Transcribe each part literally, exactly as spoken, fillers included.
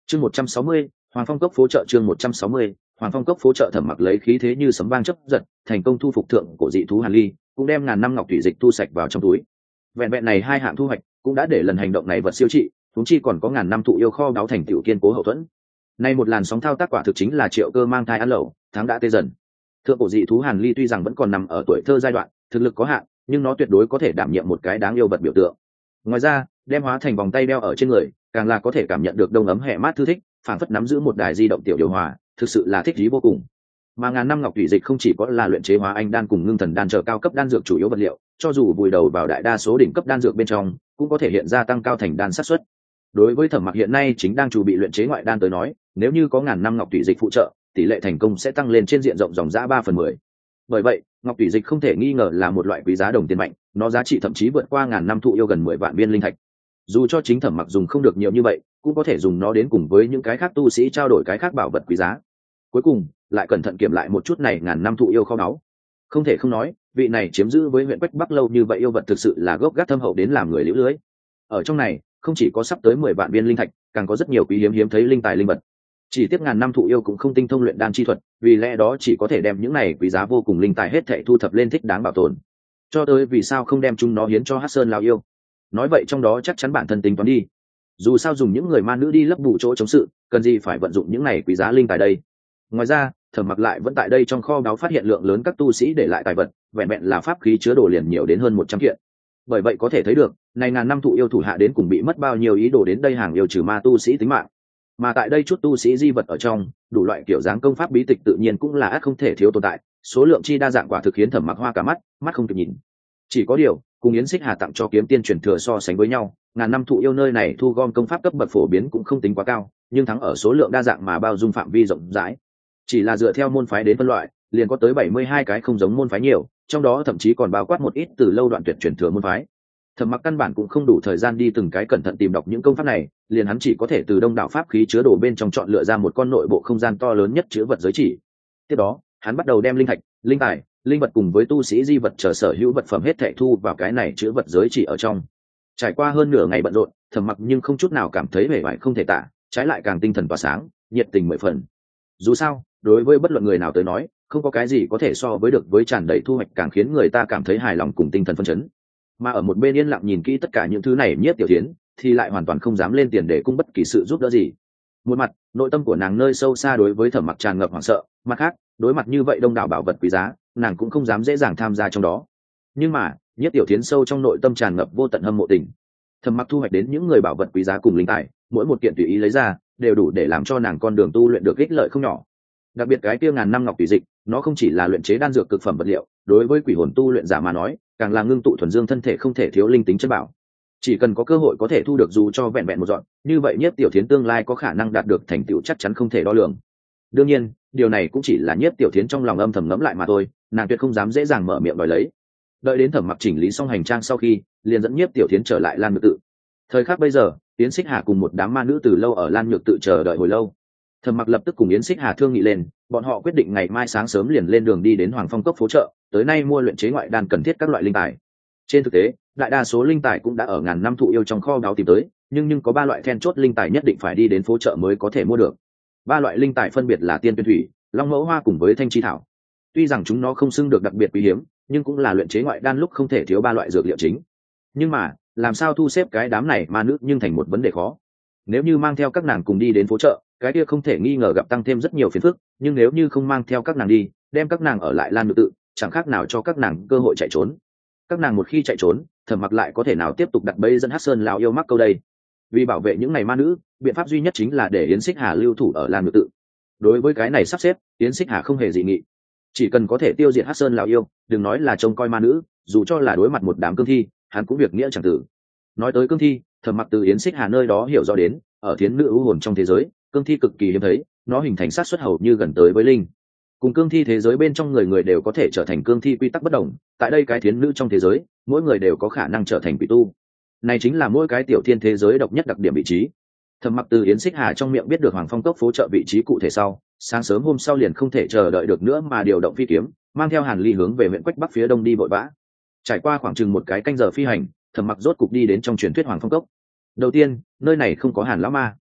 chương một trăm sáu mươi, Hoàng Phong Cốc phố chợ. Chương một trăm sáu mươi, Hoàng Phong Cốc phố chợ. Thẩm Mặc lấy khí thế như sấm vang chớp giật, thành công thu phục thượng cổ dị thú Hàn Ly, cũng đem ngàn năm ngọc thủy dịch thu sạch vào trong túi. Vẹn vẹn này hai hạng thu hoạch, cũng đã để lần hành động này vật siêu trị, chúng chi còn có ngàn năm thụ yêu kho đáo thành tiểu kiên cố hậu thuẫn. Nay một làn sóng thao tác quả thực chính là Triệu Cơ mang thai ăn lẩu, tháng đã tê dần. Thượng cổ dị thú Hàn Ly tuy rằng vẫn còn nằm ở tuổi thơ giai đoạn, thực lực có hạn, nhưng nó tuyệt đối có thể đảm nhiệm một cái đáng yêu vật biểu tượng. Ngoài ra, đem hóa thành vòng tay đeo ở trên người, càng là có thể cảm nhận được đông ấm hè mát thư thích, phảng phất nắm giữ một đài di động tiểu điều hòa, thực sự là thích ý vô cùng. Mà ngàn năm ngọc thủy dịch không chỉ có là luyện chế hóa anh đan cùng ngưng thần đan trở cao cấp đan dược chủ yếu vật liệu, cho dù vùi đầu vào đại đa số đỉnh cấp đan dược bên trong, cũng có thể hiện ra tăng cao thành đan xác suất. Đối với Thẩm Mặc hiện nay chính đang chuẩn bị luyện chế ngoại đan tới nói, nếu như có ngàn năm ngọc thủy dịch phụ trợ, tỷ lệ thành công sẽ tăng lên trên diện rộng dòng giá ba phần mười. Bởi vậy, ngọc thủy dịch không thể nghi ngờ là một loại quý giá đồng tiền mạnh, nó giá trị thậm chí vượt qua ngàn năm thụ yêu gần mười vạn viên linh thạch. Dù cho chính Thẩm Mặc dùng không được nhiều như vậy, cũng có thể dùng nó đến cùng với những cái khác tu sĩ trao đổi cái khác bảo vật quý giá. Cuối cùng, lại cẩn thận kiểm lại một chút này ngàn năm thụ yêu kho báu. Không thể không nói, vị này chiếm giữ với huyện Quách Bắc lâu như vậy yêu vật thực sự là gốc gác thâm hậu đến làm người liễu lưới. Ở trong này, không chỉ có sắp tới mười vạn viên linh thạch, càng có rất nhiều quý hiếm hiếm thấy linh tài linh vật. Chỉ tiếc ngàn năm thụ yêu cũng không tinh thông luyện đan chi thuật, vì lẽ đó chỉ có thể đem những này quý giá vô cùng linh tài hết thảy thu thập lên thích đáng bảo tồn. Cho tới vì sao không đem chúng nó hiến cho Hắc Sơn lão yêu? Nói vậy trong đó chắc chắn bản thân tính toán đi. Dù sao dùng những người ma nữ đi lấp bù chỗ chống sự, cần gì phải vận dụng những này quý giá linh tài đây? Ngoài ra, Thẩm Mặc lại vẫn tại đây trong kho báu phát hiện lượng lớn các tu sĩ để lại tài vật, vẹn vẹn là pháp khí chứa đồ liền nhiều đến hơn một trăm kiện. Bởi vậy có thể thấy được, này ngàn năm thụ yêu thủ hạ đến cùng bị mất bao nhiêu ý đồ đến đây hàng yêu trừ ma tu sĩ tính mạng. Mà tại đây chút tu sĩ di vật ở trong, đủ loại kiểu dáng công pháp bí tịch tự nhiên cũng là ắt không thể thiếu tồn tại, số lượng chi đa dạng quả thực khiến Thẩm Mặc hoa cả mắt, mắt không kịp nhìn. Chỉ có điều, cùng Yến Xích Hà tặng cho kiếm tiên truyền thừa so sánh với nhau, ngàn năm thụ yêu nơi này thu gom công pháp cấp bậc phổ biến cũng không tính quá cao, nhưng thắng ở số lượng đa dạng mà bao dung phạm vi rộng rãi. Chỉ là dựa theo môn phái đến phân loại, liền có tới bảy mươi hai cái không giống môn phái nhiều, trong đó thậm chí còn bao quát một ít từ lâu đoạn tuyệt truyền thừa môn phái. Thẩm Mặc căn bản cũng không đủ thời gian đi từng cái cẩn thận tìm đọc những công pháp này, liền hắn chỉ có thể từ đông đảo pháp khí chứa đồ bên trong chọn lựa ra một con nội bộ không gian to lớn nhất chứa vật giới chỉ. Tiếp đó, hắn bắt đầu đem linh thạch, linh tài, linh vật cùng với tu sĩ di vật trở sở hữu vật phẩm hết thảy thu vào cái này chứa vật giới chỉ ở trong. Trải qua hơn nửa ngày bận rộn, Thẩm Mặc nhưng không chút nào cảm thấy mệt mỏi không thể tả, trái lại càng tinh thần tỏa sáng, nhiệt tình mười phần. Dù sao, đối với bất luận người nào tới nói, không có cái gì có thể so với được với tràn đầy thu hoạch càng khiến người ta cảm thấy hài lòng cùng tinh thần phấn chấn. Mà ở một bên yên lặng nhìn kỹ tất cả những thứ này Nhiếp Tiểu Thiến thì lại hoàn toàn không dám lên tiền để cung bất kỳ sự giúp đỡ gì. Một mặt, nội tâm của nàng nơi sâu xa đối với Thẩm Mặc tràn ngập hoảng sợ, mặt khác, đối mặt như vậy đông đảo bảo vật quý giá, nàng cũng không dám dễ dàng tham gia trong đó. Nhưng mà, Nhiếp Tiểu Thiến sâu trong nội tâm tràn ngập vô tận hâm mộ tình. Thẩm Mặc thu hoạch đến những người bảo vật quý giá cùng linh tài, mỗi một kiện tùy ý lấy ra, đều đủ để làm cho nàng con đường tu luyện được ích lợi không nhỏ. Đặc biệt cái kia ngàn năm ngọc thủy dịch, nó không chỉ là luyện chế đan dược cực phẩm vật liệu, đối với quỷ hồn tu luyện giả mà nói, càng là ngưng tụ thuần dương thân thể không thể thiếu linh tính chân bảo. Chỉ cần có cơ hội có thể thu được dù cho vẹn vẹn một dọn, như vậy Nhiếp Tiểu Thiến tương lai có khả năng đạt được thành tựu chắc chắn không thể đo lường. Đương nhiên, điều này cũng chỉ là Nhiếp Tiểu Thiến trong lòng âm thầm ngẫm lại mà thôi, nàng tuyệt không dám dễ dàng mở miệng đòi lấy. Đợi đến Thẩm Mặc chỉnh lý xong hành trang sau khi, liền dẫn Nhiếp Tiểu Thiến trở lại Lan Nhược tự. Thời khắc bây giờ, Yến Xích Hà cùng một đám ma nữ từ lâu ở Lan Nhược tự chờ đợi hồi lâu. Thẩm Mặc lập tức cùng Yến Xích Hà thương nghị lên, bọn họ quyết định ngày mai sáng sớm liền lên đường đi đến Hoàng Phong Cốc phố chợ, tới nay mua luyện chế ngoại đan cần thiết các loại linh tài. Trên thực tế, đại đa số linh tài cũng đã ở ngàn năm thụ yêu trong kho báu tìm tới, nhưng nhưng có ba loại then chốt linh tài nhất định phải đi đến phố chợ mới có thể mua được. Ba loại linh tài phân biệt là Tiên Tuyên Thủy, Long Mẫu Hoa cùng với Thanh Chi Thảo. Tuy rằng chúng nó không xưng được đặc biệt quý hiếm, nhưng cũng là luyện chế ngoại đan lúc không thể thiếu ba loại dược liệu chính. Nhưng mà, làm sao thu xếp cái đám này ma nữ nhưng thành một vấn đề khó. Nếu như mang theo các nàng cùng đi đến phố chợ, cái kia không thể nghi ngờ gặp tăng thêm rất nhiều phiền phức, nhưng nếu như không mang theo các nàng đi, đem các nàng ở lại Lan Nhược tự, chẳng khác nào cho các nàng cơ hội chạy trốn. Các nàng một khi chạy trốn, Thẩm Mặc lại có thể nào tiếp tục đặt bẫy dẫn Hắc Sơn lão yêu mắc câu đây. Vì bảo vệ những ngày ma nữ, biện pháp duy nhất chính là để Yến Xích Hà lưu thủ ở Lan Nhược tự. Đối với cái này sắp xếp, Yến Xích Hà không hề dị nghị. Chỉ cần có thể tiêu diệt Hắc Sơn lão yêu, đừng nói là trông coi ma nữ, dù cho là đối mặt một đám cương thi, hắn cũng việc nghĩa chẳng tử. Nói tới cương thi, Thẩm Mặc từ Yến Xích Hà nơi đó hiểu rõ đến, ở thiến nữ ưu hồn trong thế giới, cương thi cực kỳ hiếm thấy, nó hình thành sát xuất hầu như gần tới với linh. Cùng cương thi thế giới bên trong người người đều có thể trở thành cương thi quy tắc bất đồng, tại đây cái thiến nữ trong thế giới, mỗi người đều có khả năng trở thành quỷ tu. Này chính là mỗi cái tiểu thiên thế giới độc nhất đặc điểm vị trí. Thẩm Mặc từ Yến Xích Hà trong miệng biết được Hoàng Phong Cốc phố chợ vị trí cụ thể sau, sáng sớm hôm sau liền không thể chờ đợi được nữa mà điều động phi kiếm, mang theo Hàn Ly hướng về huyện Quách Bắc phía đông đi vội vã. Trải qua khoảng chừng một cái canh giờ phi hành, Thẩm Mặc rốt cục đi đến trong truyền thuyết Hoàng Phong Cốc. Đầu tiên, nơi này không có Hàn lão ma.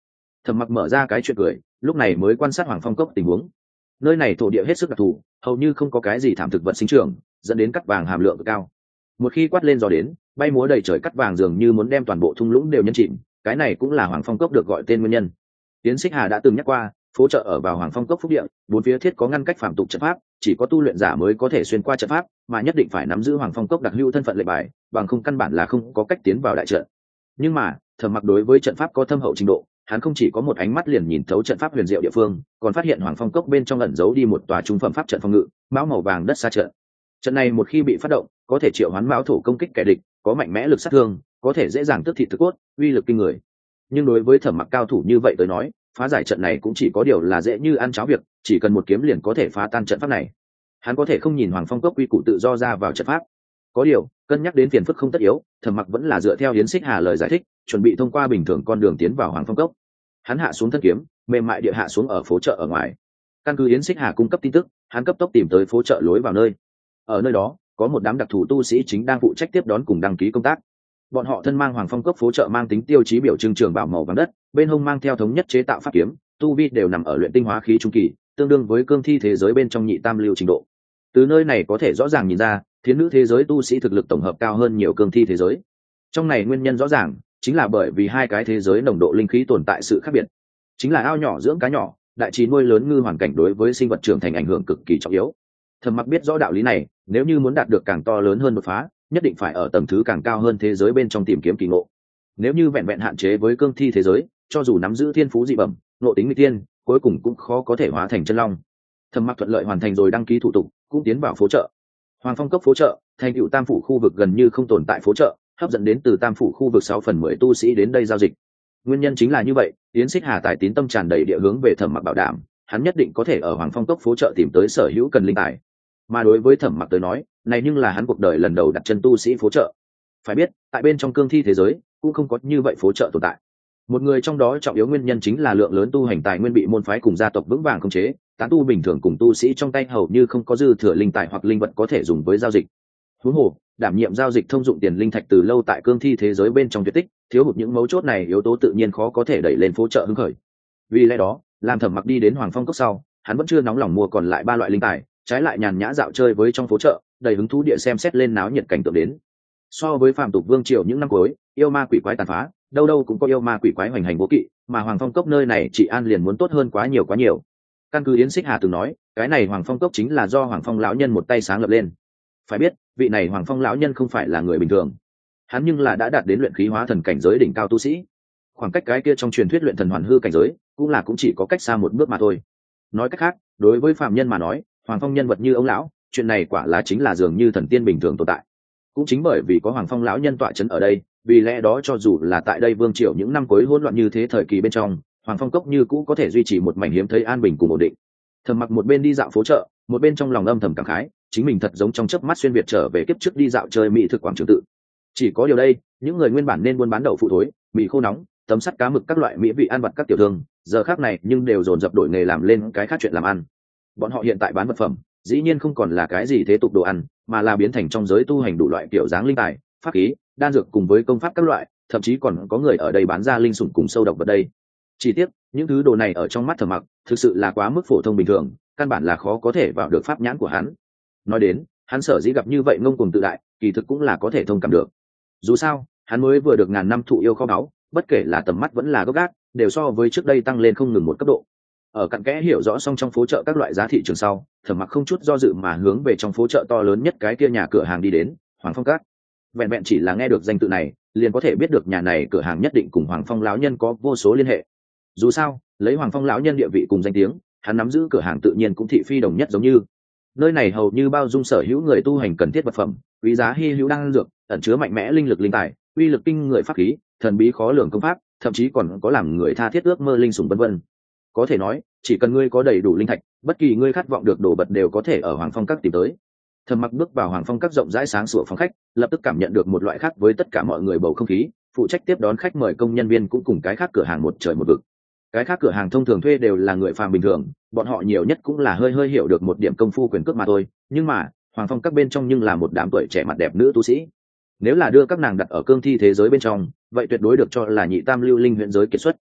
Thẩm Mặc mở ra cái chuyện cười, lúc này mới quan sát Hoàng Phong cốc tình huống. Nơi này thổ địa hết sức đặc thù, hầu như không có cái gì thảm thực vật sinh trưởng, dẫn đến cắt vàng hàm lượng cao. Một khi quát lên gió đến, bay múa đầy trời cắt vàng dường như muốn đem toàn bộ thung lũng đều nhấn chìm, cái này cũng là Hoàng Phong cốc được gọi tên nguyên nhân. Tiến Xích Hà đã từng nhắc qua, phố chợ ở vào Hoàng Phong cốc phúc địa, bốn phía thiết có ngăn cách phạm tục trận pháp, chỉ có tu luyện giả mới có thể xuyên qua trận pháp, mà nhất định phải nắm giữ Hoàng Phong cốc đặc hữu thân phận lệnh bài, bằng không căn bản là không có cách tiến vào đại trận. Nhưng mà, Thẩm Mặc đối với trận pháp có thâm hậu trình độ, hắn không chỉ có một ánh mắt liền nhìn thấu trận pháp huyền diệu địa phương, còn phát hiện Hoàng Phong cốc bên trong ẩn giấu đi một tòa trung phẩm pháp trận phòng ngự, mão màu vàng đất xa trận. Trận này một khi bị phát động, có thể triệu hoán mão thổ công kích kẻ địch, có mạnh mẽ lực sát thương, có thể dễ dàng tước thịt thực cốt, uy lực kinh người. Nhưng đối với Thẩm Mặc cao thủ như vậy tới nói, phá giải trận này cũng chỉ có điều là dễ như ăn cháo việc, chỉ cần một kiếm liền có thể phá tan trận pháp này. Hắn có thể không nhìn Hoàng Phong cốc quy củ tự do ra vào trận pháp. Có điều, cân nhắc đến phiền phức không tất yếu, Thẩm Mặc vẫn là dựa theo Yến Xích Hà lời giải thích, chuẩn bị thông qua bình thường con đường tiến vào Hoàng Phong cốc. Hắn hạ xuống thân kiếm, mềm mại địa hạ xuống ở phố chợ ở ngoài. Căn cứ Yến Xích Hà cung cấp tin tức, hắn cấp tốc tìm tới phố chợ lối vào nơi. Ở nơi đó, có một đám đặc thù tu sĩ chính đang phụ trách tiếp đón cùng đăng ký công tác. Bọn họ thân mang Hoàng Phong cốc phố chợ mang tính tiêu chí biểu trưng trường bảo màu vàng đất, bên hông mang theo thống nhất chế tạo pháp kiếm, tu vi đều nằm ở luyện tinh hóa khí trung kỳ, tương đương với cương thi thế giới bên trong nhị tam lưu trình độ. Từ nơi này có thể rõ ràng nhìn ra, thiến nữ thế giới tu sĩ thực lực tổng hợp cao hơn nhiều cương thi thế giới. Trong này nguyên nhân rõ ràng chính là bởi vì hai cái thế giới nồng độ linh khí tồn tại sự khác biệt. Chính là ao nhỏ dưỡng cá nhỏ, đại trí nuôi lớn ngư hoàn cảnh đối với sinh vật trưởng thành ảnh hưởng cực kỳ trọng yếu. Thẩm Mặc biết rõ đạo lý này, nếu như muốn đạt được càng to lớn hơn đột phá, nhất định phải ở tầng thứ càng cao hơn thế giới bên trong tìm kiếm kỳ ngộ. Nếu như vẹn vẹn hạn chế với cương thi thế giới, cho dù nắm giữ thiên phú dị bẩm, ngộ tính nguy tiên, cuối cùng cũng khó có thể hóa thành chân long. Thẩm Mặc thuận lợi hoàn thành rồi đăng ký thủ tục, cũng tiến vào phố chợ. Hoàng Phong cốc phố chợ, thành tựu tam phủ khu vực gần như không tồn tại phố chợ, hấp dẫn đến từ tam phủ khu vực sáu phần mười tu sĩ đến đây giao dịch. Nguyên nhân chính là như vậy, Yến Xích Hà tài tín tâm tràn đầy địa hướng về Thẩm Mặc bảo đảm, hắn nhất định có thể ở Hoàng Phong cốc phố chợ tìm tới sở hữu cần linh tài. Mà đối với Thẩm Mặc tới nói, này nhưng là hắn cuộc đời lần đầu đặt chân tu sĩ phố chợ. Phải biết, tại bên trong cương thi thế giới, cũng không có như vậy phố chợ tồn tại. Một người trong đó trọng yếu nguyên nhân chính là lượng lớn tu hành tài nguyên bị môn phái cùng gia tộc vững vàng khống chế, tán tu bình thường cùng tu sĩ trong tay hầu như không có dư thừa linh tài hoặc linh vật có thể dùng với giao dịch. Huống hồ, đảm nhiệm giao dịch thông dụng tiền linh thạch từ lâu tại cương thi thế giới bên trong tuyệt tích, thiếu hụt những mấu chốt này yếu tố tự nhiên khó có thể đẩy lên phố chợ hứng khởi. Vì lẽ đó, làm Thẩm Mặc đi đến Hoàng Phong cốc sau, hắn vẫn chưa nóng lòng mua còn lại ba loại linh tài, trái lại nhàn nhã dạo chơi với trong phố chợ, đầy hứng thú địa xem xét lên náo nhiệt cảnh tượng đến. So với phàm tục vương triều những năm cuối, yêu ma quỷ quái tàn phá, đâu đâu cũng có yêu ma quỷ quái hoành hành vô kỵ, mà Hoàng Phong cốc nơi này trị an liền muốn tốt hơn quá nhiều quá nhiều. Căn cứ Yến Xích Hà từng nói, cái này Hoàng Phong cốc chính là do Hoàng Phong lão nhân một tay sáng lập lên. Phải biết, vị này Hoàng Phong lão nhân không phải là người bình thường, hắn nhưng là đã đạt đến luyện khí hóa thần cảnh giới đỉnh cao tu sĩ. Khoảng cách cái kia trong truyền thuyết luyện thần hoàn hư cảnh giới, cũng là cũng chỉ có cách xa một bước mà thôi. Nói cách khác, đối với phàm nhân mà nói, Hoàng Phong nhân vật như ông lão, chuyện này quả là chính là dường như thần tiên bình thường tồn tại. Cũng chính bởi vì có Hoàng Phong lão nhân tọa trấn ở đây, vì lẽ đó cho dù là tại đây vương triều những năm cuối hỗn loạn như thế thời kỳ bên trong, Hoàng Phong cốc như cũ có thể duy trì một mảnh hiếm thấy an bình cùng ổn định. Thẩm Mặc một bên đi dạo phố chợ, một bên trong lòng âm thầm cảm khái, chính mình thật giống trong chớp mắt xuyên việt trở về kiếp trước đi dạo chơi mỹ thực quảng trường tự. Chỉ có điều đây, những người nguyên bản nên buôn bán đậu phụ thối, mì khô nóng, tấm sắt cá mực các loại mỹ vị ăn vặt các tiểu thương, giờ khác này nhưng đều dồn dập đổi nghề làm lên cái khác chuyện làm ăn. Bọn họ hiện tại bán vật phẩm, dĩ nhiên không còn là cái gì thế tục đồ ăn, mà là biến thành trong giới tu hành đủ loại kiểu dáng linh tài, pháp khí, đan dược cùng với công pháp các loại, thậm chí còn có người ở đây bán ra linh sủng cùng sâu độc vật đây. Chỉ tiếc, những thứ đồ này ở trong mắt Thẩm Mặc, thực sự là quá mức phổ thông bình thường, căn bản là khó có thể vào được pháp nhãn của hắn. Nói đến, hắn sở dĩ gặp như vậy ngông cuồng tự đại, kỳ thực cũng là có thể thông cảm được. Dù sao, hắn mới vừa được ngàn năm thụ yêu kho báu, bất kể là tầm mắt vẫn là gốc gác, đều so với trước đây tăng lên không ngừng một cấp độ. Ở cặn kẽ hiểu rõ xong trong phố chợ các loại giá thị trường sau, Thẩm Mặc không chút do dự mà hướng về trong phố chợ to lớn nhất cái kia nhà cửa hàng đi đến, Hoàng Phong Các. Vẹn vẹn chỉ là nghe được danh tự này, liền có thể biết được nhà này cửa hàng nhất định cùng Hoàng Phong lão nhân có vô số liên hệ. Dù sao, lấy Hoàng Phong lão nhân địa vị cùng danh tiếng, hắn nắm giữ cửa hàng tự nhiên cũng thị phi đồng nhất giống như. Nơi này hầu như bao dung sở hữu người tu hành cần thiết vật phẩm, quý giá hi hữu đan dược, ẩn chứa mạnh mẽ linh lực linh tài, uy lực kinh người pháp khí, thần bí khó lường công pháp, thậm chí còn có làm người tha thiết ước mơ linh sủng vân vân. Có thể nói, chỉ cần ngươi có đầy đủ linh thạch, bất kỳ ngươi khát vọng được đồ vật đều có thể ở Hoàng Phong Các tìm tới. Thẩm Mặc bước vào Hoàng Phong Các rộng rãi sáng sủa phòng khách, lập tức cảm nhận được một loại khác với tất cả mọi người bầu không khí, phụ trách tiếp đón khách mời công nhân viên cũng cùng cái khác cửa hàng một trời một vực. Cái khác cửa hàng thông thường thuê đều là người phàm bình thường, bọn họ nhiều nhất cũng là hơi hơi hiểu được một điểm công phu quyền cước mà thôi, nhưng mà Hoàng Phong Các bên trong nhưng là một đám tuổi trẻ mặt đẹp nữ tu sĩ. Nếu là đưa các nàng đặt ở cương thi thế giới bên trong, vậy tuyệt đối được cho là nhị tam lưu linh huyện giới kiệt xuất.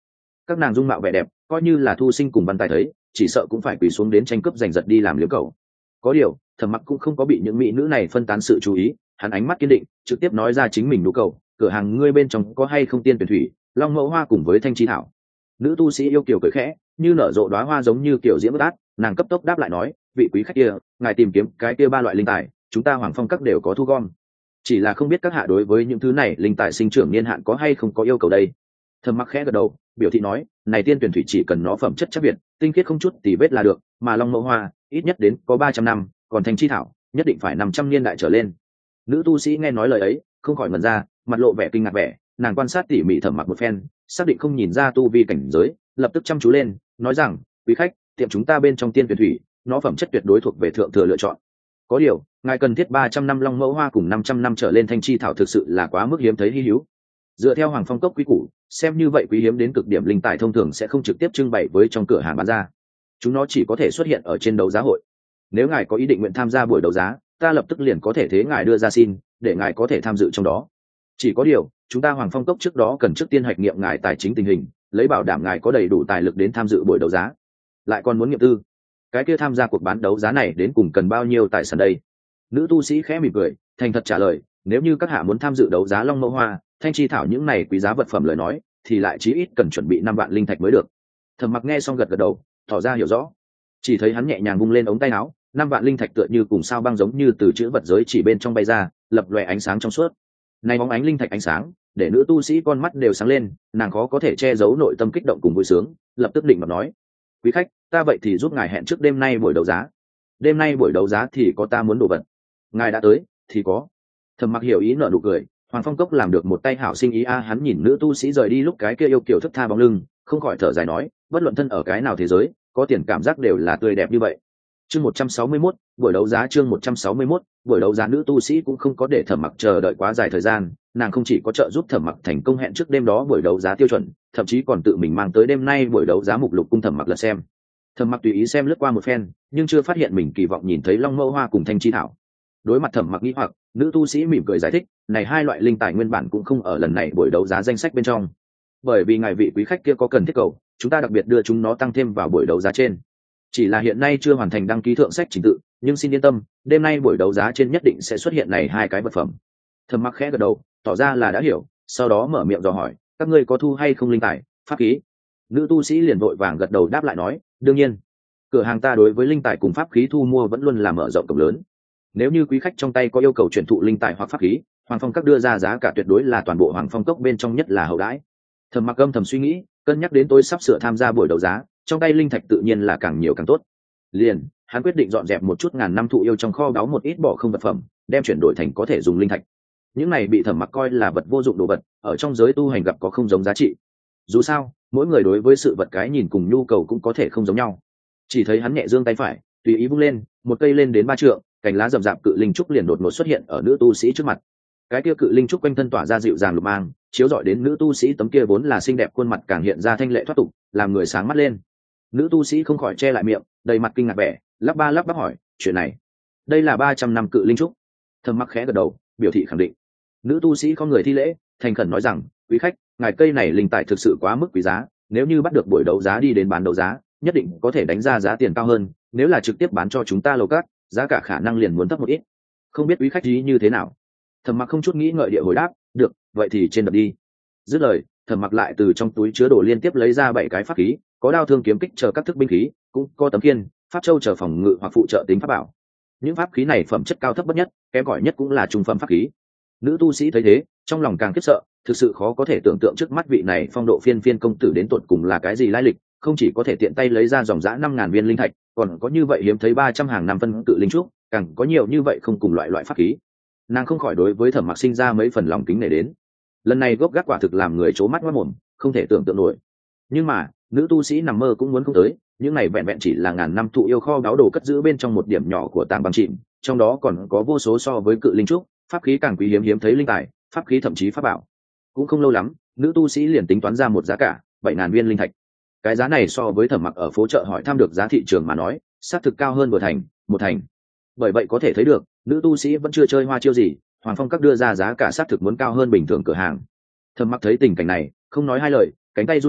các nàng dung mạo vẻ đẹp, coi như là Thu Sinh cùng Văn Tài thấy, chỉ sợ cũng phải quỳ xuống đến tranh cướp giành giật đi làm liếm cầu. Có điều Thẩm Mặc cũng không có bị những mỹ nữ này phân tán sự chú ý, hắn ánh mắt kiên định, trực tiếp nói ra chính mình nhu cầu: cửa hàng ngươi bên trong có hay không tiên tuyển thủy, long mẫu hoa cùng với thanh chi thảo? Nữ tu sĩ yêu kiều cười khẽ, như nở rộ đóa hoa giống như kiểu diễm bất át, nàng cấp tốc đáp lại nói: vị quý khách kia, ngài tìm kiếm cái kia ba loại linh tài, chúng ta Hoàng Phong các đều có thu gom, chỉ là không biết các hạ đối với những thứ này linh tài sinh trưởng niên hạn có hay không có yêu cầu đây. Thẩm Mặc khẽ gật đầu, biểu thị nói: này tiên tuyển thủy chỉ cần nó phẩm chất chắc biệt, tinh khiết không chút tì vết là được, mà long mẫu hoa ít nhất đến có ba trăm năm, còn thanh chi thảo nhất định phải năm trăm niên đại trở lên. Nữ tu sĩ nghe nói lời ấy, không khỏi ngẩn ra, mặt lộ vẻ kinh ngạc vẻ, nàng quan sát tỉ mỉ Thẩm Mặc một phen, xác định không nhìn ra tu vi cảnh giới, lập tức chăm chú lên, nói rằng: quý khách, tiệm chúng ta bên trong tiên tuyển thủy, nó phẩm chất tuyệt đối thuộc về thượng thừa lựa chọn. Có điều, ngài cần thiết ba trăm năm long mẫu hoa cùng năm trăm năm trở lên thanh chi thảo thực sự là quá mức hiếm thấy hi hữu. Dựa theo Hoàng Phong cốc quý củ, xem như vậy quý hiếm đến cực điểm linh tài thông thường sẽ không trực tiếp trưng bày với trong cửa hàng bán ra, chúng nó chỉ có thể xuất hiện ở trên đấu giá hội. Nếu ngài có ý định nguyện tham gia buổi đấu giá, ta lập tức liền có thể thế ngài đưa ra xin, để ngài có thể tham dự trong đó. Chỉ có điều, chúng ta Hoàng Phong cốc trước đó cần trước tiên hoạch nghiệm ngài tài chính tình hình, lấy bảo đảm ngài có đầy đủ tài lực đến tham dự buổi đấu giá. Lại còn muốn nghiệm tư, cái kia tham gia cuộc bán đấu giá này đến cùng cần bao nhiêu tài sản đây? Nữ tu sĩ khẽ mỉm cười, thành thật trả lời: nếu như các hạ muốn tham dự đấu giá long mẫu hoa, thanh chi thảo những này quý giá vật phẩm lời nói, thì lại chí ít cần chuẩn bị năm vạn linh thạch mới được. Thẩm Mặc nghe xong gật gật đầu, tỏ ra hiểu rõ. Chỉ thấy hắn nhẹ nhàng vung lên ống tay áo, năm vạn linh thạch tựa như cùng sao băng giống như từ chữ vật giới chỉ bên trong bay ra, lập lòe ánh sáng trong suốt. Này bóng ánh linh thạch ánh sáng, để nữ tu sĩ con mắt đều sáng lên, nàng khó có thể che giấu nội tâm kích động cùng vui sướng, lập tức định mà nói: quý khách, ta vậy thì giúp ngài hẹn trước đêm nay buổi đấu giá. Đêm nay buổi đấu giá thì có ta muốn đồ vật, ngài đã tới thì có. Thẩm Mặc hiểu ý nở nụ cười, Hoàng Phong cốc làm được một tay hảo sinh ý a. Hắn nhìn nữ tu sĩ rời đi lúc cái kia yêu kiều thức tha bóng lưng, không khỏi thở dài nói: bất luận thân ở cái nào thế giới, có tiền cảm giác đều là tươi đẹp như vậy. Chương một trăm sáu mươi mốt, buổi đấu giá. Chương một trăm sáu mươi mốt, buổi đấu giá. Nữ tu sĩ cũng không có để Thẩm Mặc chờ đợi quá dài thời gian, nàng không chỉ có trợ giúp Thẩm Mặc thành công hẹn trước đêm đó buổi đấu giá tiêu chuẩn, thậm chí còn tự mình mang tới đêm nay buổi đấu giá mục lục cung Thẩm Mặc lật xem. Thẩm Mặc tùy ý xem lướt qua một phen, nhưng chưa phát hiện mình kỳ vọng nhìn thấy long mẫu hoa cùng thanh chi thảo. Đối mặt Thẩm Mặc nghi hoặc, nữ tu sĩ mỉm cười giải thích: này hai loại linh tài nguyên bản cũng không ở lần này buổi đấu giá danh sách bên trong, bởi vì ngài vị quý khách kia có cần thiết cầu, chúng ta đặc biệt đưa chúng nó tăng thêm vào buổi đấu giá trên. Chỉ là hiện nay chưa hoàn thành đăng ký thượng sách trình tự, nhưng xin yên tâm, đêm nay buổi đấu giá trên nhất định sẽ xuất hiện này hai cái vật phẩm. Thẩm Mặc khẽ gật đầu, tỏ ra là đã hiểu, sau đó mở miệng dò hỏi: các ngươi có thu hay không linh tài, pháp khí? Nữ tu sĩ liền vội vàng gật đầu đáp lại nói: đương nhiên, cửa hàng ta đối với linh tài cùng pháp khí thu mua vẫn luôn là mở rộng cổng lớn. Nếu như quý khách trong tay có yêu cầu chuyển thụ linh tài hoặc pháp khí, Hoàng Phong các đưa ra giá cả tuyệt đối là toàn bộ Hoàng Phong cốc bên trong nhất là hậu đãi. Thẩm Mặc âm thầm suy nghĩ, cân nhắc đến tôi sắp sửa tham gia buổi đấu giá, trong tay linh thạch tự nhiên là càng nhiều càng tốt. Liền, hắn quyết định dọn dẹp một chút ngàn năm thụ yêu trong kho báu một ít bỏ không vật phẩm, đem chuyển đổi thành có thể dùng linh thạch. Những này bị Thẩm Mặc coi là vật vô dụng đồ vật, ở trong giới tu hành gặp có không giống giá trị. Dù sao, mỗi người đối với sự vật cái nhìn cùng nhu cầu cũng có thể không giống nhau. Chỉ thấy hắn nhẹ giương tay phải, tùy ý vung lên, một cây lên đến ba trượng, cành lá rậm rạp cự linh trúc liền đột ngột xuất hiện ở nữ tu sĩ trước mặt. Cái kia cự linh trúc quanh thân tỏa ra dịu dàng lục mang, chiếu rọi đến nữ tu sĩ tấm kia vốn là xinh đẹp khuôn mặt càng hiện ra thanh lệ thoát tục, làm người sáng mắt lên. Nữ tu sĩ không khỏi che lại miệng, đầy mặt kinh ngạc vẻ, lắp ba lắp bắp hỏi: chuyện này, đây là ba trăm năm cự linh trúc? Thẩm Mặc khẽ gật đầu, biểu thị khẳng định. Nữ tu sĩ không người thi lễ, thành khẩn nói rằng: quý khách, ngài cây này linh tài thực sự quá mức quý giá, nếu như bắt được buổi đấu giá đi đến bán đấu giá, nhất định có thể đánh ra giá tiền cao hơn, nếu là trực tiếp bán cho chúng ta lầu cát, giá cả khả năng liền muốn thấp một ít, không biết quý khách ý như thế nào? Thẩm Mặc không chút nghĩ ngợi địa hồi đáp: được, vậy thì trên đập đi. Dứt lời, Thẩm Mặc lại từ trong túi chứa đồ liên tiếp lấy ra bảy cái pháp khí, có đao thương kiếm kích chờ các thức binh khí, cũng có tấm khiên, pháp châu chờ phòng ngự hoặc phụ trợ tính pháp bảo. Những pháp khí này phẩm chất cao thấp bất nhất, kém cỏi nhất cũng là trung phẩm pháp khí. Nữ tu sĩ thấy thế, trong lòng càng khiếp sợ, thực sự khó có thể tưởng tượng trước mắt vị này phong độ phiên phiên công tử đến tột cùng là cái gì lai lịch, không chỉ có thể tiện tay lấy ra dòng dã năm ngàn viên linh thạch, còn có như vậy hiếm thấy ba trăm hàng năm phân cự linh trúc, càng có nhiều như vậy không cùng loại loại pháp khí. Nàng không khỏi đối với Thẩm Mặc sinh ra mấy phần lòng kính nể đến. Lần này gốc gác quả thực làm người trố mắt ngoác mồm, không thể tưởng tượng nổi. Nhưng mà, nữ tu sĩ nằm mơ cũng muốn không tới, những này vẹn vẹn chỉ là ngàn năm thụ yêu kho báu đồ cất giữ bên trong một điểm nhỏ của tàng băng chìm, trong đó còn có vô số so với cự linh trúc, pháp khí càng quý hiếm hiếm thấy linh tài, pháp khí thậm chí pháp bảo. Cũng không lâu lắm, nữ tu sĩ liền tính toán ra một giá cả, bảy ngàn viên linh thạch. Cái giá này so với Thẩm Mặc ở phố chợ hỏi thăm được giá thị trường mà nói, xác thực cao hơn vừa thành, một thành. Bởi vậy có thể thấy được, nữ tu sĩ vẫn chưa chơi hoa chiêu gì, Hoàng Phong các đưa ra giá cả xác thực muốn cao hơn bình thường cửa hàng. Thẩm Mặc thấy tình cảnh này, không nói hai lời, cánh tay run lên,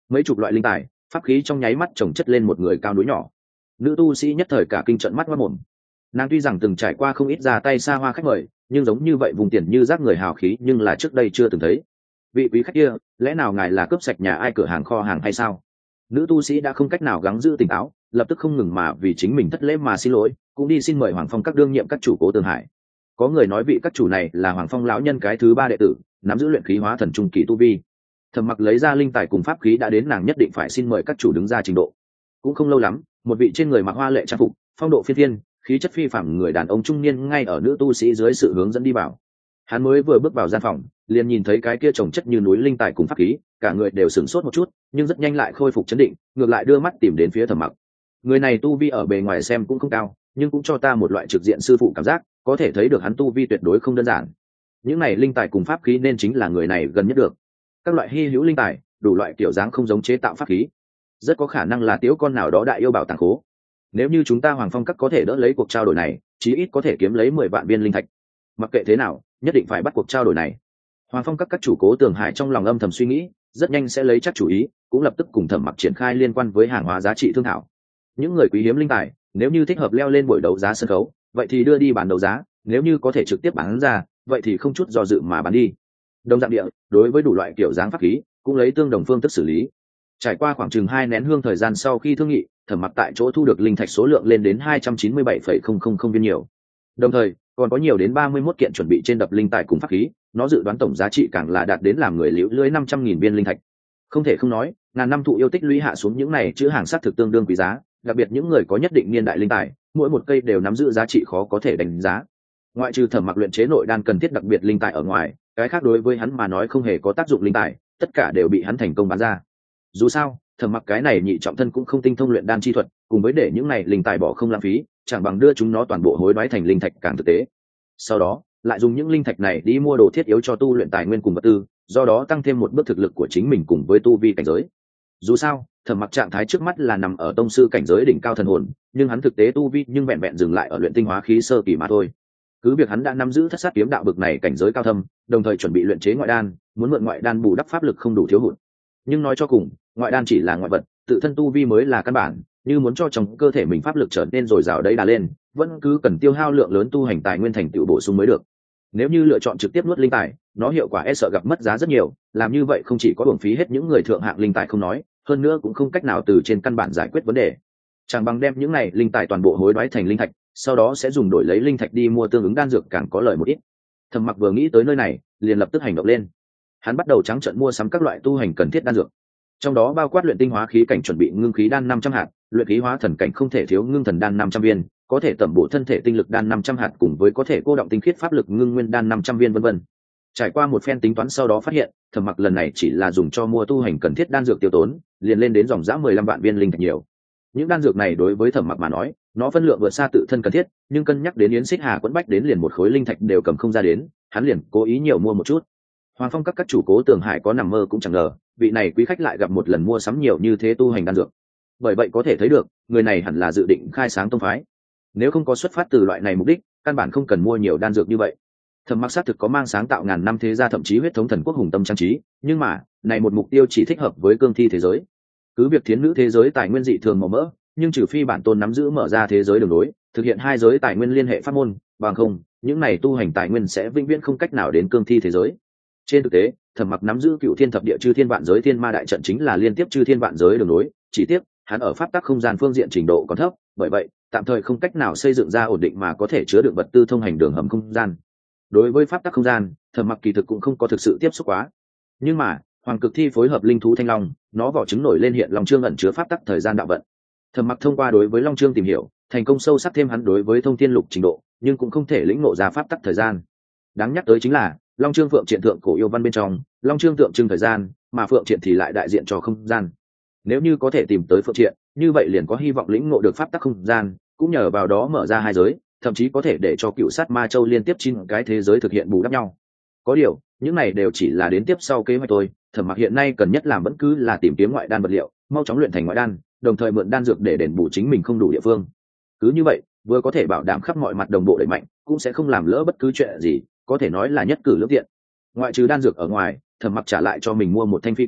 mấy chục loại linh tài pháp khí trong nháy mắt chồng chất lên một người cao núi nhỏ. Nữ tu sĩ nhất thời cả kinh trận mắt mất mồm. Nàng tuy rằng từng trải qua không ít ra tay xa hoa khách mời, nhưng giống như vậy vùng tiền như rác người hào khí nhưng là trước đây chưa từng thấy. Vị quý khách kia, lẽ nào ngài là cướp sạch nhà ai cửa hàng kho hàng hay sao? Nữ tu sĩ đã không cách nào gắng giữ tỉnh táo, lập tức không ngừng mà vì chính mình thất lễ mà xin lỗi, cũng đi xin mời Hoàng Phong các đương nhiệm các chủ Cố Tường Hải. Có người nói vị các chủ này là Hoàng Phong lão nhân cái thứ ba đệ tử, nắm giữ luyện khí hóa thần trung kỳ tu vi. Thẩm Mặc lấy ra linh tài cùng pháp khí đã đến, nàng nhất định phải xin mời các chủ đứng ra trình độ. Cũng không lâu lắm, một vị trên người mặc hoa lệ trang phục, phong độ phiên thiên, khí chất phi phàm người đàn ông trung niên ngay ở nữ tu sĩ dưới sự hướng dẫn đi vào. Hắn mới vừa bước vào gian phòng, liền nhìn thấy cái kia chồng chất như núi linh tài cùng pháp khí, cả người đều sửng sốt một chút, nhưng rất nhanh lại khôi phục chấn định, ngược lại đưa mắt tìm đến phía Thẩm Mặc. Người này tu vi ở bề ngoài xem cũng không cao, nhưng cũng cho ta một loại trực diện sư phụ cảm giác, có thể thấy được hắn tu vi tuyệt đối không đơn giản. Những này linh tài cùng pháp khí nên chính là người này gần nhất được. Các loại hy hữu linh tài, đủ loại kiểu dáng không giống chế tạo pháp khí, rất có khả năng là tiểu con nào đó đại yêu bảo tàng khố. Nếu như chúng ta Hoàng Phong các có thể đỡ lấy cuộc trao đổi này, chí ít có thể kiếm lấy mười vạn viên linh thạch. Mặc kệ thế nào, nhất định phải bắt cuộc trao đổi này. Hoàng Phong các các chủ Cố Tường Hải trong lòng âm thầm suy nghĩ, rất nhanh sẽ lấy chắc chủ ý, cũng lập tức cùng Thẩm Mặc triển khai liên quan với hàng hóa giá trị thương thảo. Những người quý hiếm linh tài, nếu như thích hợp leo lên buổi đấu giá sân khấu, vậy thì đưa đi bán đấu giá, nếu như có thể trực tiếp bán ra, vậy thì không chút do dự mà bán đi. Đồng dạng địa, đối với đủ loại kiểu dáng pháp khí, cũng lấy tương đồng phương thức xử lý. Trải qua khoảng chừng hai nén hương thời gian sau khi thương nghị, Thẩm Mặc tại chỗ thu được linh thạch số lượng lên đến hai trăm chín mươi bảy phẩy không không không viên nhiều. Đồng thời, còn có nhiều đến ba mươi mốt kiện chuẩn bị trên đập linh tài cùng pháp khí, nó dự đoán tổng giá trị càng là đạt đến làm người liễu lưới năm trăm nghìn viên linh thạch. Không thể không nói, ngàn năm thụ yêu tích lũy hạ xuống những này chữ hàng sát thực tương đương quý giá, đặc biệt những người có nhất định niên đại linh tài, mỗi một cây đều nắm giữ giá trị khó có thể đánh giá. Ngoại trừ Thẩm Mặc luyện chế nội đan cần thiết đặc biệt linh tài ở ngoài, cái khác đối với hắn mà nói không hề có tác dụng linh tài, tất cả đều bị hắn thành công bán ra. Dù sao, Thẩm Mặc cái này nhị trọng thân cũng không tinh thông luyện đan chi thuật, cùng với để những này linh tài bỏ không lãng phí, chẳng bằng đưa chúng nó toàn bộ hối đoái thành linh thạch càng thực tế. Sau đó, lại dùng những linh thạch này đi mua đồ thiết yếu cho tu luyện tài nguyên cùng vật tư, do đó tăng thêm một bước thực lực của chính mình cùng với tu vi cảnh giới. Dù sao, Thẩm Mặc trạng thái trước mắt là nằm ở tông sư cảnh giới đỉnh cao thần hồn, nhưng hắn thực tế tu vi nhưng vẹn vẹn dừng lại ở luyện tinh hóa khí sơ kỳ mà thôi. Cứ việc hắn đã nắm giữ thất sát kiếm đạo bực này cảnh giới cao thâm, đồng thời chuẩn bị luyện chế ngoại đan, muốn mượn ngoại đan bù đắp pháp lực không đủ thiếu hụt. Nhưng nói cho cùng, ngoại đan chỉ là ngoại vật, tự thân tu vi mới là căn bản, như muốn cho trong cơ thể mình pháp lực trở nên dồi dào đấy đà lên, vẫn cứ cần tiêu hao lượng lớn tu hành tài nguyên thành tựu bổ sung mới được. Nếu như lựa chọn trực tiếp nuốt linh tài, nó hiệu quả e sợ gặp mất giá rất nhiều, làm như vậy không chỉ có uổng phí hết những người thượng hạng linh tài không nói, hơn nữa cũng không cách nào từ trên căn bản giải quyết vấn đề. Chẳng bằng đem những này linh tài toàn bộ hối đoái thành linh thạch, sau đó sẽ dùng đổi lấy linh thạch đi mua tương ứng đan dược càng có lợi một ít. Thẩm Mặc vừa nghĩ tới nơi này, liền lập tức hành động lên. Hắn bắt đầu trắng trợn mua sắm các loại tu hành cần thiết đan dược, trong đó bao quát luyện tinh hóa khí cảnh chuẩn bị ngưng khí đan năm trăm hạt, luyện khí hóa thần cảnh không thể thiếu ngưng thần đan năm trăm viên, có thể tẩm bổ thân thể tinh lực đan năm trăm hạt cùng với có thể cô động tinh khiết pháp lực ngưng nguyên đan năm trăm viên vân vân. Trải qua một phen tính toán sau đó phát hiện, Thẩm Mặc lần này chỉ là dùng cho mua tu hành cần thiết đan dược tiêu tốn, liền lên đến dòng giá mười lăm vạn viên linh thạch nhiều. Những đan dược này đối với Thẩm Mặc mà nói, nó phân lượng vượt xa tự thân cần thiết, nhưng cân nhắc đến Yến Xích Hà quẫn bách đến liền một khối linh thạch đều cầm không ra đến, hắn liền cố ý nhiều mua một chút. Hoàng Phong các các chủ Cố Tường Hải có nằm mơ cũng chẳng ngờ, vị này quý khách lại gặp một lần mua sắm nhiều như thế tu hành đan dược. Bởi vậy có thể thấy được, người này hẳn là dự định khai sáng tông phái. Nếu không có xuất phát từ loại này mục đích, căn bản không cần mua nhiều đan dược như vậy. Thẩm Mặc xác thực có mang sáng tạo ngàn năm thế gia thậm chí huyết thống thần quốc hùng tâm trang trí, nhưng mà, này một mục tiêu chỉ thích hợp với cương thi thế giới. Cứ việc thiến nữ thế giới tài nguyên dị thường màu mỡ, nhưng trừ phi bản tôn nắm giữ mở ra thế giới đường đối, thực hiện hai giới tài nguyên liên hệ pháp môn, bằng không, những này tu hành tài nguyên sẽ vĩnh viễn không cách nào đến cương thi thế giới. Trên thực tế, Thẩm Mặc nắm giữ cựu thiên thập địa chư thiên vạn giới thiên ma đại trận chính là liên tiếp chư thiên vạn giới đường nối, chỉ tiếc hắn ở pháp tắc không gian phương diện trình độ còn thấp, bởi vậy tạm thời không cách nào xây dựng ra ổn định mà có thể chứa đựng vật tư thông hành đường hầm không gian. Đối với pháp tắc không gian, Thẩm Mặc kỳ thực cũng không có thực sự tiếp xúc quá. Nhưng mà, Hoàng Cực Thi phối hợp linh thú thanh long, nó vỏ trứng nổi lên hiện long chương ẩn chứa pháp tắc thời gian đạo vận. Thẩm Mặc thông qua đối với long chương tìm hiểu, thành công sâu sắc thêm hắn đối với thông thiên lục trình độ, nhưng cũng không thể lĩnh ngộ ra pháp tắc thời gian. Đáng nhắc tới chính là, long chương phượng triện thượng cổ yêu văn bên trong, long chương tượng trưng thời gian, mà phượng triện thì lại đại diện cho không gian. Nếu như có thể tìm tới phượng triện, như vậy liền có hy vọng lĩnh ngộ được pháp tắc không gian, cũng nhờ vào đó mở ra hai giới, thậm chí có thể để cho cựu sát ma châu liên tiếp chín cái thế giới thực hiện bù đắp nhau. Có điều, những này đều chỉ là đến tiếp sau kế hoạch thôi. Thẩm Mặc hiện nay cần nhất làm vẫn cứ là tìm kiếm ngoại đan vật liệu, mau chóng luyện thành ngoại đan, đồng thời mượn đan dược để đền bù chính mình không đủ địa phương. Cứ như vậy, vừa có thể bảo đảm khắp mọi mặt đồng bộ đẩy mạnh, cũng sẽ không làm lỡ bất cứ chuyện gì, có thể nói là nhất cử lưỡng tiện. Ngoại trừ đan dược ở ngoài, Thẩm Mặc trả lại cho mình mua một thanh phi kiếm,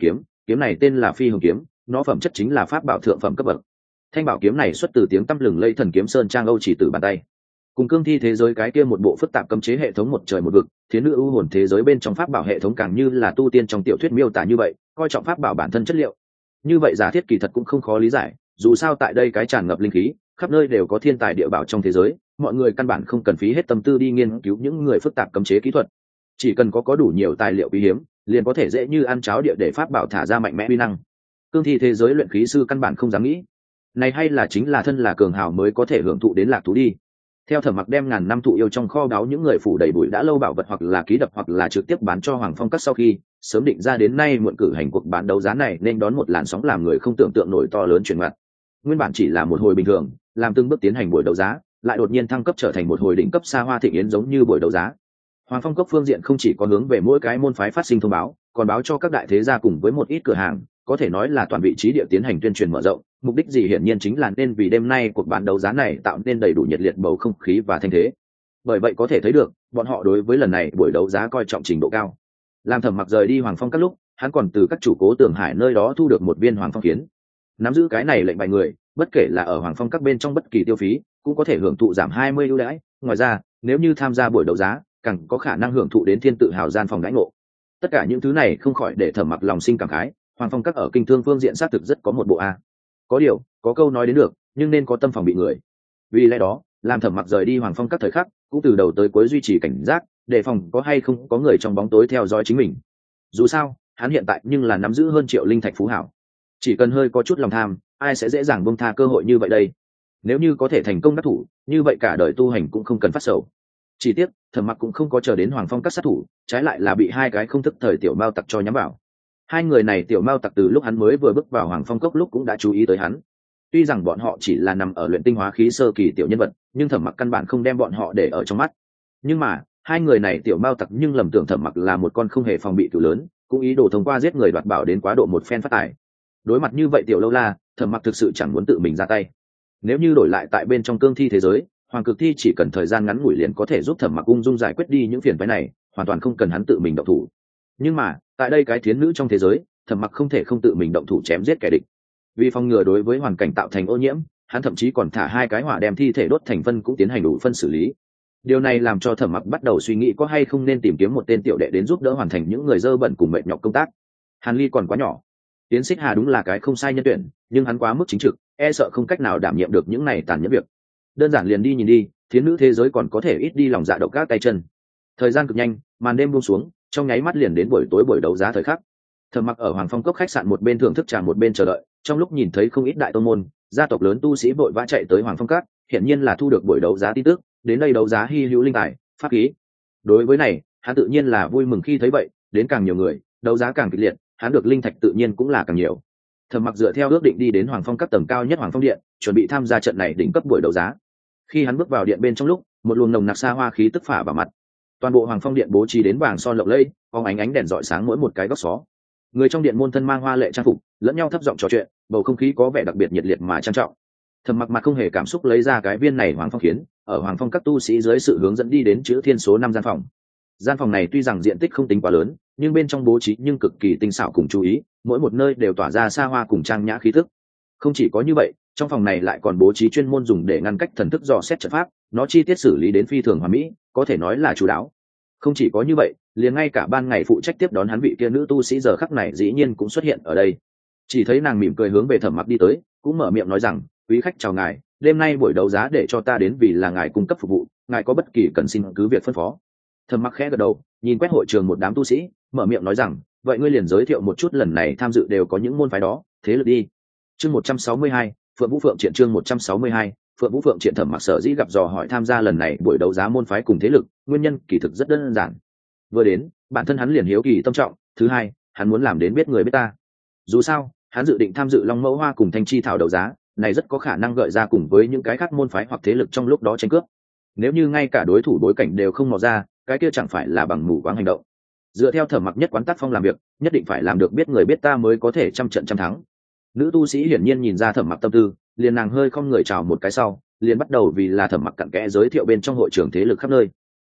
kiếm này tên là Phi Hồng kiếm, nó phẩm chất chính là pháp bảo thượng phẩm cấp bậc. Thanh bảo kiếm này xuất từ tiếng tăm lừng lẫy Thần Kiếm Sơn Trang Âu chỉ từ bàn tay. Cùng cương thi thế giới cái kia một bộ phức tạp cấm chế hệ thống một trời một vực, thiến nữ ưu hồn thế giới bên trong pháp bảo hệ thống càng như là tu tiên trong tiểu thuyết miêu tả như vậy, coi trọng pháp bảo bản thân chất liệu. Như vậy giả thiết kỳ thật cũng không khó lý giải, dù sao tại đây cái tràn ngập linh khí, khắp nơi đều có thiên tài địa bảo trong thế giới, mọi người căn bản không cần phí hết tâm tư đi nghiên cứu những người phức tạp cấm chế kỹ thuật, chỉ cần có có đủ nhiều tài liệu quý hiếm, liền có thể dễ như ăn cháo địa để pháp bảo thả ra mạnh mẽ uy năng. Cương thi thế giới luyện khí sư căn bản không dám nghĩ, này hay là chính là thân là cường hào mới có thể hưởng thụ đến lạc thú đi. Theo Thẩm Mặc đem ngàn năm thụ yêu trong kho báu những người phủ đầy bụi đã lâu bảo vật hoặc là ký đập hoặc là trực tiếp bán cho Hoàng Phong Các sau khi sớm định ra đến nay muộn cử hành cuộc bán đấu giá này nên đón một làn sóng làm người không tưởng tượng nổi to lớn chuyển ngoặt. Nguyên bản chỉ là một hồi bình thường, làm từng bước tiến hành buổi đấu giá, lại đột nhiên thăng cấp trở thành một hồi đỉnh cấp xa hoa thịnh yến giống như buổi đấu giá. Hoàng Phong Cốc phương diện không chỉ có hướng về mỗi cái môn phái phát sinh thông báo, còn báo cho các đại thế gia cùng với một ít cửa hàng, có thể nói là toàn vị trí địa tiến hành tuyên truyền mở rộng. Mục đích gì hiển nhiên chính là nên vì đêm nay cuộc bán đấu giá này tạo nên đầy đủ nhiệt liệt bầu không khí và thanh thế. Bởi vậy có thể thấy được, bọn họ đối với lần này buổi đấu giá coi trọng trình độ cao. Làm Thẩm Mặc rời đi Hoàng Phong Các lúc, hắn còn từ các chủ cố Tường Hải nơi đó thu được một viên Hoàng Phong Kiến. Nắm giữ cái này lệnh bài người, bất kể là ở Hoàng Phong Các bên trong bất kỳ tiêu phí, cũng có thể hưởng thụ giảm hai mươi ưu đãi. Ngoài ra, nếu như tham gia buổi đấu giá, càng có khả năng hưởng thụ đến thiên tự hào gian phòng đãi ngộ. Tất cả những thứ này không khỏi để Thẩm Mặc lòng sinh cảm khái, Hoàng Phong Các ở kinh thương phương diện xác thực rất có một bộ a. Có điều, có câu nói đến được, nhưng nên có tâm phòng bị người. Vì lẽ đó, làm Thẩm Mặc rời đi Hoàng Phong Các thời khắc, cũng từ đầu tới cuối duy trì cảnh giác, đề phòng có hay không có người trong bóng tối theo dõi chính mình. Dù sao, hắn hiện tại nhưng là nắm giữ hơn triệu linh thạch phú hảo, chỉ cần hơi có chút lòng tham, ai sẽ dễ dàng buông tha cơ hội như vậy đây? Nếu như có thể thành công đắc thủ, như vậy cả đời tu hành cũng không cần phát sầu. Chỉ tiếc, Thẩm Mặc cũng không có chờ đến Hoàng Phong Các sát thủ, trái lại là bị hai cái không thức thời tiểu mao tặc cho nhắm vào. Hai người này tiểu mao tặc từ lúc hắn mới vừa bước vào Hoàng Phong Cốc lúc cũng đã chú ý tới hắn. Tuy rằng bọn họ chỉ là nằm ở luyện tinh hóa khí sơ kỳ tiểu nhân vật, nhưng Thẩm Mặc căn bản không đem bọn họ để ở trong mắt. Nhưng mà, hai người này tiểu mao tặc nhưng lầm tưởng Thẩm Mặc là một con không hề phòng bị cừu lớn, cũng ý đồ thông qua giết người đoạt bảo đến quá độ một phen phát tài. Đối mặt như vậy tiểu lâu la, Thẩm Mặc thực sự chẳng muốn tự mình ra tay. Nếu như đổi lại tại bên trong cương thi thế giới, Hoàng Cực Thi chỉ cần thời gian ngắn ngủi liền có thể giúp Thẩm Mặc ung dung giải quyết đi những phiền phức này, hoàn toàn không cần hắn tự mình động thủ. Nhưng mà, tại đây cái thiến nữ trong thế giới, Thẩm Mặc không thể không tự mình động thủ chém giết kẻ địch. Vì phòng ngừa đối với hoàn cảnh tạo thành ô nhiễm, hắn thậm chí còn thả hai cái hỏa đem thi thể đốt thành phân cũng tiến hành đủ phân xử lý. Điều này làm cho Thẩm Mặc bắt đầu suy nghĩ có hay không nên tìm kiếm một tên tiểu đệ đến giúp đỡ hoàn thành những người dơ bẩn cùng mệt nhọc công tác. Hàn Ly còn quá nhỏ, Tiến Xích Hà đúng là cái không sai nhân tuyển, nhưng hắn quá mức chính trực, e sợ không cách nào đảm nhiệm được những này tàn nhẫn việc. Đơn giản liền đi nhìn đi, thiến nữ thế giới còn có thể ít đi lòng dạ độc các tay chân. Thời gian cực nhanh, màn đêm buông xuống, trong nháy mắt liền đến buổi tối buổi đấu giá thời khắc. Thẩm Mặc ở Hoàng Phong Cốc khách sạn một bên thưởng thức trà một bên chờ đợi, trong lúc nhìn thấy không ít đại tông môn, gia tộc lớn tu sĩ vội vã chạy tới Hoàng Phong Các, hiển nhiên là thu được buổi đấu giá tin tức, đến đây đấu giá hy hữu linh tài, pháp khí. Đối với này, hắn tự nhiên là vui mừng khi thấy vậy, đến càng nhiều người, đấu giá càng kịch liệt, hắn được linh thạch tự nhiên cũng là càng nhiều. Thẩm Mặc dựa theo ước định đi đến Hoàng Phong Các tầng cao nhất Hoàng Phong Điện, chuẩn bị tham gia trận này đỉnh cấp buổi đấu giá. Khi hắn bước vào điện bên trong lúc, một luồng nồng nặc xa hoa khí tức phả vào mặt. Toàn bộ Hoàng Phong Điện bố trí đến vàng son lộng lẫy, phóng ánh ánh đèn rọi sáng mỗi một cái góc xó. Người trong điện môn thân mang hoa lệ trang phục, lẫn nhau thấp giọng trò chuyện, bầu không khí có vẻ đặc biệt nhiệt liệt mà trang trọng. Thẩm Mặc mặt không hề cảm xúc lấy ra cái viên này Hoàng Phong Kiến, ở Hoàng Phong Các tu sĩ dưới sự hướng dẫn đi đến chữ thiên số năm gian phòng. Gian phòng này tuy rằng diện tích không tính quá lớn, nhưng bên trong bố trí nhưng cực kỳ tinh xảo cùng chú ý, mỗi một nơi đều tỏa ra xa hoa cùng trang nhã khí tức. Không chỉ có như vậy, trong phòng này lại còn bố trí chuyên môn dùng để ngăn cách thần thức dò xét trận pháp, nó chi tiết xử lý đến phi thường hoàn mỹ, có thể nói là chú đáo. Không chỉ có như vậy, liền ngay cả ban ngày phụ trách tiếp đón hắn vị kia nữ tu sĩ giờ khắc này dĩ nhiên cũng xuất hiện ở đây. Chỉ thấy nàng mỉm cười hướng về Thẩm Mặc đi tới, cũng mở miệng nói rằng: "Quý khách chào ngài, đêm nay buổi đấu giá để cho ta đến vì là ngài cung cấp phục vụ, ngài có bất kỳ cần xin cứ việc phân phó." Thẩm Mặc khẽ gật đầu, nhìn quét hội trường một đám tu sĩ, mở miệng nói rằng: "Vậy ngươi liền giới thiệu một chút lần này tham dự đều có những môn phái đó, thế lực đi." Chương một trăm sáu mươi hai, Phượng Vũ Phượng Triển chương một trăm sáu mươi hai, Phượng Vũ Phượng Triển. Thẩm Mặc sở dĩ gặp dò hỏi tham gia lần này buổi đấu giá môn phái cùng thế lực, nguyên nhân kỳ thực rất đơn giản. Vừa đến, bản thân hắn liền hiếu kỳ tâm trọng, thứ hai, hắn muốn làm đến biết người biết ta. Dù sao, hắn dự định tham dự Long Mẫu Hoa cùng Thanh Chi Thảo đấu giá, này rất có khả năng gợi ra cùng với những cái khác môn phái hoặc thế lực trong lúc đó tranh cướp. Nếu như ngay cả đối thủ bối cảnh đều không mò ra, cái kia chẳng phải là bằng mù quáng hành động. Dựa theo Thẩm Mặc nhất quán tác phong làm việc, nhất định phải làm được biết người biết ta mới có thể trăm trận trăm thắng. Nữ tu sĩ hiển nhiên nhìn ra Thẩm Mặc tâm tư, liền nàng hơi không người chào một cái sau, liền bắt đầu vì là Thẩm Mặc cặn kẽ giới thiệu bên trong hội trường thế lực khắp nơi.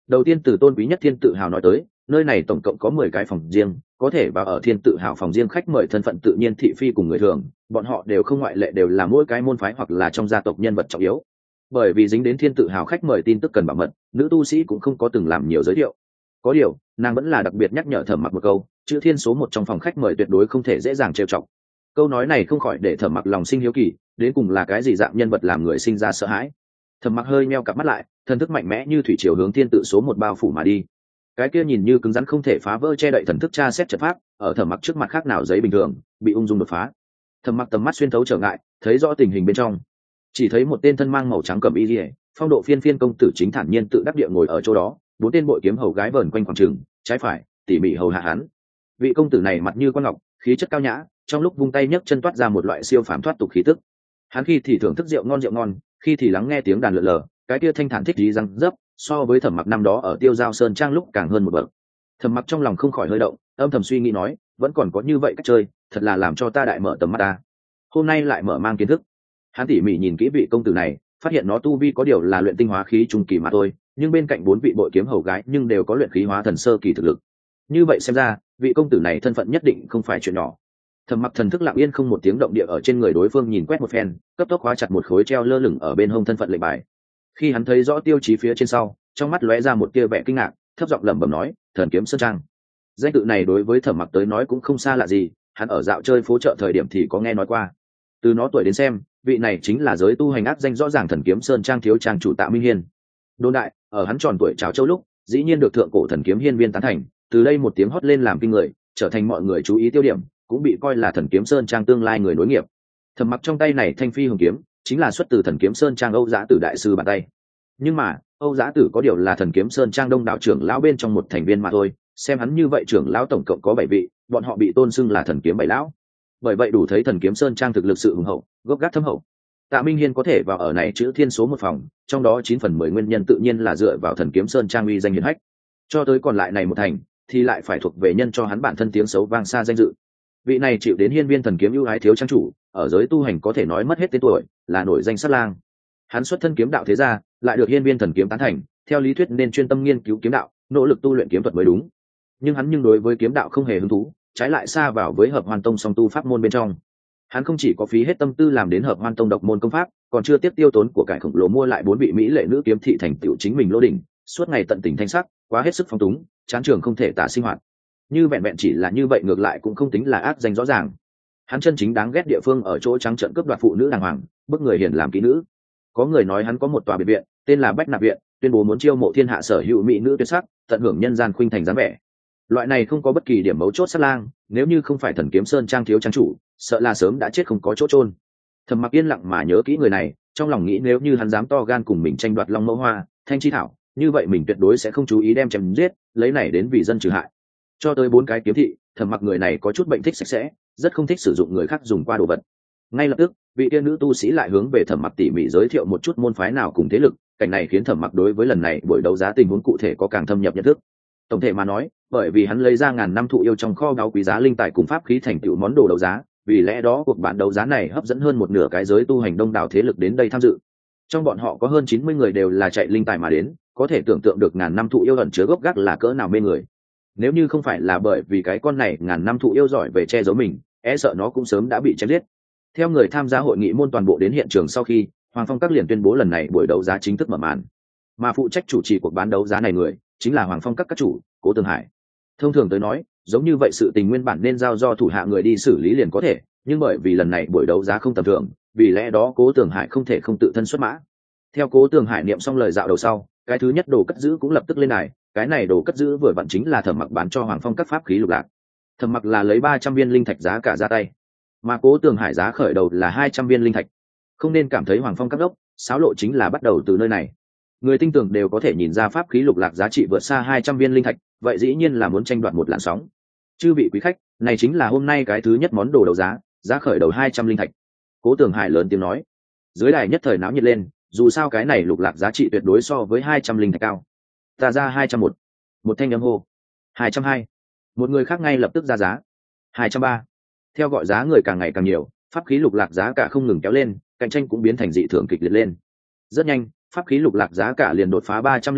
Đầu tiên từ tôn quý nhất thiên tự hào nói tới, nơi này tổng cộng có mười cái phòng riêng, có thể vào ở thiên tự hào phòng riêng khách mời thân phận tự nhiên thị phi cùng người thường, bọn họ đều không ngoại lệ, đều là mỗi cái môn phái hoặc là trong gia tộc nhân vật trọng yếu. Bởi vì dính đến thiên tự hào khách mời tin tức cần bảo mật, nữ tu sĩ cũng không có từng làm nhiều giới thiệu. Có điều nàng vẫn là đặc biệt nhắc nhở Thẩm Mặc một câu, chữ thiên số một trong phòng khách mời tuyệt đối không thể dễ dàng trêu chọc. Câu nói này không khỏi để Thẩm Mặc lòng sinh hiếu kỳ, đến cùng là cái gì dạng nhân vật làm người sinh ra sợ hãi. Thẩm Mặc hơi meo cặp mắt lại, thần thức mạnh mẽ như thủy triều hướng thiên tự số một bao phủ mà đi. Cái kia nhìn như cứng rắn không thể phá vỡ che đậy thần thức tra xét trận pháp, ở Thẩm Mặc trước mặt khác nào giấy bình thường, bị ung dung đột phá. Thẩm Mặc tầm mắt xuyên thấu trở ngại, thấy rõ tình hình bên trong. Chỉ thấy một tên thân mang màu trắng cẩm y liễu, phong độ phiên phiên công tử chính thản nhiên tự đắc địa ngồi ở chỗ đó, bốn tên bội kiếm hầu gái vờn quanh khoảng trường, trái phải, tỉ mỉ hầu hạ hắn. Vị công tử này mặt như quan ngọc, khí chất cao nhã, trong lúc vung tay nhấc chân toát ra một loại siêu phàm thoát tục khí tức. Hắn khi thì thưởng thức rượu ngon rượu ngon, khi thì lắng nghe tiếng đàn lượn lờ, cái kia thanh thản thích trí răng dấp, so với Thẩm Mặc năm đó ở Tiêu Giao Sơn trang lúc càng hơn một bậc. Thẩm Mặc trong lòng không khỏi hơi động, âm thầm suy nghĩ nói, vẫn còn có như vậy cách chơi, thật là làm cho ta đại mở tầm mắt ta. Hôm nay lại mở mang kiến thức. Hắn tỉ mỉ nhìn kỹ vị công tử này, phát hiện nó tu vi có điều là luyện tinh hóa khí trung kỳ mà thôi, nhưng bên cạnh bốn vị bội kiếm hầu gái nhưng đều có luyện khí hóa thần sơ kỳ thực lực. Như vậy xem ra, vị công tử này thân phận nhất định không phải chuyện nhỏ. Thẩm Mặc thần thức lặng yên không một tiếng động địa ở trên người đối phương nhìn quét một phen, cấp tốc khóa chặt một khối treo lơ lửng ở bên hông thân phận lệnh bài. Khi hắn thấy rõ tiêu chí phía trên sau, trong mắt lóe ra một tia vẻ kinh ngạc, thấp giọng lẩm bẩm nói, Thần Kiếm Sơn Trang. Danh tự này đối với Thẩm Mặc tới nói cũng không xa lạ gì, hắn ở dạo chơi phố chợ thời điểm thì có nghe nói qua. Từ nó tuổi đến xem, vị này chính là giới tu hành ác danh rõ ràng Thần Kiếm Sơn Trang thiếu trang chủ Tạ Minh Hiên. Đồn đại, ở hắn tròn tuổi Trảo Châu lúc, dĩ nhiên được thượng cổ Thần Kiếm Hiên viên tán thành, từ đây một tiếng hót lên làm kinh người, trở thành mọi người chú ý tiêu điểm, cũng bị coi là Thần Kiếm Sơn Trang tương lai người nối nghiệp. Thẩm Mặc trong tay này thanh phi hồng kiếm, chính là xuất từ Thần Kiếm Sơn Trang Âu Giá Tử đại sư bàn tay. Nhưng mà, Âu Giá Tử có điều là Thần Kiếm Sơn Trang đông đạo trưởng lão bên trong một thành viên mà thôi, xem hắn như vậy trưởng lão tổng cộng có bảy vị, bọn họ bị tôn xưng là Thần Kiếm bảy lão. Bởi vậy đủ thấy Thần Kiếm Sơn Trang thực lực sự hùng hậu, gốc gác thâm hậu. Tạ Minh Hiên có thể vào ở này chữ thiên số một phòng, trong đó chín phần mười nguyên nhân tự nhiên là dựa vào Thần Kiếm Sơn Trang uy danh hiển hách. Cho tới còn lại này một thành, thì lại phải thuộc về nhân cho hắn bản thân tiếng xấu vang xa danh dự. Vị này chịu đến hiên viên thần kiếm ưu ái thiếu trang chủ, ở giới tu hành có thể nói mất hết tên tuổi, là nổi danh sát lang. Hắn xuất thân kiếm đạo thế gia, lại được hiên viên thần kiếm tán thành, theo lý thuyết nên chuyên tâm nghiên cứu kiếm đạo, nỗ lực tu luyện kiếm thuật mới đúng. Nhưng hắn nhưng đối với kiếm đạo không hề hứng thú, trái lại xa vào với Hợp Hoan Tông song tu pháp môn bên trong. Hắn không chỉ có phí hết tâm tư làm đến Hợp Hoan Tông độc môn công pháp, còn chưa tiếp tiêu tốn của cải khổng lồ mua lại bốn vị mỹ lệ nữ kiếm thị thành tựu chính mình lô đỉnh, suốt ngày tận tình thanh sắc, quá hết sức phong túng, chán trường không thể tả sinh hoạt. Như vẹn vẹn chỉ là như vậy ngược lại cũng không tính là ác danh rõ ràng. Hắn chân chính đáng ghét địa phương ở chỗ trắng trợn cướp đoạt phụ nữ đàng hoàng, bức người hiền làm kỹ nữ. Có người nói hắn có một tòa biệt viện, tên là Bách Nạp viện, tuyên bố muốn chiêu mộ thiên hạ sở hữu mỹ nữ tuyệt sắc, tận hưởng nhân gian khuynh thành dáng vẻ. Loại này không có bất kỳ điểm mấu chốt sát lang, nếu như không phải Thần Kiếm Sơn Trang thiếu trang chủ, sợ là sớm đã chết không có chỗ chôn. Thẩm Mặc yên lặng mà nhớ kỹ người này, trong lòng nghĩ nếu như hắn dám to gan cùng mình tranh đoạt Long Mẫu Hoa, Thanh Chi Thảo, như vậy mình tuyệt đối sẽ không chú ý đem chém giết, lấy này đến vì dân trừ hại. Cho tới bốn cái kiếm thị, Thẩm Mặc người này có chút bệnh thích sạch sẽ, rất không thích sử dụng người khác dùng qua đồ vật. Ngay lập tức, vị tiên nữ tu sĩ lại hướng về Thẩm Mặc tỉ mỉ giới thiệu một chút môn phái nào cùng thế lực, cảnh này khiến Thẩm Mặc đối với lần này buổi đấu giá tình huống cụ thể có càng thâm nhập nhận thức. Tổng thể mà nói, bởi vì hắn lấy ra ngàn năm thụ yêu trong kho báu quý giá linh tài cùng pháp khí thành tựu món đồ đấu giá, vì lẽ đó cuộc bán đấu giá này hấp dẫn hơn một nửa cái giới tu hành đông đảo thế lực đến đây tham dự. Trong bọn họ có hơn chín mươi người đều là chạy linh tài mà đến, có thể tưởng tượng được ngàn năm thụ yêu ẩn chứa gốc gác là cỡ nào mê người. Nếu như không phải là bởi vì cái con này ngàn năm thụ yêu giỏi về che giấu mình, e sợ nó cũng sớm đã bị chém giết. Theo người tham gia hội nghị môn toàn bộ đến hiện trường sau khi, Hoàng Phong Các liền tuyên bố lần này buổi đấu giá chính thức mở màn. Mà phụ trách chủ trì cuộc bán đấu giá này người, chính là Hoàng Phong Các các chủ, Cố Tường Hải. Thông thường tới nói, giống như vậy sự tình nguyên bản nên giao do thủ hạ người đi xử lý liền có thể, nhưng bởi vì lần này buổi đấu giá không tầm thường, vì lẽ đó Cố Tường Hải không thể không tự thân xuất mã. Theo Cố Tường Hải niệm xong lời dạo đầu sau, cái thứ nhất đồ cất giữ cũng lập tức lên đài. Cái này đồ cất giữ vừa vặn chính là Thẩm Mặc bán cho Hoàng Phong Các pháp khí lục lạc. Thẩm Mặc là lấy ba trăm viên linh thạch giá cả ra tay, mà Cố Tường Hải giá khởi đầu là hai trăm viên linh thạch. Không nên cảm thấy Hoàng Phong Các đốc, xáo lộ chính là bắt đầu từ nơi này. Người tinh tường đều có thể nhìn ra pháp khí lục lạc giá trị vượt xa hai trăm viên linh thạch, vậy dĩ nhiên là muốn tranh đoạt một làn sóng. Chư vị quý khách, này chính là hôm nay cái thứ nhất món đồ đấu giá, giá khởi đầu hai trăm linh thạch. Cố Tường Hải lớn tiếng nói. Dưới đài nhất thời náo nhiệt lên, dù sao cái này lục lạc giá trị tuyệt đối so với hai trăm linh thạch cao. Ta ra hai trăm một. Một thanh âm hô. hai trăm hai. Một người khác ngay lập tức ra giá. hai trăm ba. Theo gọi giá người càng ngày càng nhiều, pháp khí lục lạc giá cả không ngừng kéo lên, cạnh tranh cũng biến thành dị thường kịch liệt lên. Rất nhanh, pháp khí lục lạc giá cả liền đột phá ba trăm linh thạch,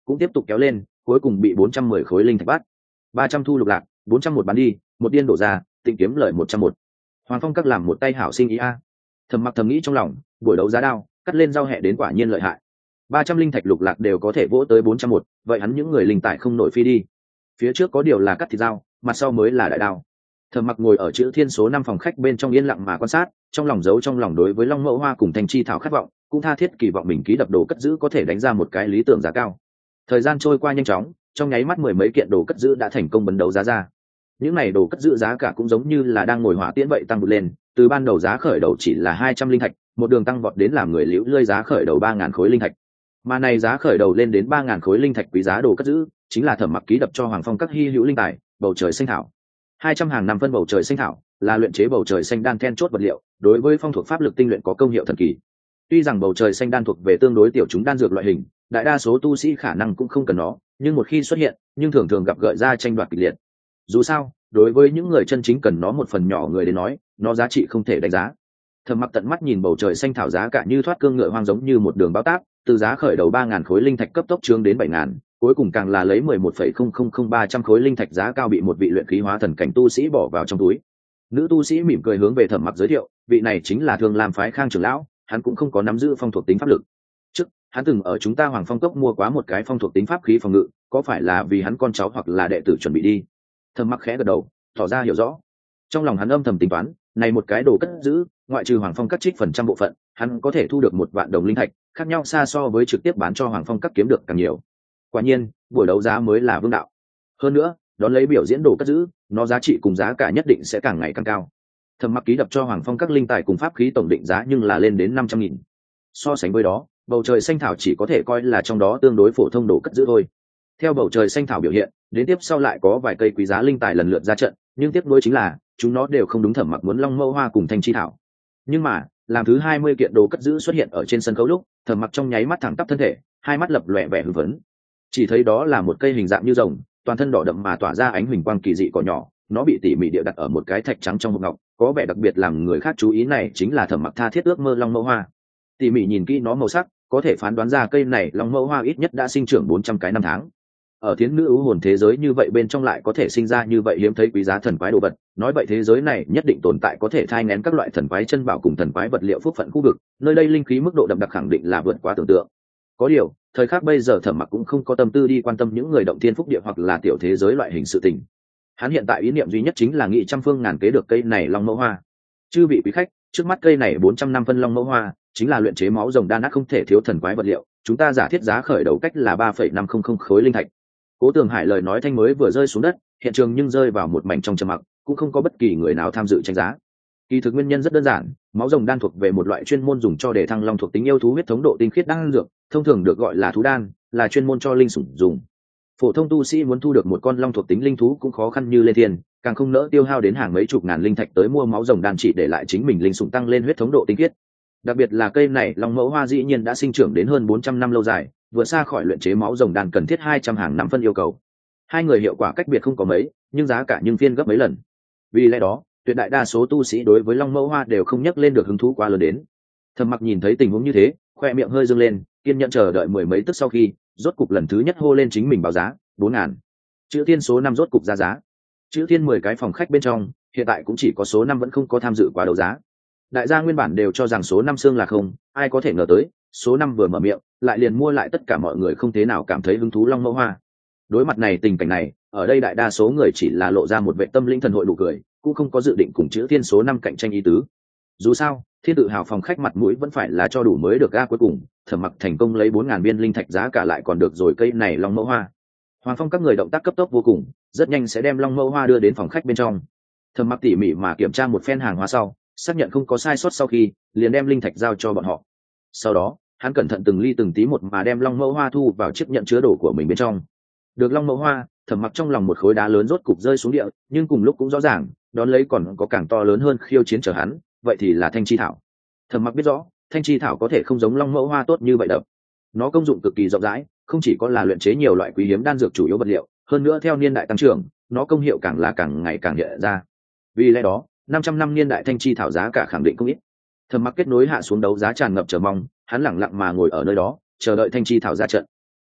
cũng tiếp tục kéo lên, cuối cùng bị bốn trăm mười khối linh thạch bắt. Ba trăm thu lục lạc, bốn trăm một bán đi, một điên đổ ra, tịnh kiếm lợi một trăm một. Hoàng Phong các làm một tay hảo sinh ý a. Thầm mặc thầm nghĩ trong lòng, buổi đấu giá đao, cắt lên giao hẹ đến quả nhiên lợi hại. Ba trăm linh thạch lục lạc đều có thể vỗ tới bốn trăm một, vậy hắn những người linh tài không nổi phi đi. Phía trước có điều là cắt thịt dao, mặt sau mới là đại đao. Thầm mặc ngồi ở chữ thiên số năm phòng khách bên trong yên lặng mà quan sát, trong lòng giấu trong lòng đối với long mẫu hoa cùng thanh chi thảo khát vọng, cũng tha thiết kỳ vọng mình ký đập đồ cất giữ có thể đánh ra một cái lý tưởng giá cao. Thời gian trôi qua nhanh chóng, trong nháy mắt mười mấy kiện đồ cất giữ đã thành công bấn đấu giá ra. Những này đồ cất giữ giá cả cũng giống như là đang ngồi hỏa tiễn vậy tăng vụt lên, từ ban đầu giá khởi đầu chỉ là hai trăm linh thạch, một đường tăng vọt đến làm người liễu lơi giá khởi đầu ba ngàn khối linh thạch. Mà này giá khởi đầu lên đến ba ngàn khối linh thạch quý giá đồ cất giữ, chính là Thẩm Mặc ký đập cho Hoàng Phong các hi hữu linh tài, bầu trời xanh thảo. hai trăm hàng năm phân bầu trời xanh thảo, là luyện chế bầu trời xanh đan then chốt vật liệu, đối với phong thuộc pháp lực tinh luyện có công hiệu thần kỳ. Tuy rằng bầu trời xanh đan thuộc về tương đối tiểu chúng đan dược loại hình, đại đa số tu sĩ khả năng cũng không cần nó, nhưng một khi xuất hiện, nhưng thường thường gặp gợi ra tranh đoạt kịch liệt. Dù sao, đối với những người chân chính cần nó một phần nhỏ người đến nói, nó giá trị không thể đánh giá. Thẩm Mặc tận mắt nhìn bầu trời xanh thảo giá cả như thoát cương ngựa hoang giống như một đường báo táp, từ giá khởi đầu ba ngàn khối linh thạch cấp tốc trướng đến bảy ngàn, cuối cùng càng là lấy mười một phẩy không không không ba trăm khối linh thạch giá cao bị một vị luyện khí hóa thần cảnh tu sĩ bỏ vào trong túi. Nữ tu sĩ mỉm cười hướng về Thẩm Mặc giới thiệu, vị này chính là Thương Lam phái Khang trưởng lão, hắn cũng không có nắm giữ phong thuộc tính pháp lực. Trước, hắn từng ở chúng ta Hoàng Phong cốc mua quá một cái phong thuộc tính pháp khí phòng ngự, có phải là vì hắn con cháu hoặc là đệ tử chuẩn bị đi? Thẩm Mặc khẽ gật đầu, tỏ ra hiểu rõ. Trong lòng hắn âm thầm tính toán, này một cái đồ cất giữ, ngoại trừ Hoàng Phong cắt trích phần trăm bộ phận, hắn có thể thu được một vạn đồng linh thạch, khác nhau xa so với trực tiếp bán cho Hoàng Phong cắt kiếm được càng nhiều. Quả nhiên, buổi đấu giá mới là vương đạo. Hơn nữa, đón lấy biểu diễn đồ cất giữ, nó giá trị cùng giá cả nhất định sẽ càng ngày càng cao. Thẩm Mặc ký đập cho Hoàng Phong các linh tài cùng pháp khí tổng định giá nhưng là lên đến năm trăm nghìn. So sánh với đó, bầu trời xanh thảo chỉ có thể coi là trong đó tương đối phổ thông đồ cất giữ thôi. Theo bầu trời xanh thảo biểu hiện, đến tiếp sau lại có vài cây quý giá linh tài lần lượt ra trận, nhưng tiếc nuối chính là chúng nó đều không đúng Thẩm Mặc muốn long mẫu hoa cùng thanh chi thảo. Nhưng mà, làm thứ hai mươi kiện đồ cất giữ xuất hiện ở trên sân khấu lúc, Thẩm Mặc trong nháy mắt thẳng tắp thân thể, hai mắt lập lòe vẻ hưng phấn. Chỉ thấy đó là một cây hình dạng như rồng, toàn thân đỏ đậm mà tỏa ra ánh huỳnh quang kỳ dị cỏ nhỏ, nó bị tỉ mỉ địa đặt ở một cái thạch trắng trong hộp ngọc, có vẻ đặc biệt làm người khác chú ý, này chính là Thẩm Mặc tha thiết ước mơ long mẫu hoa. Tỉ mỉ nhìn kỹ nó màu sắc, có thể phán đoán ra cây này long mẫu hoa ít nhất đã sinh trưởng bốn trăm cái năm tháng. Ở thiến nữ ưu hồn thế giới như vậy bên trong lại có thể sinh ra như vậy hiếm thấy quý giá thần quái đồ vật, nói vậy thế giới này nhất định tồn tại có thể thai nghén các loại thần quái chân bảo cùng thần quái vật liệu phúc phận khu vực, nơi đây linh khí mức độ đậm đặc khẳng định là vượt quá tưởng tượng. Có điều, thời khắc bây giờ Thẩm Mặc cũng không có tâm tư đi quan tâm những người động thiên phúc địa hoặc là tiểu thế giới loại hình sự tình. Hắn hiện tại ý niệm duy nhất chính là nghị trăm phương ngàn kế được cây này long mẫu hoa. Chư vị quý khách, trước mắt cây này bốn trăm năm phân long mẫu hoa, chính là luyện chế máu rồng đan ác không thể thiếu thần quái vật liệu, chúng ta giả thiết giá khởi đầu cách là ba phẩy năm không không khối linh thạch. Cố Tường Hải lời nói thanh mới vừa rơi xuống đất, hiện trường nhưng rơi vào một mảnh trong trầm mặc, cũng không có bất kỳ người nào tham dự tranh giá. Kỳ thực nguyên nhân rất đơn giản, máu rồng đan thuộc về một loại chuyên môn dùng cho để thăng long thuộc tính yêu thú huyết thống độ tinh khiết đan dược, thông thường được gọi là thú đan, là chuyên môn cho linh sủng dùng. Phổ thông tu sĩ muốn thu được một con long thuộc tính linh thú cũng khó khăn như lên thiên, càng không nỡ tiêu hao đến hàng mấy chục ngàn linh thạch tới mua máu rồng đan chỉ để lại chính mình linh sủng tăng lên huyết thống độ tinh khiết. Đặc biệt là cây này long mẫu hoa dĩ nhiên đã sinh trưởng đến hơn bốn trăm năm lâu dài, vượt xa khỏi luyện chế máu rồng đan cần thiết hai trăm hàng năm phân yêu cầu. Hai người hiệu quả cách biệt không có mấy, nhưng giá cả nhưng phiên gấp mấy lần. Vì lẽ đó, tuyệt đại đa số tu sĩ đối với long mẫu hoa đều không nhắc lên được hứng thú quá lớn đến. Thẩm Mặc nhìn thấy tình huống như thế, khoe miệng hơi dương lên, kiên nhẫn chờ đợi mười mấy tức sau khi, rốt cục lần thứ nhất hô lên chính mình báo giá, bốn ngàn. Chữ Thiên số năm rốt cục ra giá. Chữ Thiên mười cái phòng khách bên trong, hiện tại cũng chỉ có số năm vẫn không có tham dự quá đấu giá. Đại gia nguyên bản đều cho rằng số năm xương là không, ai có thể ngờ tới, số năm vừa mở miệng, lại liền mua lại tất cả mọi người không thế nào cảm thấy hứng thú long mẫu hoa. Đối mặt này tình cảnh này, ở đây đại đa số người chỉ là lộ ra một vệ tâm linh thần hội nụ cười, cũng không có dự định cùng Chữ Thiên số năm cạnh tranh ý tứ. Dù sao, Thiên Tự Hào phòng khách mặt mũi vẫn phải là cho đủ mới được ga cuối cùng, Thẩm Mặc thành công lấy bốn ngàn viên linh thạch giá cả lại còn được rồi cây này long mẫu hoa. Hoàng Phong các người động tác cấp tốc vô cùng, rất nhanh sẽ đem long mẫu hoa đưa đến phòng khách bên trong. Thẩm Mặc tỉ mỉ mà kiểm tra một phen hàng hóa sau, xác nhận không có sai sót sau khi, liền đem linh thạch giao cho bọn họ. Sau đó, hắn cẩn thận từng ly từng tí một mà đem long mẫu hoa thu vào chiếc nhận chứa đồ của mình bên trong. Được long mẫu hoa, Thẩm Mặc trong lòng một khối đá lớn rốt cục rơi xuống địa, nhưng cùng lúc cũng rõ ràng, đón lấy còn có càng to lớn hơn khiêu chiến chờ hắn, vậy thì là thanh chi thảo. Thẩm Mặc biết rõ, thanh chi thảo có thể không giống long mẫu hoa tốt như vậy đâu. Nó công dụng cực kỳ rộng rãi, không chỉ có là luyện chế nhiều loại quý hiếm đan dược chủ yếu vật liệu, hơn nữa theo niên đại tăng trưởng, nó công hiệu càng là càng ngày càng hiện ra. Vì lẽ đó, năm trăm năm niên đại thanh chi thảo giá cả khẳng định không ít. Thẩm Mặc kết nối hạ xuống đấu giá tràn ngập chờ mong, hắn lẳng lặng mà ngồi ở nơi đó, chờ đợi thanh chi thảo ra trận.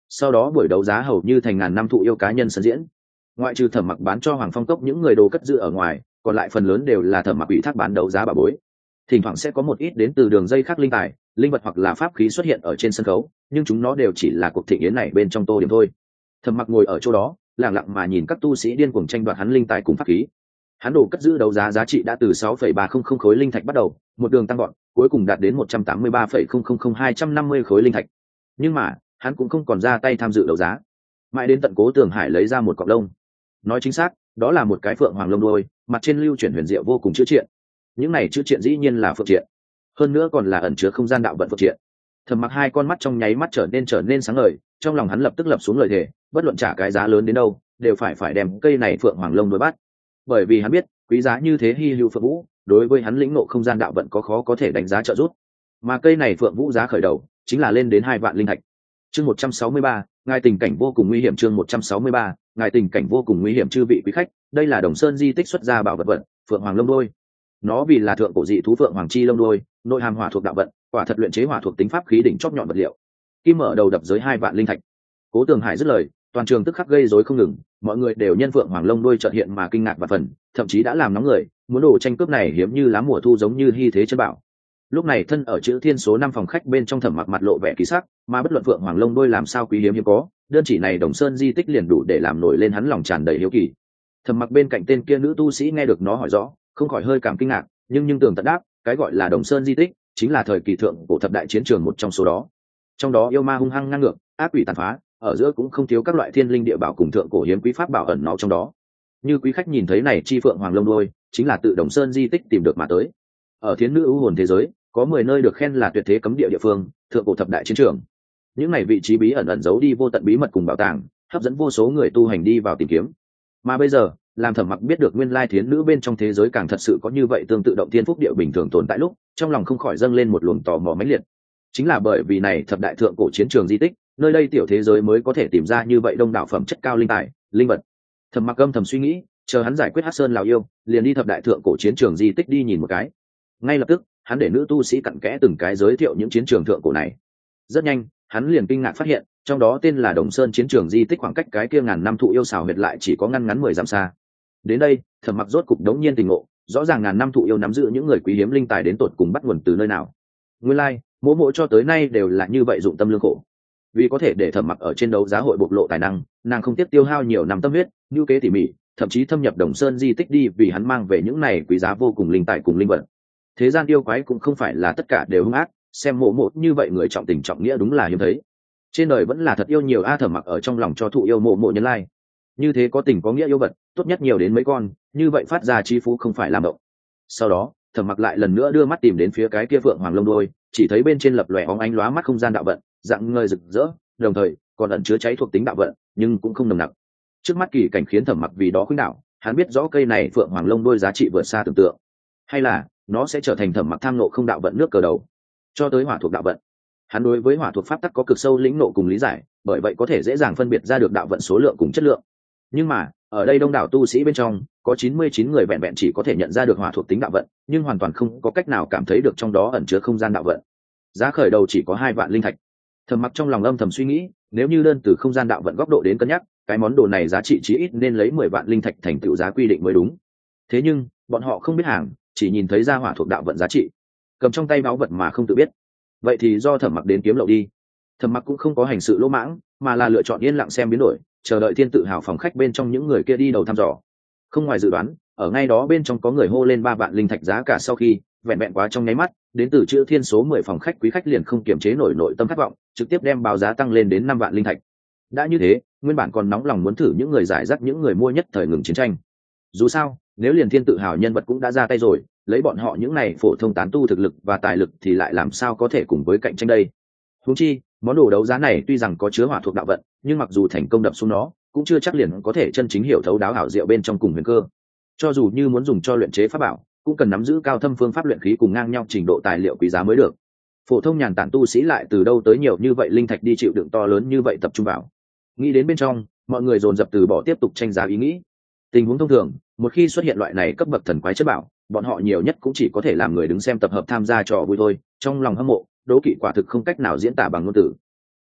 sau đó buổi đấu giá hầu như thành ngàn năm thụ yêu cá nhân sân diễn. Ngoại trừ Thẩm Mặc bán cho Hoàng Phong Cốc những người đồ cất giữ ở ngoài, còn lại phần lớn đều là Thẩm Mặc ủy thác bán đấu giá bảo bối. Thỉnh thoảng sẽ có một ít đến từ đường dây khác linh tài, linh vật hoặc là pháp khí xuất hiện ở trên sân khấu, nhưng chúng nó đều chỉ là cuộc thịnh yến này bên trong tô điểm thôi. Thẩm Mặc ngồi ở chỗ đó, lặng lặng mà nhìn các tu sĩ điên cuồng tranh đoạt hắn linh tài cùng pháp khí. Hắn đồ cất giữ đấu giá giá trị đã từ sáu phẩy ba không không khối linh thạch bắt đầu, một đường tăng gọn, cuối cùng đạt đến một trăm tám mươi ba phẩy không không không hai trăm năm mươi khối linh thạch. Nhưng mà, hắn cũng không còn ra tay tham dự đấu giá. Mãi đến tận Cố Tường Hải lấy ra một cọng lông. Nói chính xác, đó là một cái phượng hoàng lông đuôi, mặt trên lưu chuyển huyền diệu vô cùng chữ triện. Những này chữ triện dĩ nhiên là phượng triện, hơn nữa còn là ẩn chứa không gian đạo vận phượng triện. Thẩm Mặc hai con mắt trong nháy mắt trở nên trở nên sáng ngời, trong lòng hắn lập tức lập xuống lời thề, bất luận trả cái giá lớn đến đâu, đều phải phải đem cây này phượng hoàng lông đuôi bắt. Bởi vì hắn biết, quý giá như thế hy hữu phượng vũ, đối với hắn lĩnh ngộ không gian đạo vận có khó có thể đánh giá trợ giúp. Mà cây này phượng vũ giá khởi đầu chính là lên đến hai vạn linh thạch. Chương một trăm sáu mươi ba, ngài tình cảnh vô cùng nguy hiểm. Chương một trăm sáu mươi ba, ngài tình cảnh vô cùng nguy hiểm. Chư vị quý khách, đây là Đồng Sơn di tích xuất ra bảo vật vận, phượng hoàng lông đuôi. Nó vì là thượng cổ dị thú phượng hoàng chi lông đuôi, nội hàm hỏa thuộc đạo vận, quả thật luyện chế hỏa thuộc tính pháp khí đỉnh chóp nhọn vật liệu. Kim mở đầu đập giới hai vạn linh thạch. Cố Tường Hải dứt lời, toàn trường tức khắc gây rối không ngừng, mọi người đều nhân phượng hoàng lông đuôi chợt hiện mà kinh ngạc và phần, thậm chí đã làm nóng người, muốn đồ tranh cướp này hiếm như lá mùa thu giống như hy thế chân bảo. Lúc này thân ở chữ thiên số năm phòng khách bên trong Thẩm Mặc mặt lộ vẻ kỳ sắc, mà bất luận phượng hoàng lông đuôi làm sao quý hiếm hiếm có, đơn chỉ này Đồng Sơn di tích liền đủ để làm nổi lên hắn lòng tràn đầy hiếu kỳ. Thẩm Mặc bên cạnh tên kia nữ tu sĩ nghe được nó hỏi rõ, không khỏi hơi cảm kinh ngạc, nhưng nhưng tưởng tận đáp, cái gọi là Đồng Sơn di tích chính là thời kỳ thượng cổ thập đại chiến trường một trong số đó. Trong đó yêu ma hung hăng ngang ngược, ác quỷ tàn phá, ở giữa cũng không thiếu các loại thiên linh địa bảo cùng thượng cổ hiếm quý pháp bảo ẩn náu trong đó. Như quý khách nhìn thấy này chi phượng hoàng lông đuôi, chính là tự Đồng Sơn di tích tìm được mà tới. Ở Thiến Nữ ưu hồn thế giới, có mười nơi được khen là tuyệt thế cấm địa địa phương, thượng cổ thập đại chiến trường. Những này vị trí bí ẩn ẩn giấu đi vô tận bí mật cùng bảo tàng, hấp dẫn vô số người tu hành đi vào tìm kiếm. Mà bây giờ, làm Thẩm Mặc biết được nguyên lai Thiến Nữ bên trong thế giới càng thật sự có như vậy tương tự động thiên phúc địa bình thường tồn tại lúc, trong lòng không khỏi dâng lên một luồng tò mò mãnh liệt. Chính là bởi vì này thập đại thượng cổ chiến trường di tích, nơi đây tiểu thế giới mới có thể tìm ra như vậy đông đảo phẩm chất cao linh tài, linh vật. Thẩm Mặc âm thầm suy nghĩ, chờ hắn giải quyết Hắc Sơn lão yêu, liền đi thập đại thượng cổ chiến trường di tích đi nhìn một cái. Ngay lập tức, hắn để nữ tu sĩ cặn kẽ từng cái giới thiệu những chiến trường thượng cổ này. Rất nhanh, hắn liền kinh ngạc phát hiện, trong đó tên là Đồng Sơn chiến trường di tích khoảng cách cái kia ngàn năm thụ yêu xào huyệt lại chỉ có ngăn ngắn mười dặm xa. Đến đây, Thẩm Mặc rốt cục đống nhiên tình ngộ, rõ ràng ngàn năm thụ yêu nắm giữ những người quý hiếm linh tài đến tột cùng bắt nguồn từ nơi nào. Nguyên lai, like, mỗi mỗi cho tới nay đều là như vậy dụng tâm lương khổ. Vì có thể để Thẩm Mặc ở trên đấu giá hội bộc lộ tài năng, nàng không tiếc tiêu hao nhiều năm tâm huyết, nhu kế tỉ mỉ, thậm chí thâm nhập Đồng Sơn di tích đi vì hắn mang về những này quý giá vô cùng linh tài cùng linh vật. Thế gian yêu quái cũng không phải là tất cả đều hung ác, xem mộ mộ như vậy người trọng tình trọng nghĩa đúng là hiếm thấy. Trên đời vẫn là thật yêu nhiều a. Thẩm Mặc ở trong lòng cho thụ yêu mộ mộ nhân lai. Như thế có tình có nghĩa yêu vật, tốt nhất nhiều đến mấy con, như vậy phát ra chi phú không phải làm động. Sau đó, Thẩm Mặc lại lần nữa đưa mắt tìm đến phía cái kia phượng hoàng lông đuôi, chỉ thấy bên trên lập lòe óng ánh lóa mắt không gian đạo vận, dạng ngời rực rỡ, đồng thời còn ẩn chứa cháy thuộc tính đạo vận, nhưng cũng không nồng nặc. Trước mắt kỳ cảnh khiến Thẩm Mặc vì đó khuynh đảo, hắn biết rõ cây này phượng hoàng lông đuôi giá trị vượt xa tưởng tượng, hay là nó sẽ trở thành Thẩm Mặc tham nộ không đạo vận nước cờ đầu. Cho tới hỏa thuộc đạo vận, hắn đối với hỏa thuộc pháp tắc có cực sâu lĩnh nộ cùng lý giải, bởi vậy có thể dễ dàng phân biệt ra được đạo vận số lượng cùng chất lượng. Nhưng mà ở đây đông đảo tu sĩ bên trong, có chín mươi chín người vẹn vẹn chỉ có thể nhận ra được hỏa thuộc tính đạo vận, nhưng hoàn toàn không có cách nào cảm thấy được trong đó ẩn chứa không gian đạo vận. Giá khởi đầu chỉ có hai vạn linh thạch. Thẩm Mặc trong lòng âm thầm suy nghĩ, nếu như đơn từ không gian đạo vận góc độ đến cân nhắc, cái món đồ này giá trị chí ít nên lấy mười vạn linh thạch thành tựu giá quy định mới đúng. Thế nhưng bọn họ không biết hàng, chỉ nhìn thấy ra hỏa thuộc đạo vận giá trị, cầm trong tay báu vật mà không tự biết. Vậy thì do Thẩm Mặc đến kiếm lậu đi. Thẩm Mặc cũng không có hành sự lỗ mãng, mà là lựa chọn yên lặng xem biến đổi, chờ đợi thiên tự hào phòng khách bên trong những người kia đi đầu thăm dò. Không ngoài dự đoán, ở ngay đó bên trong có người hô lên ba vạn linh thạch giá cả sau khi vẹn vẹn quá trong nháy mắt, đến từ chữ thiên số mười phòng khách quý khách liền không kiềm chế nổi nội tâm thất vọng, trực tiếp đem báo giá tăng lên đến năm vạn linh thạch. Đã như thế, nguyên bản còn nóng lòng muốn thử những người giải rác những người mua nhất thời ngừng chiến tranh. Dù sao, nếu liền thiên tự hào nhân vật cũng đã ra tay rồi, lấy bọn họ những này phổ thông tán tu thực lực và tài lực thì lại làm sao có thể cùng với cạnh tranh đây. Huống chi, món đồ đấu giá này tuy rằng có chứa hỏa thuộc đạo vận, nhưng mặc dù thành công đập xuống nó, cũng chưa chắc liền có thể chân chính hiểu thấu đáo hảo diệu bên trong cùng huyền cơ. Cho dù như muốn dùng cho luyện chế pháp bảo, cũng cần nắm giữ cao thâm phương pháp luyện khí cùng ngang nhau trình độ tài liệu quý giá mới được. Phổ thông nhàn tản tu sĩ lại từ đâu tới nhiều như vậy linh thạch đi chịu đựng to lớn như vậy tập trung vào. Nghĩ đến bên trong, mọi người dồn dập từ bỏ tiếp tục tranh giá ý nghĩ. Tình huống thông thường, một khi xuất hiện loại này cấp bậc thần quái chất bảo, bọn họ nhiều nhất cũng chỉ có thể làm người đứng xem tập hợp tham gia trò vui thôi, trong lòng hâm mộ, đố kỵ quả thực không cách nào diễn tả bằng ngôn từ.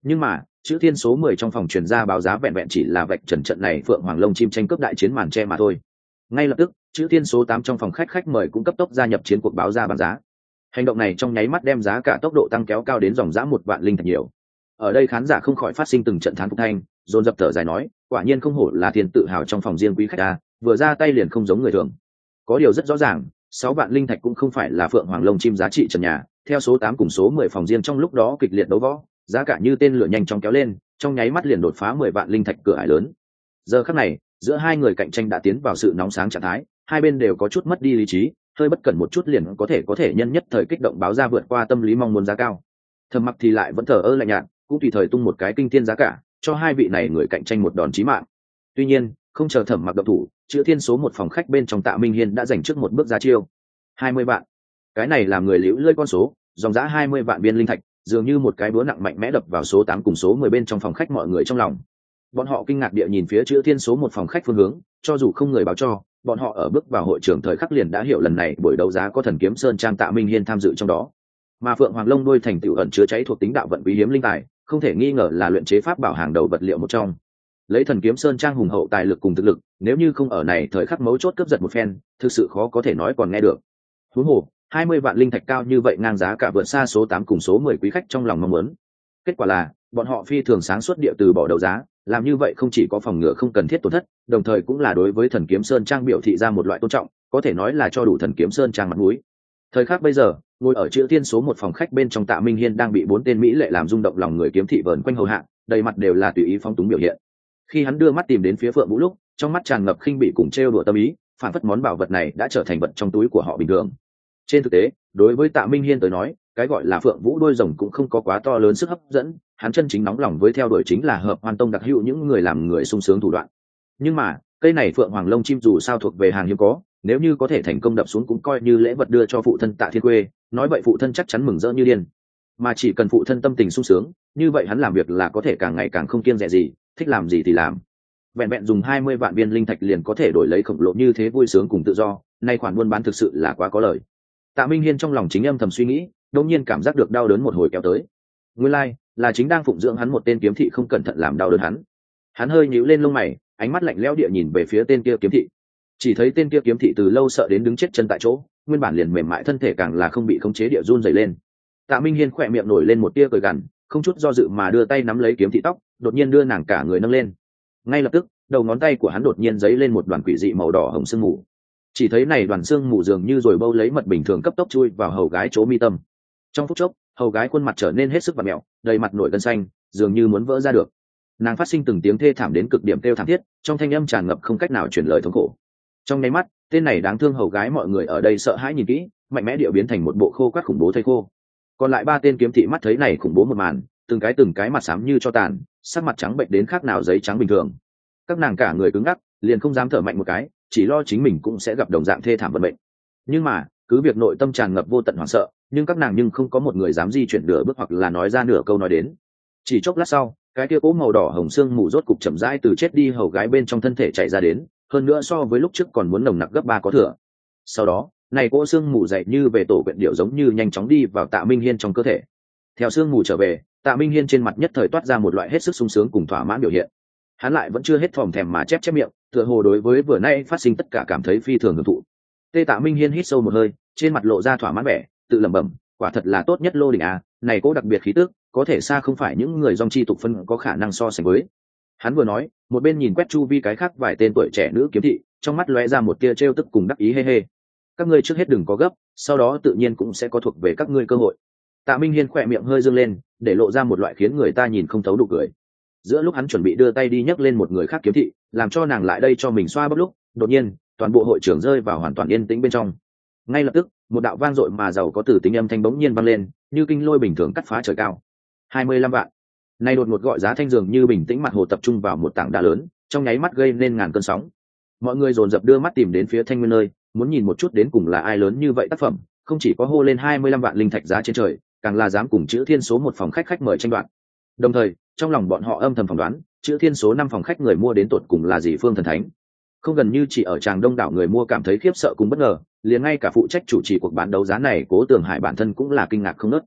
Nhưng mà chữ thiên số mười trong phòng truyền ra báo giá vẹn vẹn chỉ là vạch trần trận này phượng hoàng lông chim tranh cướp đại chiến màn che mà thôi. Ngay lập tức chữ thiên số tám trong phòng khách khách mời cũng cấp tốc gia nhập chiến cuộc báo ra bảng giá. Hành động này trong nháy mắt đem giá cả tốc độ tăng kéo cao đến dòng giá một vạn linh thạch nhiều. Ở đây khán giả không khỏi phát sinh từng trận thán phục thanh, dồn dập thở dài nói, quả nhiên không hổ là thiên tự hào trong phòng riêng quý khách ta, vừa ra tay liền không giống người thường. Có điều rất rõ ràng, sáu vạn linh thạch cũng không phải là phượng hoàng lông chim giá trị trần nhà, theo số tám cùng số mười phòng riêng trong lúc đó kịch liệt đấu võ, giá cả như tên lửa nhanh chóng kéo lên, trong nháy mắt liền đột phá mười vạn linh thạch cửa ải lớn. Giờ khắc này, giữa hai người cạnh tranh đã tiến vào sự nóng sáng trạng thái, hai bên đều có chút mất đi lý trí, hơi bất cẩn một chút liền có thể có thể nhân nhất thời kích động báo ra vượt qua tâm lý mong muốn giá cao. Thẩm Mặc thì lại vẫn thờ ơ lạnh nhạt, cũng tùy thời tung một cái kinh thiên giá cả, cho hai vị này người cạnh tranh một đòn chí mạng. Tuy nhiên, không chờ Thẩm Mặc động thủ, chữ thiên số một phòng khách bên trong Tạ Minh Hiên đã giành trước một bước ra chiêu. hai mươi vạn. Cái này làm người liễu lơi con số, dòng giá hai mươi vạn viên linh thạch, dường như một cái búa nặng mạnh mẽ đập vào số tám cùng số mười bên trong phòng khách mọi người trong lòng. Bọn họ kinh ngạc địa nhìn phía chữ thiên số một phòng khách phương hướng, cho dù không người báo cho, bọn họ ở bước vào hội trường thời khắc liền đã hiểu lần này buổi đấu giá có Thần Kiếm Sơn Trang Tạ Minh Hiên tham dự trong đó. Mà Phượng Hoàng Long đôi thành tựu ẩn chứa cháy thuộc tính đạo vận quý hiếm linh tài, không thể nghi ngờ là luyện chế pháp bảo hàng đầu vật liệu một trong. Lấy Thần Kiếm Sơn Trang hùng hậu tài lực cùng thực lực, nếu như không ở này thời khắc mấu chốt cướp giật một phen, thực sự khó có thể nói còn nghe được. Huống hồ, hai mươi vạn linh thạch cao như vậy ngang giá cả vượt xa số tám cùng số mười quý khách trong lòng mong muốn. Kết quả là, bọn họ phi thường sáng suốt địa từ bỏ đấu giá, làm như vậy không chỉ có phòng ngừa không cần thiết tổn thất, đồng thời cũng là đối với Thần Kiếm Sơn Trang biểu thị ra một loại tôn trọng, có thể nói là cho đủ Thần Kiếm Sơn Trang mặt mũi. Thời khắc bây giờ, ngồi ở chữ thiên số một phòng khách bên trong Tạ Minh Hiên đang bị bốn tên mỹ lệ làm rung động lòng người kiếm thị vờn quanh hầu hạ, đầy mặt đều là tùy ý phong túng biểu hiện. Khi hắn đưa mắt tìm đến phía Phượng Vũ lúc, trong mắt tràn ngập khinh bỉ cùng trêu đùa tâm ý, phản phất món bảo vật này đã trở thành vật trong túi của họ bình thường. Trên thực tế, đối với Tạ Minh Hiên tới nói, cái gọi là Phượng Vũ đôi rồng cũng không có quá to lớn sức hấp dẫn, hắn chân chính nóng lòng với theo đuổi chính là Hợp Hoan Tông đặc hữu những người làm người sung sướng thủ đoạn. Nhưng mà, cây này Phượng Hoàng lông chim dù sao thuộc về hàng hiếm có, nếu như có thể thành công đập xuống cũng coi như lễ vật đưa cho phụ thân Tạ Thiên Quê, nói vậy phụ thân chắc chắn mừng rỡ như điên. Mà chỉ cần phụ thân tâm tình sung sướng, như vậy hắn làm việc là có thể càng ngày càng không kiêng dè gì, thích làm gì thì làm. Vẹn vẹn dùng hai mươi vạn viên linh thạch liền có thể đổi lấy khổng lồ như thế vui sướng cùng tự do, nay khoản buôn bán thực sự là quá có lời. Tạ Minh Hiên trong lòng chính âm thầm suy nghĩ, đột nhiên cảm giác được đau đớn một hồi kéo tới. Nguyên lai, like, là chính đang phụng dưỡng hắn một tên kiếm thị không cẩn thận làm đau đớn hắn. Hắn hơi nhíu lên lông mày, ánh mắt lạnh lẽo địa nhìn về phía tên kia kiếm thị. Chỉ thấy tên kia kiếm thị từ lâu sợ đến đứng chết chân tại chỗ, nguyên bản liền mềm mại thân thể càng là không bị khống chế địa run rẩy lên. Tạ Minh Hiên khỏe miệng nổi lên một tia cười gằn, không chút do dự mà đưa tay nắm lấy kiếm thị tóc, đột nhiên đưa nàng cả người nâng lên. Ngay lập tức, đầu ngón tay của hắn đột nhiên giấy lên một đoàn quỷ dị màu đỏ hồng sương mù. Chỉ thấy này đoàn sương mù dường như rồi bâu lấy mật bình thường cấp tốc chui vào hầu gái chỗ mi tâm. Trong phút chốc, hầu gái khuôn mặt trở nên hết sức vặn mẹo, đầy mặt nổi gân xanh, dường như muốn vỡ ra được. Nàng phát sinh từng tiếng thê thảm đến cực điểm kêu thảm thiết, trong thanh âm tràn ngập không cách nào truyền lời thống khổ. Trong nháy mắt, tên này đáng thương hầu gái mọi người ở đây sợ hãi nhìn kỹ, mạnh mẽ địa biến thành một bộ khô quắt khủng bố thây khô. Còn lại ba tên kiếm thị mắt thấy này khủng bố một màn, từng cái từng cái mặt xám như cho tàn, sắc mặt trắng bệnh đến khác nào giấy trắng bình thường. Các nàng cả người cứng ngắc, liền không dám thở mạnh một cái, chỉ lo chính mình cũng sẽ gặp đồng dạng thê thảm vận mệnh. Nhưng mà, cứ việc nội tâm tràn ngập vô tận hoảng sợ, nhưng các nàng nhưng không có một người dám di chuyển nửa bước hoặc là nói ra nửa câu nói đến. Chỉ chốc lát sau, cái kia cỗ màu đỏ hồng xương mù rốt cục chậm rãi từ chết đi hầu gái bên trong thân thể chạy ra đến, hơn nữa so với lúc trước còn muốn nồng nặc gấp ba có thừa. Sau đó, này cỗ xương mù dậy như về tổ quyện điệu giống như nhanh chóng đi vào Tạ Minh Hiên trong cơ thể. Theo xương mù trở về, Tạ Minh Hiên trên mặt nhất thời toát ra một loại hết sức sung sướng cùng thỏa mãn biểu hiện. Hắn lại vẫn chưa hết thòm thèm mà chép chép miệng, tựa hồ đối với vừa nay phát sinh tất cả cảm thấy phi thường hưởng thụ. Tê Tạ Minh Hiên hít sâu một hơi, trên mặt lộ ra thỏa mãn vẻ, tự lẩm bẩm, quả thật là tốt nhất lô đỉnh à, này cố đặc biệt khí tức, có thể xa không phải những người dòng chi tục phân có khả năng so sánh với. Hắn vừa nói, một bên nhìn quét chu vi cái khác vài tên tuổi trẻ nữ kiếm thị, trong mắt lóe ra một tia trêu tức cùng đắc ý hê hê. Các ngươi trước hết đừng có gấp, sau đó tự nhiên cũng sẽ có thuộc về các ngươi cơ hội. Tạ Minh Hiên khỏe miệng hơi dương lên, để lộ ra một loại khiến người ta nhìn không thấu nụ cười. Giữa lúc hắn chuẩn bị đưa tay đi nhấc lên một người khác kiếm thị, làm cho nàng lại đây cho mình xoa bóp lúc, đột nhiên, toàn bộ hội trường rơi vào hoàn toàn yên tĩnh bên trong. Ngay lập tức, một đạo vang dội mà giàu có từ tính âm thanh bỗng nhiên vang lên, như kinh lôi bình thường cắt phá trời cao. hai mươi lăm vạn. Nay đột ngột gọi giá thanh dường như bình tĩnh mặt hồ tập trung vào một tảng đá lớn, trong nháy mắt gây nên ngàn cơn sóng. Mọi người dồn dập đưa mắt tìm đến phía Thanh Nguyên nơi, muốn nhìn một chút đến cùng là ai lớn như vậy tác phẩm, không chỉ có hô lên hai mươi lăm vạn linh thạch giá trên trời, càng là dám cùng chữ thiên số một phòng khách khách mời tranh đoạt. Đồng thời, trong lòng bọn họ âm thầm phỏng đoán, chữ thiên số năm phòng khách người mua đến tột cùng là gì phương thần thánh. Không gần như chỉ ở tràng đông đảo người mua cảm thấy khiếp sợ cùng bất ngờ, liền ngay cả phụ trách chủ trì cuộc bán đấu giá này Cố Tường Hải bản thân cũng là kinh ngạc không nớt.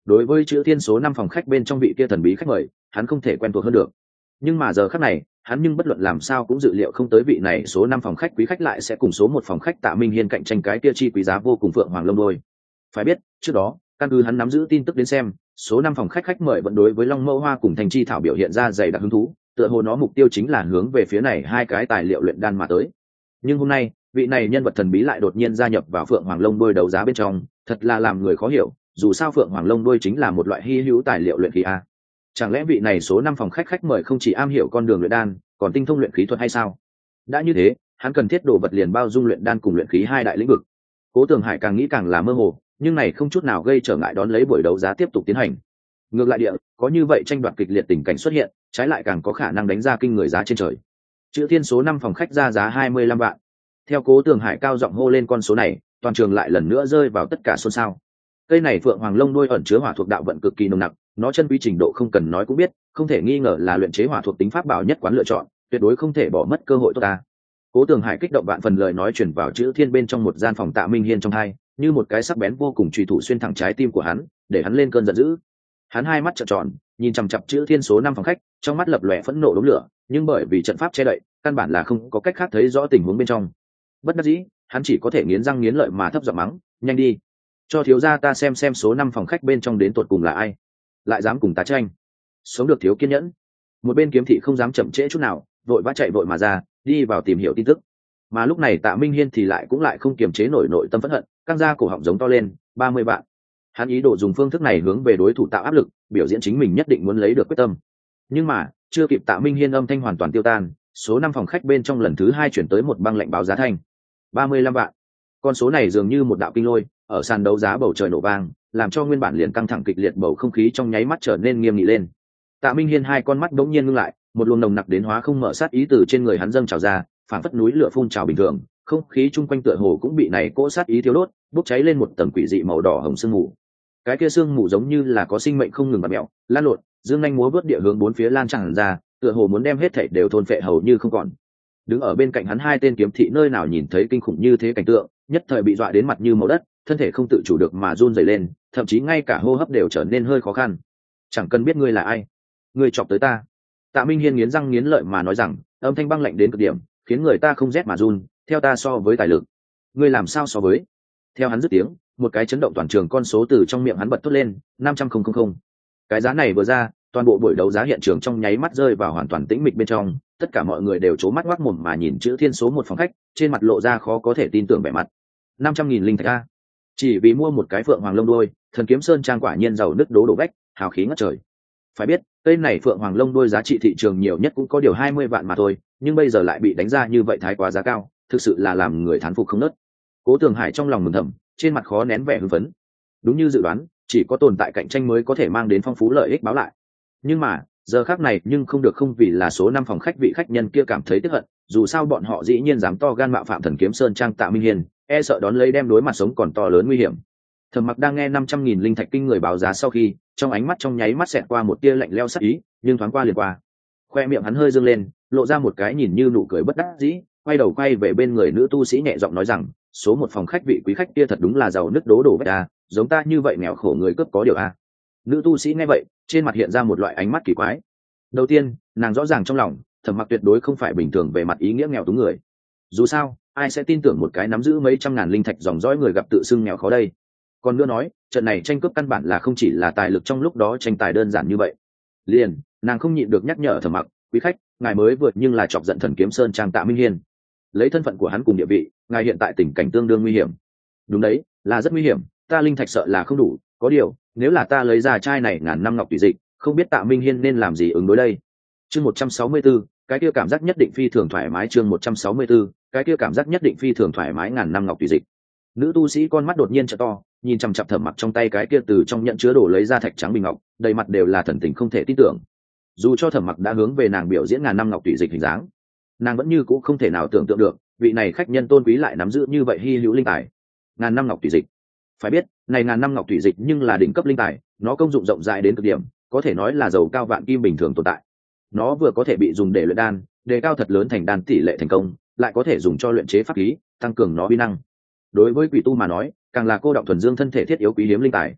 đối với chữ thiên số năm phòng khách bên trong vị kia thần bí khách mời hắn không thể quen thuộc hơn được. Nhưng mà giờ khắc này hắn nhưng bất luận làm sao cũng dự liệu không tới vị này số năm phòng khách quý khách lại sẽ cùng số một phòng khách Tạ Minh Hiên cạnh tranh cái kia chi quý giá vô cùng phượng hoàng lông đôi. Phải biết trước đó căn cứ hắn nắm giữ tin tức đến xem, số năm phòng khách khách mời vẫn đối với long mẫu hoa cùng thành chi thảo biểu hiện ra dày đặc hứng thú, tựa hồ nó mục tiêu chính là hướng về phía này hai cái tài liệu luyện đan mà tới. Nhưng hôm nay vị này nhân vật thần bí lại đột nhiên gia nhập vào phượng hoàng lông đôi đấu giá bên trong, thật là làm người khó hiểu. Dù sao phượng hoàng lông đôi chính là một loại hy hữu tài liệu luyện khí a, chẳng lẽ vị này số năm phòng khách khách mời không chỉ am hiểu con đường luyện đan còn tinh thông luyện khí thuật hay sao? Đã như thế hắn cần thiết đồ vật liền bao dung luyện đan cùng luyện khí hai đại lĩnh vực. Cố Tường Hải càng nghĩ càng là mơ hồ, nhưng này không chút nào gây trở ngại đón lấy buổi đấu giá tiếp tục tiến hành. Ngược lại địa có như vậy tranh đoạt kịch liệt tình cảnh xuất hiện, trái lại càng có khả năng đánh ra kinh người giá trên trời. Chữ thiên số năm phòng khách ra giá hai mươi lăm vạn. Theo Cố Tường Hải cao giọng hô lên con số này, toàn trường lại lần nữa rơi vào tất cả xôn xao. Cây này phượng hoàng lông đuôi ẩn chứa hỏa thuộc đạo vận cực kỳ nồng nặc, nó chân quý trình độ không cần nói cũng biết, không thể nghi ngờ là luyện chế hỏa thuộc tính pháp bảo nhất quán lựa chọn, tuyệt đối không thể bỏ mất cơ hội tốt ta. Cố Tường Hải kích động vạn phần lời nói chuyển vào chữ thiên bên trong một gian phòng Tạ Minh Hiên trong hai, như một cái sắc bén vô cùng truy thủ xuyên thẳng trái tim của hắn, để hắn lên cơn giận dữ. Hắn hai mắt trợn tròn, nhìn chằm chằm chữ thiên số năm phòng khách, trong mắt lập lòe phẫn nộ đốm lửa, nhưng bởi vì trận pháp che đậy, căn bản là không có cách khác thấy rõ tình huống bên trong. Bất đắc dĩ, hắn chỉ có thể nghiến răng nghiến lợi mà thấp giọng mắng, nhanh đi, cho thiếu gia ta xem xem số năm phòng khách bên trong đến tột cùng là ai, lại dám cùng ta tranh. Sống được thiếu kiên nhẫn. Một bên kiếm thị không dám chậm trễ chút nào, vội vã chạy vội mà ra, đi vào tìm hiểu tin tức. Mà lúc này Tạ Minh Hiên thì lại cũng lại không kiềm chế nổi nội tâm phẫn hận, căng ra cổ họng giống to lên, ba mươi vạn. Hắn ý đồ dùng phương thức này hướng về đối thủ tạo áp lực, biểu diễn chính mình nhất định muốn lấy được quyết tâm. Nhưng mà chưa kịp Tạ Minh Hiên âm thanh hoàn toàn tiêu tan, số năm phòng khách bên trong lần thứ hai chuyển tới một băng lệnh báo giá thanh, ba mươi lăm vạn. Con số này dường như một đạo kinh lôi, ở sàn đấu giá bầu trời nổ vang, làm cho nguyên bản liền căng thẳng kịch liệt bầu không khí trong nháy mắt trở nên nghiêm nghị lên. Tạ Minh Hiên hai con mắt đống nhiên ngưng lại, một luồng nồng nặc đến hóa không mở sát ý từ trên người hắn dâng trào ra, phản phất núi lửa phun trào bình thường, không khí chung quanh tựa hồ cũng bị này cỗ sát ý thiêu đốt, bốc cháy lên một tầng quỷ dị màu đỏ hồng sương mù. Cái kia sương mù giống như là có sinh mệnh không ngừng bật mẹo, lan lộn, dương nhanh múa vớt địa hướng bốn phía lan tràn ra, tựa hồ muốn đem hết thảy đều thôn phệ hầu như không còn. Đứng ở bên cạnh hắn hai tên kiếm thị nơi nào nhìn thấy kinh khủng như thế cảnh tượng, nhất thời bị dọa đến mặt như màu đất, thân thể không tự chủ được mà run rẩy lên, thậm chí ngay cả hô hấp đều trở nên hơi khó khăn. Chẳng cần biết ngươi là ai, ngươi chọc tới ta. Tạ Minh Hiên nghiến răng nghiến lợi mà nói rằng, âm thanh băng lạnh đến cực điểm, khiến người ta không rét mà run. Theo ta so với tài lực, ngươi làm sao so với? Theo hắn dứt tiếng, một cái chấn động toàn trường con số từ trong miệng hắn bật thốt lên, năm trăm nghìn. Cái giá này vừa ra, toàn bộ buổi đấu giá hiện trường trong nháy mắt rơi vào hoàn toàn tĩnh mịch bên trong, tất cả mọi người đều trố mắt ngoác mồm mà nhìn chữ thiên số một phòng khách, trên mặt lộ ra khó có thể tin tưởng vẻ mặt. năm trăm nghìn linh thạch a, chỉ vì mua một cái phượng hoàng lông đuôi, thần kiếm sơn trang quả nhiên giàu nứt đố đổ vách, hào khí ngất trời. Phải biết cây này phượng hoàng lông đuôi giá trị thị trường nhiều nhất cũng có điều hai mươi vạn mà thôi, nhưng bây giờ lại bị đánh ra như vậy thái quá giá cao, thực sự là làm người thán phục không nớt. Cố Tường Hải trong lòng mừng thầm, trên mặt khó nén vẻ hưng phấn. Đúng như dự đoán, chỉ có tồn tại cạnh tranh mới có thể mang đến phong phú lợi ích báo lại. Nhưng mà giờ khác này nhưng không được, không vì là số năm phòng khách vị khách nhân kia cảm thấy tức hận, dù sao bọn họ dĩ nhiên dám to gan mạo phạm thần kiếm sơn trang Tạ Minh Hiên, e sợ đón lấy đem đối mặt sống còn to lớn nguy hiểm. Thẩm Mặc đang nghe năm trăm nghìn linh thạch kinh người báo giá sau khi, trong ánh mắt trong nháy mắt xẹt qua một tia lạnh lẽo sắc ý, nhưng thoáng qua liền qua. Khoe miệng hắn hơi dương lên, lộ ra một cái nhìn như nụ cười bất đắc dĩ, quay đầu quay về bên người nữ tu sĩ nhẹ giọng nói rằng, số một phòng khách vị quý khách kia thật đúng là giàu nứt đố đổ vách a, giống ta như vậy nghèo khổ người cướp có điều a. Nữ tu sĩ nghe vậy, trên mặt hiện ra một loại ánh mắt kỳ quái. Đầu tiên, nàng rõ ràng trong lòng, Thẩm Mặc tuyệt đối không phải bình thường về mặt ý nghĩa nghèo túng người. Dù sao, ai sẽ tin tưởng một cái nắm giữ mấy trăm ngàn linh thạch dòng dõi người gặp tự xưng nghèo khó đây? Còn nữa nói, trận này tranh cướp căn bản là không chỉ là tài lực trong lúc đó tranh tài đơn giản như vậy. Liền, nàng không nhịn được nhắc nhở Thẩm Mặc, quý khách, ngài mới vượt nhưng là chọc giận thần kiếm sơn trang Tạ Minh Hiên. Lấy thân phận của hắn cùng địa vị, ngài hiện tại tình cảnh tương đương nguy hiểm. Đúng đấy, là rất nguy hiểm, ta linh thạch sợ là không đủ, có điều, nếu là ta lấy ra chai này ngàn năm ngọc tùy dịch, không biết Tạ Minh Hiên nên làm gì ứng đối đây. Chương một trăm sáu mươi 164, cái kia cảm giác nhất định phi thường thoải mái. Chương một trăm sáu mươi 164, cái kia cảm giác nhất định phi thường thoải mái. Ngàn năm ngọc tùy dịch. Nữ tu sĩ con mắt đột nhiên trợ to, nhìn chằm chằm Thẩm Mặc trong tay cái kia từ trong nhận chứa đồ lấy ra thạch trắng bình ngọc, đầy mặt đều là thần tình không thể tin tưởng. Dù cho Thẩm Mặc đã hướng về nàng biểu diễn ngàn năm ngọc tùy dịch hình dáng, nàng vẫn như cũ không thể nào tưởng tượng được, vị này khách nhân tôn quý lại nắm giữ như vậy hy hữu linh tài. Ngàn năm ngọc tùy dịch. Phải biết, này ngàn năm ngọc tùy dịch nhưng là đỉnh cấp linh tài, nó công dụng rộng rãi đến cực điểm, có thể nói là dầu cao vạn kim bình thường tồn tại. Nó vừa có thể bị dùng để luyện đan, đề cao thật lớn thành đan tỷ lệ thành công, lại có thể dùng cho luyện chế pháp khí, tăng cường nó uy năng. Đối với quỷ tu mà nói, càng là cô động thuần dương thân thể thiết yếu quý hiếm linh tài.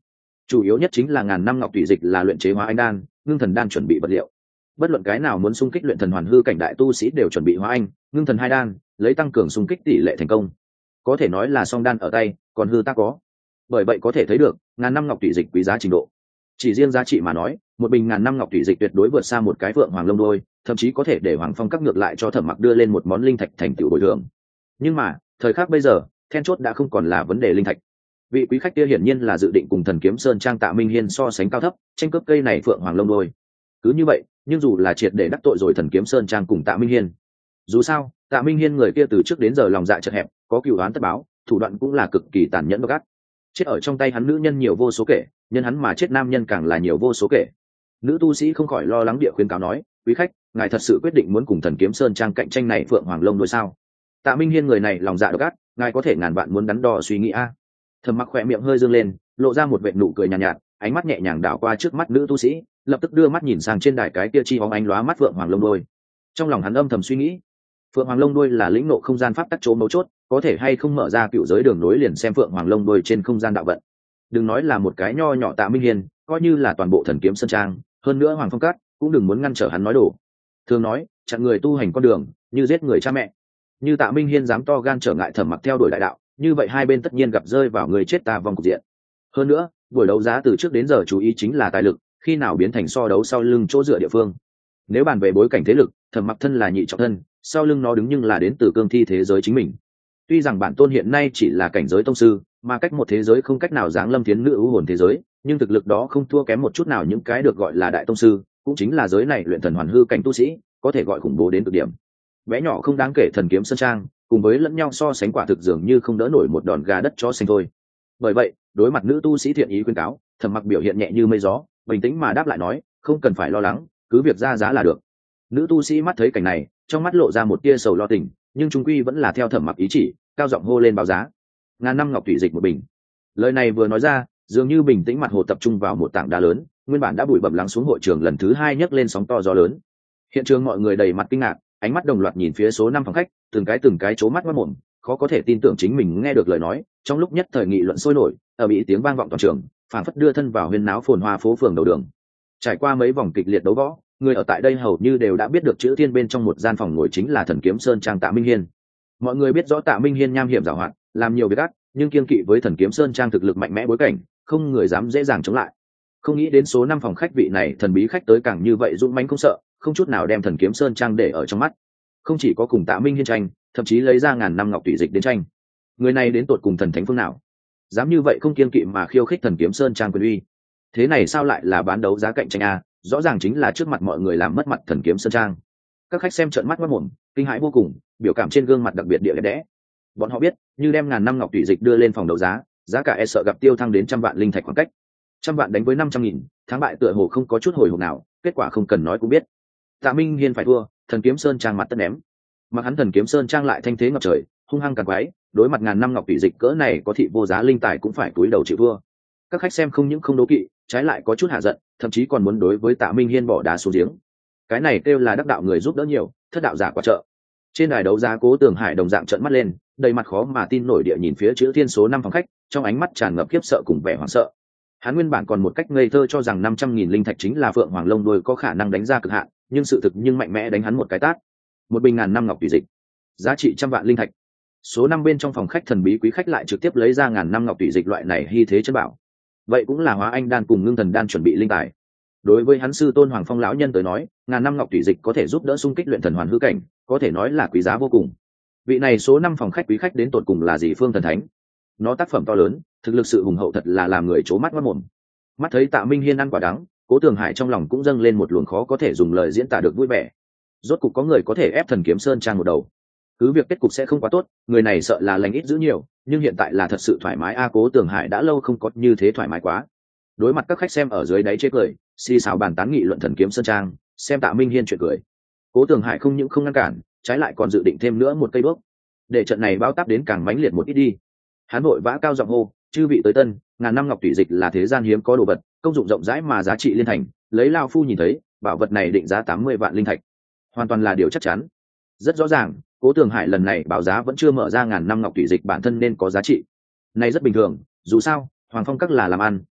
chủ yếu nhất chính là ngàn năm ngọc tùy dịch là luyện chế hóa anh đan, ngưng thần đan chuẩn bị vật liệu. Bất luận cái nào muốn xung kích luyện thần hoàn hư cảnh đại tu sĩ đều chuẩn bị hóa anh ngưng thần hai đan, lấy tăng cường xung kích tỷ lệ thành công. Có thể nói là song đan ở tay, còn hư ta có. Bởi vậy có thể thấy được ngàn năm ngọc tùy dịch quý giá trình độ. Chỉ riêng giá trị mà nói, một bình ngàn năm ngọc tùy dịch tuyệt đối vượt xa một cái vượng hoàng lông đôi, thậm chí có thể để Hoàng Phong các ngược lại cho Thẩm Mặc đưa lên một món linh thạch thành tựu bồi thường. Nhưng mà thời khắc bây giờ, then chốt đã không còn là vấn đề linh thạch. Vị quý khách kia hiển nhiên là dự định cùng Thần Kiếm Sơn Trang Tạ Minh Hiên so sánh cao thấp, tranh cướp cây này phượng hoàng lông đôi. Cứ như vậy, nhưng dù là triệt để đắc tội rồi Thần Kiếm Sơn Trang cùng Tạ Minh Hiên, dù sao Tạ Minh Hiên người kia từ trước đến giờ lòng dạ chật hẹp, có cừu oán tất báo, thủ đoạn cũng là cực kỳ tàn nhẫn độc ác. Chết ở trong tay hắn nữ nhân nhiều vô số kể, nhân hắn mà chết nam nhân càng là nhiều vô số kể. Nữ tu sĩ không khỏi lo lắng địa khuyên cáo nói, quý khách, ngài thật sự quyết định muốn cùng Thần Kiếm Sơn Trang cạnh tranh này phượng hoàng lông đôi sao? Tạ Minh Hiên người này lòng dạ độc ác, ngài có thể ngàn vạn muốn đắn đo suy nghĩ a. À. Thẩm Mặc khỏe miệng hơi dương lên, lộ ra một vệt nụ cười nhàn nhạt, nhạt, ánh mắt nhẹ nhàng đảo qua trước mắt nữ tu sĩ, lập tức đưa mắt nhìn sang trên đài cái kia chi hóng ánh lóa mắt phượng hoàng lông đôi. Trong lòng hắn âm thầm suy nghĩ, phượng hoàng lông đôi là lĩnh ngộ không gian pháp tắc chỗ mấu chốt, có thể hay không mở ra cựu giới đường nối liền xem phượng hoàng lông đôi trên không gian đạo vận. Đừng nói là một cái nho nhỏ Tạ Minh Hiên, coi như là toàn bộ Thần Kiếm Sơn Trang, hơn nữa Hoàng Phong Cát cũng đừng muốn ngăn trở hắn nói đổ. Thường nói, chặn người tu hành con đường, như giết người cha mẹ. Như Tạ Minh Hiên dám to gan trở ngại Thẩm Mặc theo đuổi đại đạo, như vậy hai bên tất nhiên gặp rơi vào người chết ta vong cục diện. Hơn nữa, buổi đấu giá từ trước đến giờ chú ý chính là tài lực, khi nào biến thành so đấu sau lưng chỗ dựa địa phương. Nếu bàn về bối cảnh thế lực, Thẩm Mặc thân là nhị trọng thân, sau lưng nó đứng nhưng là đến từ cương thi thế giới chính mình. Tuy rằng bản tôn hiện nay chỉ là cảnh giới tông sư, mà cách một thế giới không cách nào giáng lâm tiến nữ ưu hồn thế giới, nhưng thực lực đó không thua kém một chút nào những cái được gọi là đại tông sư, cũng chính là giới này luyện thần hoàn hư cảnh tu sĩ, có thể gọi khủng bố đến cực điểm. Bé nhỏ không đáng kể Thần Kiếm Sơn Trang, cùng với lẫn nhau so sánh quả thực dường như không đỡ nổi một đòn gà đất chó xanh thôi. Bởi vậy, đối mặt nữ tu sĩ thiện ý khuyên cáo, Thẩm Mặc biểu hiện nhẹ như mây gió, bình tĩnh mà đáp lại nói, không cần phải lo lắng, cứ việc ra giá là được. Nữ tu sĩ mắt thấy cảnh này, trong mắt lộ ra một tia sầu lo tình, nhưng trung quy vẫn là theo Thẩm Mặc ý chỉ, cao giọng hô lên báo giá. Ngàn năm ngọc thủy dịch một bình. Lời này vừa nói ra, dường như bình tĩnh mặt hồ tập trung vào một tảng đá lớn, nguyên bản đã bụi bặm lắng xuống hội trường lần thứ hai nhấc lên sóng to gió lớn. Hiện trường mọi người đầy mặt kinh ngạc, ánh mắt đồng loạt nhìn phía số năm phòng khách, từng cái từng cái chố mắt mắt mồm, khó có thể tin tưởng chính mình nghe được lời nói. Trong lúc nhất thời nghị luận sôi nổi, ở bị tiếng vang vọng toàn trường, phảng phất đưa thân vào huyên náo phồn hoa phố phường đầu đường. Trải qua mấy vòng kịch liệt đấu võ, người ở tại đây hầu như đều đã biết được chữ thiên bên trong một gian phòng ngồi chính là Thần Kiếm Sơn Trang Tạ Minh Hiên. Mọi người biết rõ Tạ Minh Hiên nham hiểm giàu hoạt, làm nhiều việc ác, nhưng kiên kỵ với Thần Kiếm Sơn Trang thực lực mạnh mẽ bối cảnh, không người dám dễ dàng chống lại. Không nghĩ đến số năm phòng khách vị này thần bí khách tới càng như vậy dũng mãnh không sợ, không chút nào đem Thần Kiếm Sơn Trang để ở trong mắt. Không chỉ có cùng Tạ Minh Hiên tranh, thậm chí lấy ra ngàn năm ngọc tùy dịch đến tranh. Người này đến tột cùng thần thánh phương nào, dám như vậy không kiên kỵ mà khiêu khích Thần Kiếm Sơn Trang quyền uy? Thế này sao lại là bán đấu giá cạnh tranh a? Rõ ràng chính là trước mặt mọi người làm mất mặt Thần Kiếm Sơn Trang. Các khách xem trợn mắt mắt mồm, kinh hãi vô cùng, biểu cảm trên gương mặt đặc biệt địa đẹp đẽ. Bọn họ biết, như đem ngàn năm ngọc tùy dịch đưa lên phòng đấu giá, giá cả e sợ gặp tiêu thăng đến trăm vạn linh thạch khoảng cách. Trăm vạn đánh với năm trăm nghìn, thắng bại tựa hồ không có chút hồi hộp nào, kết quả không cần nói cũng biết. Tạ Minh Hiên phải thua, Thần Kiếm Sơn Trang mặt tất ném. Mà hắn Thần Kiếm Sơn Trang lại thanh thế ngập trời, hung hăng càng quái, đối mặt ngàn năm ngọc tùy dịch cỡ này có thị vô giá linh tài cũng phải cúi đầu chịu thua. Các khách xem không những không đố kỵ, trái lại có chút hạ giận, thậm chí còn muốn đối với Tạ Minh Hiên bỏ đá xuống giếng. Cái này kêu là đắc đạo người giúp đỡ nhiều, thất đạo giả quả trợ. Trên đài đấu giá Cố Tường Hải đồng dạng trợn mắt lên, đầy mặt khó mà tin nổi địa nhìn phía chữ thiên số năm phòng khách, trong ánh mắt tràn ngập khiếp sợ cùng vẻ hoảng sợ. Hắn nguyên bản còn một cách ngây thơ cho rằng năm trăm nghìn linh thạch chính là phượng hoàng lông đuôi có khả năng đánh ra cực hạn, nhưng sự thực nhưng mạnh mẽ đánh hắn một cái tát. Một bình ngàn năm ngọc tùy dịch, giá trị trăm vạn linh thạch. Số năm bên trong phòng khách thần bí quý khách lại trực tiếp lấy ra ngàn năm ngọc tùy dịch loại này hy thế chân bảo. Vậy cũng là hóa anh đan cùng ngưng thần đan chuẩn bị linh tài. Đối với hắn sư tôn Hoàng Phong lão nhân tới nói, ngàn năm ngọc tùy dịch có thể giúp đỡ xung kích luyện thần hoàn hư cảnh, có thể nói là quý giá vô cùng. Vị này số năm phòng khách quý khách đến tột cùng là gì phương thần thánh? Nó tác phẩm to lớn, thực lực sự hùng hậu thật là làm người chố mắt mắt mồm. Mắt thấy Tạ Minh Hiên ăn quả đắng, Cố Tường Hải trong lòng cũng dâng lên một luồng khó có thể dùng lời diễn tả được vui vẻ. Rốt cục có người có thể ép Thần Kiếm Sơn Trang một đầu. Cứ việc kết cục sẽ không quá tốt, người này sợ là lành ít giữ nhiều, nhưng hiện tại là thật sự thoải mái a. Cố Tường Hải đã lâu không có như thế thoải mái quá. Đối mặt các khách xem ở dưới đáy chế cười, xì xào bàn tán nghị luận Thần Kiếm Sơn Trang, xem Tạ Minh Hiên chuyện cười. Cố Tường Hải không những không ngăn cản, trái lại còn dự định thêm nữa một cây đuốc, để trận này bao táp đến càng mãnh liệt một ít đi. Hắn vội vã cao giọng hô, chư vị tới tân, ngàn năm ngọc tùy dịch là thế gian hiếm có đồ vật, công dụng rộng rãi mà giá trị liên thành, lấy lao phu nhìn thấy, bảo vật này định giá tám mươi vạn linh thạch, hoàn toàn là điều chắc chắn. Rất rõ ràng, Cố Tường Hải lần này báo giá vẫn chưa mở ra ngàn năm ngọc tùy dịch bản thân nên có giá trị. Này rất bình thường, dù sao, Hoàng Phong các là làm ăn,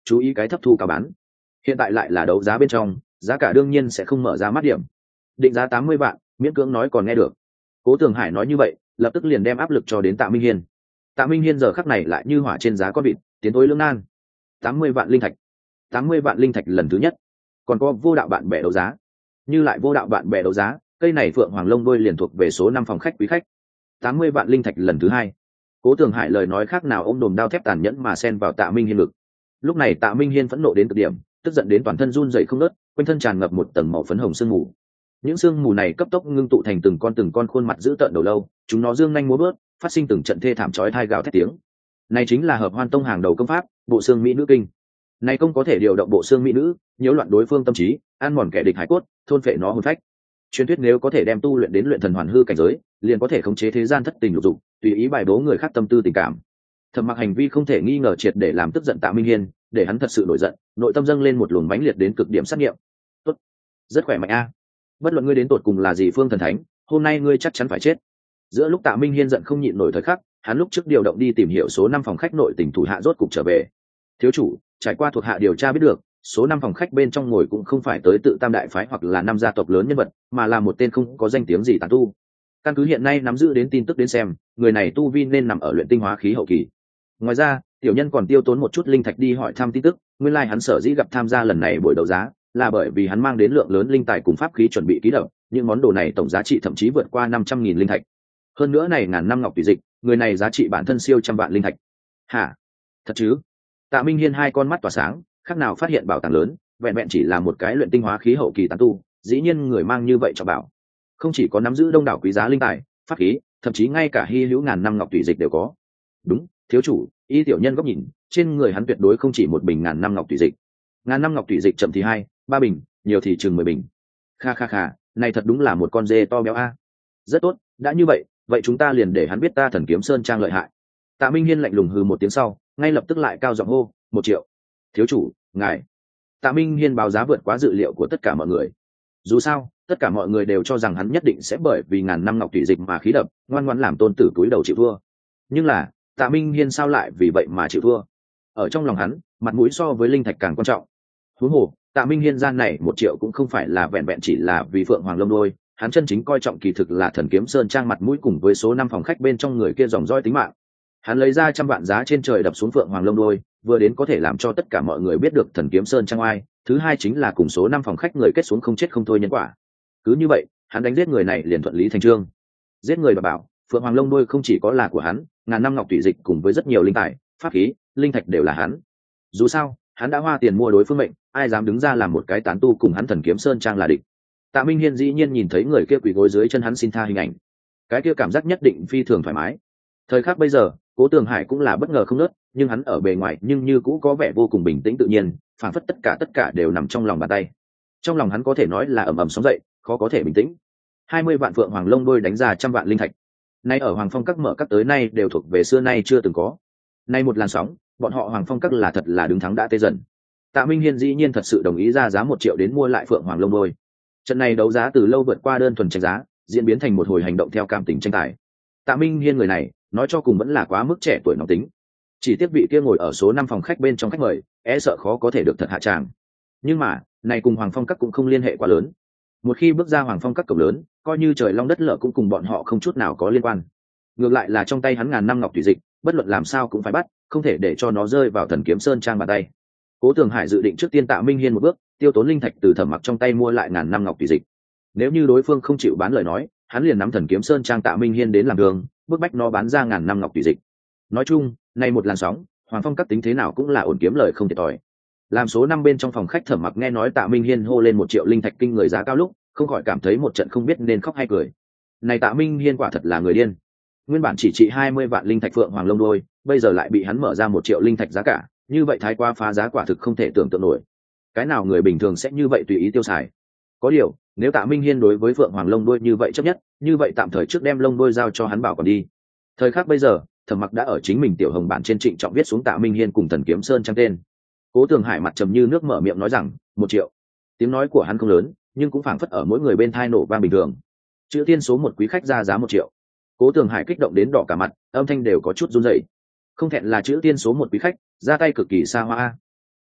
chú ý cái thấp thu cao bán. Hiện tại lại là đấu giá bên trong, giá cả đương nhiên sẽ không mở ra mắt điểm. Định giá tám mươi vạn, miễn cưỡng nói còn nghe được. Cố Tường Hải nói như vậy, lập tức liền đem áp lực cho đến Tạ Minh Hiên. Tạ Minh Hiên giờ khắc này lại như hỏa trên giá con vịt, tiến tối lưỡng nan. tám mươi vạn linh thạch, tám mươi vạn linh thạch lần thứ nhất. Còn có vô đạo bạn bè đấu giá. Như lại vô đạo bạn bè đấu giá, cây này Phượng Hoàng Lông Đôi liền thuộc về số năm phòng khách quý khách. tám mươi vạn linh thạch lần thứ hai. Cố Tường Hải lời nói khác nào ôm đồm đao thép tàn nhẫn mà xen vào Tạ Minh Hiên ngực. Lúc này Tạ Minh Hiên phẫn nộ đến cực điểm, tức giận đến toàn thân run rẩy không ngớt, quanh thân tràn ngập một tầng màu phấn hồng sương mù. Những sương mù này cấp tốc ngưng tụ thành từng con từng con khuôn mặt dữ tợn đầu lâu, chúng nó dương nhanh múa bước, phát sinh từng trận thê thảm chói tai gào thét tiếng. Này chính là Hợp Hoan Tông hàng đầu công pháp, Bộ Xương Mỹ Nữ Kinh. Này công có thể điều động bộ xương mỹ nữ, nhiễu loạn đối phương tâm trí, ăn mòn kẻ địch hải cốt, thôn phệ nó hồn phách. Truyền thuyết nếu có thể đem tu luyện đến luyện thần hoàn hư cảnh giới, liền có thể khống chế thế gian thất tình lục dục, tùy ý bài bố người khác tâm tư tình cảm. Thẩm Mặc hành vi không thể nghi ngờ triệt để làm tức giận Tạ Minh Hiên, để hắn thật sự nổi giận, nội tâm dâng lên một luồng mãnh liệt đến cực điểm sát nghiệm. Tốt, rất khỏe mạnh a. Bất luận ngươi đến tột cùng là gì phương thần thánh, hôm nay ngươi chắc chắn phải chết. Giữa lúc Tạ Minh Hiên giận không nhịn nổi thời khắc, hắn lúc trước điều động đi tìm hiểu số năm phòng khách nội tỉnh thủ hạ rốt cục trở về. Thiếu chủ, trải qua thuộc hạ điều tra biết được, số năm phòng khách bên trong ngồi cũng không phải tới tự tam đại phái hoặc là năm gia tộc lớn nhân vật, mà là một tên không có danh tiếng gì tán tu. Căn cứ hiện nay nắm giữ đến tin tức đến xem, người này tu vi nên nằm ở luyện tinh hóa khí hậu kỳ. Ngoài ra, tiểu nhân còn tiêu tốn một chút linh thạch đi hỏi thăm tin tức, nguyên lai like hắn sở dĩ gặp tham gia lần này buổi đấu giá, là bởi vì hắn mang đến lượng lớn linh tài cùng pháp khí chuẩn bị ký đậm, những món đồ này tổng giá trị thậm chí vượt qua năm trăm nghìn linh thạch. Hơn nữa này ngàn năm ngọc tùy dịch, người này giá trị bản thân siêu trăm vạn linh thạch. Hả? Thật chứ? Tạ Minh Hiên hai con mắt tỏa sáng, khác nào phát hiện bảo tàng lớn, vẹn vẹn chỉ là một cái luyện tinh hóa khí hậu kỳ tán tu, dĩ nhiên người mang như vậy cho bảo. Không chỉ có nắm giữ đông đảo quý giá linh tài, pháp khí, thậm chí ngay cả hy hữu ngàn năm ngọc tùy dịch đều có. Đúng, thiếu chủ, y tiểu nhân góc nhìn, trên người hắn tuyệt đối không chỉ một bình ngàn năm ngọc tùy dịch. Ngàn năm ngọc tùy dịch chậm thì hai, ba bình, nhiều thì chừng mười bình. Kha kha kha, này thật đúng là một con dê to béo a. Rất tốt, đã như vậy, vậy chúng ta liền để hắn biết ta Thần Kiếm Sơn trang lợi hại. Tạ Minh Hiên lạnh lùng hừ một tiếng sau, ngay lập tức lại cao giọng hô, một triệu. Thiếu chủ, ngài. Tạ Minh Hiên báo giá vượt quá dự liệu của tất cả mọi người. Dù sao, tất cả mọi người đều cho rằng hắn nhất định sẽ bởi vì ngàn năm ngọc tùy dịch mà khí đập, ngoan ngoãn làm tôn tử túi đầu chịu thua. Nhưng là, Tạ Minh Hiên sao lại vì vậy mà chịu thua? Ở trong lòng hắn, mặt mũi so với linh thạch càng quan trọng. Huống hồ, Tạ Minh Hiên gian này một triệu cũng không phải là vẹn vẹn chỉ là vì Phượng Hoàng Lông Đôi, hắn chân chính coi trọng kỳ thực là Thần Kiếm Sơn trang mặt mũi cùng với số năm phòng khách bên trong người kia dòng dõi tính mạng. Hắn lấy ra trăm vạn giá trên trời đập xuống Phượng Hoàng Lông Đôi, vừa đến có thể làm cho tất cả mọi người biết được Thần Kiếm Sơn trang oai, thứ hai chính là cùng số năm phòng khách người kết xuống không chết không thôi nhân quả. Cứ như vậy, hắn đánh giết người này liền thuận lý thành chương. Giết người và bảo, Phượng Hoàng Lông Đôi không chỉ có là của hắn, ngàn năm ngọc tùy dịch cùng với rất nhiều linh tài, pháp khí, linh thạch đều là hắn. Dù sao, hắn đã hoa tiền mua đối phương mệnh, ai dám đứng ra làm một cái tán tu cùng hắn Thần Kiếm Sơn trang là địch. Tạ Minh Hiên dĩ nhiên nhìn thấy người kia quỳ gối dưới chân hắn xin tha hình ảnh, cái kia cảm giác nhất định phi thường thoải mái. Thời khắc bây giờ, Cố Tường Hải cũng là bất ngờ không nớt, nhưng hắn ở bề ngoài nhưng như cũ có vẻ vô cùng bình tĩnh tự nhiên, phảng phất tất cả tất cả đều nằm trong lòng bàn tay. Trong lòng hắn có thể nói là ầm ầm sóng dậy, khó có thể bình tĩnh. hai mươi vạn Phượng Hoàng Lông Đôi đánh ra trăm vạn linh thạch. Nay ở Hoàng Phong Các mở các tới nay đều thuộc về xưa nay chưa từng có. Nay một làn sóng, bọn họ Hoàng Phong Các là thật là đứng thắng đã tê dần. Tạ Minh Hiên dĩ nhiên thật sự đồng ý ra giá một triệu đến mua lại Phượng Hoàng Lông Đôi. Trận này đấu giá từ lâu vượt qua đơn thuần tranh giá, diễn biến thành một hồi hành động theo cảm tình tranh tài. Tạ Minh Hiên người này, nói cho cùng vẫn là quá mức trẻ tuổi nóng tính. Chỉ tiếc vị kia ngồi ở số năm phòng khách bên trong khách mời, e sợ khó có thể được thật hạ tràng. Nhưng mà, này cùng Hoàng Phong Các cũng không liên hệ quá lớn. Một khi bước ra Hoàng Phong Các cổng lớn, coi như trời long đất lở cũng cùng bọn họ không chút nào có liên quan. Ngược lại là trong tay hắn ngàn năm ngọc tùy dịch, bất luận làm sao cũng phải bắt, không thể để cho nó rơi vào Thần Kiếm Sơn trang bàn tay. Cố Tường Hải dự định trước tiên Tạ Minh Hiên một bước, tiêu tốn linh thạch từ Thẩm Mặc trong tay mua lại ngàn năm ngọc tùy dịch. Nếu như đối phương không chịu bán lời nói, hắn liền nắm Thần Kiếm Sơn trang Tạ Minh Hiên đến làm đường, bức bách nó bán ra ngàn năm ngọc tùy dịch. Nói chung, nay một làn sóng, Hoàng Phong Các tính thế nào cũng là ổn kiếm lời không thiệt thòi. Làm số năm bên trong phòng khách Thẩm Mặc nghe nói Tạ Minh Hiên hô lên một triệu linh thạch kinh người giá cao lúc, không khỏi cảm thấy một trận không biết nên khóc hay cười. Này Tạ Minh Hiên quả thật là người điên. Nguyên bản chỉ trị hai mươi vạn linh thạch Phượng Hoàng Lông Đôi, bây giờ lại bị hắn mở ra một triệu linh thạch giá cả, như vậy thái quá phá giá quả thực không thể tưởng tượng nổi. Cái nào người bình thường sẽ như vậy tùy ý tiêu xài? Có điều, nếu Tạ Minh Hiên đối với Phượng Hoàng Lông Đôi như vậy chấp nhất, như vậy tạm thời trước đem lông đôi giao cho hắn bảo còn đi. Thời khắc bây giờ, Thẩm Mặc đã ở chính mình tiểu hồng bản trên trịnh trọng viết xuống Tạ Minh Hiên cùng Thần Kiếm Sơn trang tên. Cố Tường Hải mặt trầm như nước mở miệng nói rằng, một triệu. Tiếng nói của hắn không lớn, nhưng cũng phảng phất ở mỗi người bên thai nổ vang bình thường. Chữ tiên số một quý khách ra giá một triệu. Cố Tường Hải kích động đến đỏ cả mặt, âm thanh đều có chút run rẩy. Không thẹn là chữ tiên số một quý khách, ra tay cực kỳ xa hoa.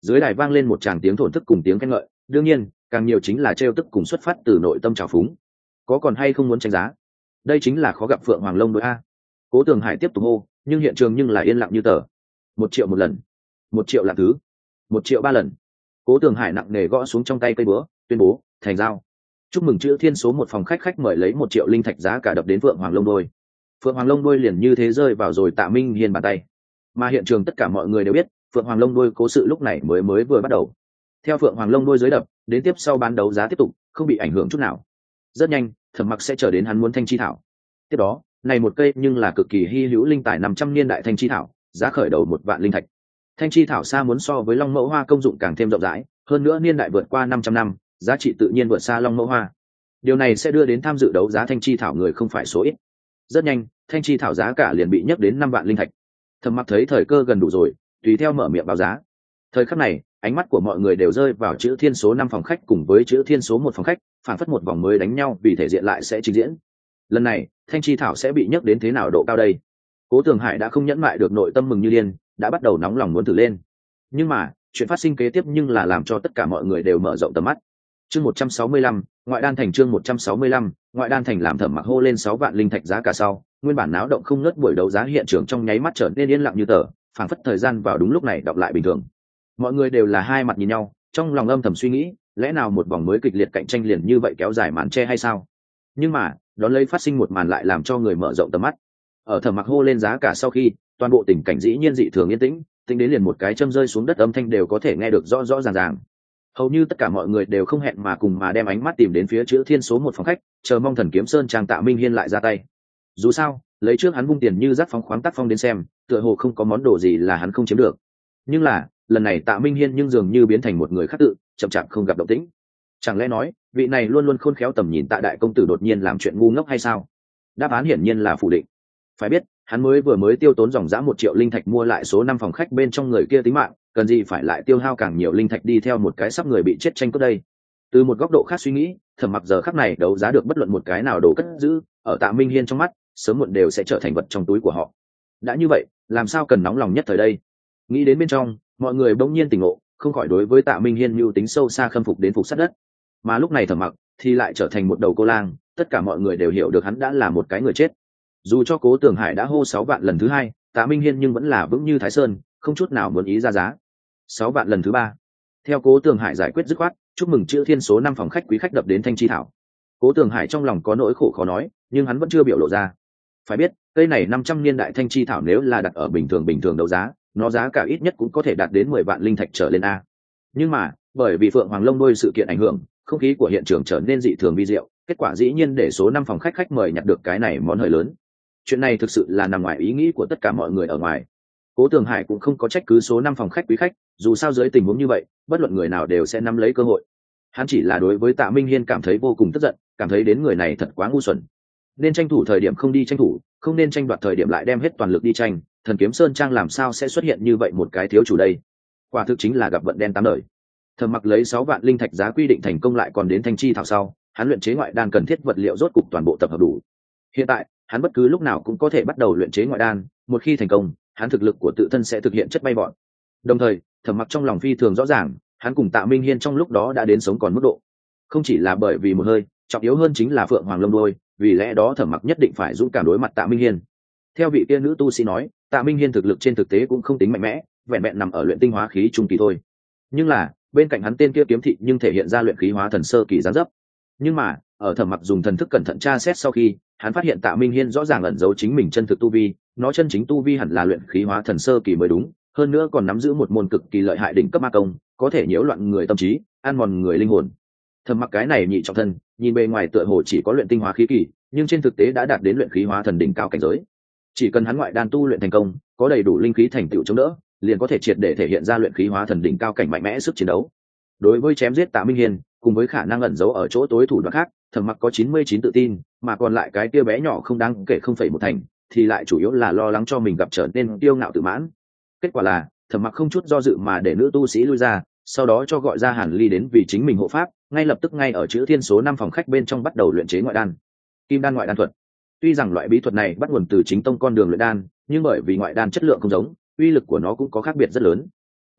Dưới đài vang lên một tràng tiếng thổn thức cùng tiếng khen ngợi, đương nhiên càng nhiều chính là trêu tức cùng xuất phát từ nội tâm trào phúng. Có còn hay không muốn tranh giá? Đây chính là khó gặp Phượng Hoàng Long đôi a. Cố Tường Hải tiếp tục hô, nhưng hiện trường nhưng là yên lặng như tờ. Một triệu một lần, một triệu là thứ, một triệu ba lần. Cố Tường Hải nặng nề gõ xuống trong tay cây búa, tuyên bố thành giao. Chúc mừng chữ thiên số một phòng khách khách mời lấy một triệu linh thạch giá cả đập đến Phượng Hoàng Long đôi. Phượng Hoàng Long đôi liền như thế rơi vào rồi Tạ Minh Hiên bàn tay. Mà hiện trường tất cả mọi người đều biết, Phượng Hoàng Long đôi cố sự lúc này mới mới vừa bắt đầu. Theo Phượng Hoàng Long đôi dưới đập, đến tiếp sau bán đấu giá tiếp tục, không bị ảnh hưởng chút nào. Rất nhanh, Thẩm Mặc sẽ chờ đến hắn muốn thanh chi thảo. Tiếp đó, này một cây nhưng là cực kỳ hy hữu linh tài năm trăm niên đại thanh chi thảo, giá khởi đầu một vạn linh thạch. Thanh chi thảo xa muốn so với Long Mẫu Hoa công dụng càng thêm rộng rãi, hơn nữa niên đại vượt qua năm trăm năm, giá trị tự nhiên vượt xa Long Mẫu Hoa. Điều này sẽ đưa đến tham dự đấu giá thanh chi thảo người không phải số ít. Rất nhanh, thanh chi thảo giá cả liền bị nhấc đến năm vạn linh thạch. Thẩm Mặc thấy thời cơ gần đủ rồi, tùy theo mở miệng báo giá. Thời khắc này, ánh mắt của mọi người đều rơi vào chữ thiên số năm phòng khách cùng với chữ thiên số một phòng khách, phản phất một vòng mới đánh nhau vì thể diện lại sẽ trình diễn. Lần này, thanh chi thảo sẽ bị nhấc đến thế nào độ cao đây? Cố Tường Hải đã không nhẫn mại được nội tâm mừng như điên, đã bắt đầu nóng lòng muốn thử lên. Nhưng mà, chuyện phát sinh kế tiếp nhưng là làm cho tất cả mọi người đều mở rộng tầm mắt. Chương một trăm sáu mươi lăm, ngoại đan thành chương một trăm sáu mươi lăm, ngoại đan thành làm Thẩm Mặc hô lên sáu vạn linh thạch giá cả sau, nguyên bản náo động không ngớt buổi đấu giá hiện trường trong nháy mắt trở nên yên lặng như tờ, phảng phất thời gian vào đúng lúc này đọc lại bình thường. Mọi người đều là hai mặt nhìn nhau, trong lòng âm thầm suy nghĩ, lẽ nào một vòng mới kịch liệt cạnh tranh liền như vậy kéo dài màn che hay sao? Nhưng mà, đón lấy phát sinh một màn lại làm cho người mở rộng tầm mắt. Ở Thẩm Mặc hô lên giá cả sau khi, toàn bộ tình cảnh dĩ nhiên dị thường yên tĩnh, tính đến liền một cái châm rơi xuống đất âm thanh đều có thể nghe được rõ rõ ràng ràng. Hầu như tất cả mọi người đều không hẹn mà cùng mà đem ánh mắt tìm đến phía chữ thiên số một phòng khách, chờ mong Thần Kiếm Sơn trang Tạ Minh Hiên lại ra tay. Dù sao, lấy trước hắn vung tiền như rác phóng khoáng tác phong đến xem, tựa hồ không có món đồ gì là hắn không chiếm được. Nhưng là, lần này Tạ Minh Hiên nhưng dường như biến thành một người khác tự, chậm chạp không gặp động tĩnh. Chẳng lẽ nói, vị này luôn luôn khôn khéo tầm nhìn Tạ đại công tử đột nhiên làm chuyện ngu ngốc hay sao? Đáp án hiển nhiên là phủ định. Phải biết, hắn mới vừa mới tiêu tốn dòng giá một triệu linh thạch mua lại số năm phòng khách bên trong người kia tính mạng, cần gì phải lại tiêu hao càng nhiều linh thạch đi theo một cái sắp người bị chết tranh cướp đây? Từ một góc độ khác suy nghĩ, Thẩm Mặc giờ khắc này đấu giá được bất luận một cái nào đồ cất giữ, ở Tạ Minh Hiên trong mắt, sớm muộn đều sẽ trở thành vật trong túi của họ. Đã như vậy, làm sao cần nóng lòng nhất thời đây? Nghĩ đến bên trong, mọi người bỗng nhiên tỉnh ngộ, không khỏi đối với Tạ Minh Hiên mưu tính sâu xa khâm phục đến phục sát đất. Mà lúc này Thẩm Mặc thì lại trở thành một đầu cô lang, tất cả mọi người đều hiểu được hắn đã là một cái người chết. Dù cho Cố Tường Hải đã hô sáu vạn lần thứ hai, Tạ Minh Hiên nhưng vẫn là vững như Thái Sơn, không chút nào muốn ý ra giá. Sáu vạn lần thứ ba. Theo Cố Tường Hải giải quyết dứt khoát, chúc mừng chữ thiên số năm phòng khách quý khách đập đến thanh chi thảo. Cố Tường Hải trong lòng có nỗi khổ khó nói, nhưng hắn vẫn chưa biểu lộ ra. Phải biết, cây này năm trăm niên đại thanh chi thảo nếu là đặt ở bình thường bình thường đấu giá, nó giá cả ít nhất cũng có thể đạt đến mười vạn linh thạch trở lên a. Nhưng mà, bởi vì Phượng Hoàng Long đôi sự kiện ảnh hưởng, không khí của hiện trường trở nên dị thường vi diệu, kết quả dĩ nhiên để số năm phòng khách khách mời nhặt được cái này món hời lớn. Chuyện này thực sự là nằm ngoài ý nghĩ của tất cả mọi người ở ngoài. Cố Tường Hải cũng không có trách cứ số năm phòng khách quý khách, dù sao dưới tình huống như vậy, bất luận người nào đều sẽ nắm lấy cơ hội. Hắn chỉ là đối với Tạ Minh Hiên cảm thấy vô cùng tức giận, cảm thấy đến người này thật quá ngu xuẩn. Nên tranh thủ thời điểm không đi tranh thủ, không nên tranh đoạt thời điểm lại đem hết toàn lực đi tranh, Thần Kiếm Sơn trang làm sao sẽ xuất hiện như vậy một cái thiếu chủ đây? Quả thực chính là gặp vận đen tám đời. Thẩm Mặc lấy sáu vạn linh thạch giá quy định thành công lại còn đến thanh chi thảo sau, hắn luyện chế ngoại đan cần thiết vật liệu rốt cục toàn bộ tập hợp đủ. Hiện tại, hắn bất cứ lúc nào cũng có thể bắt đầu luyện chế ngoại đan, một khi thành công, hắn thực lực của tự thân sẽ thực hiện chất bay vọt. Đồng thời, Thẩm Mặc trong lòng phi thường rõ ràng, hắn cùng Tạ Minh Hiên trong lúc đó đã đến sống còn mức độ. Không chỉ là bởi vì một hơi, trọng yếu hơn chính là Phượng Hoàng Long đôi, vì lẽ đó Thẩm Mặc nhất định phải dũng cảm đối mặt Tạ Minh Hiên. Theo vị tiên nữ tu sĩ nói, Tạ Minh Hiên thực lực trên thực tế cũng không tính mạnh mẽ, vẹn vẹn nằm ở luyện tinh hóa khí trung kỳ thôi. Nhưng là, bên cạnh hắn tên kia kiếm thị nhưng thể hiện ra luyện khí hóa thần sơ kỳ dáng dấp. Nhưng mà, ở Thẩm Mặc dùng thần thức cẩn thận tra xét sau khi, hắn phát hiện Tạ Minh Hiên rõ ràng ẩn giấu chính mình chân thực tu vi, nó chân chính tu vi hẳn là luyện khí hóa thần sơ kỳ mới đúng, hơn nữa còn nắm giữ một môn cực kỳ lợi hại đỉnh cấp ma công, có thể nhiễu loạn người tâm trí, ăn mòn người linh hồn. Thẩm Mặc cái này nhị trọng thân, nhìn bề ngoài tựa hồ chỉ có luyện tinh hóa khí kỳ, nhưng trên thực tế đã đạt đến luyện khí hóa thần đỉnh cao cảnh giới. Chỉ cần hắn ngoại đan tu luyện thành công, có đầy đủ linh khí thành tựu chống đỡ, liền có thể triệt để thể hiện ra luyện khí hóa thần đỉnh cao cảnh mạnh mẽ sức chiến đấu. Đối với chém giết Tạ Minh Hiên, cùng với khả năng ẩn giấu ở chỗ tối thủ đoạn khác, Thẩm Mặc có chín mươi chín tự tin, mà còn lại cái kia bé nhỏ không đáng kể không phẩy một thành, thì lại chủ yếu là lo lắng cho mình gặp trở nên kiêu ngạo tự mãn. Kết quả là, Thẩm Mặc không chút do dự mà để nữ tu sĩ lui ra, sau đó cho gọi ra Hàn Ly đến vì chính mình hộ pháp, ngay lập tức ngay ở chữ thiên số năm phòng khách bên trong bắt đầu luyện chế ngoại đan. Kim đan ngoại đan thuật. Tuy rằng loại bí thuật này bắt nguồn từ chính tông con đường luyện đan, nhưng bởi vì ngoại đan chất lượng không giống, uy lực của nó cũng có khác biệt rất lớn.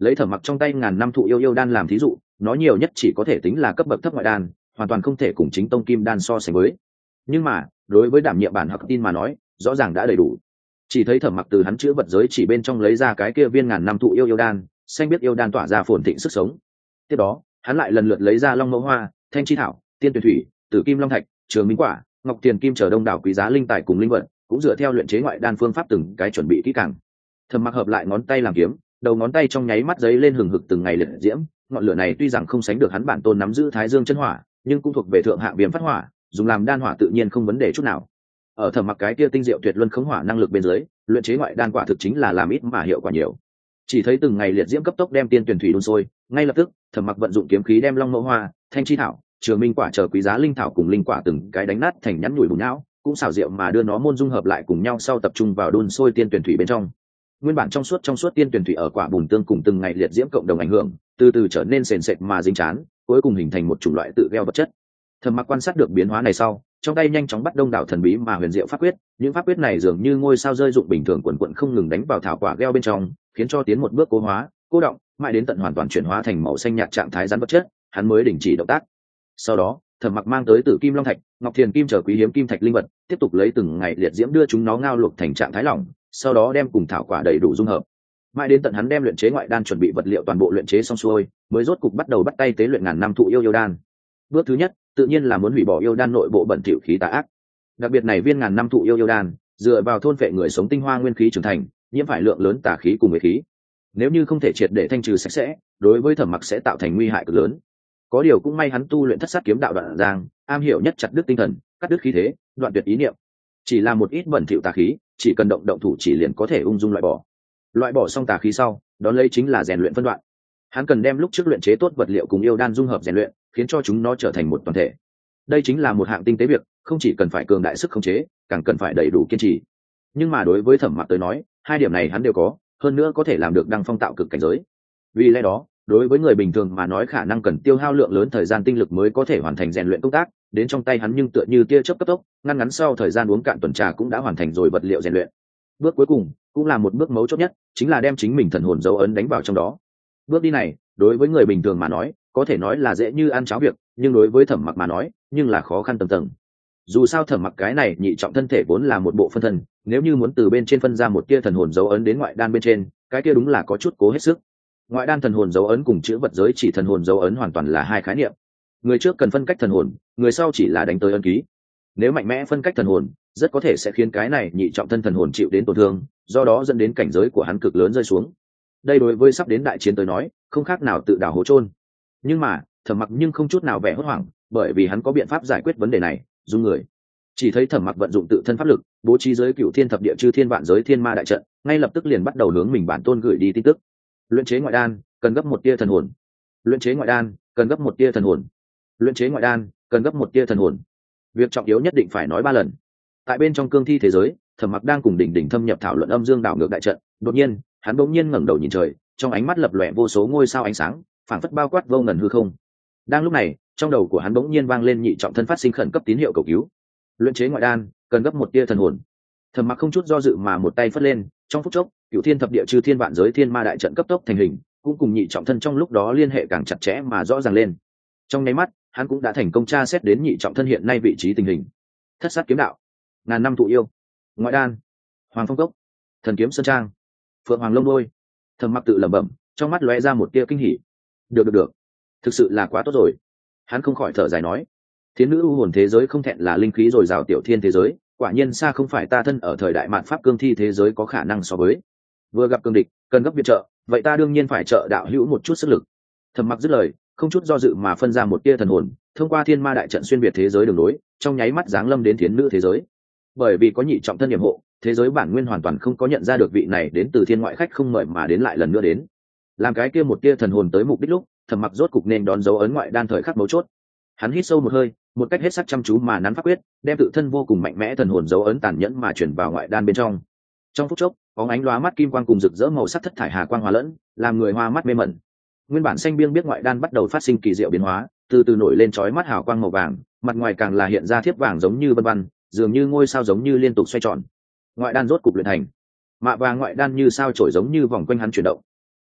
lấy Thẩm Mặc trong tay ngàn năm thụ yêu yêu đan làm thí dụ, nó nhiều nhất chỉ có thể tính là cấp bậc thấp ngoại đan, hoàn toàn không thể cùng chính tông kim đan so sánh với. Nhưng mà đối với đảm nhiệm bản học tin mà nói, rõ ràng đã đầy đủ. Chỉ thấy Thẩm Mặc từ hắn chữ vật giới chỉ bên trong lấy ra cái kia viên ngàn năm thụ yêu yêu đan, xanh biết yêu đan tỏa ra phồn thịnh sức sống. Tiếp đó hắn lại lần lượt lấy ra long mẫu hoa, thanh chi thảo, tiên tuyển thủy, tử kim long thạch, trường minh quả, ngọc tiền kim chờ đông đảo quý giá linh tài cùng linh vật, cũng dựa theo luyện chế ngoại đan phương pháp từng cái chuẩn bị kỹ càng. Thẩm Mặc hợp lại ngón tay làm kiếm, đầu ngón tay trong nháy mắt giấy lên hừng hực từng ngày liệt diễm. Ngọn lửa này tuy rằng không sánh được hắn bản tôn nắm giữ thái dương chân hỏa, nhưng cũng thuộc về thượng hạng viêm phát hỏa, dùng làm đan hỏa tự nhiên không vấn đề chút nào. Ở Thẩm Mặc cái kia tinh diệu tuyệt luân khống hỏa năng lực bên dưới, luyện chế ngoại đan quả thực chính là làm ít mà hiệu quả nhiều. Chỉ thấy từng ngày liệt diễm cấp tốc đem tiên tuyển thủy đun sôi, ngay lập tức Thẩm Mặc vận dụng kiếm khí đem long mẫu hoa, thanh chi thảo, trường minh quả chờ quý giá linh thảo cùng linh quả từng cái đánh nát thành nhắn nhủi bùn não, cũng xảo diệu mà đưa nó môn dung hợp lại cùng nhau sau tập trung vào đun sôi tiên tuyển thủy bên trong. Nguyên bản trong suốt trong suốt tiên tuyển thủy ở quả bùn tương cùng từng ngày liệt diễm cộng đồng ảnh hưởng, từ từ trở nên sền sệt mà dính chán, cuối cùng hình thành một chủng loại tự gieo vật chất. Thẩm Mặc quan sát được biến hóa này sau, trong tay nhanh chóng bắt đông đảo thần bí mà huyền diệu pháp quyết, những pháp quyết này dường như ngôi sao rơi dụng bình thường quần quần không ngừng đánh vào thảo quả gieo bên trong, khiến cho tiến một bước cố hóa, cô động, mãi đến tận hoàn toàn chuyển hóa thành màu xanh nhạt trạng thái rắn vật chất, hắn mới đình chỉ động tác. Sau đó, Thẩm Mặc mang tới Tử Kim Long Thạch, Ngọc Thiền Kim chờ quý hiếm kim thạch linh vật, tiếp tục lấy từng ngày liệt diễm đưa chúng nó ngao luộc thành trạng thái lỏng, sau đó đem cùng thảo quả đầy đủ dung hợp. Mãi đến tận hắn đem luyện chế ngoại đan chuẩn bị vật liệu toàn bộ luyện chế xong xuôi, mới rốt cục bắt đầu bắt tay tế luyện ngàn năm thụ yêu yêu đan. Bước thứ nhất, tự nhiên là muốn hủy bỏ yêu đan nội bộ bẩn thỉu khí tà ác. Đặc biệt này viên ngàn năm thụ yêu yêu đan, dựa vào thôn phệ người sống tinh hoa nguyên khí trưởng thành, nhiễm phải lượng lớn tà khí cùng người khí. Nếu như không thể triệt để thanh trừ sạch sẽ, đối với Thẩm Mặc sẽ tạo thành nguy hại cực lớn. Có điều cũng may hắn tu luyện thất sát kiếm đạo đoạn giang, am hiểu nhất chặt đứt tinh thần, cắt đứt khí thế, đoạn tuyệt ý niệm. Chỉ là một ít bẩn thỉu tà khí, chỉ cần động động thủ chỉ liền có thể ung dung loại bỏ. Loại bỏ xong tà khí sau, đón lấy chính là rèn luyện phân đoạn. Hắn cần đem lúc trước luyện chế tốt vật liệu cùng yêu đan dung hợp rèn luyện, khiến cho chúng nó trở thành một toàn thể. Đây chính là một hạng tinh tế việc, không chỉ cần phải cường đại sức khống chế, càng cần phải đầy đủ kiên trì. Nhưng mà đối với Thẩm Mặc tới nói, hai điểm này hắn đều có, hơn nữa có thể làm được đăng phong tạo cực cảnh giới. Vì lẽ đó, đối với người bình thường mà nói khả năng cần tiêu hao lượng lớn thời gian tinh lực mới có thể hoàn thành rèn luyện công tác, đến trong tay hắn nhưng tựa như tia chớp cấp tốc, ngăn ngắn sau thời gian uống cạn tuần trà cũng đã hoàn thành rồi vật liệu rèn luyện. Bước cuối cùng, cũng là một bước mấu chốt nhất, chính là đem chính mình thần hồn dấu ấn đánh vào trong đó. Bước đi này, đối với người bình thường mà nói, có thể nói là dễ như ăn cháo việc, nhưng đối với Thẩm Mặc mà nói, nhưng là khó khăn tầng tầng. Dù sao Thẩm Mặc cái này nhị trọng thân thể vốn là một bộ phân thân, nếu như muốn từ bên trên phân ra một tia thần hồn dấu ấn đến ngoại đan bên trên, cái kia đúng là có chút cố hết sức. Ngoại đan thần hồn dấu ấn cùng chữ vật giới chỉ thần hồn dấu ấn hoàn toàn là hai khái niệm. Người trước cần phân cách thần hồn, người sau chỉ là đánh tới ấn ký. Nếu mạnh mẽ phân cách thần hồn, rất có thể sẽ khiến cái này nhị trọng thân thần hồn chịu đến tổn thương, do đó dẫn đến cảnh giới của hắn cực lớn rơi xuống. Đây đối với sắp đến đại chiến tới nói, không khác nào tự đào hố chôn. Nhưng mà, Thẩm Mặc nhưng không chút nào vẻ hốt hoảng, bởi vì hắn có biện pháp giải quyết vấn đề này, dung người. Chỉ thấy Thẩm Mặc vận dụng tự thân pháp lực, bố trí giới cửu thiên thập địa chư thiên vạn giới thiên ma đại trận, ngay lập tức liền bắt đầu hướng mình bản tôn gửi đi tin tức. Luyện chế ngoại đan, cần gấp một tia thần hồn. Luyện chế ngoại đan, cần gấp một tia thần hồn. Luyện chế ngoại đan, cần gấp một tia thần hồn. Việc trọng yếu nhất định phải nói ba lần. Tại bên trong cương thi thế giới, Thẩm Mặc đang cùng đỉnh đỉnh thâm nhập thảo luận âm dương đảo ngược đại trận, đột nhiên, hắn bỗng nhiên ngẩng đầu nhìn trời, trong ánh mắt lập lòe vô số ngôi sao ánh sáng, phảng phất bao quát vô ngần hư không. Đang lúc này, trong đầu của hắn bỗng nhiên vang lên nhị trọng thân phát sinh khẩn cấp tín hiệu cầu cứu. Luyện chế ngoại đan, cần gấp một tia thần hồn. Thẩm Mặc không chút do dự mà một tay phất lên, trong phút chốc, cửu thiên thập địa chư thiên vạn giới thiên ma đại trận cấp tốc thành hình, cũng cùng nhị trọng thân trong lúc đó liên hệ càng chặt chẽ mà rõ ràng lên. Trong nháy mắt, hắn cũng đã thành công tra xét đến nhị trọng thân hiện nay vị trí tình hình. Thất sát kiếm đạo, ngàn năm thụ yêu, ngoại đan, hoàng phong cốc, thần kiếm sơn trang, phượng hoàng lông đôi. Thẩm Mặc tự lẩm bẩm, trong mắt lóe ra một tia kinh hỉ. Được được được, thực sự là quá tốt rồi. Hắn không khỏi thở dài nói, thiến nữ u hồn thế giới không thẹn là linh khí dồi dào tiểu thiên thế giới, quả nhiên xa không phải ta thân ở thời đại mạn pháp cương thi thế giới có khả năng so với. Vừa gặp cương địch, cần gấp viện trợ, vậy ta đương nhiên phải trợ đạo hữu một chút sức lực. Thẩm Mặc dứt lời, không chút do dự mà phân ra một tia thần hồn, thông qua thiên ma đại trận xuyên việt thế giới đường nối, trong nháy mắt giáng lâm đến thiến nữ thế giới. Bởi vì có nhị trọng thân nhiệm hộ, thế giới bản nguyên hoàn toàn không có nhận ra được vị này đến từ thiên ngoại khách không mời mà đến lại lần nữa đến. Làm cái kia một tia thần hồn tới mục đích lúc, Thẩm Mặc rốt cục nên đón dấu ấn ngoại đan thời khắc mấu chốt. Hắn hít sâu một hơi, một cách hết sức chăm chú mà nắn pháp quyết, đem tự thân vô cùng mạnh mẽ thần hồn dấu ấn tàn nhẫn mà chuyển vào ngoại đan bên trong. Trong phút chốc, bóng ánh lóa mắt kim quang cùng rực rỡ màu sắc thất thải hà quang hòa lẫn, làm người hoa mắt mê mẩn. Nguyên bản xanh biếc biết ngoại đan bắt đầu phát sinh kỳ diệu biến hóa, từ từ nổi lên chói mắt hào quang màu vàng, mặt ngoài càng là hiện ra thiếp vàng giống như vân vân, dường như ngôi sao giống như liên tục xoay tròn. Ngoại đan rốt cục luyện thành. Mạ vàng ngoại đan như sao chổi giống như vòng quanh hắn chuyển động.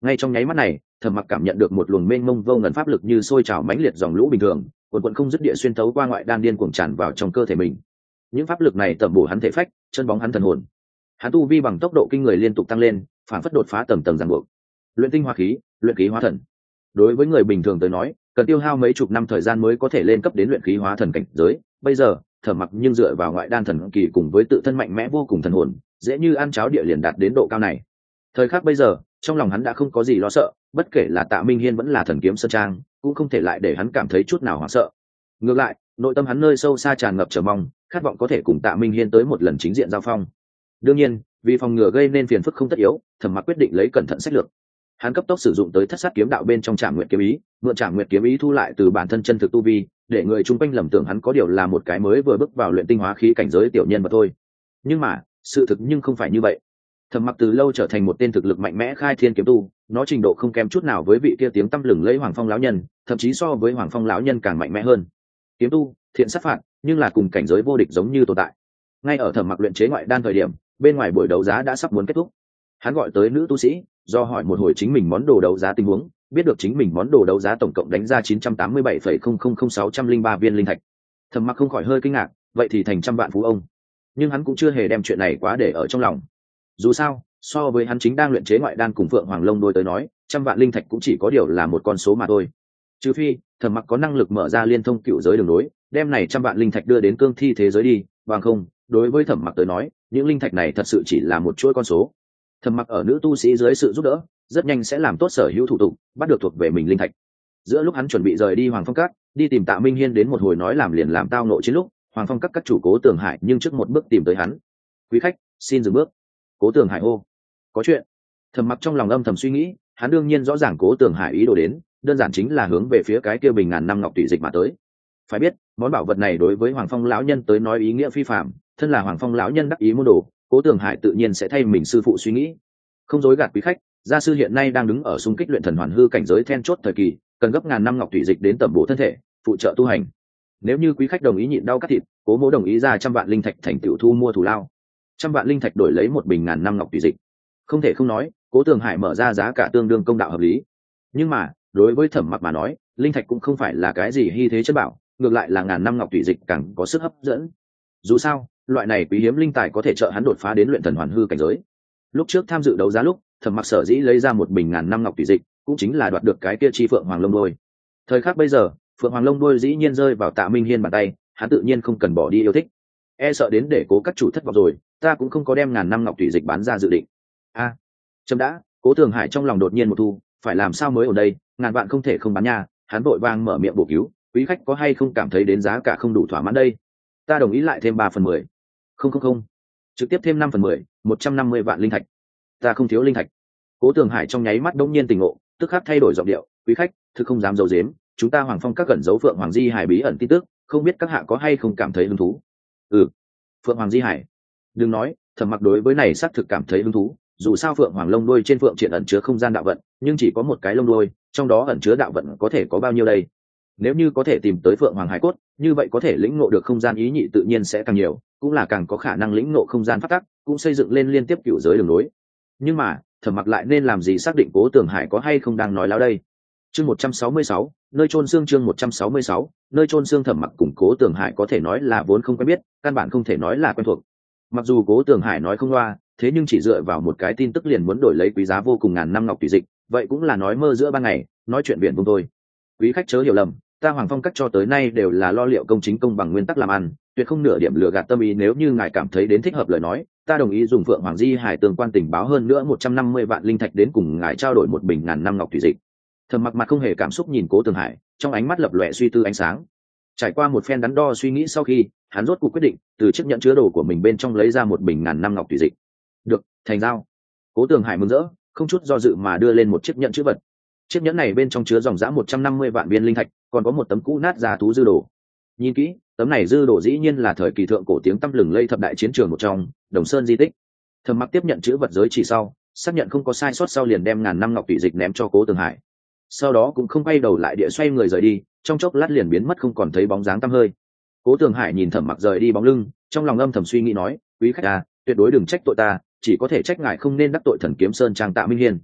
Ngay trong nháy mắt này, Thẩm Mặc cảm nhận được một luồng mênh mông vô ngần pháp lực như sôi trào mãnh liệt dòng lũ bình thường, cuồn cuộn không dứt địa xuyên thấu qua ngoại đan điên cuồng tràn vào trong cơ thể mình. Những pháp lực này tẩm bổ hắn thể phách, chân bóng hắn thần hồn. Hắn tu vi bằng tốc độ kinh người liên tục tăng lên, phản phất đột phá tầng tầng ràng buộc. Luyện tinh hóa khí, luyện khí hóa thần. Đối với người bình thường tới nói, cần tiêu hao mấy chục năm thời gian mới có thể lên cấp đến luyện khí hóa thần cảnh giới. Bây giờ, Thẩm Mặc nhưng dựa vào ngoại đan thần kỳ cùng với tự thân mạnh mẽ vô cùng thần hồn, dễ như ăn cháo địa liền đạt đến độ cao này. Thời khắc bây giờ, trong lòng hắn đã không có gì lo sợ, bất kể là Tạ Minh Hiên vẫn là thần kiếm sơn trang, cũng không thể lại để hắn cảm thấy chút nào hoảng sợ. Ngược lại, nội tâm hắn nơi sâu xa tràn ngập chờ mong, khát vọng có thể cùng Tạ Minh Hiên tới một lần chính diện giao phong. Đương nhiên, vì phòng ngừa gây nên phiền phức không tất yếu, Thẩm Mặc quyết định lấy cẩn thận sách lược. Hắn cấp tốc sử dụng tới Thất Sát kiếm đạo bên trong Trảm Nguyệt kiếm ý, mượn Trảm Nguyệt kiếm ý thu lại từ bản thân chân thực tu vi, để người chung quanh lầm tưởng hắn có điều là một cái mới vừa bước vào luyện tinh hóa khí cảnh giới tiểu nhân mà thôi. Nhưng mà, sự thực nhưng không phải như vậy. Thẩm Mặc từ lâu trở thành một tên thực lực mạnh mẽ khai thiên kiếm tu, nó trình độ không kém chút nào với vị kia tiếng tăm lừng lẫy Hoàng Phong lão nhân, thậm chí so với Hoàng Phong lão nhân càng mạnh mẽ hơn. Kiếm tu, thiện sát phạt, nhưng là cùng cảnh giới vô địch giống như tồn tại. Ngay ở Thẩm Mặc luyện chế ngoại đan thời điểm, bên ngoài buổi đấu giá đã sắp muốn kết thúc. Hắn gọi tới nữ tu sĩ, do hỏi một hồi chính mình món đồ đấu giá tình huống, biết được chính mình món đồ đấu giá tổng cộng đánh ra chín trăm tám mươi bảy phẩy không không không sáu trăm linh ba viên linh thạch. Thẩm Mặc không khỏi hơi kinh ngạc, vậy thì thành trăm vạn phú ông. Nhưng hắn cũng chưa hề đem chuyện này quá để ở trong lòng. Dù sao, so với hắn chính đang luyện chế ngoại đan cùng Phượng Hoàng Long đôi tới nói, trăm vạn linh thạch cũng chỉ có điều là một con số mà thôi. Trừ phi, Thẩm Mặc có năng lực mở ra liên thông cựu giới đường nối, đem này trăm vạn linh thạch đưa đến cương thi thế giới đi, bằng không, đối với Thẩm Mặc tới nói, những linh thạch này thật sự chỉ là một chuỗi con số. Thẩm Mặc ở nữ tu sĩ dưới sự giúp đỡ, rất nhanh sẽ làm tốt sở hữu thủ tục, bắt được thuộc về mình linh thạch. Giữa lúc hắn chuẩn bị rời đi Hoàng Phong Các, đi tìm Tạ Minh Hiên đến một hồi nói làm liền làm tao nộ chiến lúc, Hoàng Phong Các các chủ Cố Tường Hải nhưng trước một bước tìm tới hắn. "Quý khách, xin dừng bước." Cố Tường Hải hô. "Có chuyện?" Thẩm Mặc trong lòng âm thầm suy nghĩ, hắn đương nhiên rõ ràng Cố Tường Hải ý đồ đến, đơn giản chính là hướng về phía cái kia bình ngàn năm ngọc tùy dịch mà tới. Phải biết, món bảo vật này đối với Hoàng Phong lão nhân tới nói ý nghĩa phi phàm, thân là Hoàng Phong lão nhân đắc ý môn đồ, Cố Tường Hải tự nhiên sẽ thay mình sư phụ suy nghĩ. Không dối gạt quý khách, gia sư hiện nay đang đứng ở xung kích luyện thần hoàn hư cảnh giới then chốt thời kỳ, cần gấp ngàn năm ngọc thủy dịch đến tẩm bổ thân thể, phụ trợ tu hành. Nếu như quý khách đồng ý nhịn đau cắt thịt, Cố mỗ đồng ý ra trăm vạn linh thạch thành tiểu thu mua thù lao. Trăm vạn linh thạch đổi lấy một bình ngàn năm ngọc thủy dịch. Không thể không nói, Cố Tường Hải mở ra giá cả tương đương công đạo hợp lý. Nhưng mà, đối với Thẩm Mặc mà nói, linh thạch cũng không phải là cái gì hy thế chất bảo, ngược lại là ngàn năm ngọc thủy dịch càng có sức hấp dẫn. Dù sao, loại này quý hiếm linh tài có thể trợ hắn đột phá đến luyện thần hoàn hư cảnh giới. Lúc trước tham dự đấu giá lúc, Thẩm Mặc sở dĩ lấy ra một bình ngàn năm ngọc thủy dịch, cũng chính là đoạt được cái kia chi Phượng Hoàng Long đôi. Thời khắc bây giờ, Phượng Hoàng Long đôi dĩ nhiên rơi vào Tạ Minh Hiên bàn tay, hắn tự nhiên không cần bỏ đi yêu thích. E sợ đến để Cố các chủ thất vọng rồi, ta cũng không có đem ngàn năm ngọc thủy dịch bán ra dự định. A, à, chấm đã, Cố Tường Hải trong lòng đột nhiên một thu, phải làm sao mới ở đây, ngàn vạn không thể không bán nha, hắn vội vàng mở miệng bổ cứu, quý khách có hay không cảm thấy đến giá cả không đủ thỏa mãn đây? Ta đồng ý lại thêm ba phần mười. Không không không, trực tiếp thêm năm phần mười, một trăm năm mươi vạn linh thạch. Ta không thiếu linh thạch. Cố Tường Hải trong nháy mắt đống nhiên tỉnh ngộ, tức khắc thay đổi giọng điệu, quý khách, thực không dám giấu giếm, chúng ta Hoàng Phong các cẩn giấu Phượng Hoàng Di Hải bí ẩn tin tức, không biết các hạ có hay không cảm thấy hứng thú? Ừ, Phượng Hoàng Di Hải. Đừng nói, Thẩm Mặc đối với này xác thực cảm thấy hứng thú, dù sao Phượng Hoàng lông đuôi trên phượng triện ẩn chứa không gian đạo vận, nhưng chỉ có một cái lông đuôi, trong đó ẩn chứa đạo vận có thể có bao nhiêu đây? Nếu như có thể tìm tới Phượng Hoàng hải cốt, như vậy có thể lĩnh ngộ được không gian ý nhị tự nhiên sẽ càng nhiều, cũng là càng có khả năng lĩnh ngộ không gian pháp tắc, cũng xây dựng lên liên tiếp cựu giới đường nối. Nhưng mà, Thẩm Mặc lại nên làm gì xác định Cố Tường Hải có hay không đang nói láo đây? Chương một trăm sáu mươi sáu, nơi chôn xương chương một trăm sáu mươi sáu, nơi chôn xương Thẩm Mặc cùng Cố Tường Hải có thể nói là vốn không quen biết, căn bản không thể nói là quen thuộc. Mặc dù Cố Tường Hải nói không loa, thế nhưng chỉ dựa vào một cái tin tức liền muốn đổi lấy quý giá vô cùng ngàn năm ngọc thủy dịch, vậy cũng là nói mơ giữa ban ngày, nói chuyện biển vung thôi. Quý khách chớ hiểu lầm, ta Hoàng Phong các cho tới nay đều là lo liệu công chính công bằng nguyên tắc làm ăn, tuyệt không nửa điểm lừa gạt tâm ý, nếu như ngài cảm thấy đến thích hợp lời nói, ta đồng ý dùng Phượng Hoàng Di Hải tương quan tình báo hơn nữa một trăm năm mươi vạn linh thạch đến cùng ngài trao đổi một bình ngàn năm ngọc thủy dịch. Thẩm Mặc mặt không hề cảm xúc nhìn Cố Tường Hải, trong ánh mắt lập lòe suy tư ánh sáng. Trải qua một phen đắn đo suy nghĩ sau khi, hắn rốt cuộc quyết định từ chiếc nhẫn chứa đồ của mình bên trong lấy ra một bình ngàn năm ngọc thủy dịch. Được, thành giao. Cố Tường Hải mừng rỡ, không chút do dự mà đưa lên một chiếc nhẫn chữ vật. Chiếc nhẫn này bên trong chứa dòng dã một trăm năm mươi vạn viên linh thạch, còn có một tấm cũ nát già thú dư đồ. Nhìn kỹ, tấm này dư đồ dĩ nhiên là thời kỳ thượng cổ tiếng tăm lừng lây thập đại chiến trường một trong, Đồng Sơn di tích. Thẩm Mặc tiếp nhận chữ vật giới chỉ sau, xác nhận không có sai sót sau liền đem ngàn năm ngọc thủy dịch ném cho Cố Tường Hải. Sau đó cũng không quay đầu lại địa xoay người rời đi, trong chốc lát liền biến mất không còn thấy bóng dáng tăm hơi. Cố Tường Hải nhìn Thẩm Mặc rời đi bóng lưng, trong lòng âm thầm suy nghĩ nói, quý khách à, tuyệt đối đừng trách tội ta, chỉ có thể trách ngài không nên đắc tội Thần Kiếm Sơn trang Tạ Minh Hiên.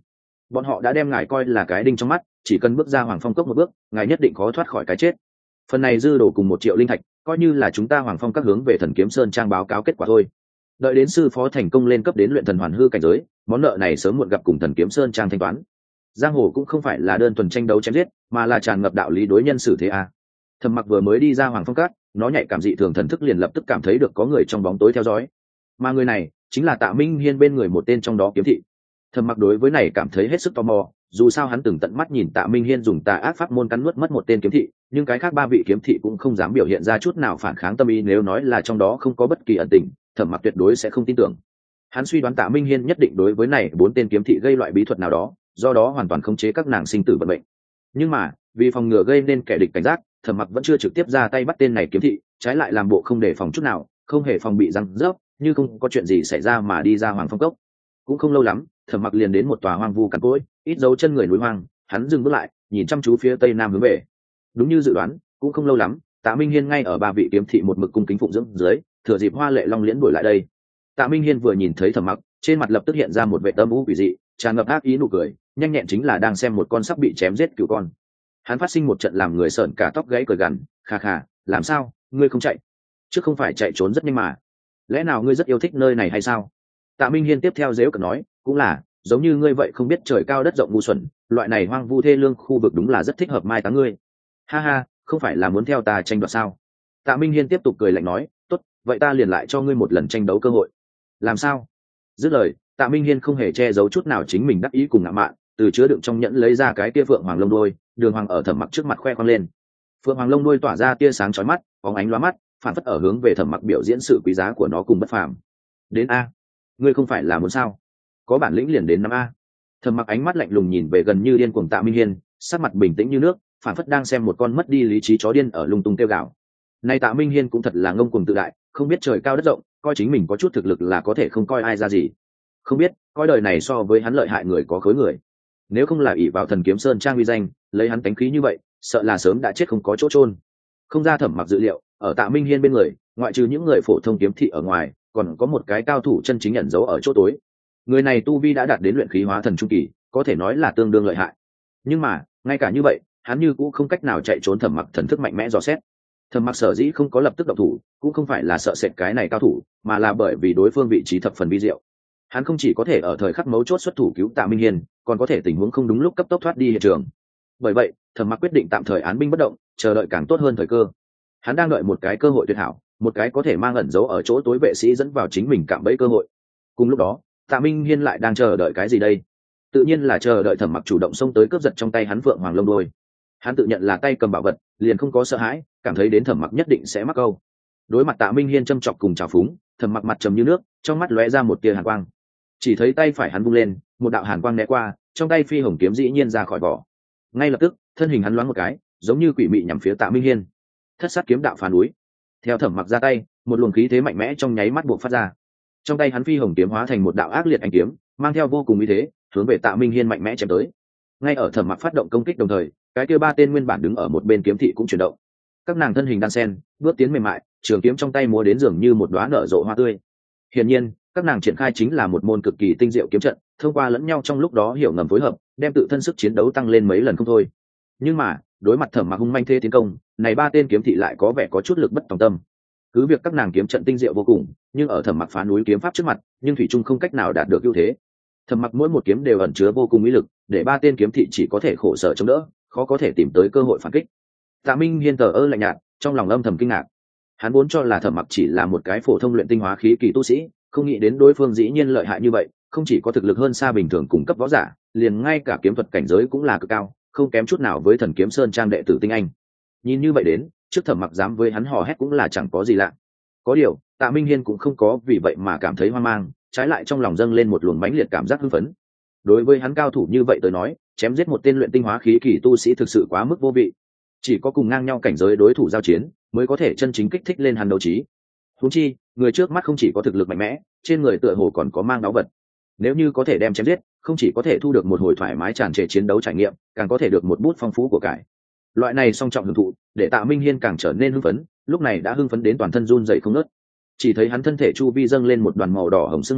bọn họ đã đem ngài coi là cái đinh trong mắt, chỉ cần bước ra Hoàng Phong cốc một bước, ngài nhất định khó thoát khỏi cái chết. Phần này dư đồ cùng một triệu linh thạch, coi như là chúng ta Hoàng Phong các hướng về Thần Kiếm Sơn trang báo cáo kết quả thôi. Đợi đến sư phó thành công lên cấp đến luyện thần hoàn hư cảnh giới, món nợ này sớm muộn gặp cùng Thần Kiếm Sơn trang thanh toán. Giang hồ cũng không phải là đơn thuần tranh đấu chém giết, mà là tràn ngập đạo lý đối nhân xử thế a. Thẩm Mặc vừa mới đi ra Hoàng Phong Các, nó nhạy cảm dị thường thần thức liền lập tức cảm thấy được có người trong bóng tối theo dõi, mà người này chính là Tạ Minh Hiên bên người một tên trong đó kiếm thị. Thẩm Mặc đối với này cảm thấy hết sức tò mò, dù sao hắn từng tận mắt nhìn Tạ Minh Hiên dùng tà ác pháp môn cắn nuốt mất một tên kiếm thị, nhưng cái khác ba vị kiếm thị cũng không dám biểu hiện ra chút nào phản kháng tâm ý, nếu nói là trong đó không có bất kỳ ẩn tình, Thẩm Mặc tuyệt đối sẽ không tin tưởng. Hắn suy đoán Tạ Minh Hiên nhất định đối với này bốn tên kiếm thị gây loại bí thuật nào đó, do đó hoàn toàn khống chế các nàng sinh tử vận mệnh. Nhưng mà vì phòng ngừa gây nên kẻ địch cảnh giác, Thẩm Mặc vẫn chưa trực tiếp ra tay bắt tên này kiếm thị, trái lại làm bộ không đề phòng chút nào, không hề phòng bị răng rớp, như không có chuyện gì xảy ra mà đi ra Hoàng Phong Cốc. Cũng không lâu lắm, Thẩm Mặc liền đến một tòa hoang vu cằn cỗi, ít dấu chân người núi hoang, hắn dừng bước lại, nhìn chăm chú phía tây nam hướng về. Đúng như dự đoán, cũng không lâu lắm, Tạ Minh Hiên ngay ở ba vị kiếm thị một mực cung kính phụng dưỡng dưới, thừa dịp Hoa Lệ Long Liễn đuổi lại đây. Tạ Minh Hiên vừa nhìn thấy Thẩm Mặc, trên mặt lập tức hiện ra một vẻ tâm u quỷ dị, tràn ngập ác ý nụ cười, nhanh nhẹn chính là đang xem một con sắp bị chém giết cừu con. Hắn phát sinh một trận làm người sởn cả tóc gáy cười gằn, kha kha, làm sao, ngươi không chạy? Chứ không phải chạy trốn rất nhanh mà. Lẽ nào ngươi rất yêu thích nơi này hay sao? Tạ Minh Hiên tiếp theo giễu cợt nói, cũng là, giống như ngươi vậy không biết trời cao đất rộng ngu xuẩn, loại này hoang vu thê lương khu vực đúng là rất thích hợp mai táng ngươi. Ha ha, không phải là muốn theo ta tranh đoạt sao? Tạ Minh Hiên tiếp tục cười lạnh nói, tốt, vậy ta liền lại cho ngươi một lần tranh đấu cơ hội. Làm sao? Dứt lời, Tạ Minh Hiên không hề che giấu chút nào chính mình đắc ý cùng ngạo mạn, từ chứa đựng trong nhẫn lấy ra cái tia phượng hoàng lông đuôi, đường hoàng ở Thẩm Mặc trước mặt khoe khoang lên. Phượng hoàng lông đuôi tỏa ra tia sáng chói mắt, bóng ánh lóa mắt, phản phất ở hướng về Thẩm Mặc biểu diễn sự quý giá của nó cùng bất phàm. Đến a, ngươi không phải là muốn sao? Có bản lĩnh liền đến năm a. Thẩm Mặc ánh mắt lạnh lùng nhìn về gần như điên cuồng Tạ Minh Hiên, sắc mặt bình tĩnh như nước, phản phất đang xem một con mất đi lý trí chó điên ở lung tung kêu gào. Này Tạ Minh Hiên cũng thật là ngông cuồng tự đại, không biết trời cao đất rộng, coi chính mình có chút thực lực là có thể không coi ai ra gì. Không biết, coi đời này so với hắn lợi hại người có khối người. Nếu không là ỷ vào Thần Kiếm Sơn trang uy danh, lấy hắn tánh khí như vậy, sợ là sớm đã chết không có chỗ chôn. Không ra Thẩm Mặc dự liệu, ở Tạ Minh Hiên bên người, ngoại trừ những người phổ thông kiếm thị ở ngoài, còn có một cái cao thủ chân chính ẩn giấu ở chỗ tối. Người này tu vi đã đạt đến luyện khí hóa thần trung kỳ, có thể nói là tương đương lợi hại. Nhưng mà, ngay cả như vậy, hắn như cũng không cách nào chạy trốn Thẩm Mặc thần thức mạnh mẽ dò xét. Thẩm Mặc sở dĩ không có lập tức động thủ, cũng không phải là sợ sệt cái này cao thủ, mà là bởi vì đối phương vị trí thập phần vi diệu. Hắn không chỉ có thể ở thời khắc mấu chốt xuất thủ cứu Tạ Minh Hiên, còn có thể tình huống không đúng lúc cấp tốc thoát đi hiện trường. Bởi vậy, Thẩm Mặc quyết định tạm thời án binh bất động, chờ đợi càng tốt hơn thời cơ. Hắn đang đợi một cái cơ hội tuyệt hảo, một cái có thể mang ẩn giấu ở chỗ tối vệ sĩ dẫn vào chính mình cạm bẫy cơ hội. Cùng lúc đó, Tạ Minh Hiên lại đang chờ đợi cái gì đây? Tự nhiên là chờ đợi Thẩm Mặc chủ động xông tới cướp giật trong tay hắn phượng hoàng lông đuôi. Hắn tự nhận là tay cầm bảo vật, liền không có sợ hãi, cảm thấy đến Thẩm Mặc nhất định sẽ mắc câu. Đối mặt Tạ Minh Hiên châm chọc cùng trào phúng, Thẩm Mặc mặt trầm như nước, trong mắt lóe ra một tia hàn quang. Chỉ thấy tay phải hắn vung lên, một đạo hàn quang né qua, trong tay phi hồng kiếm dĩ nhiên ra khỏi vỏ. Ngay lập tức, thân hình hắn loáng một cái, giống như quỷ mị nhằm phía Tạ Minh Hiên. Thất sát kiếm đạo phá núi. Theo Thẩm Mặc ra tay, một luồng khí thế mạnh mẽ trong nháy mắt buộc phát ra. Trong tay hắn phi hồng kiếm hóa thành một đạo ác liệt ánh kiếm, mang theo vô cùng uy thế, hướng về Tạ Minh Hiên mạnh mẽ chém tới. Ngay ở Thẩm Mặc phát động công kích đồng thời, cái kia ba tên nguyên bản đứng ở một bên kiếm thị cũng chuyển động. Các nàng thân hình đan sen, bước tiến mềm mại, trường kiếm trong tay múa đến dường như một đóa nở rộ hoa tươi. Hiển nhiên, các nàng triển khai chính là một môn cực kỳ tinh diệu kiếm trận, thông qua lẫn nhau trong lúc đó hiểu ngầm phối hợp, đem tự thân sức chiến đấu tăng lên mấy lần không thôi. Nhưng mà, đối mặt Thẩm Mặc hung manh thế tiến công, này ba tên kiếm thị lại có vẻ có chút lực bất tòng tâm. Cứ việc các nàng kiếm trận tinh diệu vô cùng, nhưng ở Thẩm Mặc phá núi kiếm pháp trước mặt, nhưng thủy chung không cách nào đạt được ưu thế. Thẩm Mặc mỗi một kiếm đều ẩn chứa vô cùng uy lực, để ba tên kiếm thị chỉ có thể khổ sở chống đỡ, khó có thể tìm tới cơ hội phản kích. Tạ Minh Hiên thờ ơ lạnh nhạt, trong lòng âm thầm kinh ngạc. Hắn vốn cho là Thẩm Mặc chỉ là một cái phổ thông luyện tinh hóa khí kỳ tu sĩ, không nghĩ đến đối phương dĩ nhiên lợi hại như vậy, không chỉ có thực lực hơn xa bình thường cùng cấp võ giả, liền ngay cả kiếm thuật cảnh giới cũng là cực cao, không kém chút nào với Thần Kiếm Sơn trang đệ tử tinh anh. Nhìn như vậy đến, trước Thẩm Mặc dám với hắn hò hét cũng là chẳng có gì lạ. Có điều, Tạ Minh Hiên cũng không có vì vậy mà cảm thấy hoang mang, trái lại trong lòng dâng lên một luồng mãnh liệt cảm giác hưng phấn. Đối với hắn cao thủ như vậy tới nói, chém giết một tên luyện tinh hóa khí kỳ tu sĩ thực sự quá mức vô vị. Chỉ có cùng ngang nhau cảnh giới đối thủ giao chiến, mới có thể chân chính kích thích lên hắn đấu trí. Huống chi, người trước mắt không chỉ có thực lực mạnh mẽ, trên người tựa hồ còn có mang báu vật. Nếu như có thể đem chém giết, không chỉ có thể thu được một hồi thoải mái tràn trề chiến đấu trải nghiệm, càng có thể được một bút phong phú của cải. Loại này song trọng hưởng thụ, để Tạ Minh Hiên càng trở nên hưng phấn, lúc này đã hưng phấn đến toàn thân run rẩy không ngớt. Chỉ thấy hắn thân thể chu vi dâng lên một đoàn màu đỏ hồng sương mù,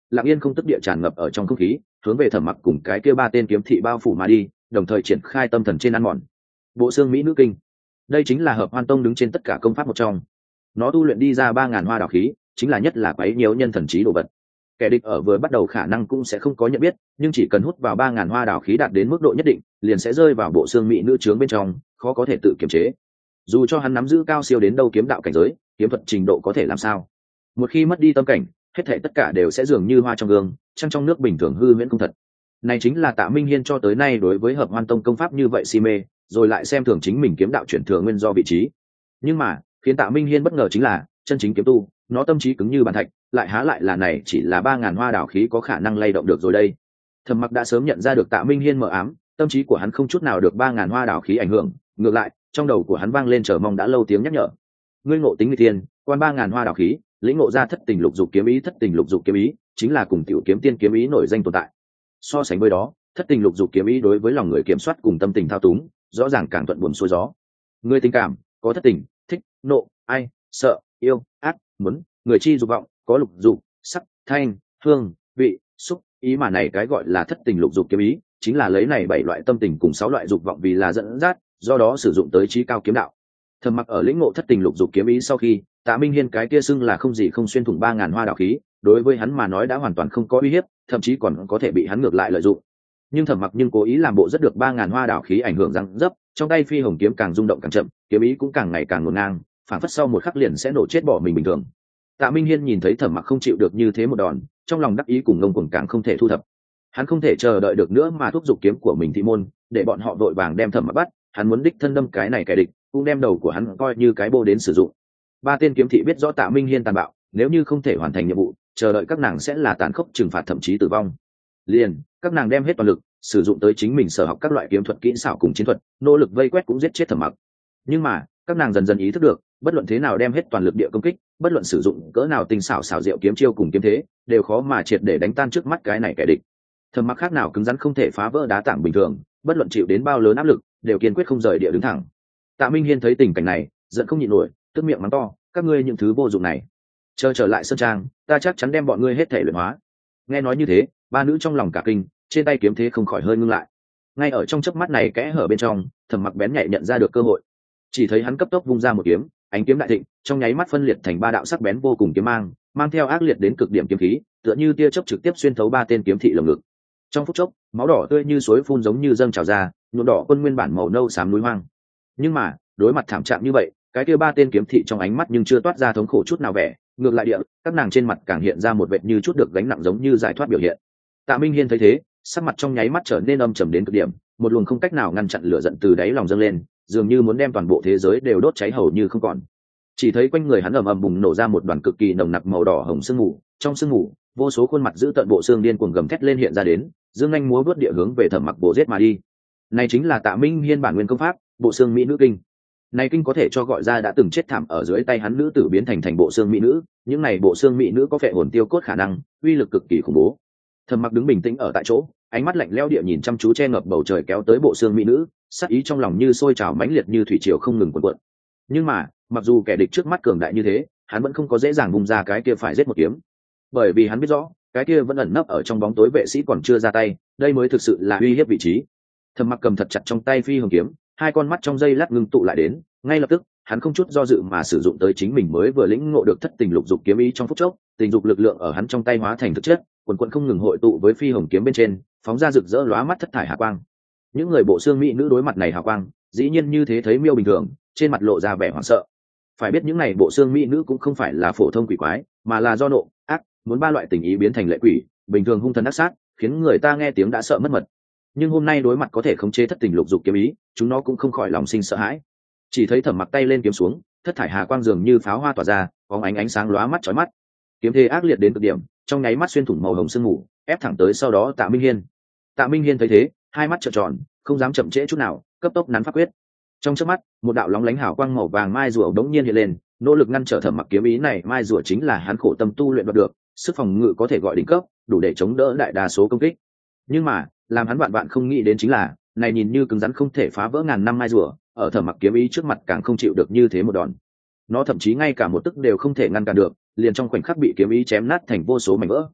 lặng yên không tức địa tràn ngập ở trong không khí, hướng về Thẩm Mặc cùng cái kia ba tên kiếm thị bao phủ mà đi, đồng thời triển khai tâm thần trên ăn mòn. Bộ xương mỹ nữ kinh, đây chính là Hợp Hoan Tông đứng trên tất cả công pháp một trong. Nó tu luyện đi ra ba ngàn hoa đào khí, chính là nhất là quấy nhiều nhân thần trí đồ vật. Kẻ địch ở vừa bắt đầu khả năng cũng sẽ không có nhận biết, nhưng chỉ cần hút vào ba ngàn hoa đào khí đạt đến mức độ nhất định, liền sẽ rơi vào bộ xương mỹ nữ trướng bên trong, khó có thể tự kiềm chế. Dù cho hắn nắm giữ cao siêu đến đâu kiếm đạo cảnh giới, kiếm thuật trình độ có thể làm sao? Một khi mất đi tâm cảnh, hết thảy tất cả đều sẽ dường như hoa trong gương, trăng trong nước bình thường hư huyễn không thật. Này chính là Tạ Minh Hiên cho tới nay đối với Hợp Hoan Tông công pháp như vậy si mê, rồi lại xem thường chính mình kiếm đạo chuyển thừa nguyên do vị trí. Nhưng mà, khiến Tạ Minh Hiên bất ngờ chính là, chân chính kiếm tu, nó tâm trí cứng như bàn thạch, lại há lại là này chỉ là ba ngàn hoa đào khí có khả năng lay động được rồi đây. Thẩm Mặc đã sớm nhận ra được Tạ Minh Hiên mờ ám, tâm trí của hắn không chút nào được ba ngàn hoa đào khí ảnh hưởng, ngược lại, trong đầu của hắn vang lên chờ mong đã lâu tiếng nhắc nhở. Ngươi ngộ tính nghịch tiên, quan ba ngàn hoa đào khí, lĩnh ngộ ra thất tình lục dục kiếm ý, thất tình lục dục kiếm ý chính là cùng tiểu kiếm tiên kiếm ý nổi danh tồn tại. So sánh với đó, thất tình lục dục kiếm ý đối với lòng người kiểm soát cùng tâm tình thao túng, rõ ràng càng thuận buồm xuôi gió. Người tình cảm có thất tình, thích, nộ, ai, sợ, yêu, ác, muốn, người chi dục vọng, có lục dục, sắc, thanh, hương, vị, xúc, ý mà này cái gọi là thất tình lục dục kiếm ý, chính là lấy này bảy loại tâm tình cùng sáu loại dục vọng vì là dẫn dắt, do đó sử dụng tới trí cao kiếm đạo. Thẩm Mặc ở lĩnh ngộ thất tình lục dục kiếm ý sau khi, Tạ Minh Hiên cái kia xưng là không gì không xuyên thủng ba ngàn hoa đạo khí, đối với hắn mà nói đã hoàn toàn không có uy hiếp, thậm chí còn có thể bị hắn ngược lại lợi dụng. Nhưng Thẩm Mặc nhưng cố ý làm bộ rất được ba ngàn hoa đạo khí ảnh hưởng răng dấp, trong tay phi hồng kiếm càng rung động càng chậm, kiếm ý cũng càng ngày càng ngổn ngang, phản phất sau một khắc liền sẽ nổ chết bỏ mình bình thường. Tạ Minh Hiên nhìn thấy Thẩm Mặc không chịu được như thế một đòn, trong lòng đắc ý cùng ngông cuồng càng không thể thu thập. Hắn không thể chờ đợi được nữa mà thúc giục kiếm của mình thị môn, để bọn họ vội vàng đem Thẩm Mặc bắt, hắn muốn đích thân đâm cái này kẻ địch, cũng đem đầu của hắn coi như cái bô đến sử dụng. Ba tên kiếm thị biết rõ Tạ Minh Hiên tàn bạo, nếu như không thể hoàn thành nhiệm vụ, chờ đợi các nàng sẽ là tàn khốc trừng phạt thậm chí tử vong. Liền, các nàng đem hết toàn lực, sử dụng tới chính mình sở học các loại kiếm thuật kỹ xảo cùng chiến thuật, nỗ lực vây quét cũng giết chết Thẩm Mặc. Nhưng mà, các nàng dần dần ý thức được, bất luận thế nào đem hết toàn lực địa công kích, bất luận sử dụng cỡ nào tinh xảo xảo diệu kiếm chiêu cùng kiếm thế, đều khó mà triệt để đánh tan trước mắt cái này kẻ địch. Thẩm Mặc khác nào cứng rắn không thể phá vỡ đá tảng bình thường, bất luận chịu đến bao lớn áp lực, đều kiên quyết không rời địa đứng thẳng. Tạ Minh Hiên thấy tình cảnh này, giận không nhịn nổi, tức miệng mắng to, các ngươi những thứ vô dụng này, chờ trở lại sơn trang, ta chắc chắn đem bọn ngươi hết thể luyện hóa. Nghe nói như thế, ba nữ trong lòng cả kinh, trên tay kiếm thế không khỏi hơi ngưng lại. Ngay ở trong chớp mắt này kẽ hở bên trong, Thẩm Mặc bén nhạy nhận ra được cơ hội, chỉ thấy hắn cấp tốc vung ra một kiếm, ánh kiếm đại thịnh, trong nháy mắt phân liệt thành ba đạo sắc bén vô cùng kiếm mang, mang theo ác liệt đến cực điểm kiếm khí, tựa như tia chớp trực tiếp xuyên thấu ba tên kiếm thị lồng ngực. Trong phút chốc, máu đỏ tươi như suối phun giống như dâng trào ra, nhuộm đỏ quân nguyên bản màu nâu xám núi hoang. Nhưng mà, đối mặt thảm trạng như vậy, cái kia ba tên kiếm thị trong ánh mắt nhưng chưa toát ra thống khổ chút nào vẻ, ngược lại địa, các nàng trên mặt càng hiện ra một vệt như chút được gánh nặng giống như giải thoát biểu hiện. Tạ Minh Hiên thấy thế, sắc mặt trong nháy mắt trở nên âm trầm đến cực điểm, một luồng không cách nào ngăn chặn lửa giận từ đáy lòng dâng lên, dường như muốn đem toàn bộ thế giới đều đốt cháy hầu như không còn. Chỉ thấy quanh người hắn ầm ầm bùng nổ ra một đoàn cực kỳ nồng nặc màu đỏ hồng sương mù, trong sương mù, vô số khuôn mặt giữ tận bộ xương điên cuồng gầm thét lên hiện ra đến, dương anh múa vớt địa hướng về Thẩm Mặc bộ giết mà đi. Này chính là Tạ Minh Hiên bản nguyên công pháp, bộ xương mỹ nữ kinh. Này kinh có thể cho gọi ra đã từng chết thảm ở dưới tay hắn nữ tử biến thành thành bộ xương mỹ nữ, những này bộ xương mỹ nữ có phệ hồn tiêu cốt khả năng, uy lực cực kỳ khủng bố. Thẩm Mặc đứng bình tĩnh ở tại chỗ, ánh mắt lạnh lẽo địa nhìn chăm chú che ngập bầu trời kéo tới bộ xương mỹ nữ, sát ý trong lòng như sôi trào mãnh liệt như thủy triều không ngừng cuộn cuộn. Nhưng mà, mặc dù kẻ địch trước mắt cường đại như thế, hắn vẫn không có dễ dàng vùng ra cái kia phải giết một kiếm, bởi vì hắn biết rõ, cái kia vẫn ẩn nấp ở trong bóng tối vệ sĩ còn chưa ra tay, đây mới thực sự là uy hiếp vị trí. Thẩm Mặc cầm thật chặt trong tay phi hồng kiếm, hai con mắt trong giây lát ngưng tụ lại đến, ngay lập tức, hắn không chút do dự mà sử dụng tới chính mình mới vừa lĩnh ngộ được thất tình lục dục kiếm ý trong phút chốc, tình dục lực lượng ở hắn trong tay hóa thành thực chất, quần quần không ngừng hội tụ với phi hồng kiếm bên trên, phóng ra rực rỡ lóa mắt thất thải hà quang. Những người bộ xương mỹ nữ đối mặt này hào quang, dĩ nhiên như thế thấy miêu bình thường, trên mặt lộ ra vẻ hoảng sợ. Phải biết những này bộ xương mỹ nữ cũng không phải là phổ thông quỷ quái, mà là do nộ, ác, muốn ba loại tình ý biến thành lệ quỷ, bình thường hung thần ác sát, khiến người ta nghe tiếng đã sợ mất mật. Nhưng hôm nay đối mặt có thể khống chế thất tình lục dục kiếm ý, chúng nó cũng không khỏi lòng sinh sợ hãi. Chỉ thấy Thẩm Mặc tay lên kiếm xuống, thất thải hà quang dường như pháo hoa tỏa ra, bóng ánh ánh sáng lóa mắt chói mắt. Kiếm thế ác liệt đến cực điểm, trong nháy mắt xuyên thủng màu hồng sương mù, ép thẳng tới sau đó Tạ Minh Hiên. Tạ Minh Hiên thấy thế, hai mắt trợn tròn, không dám chậm trễ chút nào, cấp tốc nắn pháp quyết. Trong chớp mắt, một đạo lóng lánh hào quang màu vàng mai rùa đống nhiên hiện lên, nỗ lực ngăn trở Thẩm Mặc kiếm ý này. Mai rùa chính là hắn khổ tâm tu luyện đoạt được, sức phòng ngự có thể gọi đỉnh cấp, đủ để chống đỡ đại đa số công kích. Nhưng mà, làm hắn vạn vạn không nghĩ đến chính là, này nhìn như cứng rắn không thể phá vỡ ngàn năm mai rùa, ở Thẩm Mặc kiếm ý trước mặt càng không chịu được như thế một đòn. Nó thậm chí ngay cả một tức đều không thể ngăn cản được, liền trong khoảnh khắc bị kiếm ý chém nát thành vô số mảnh vỡ.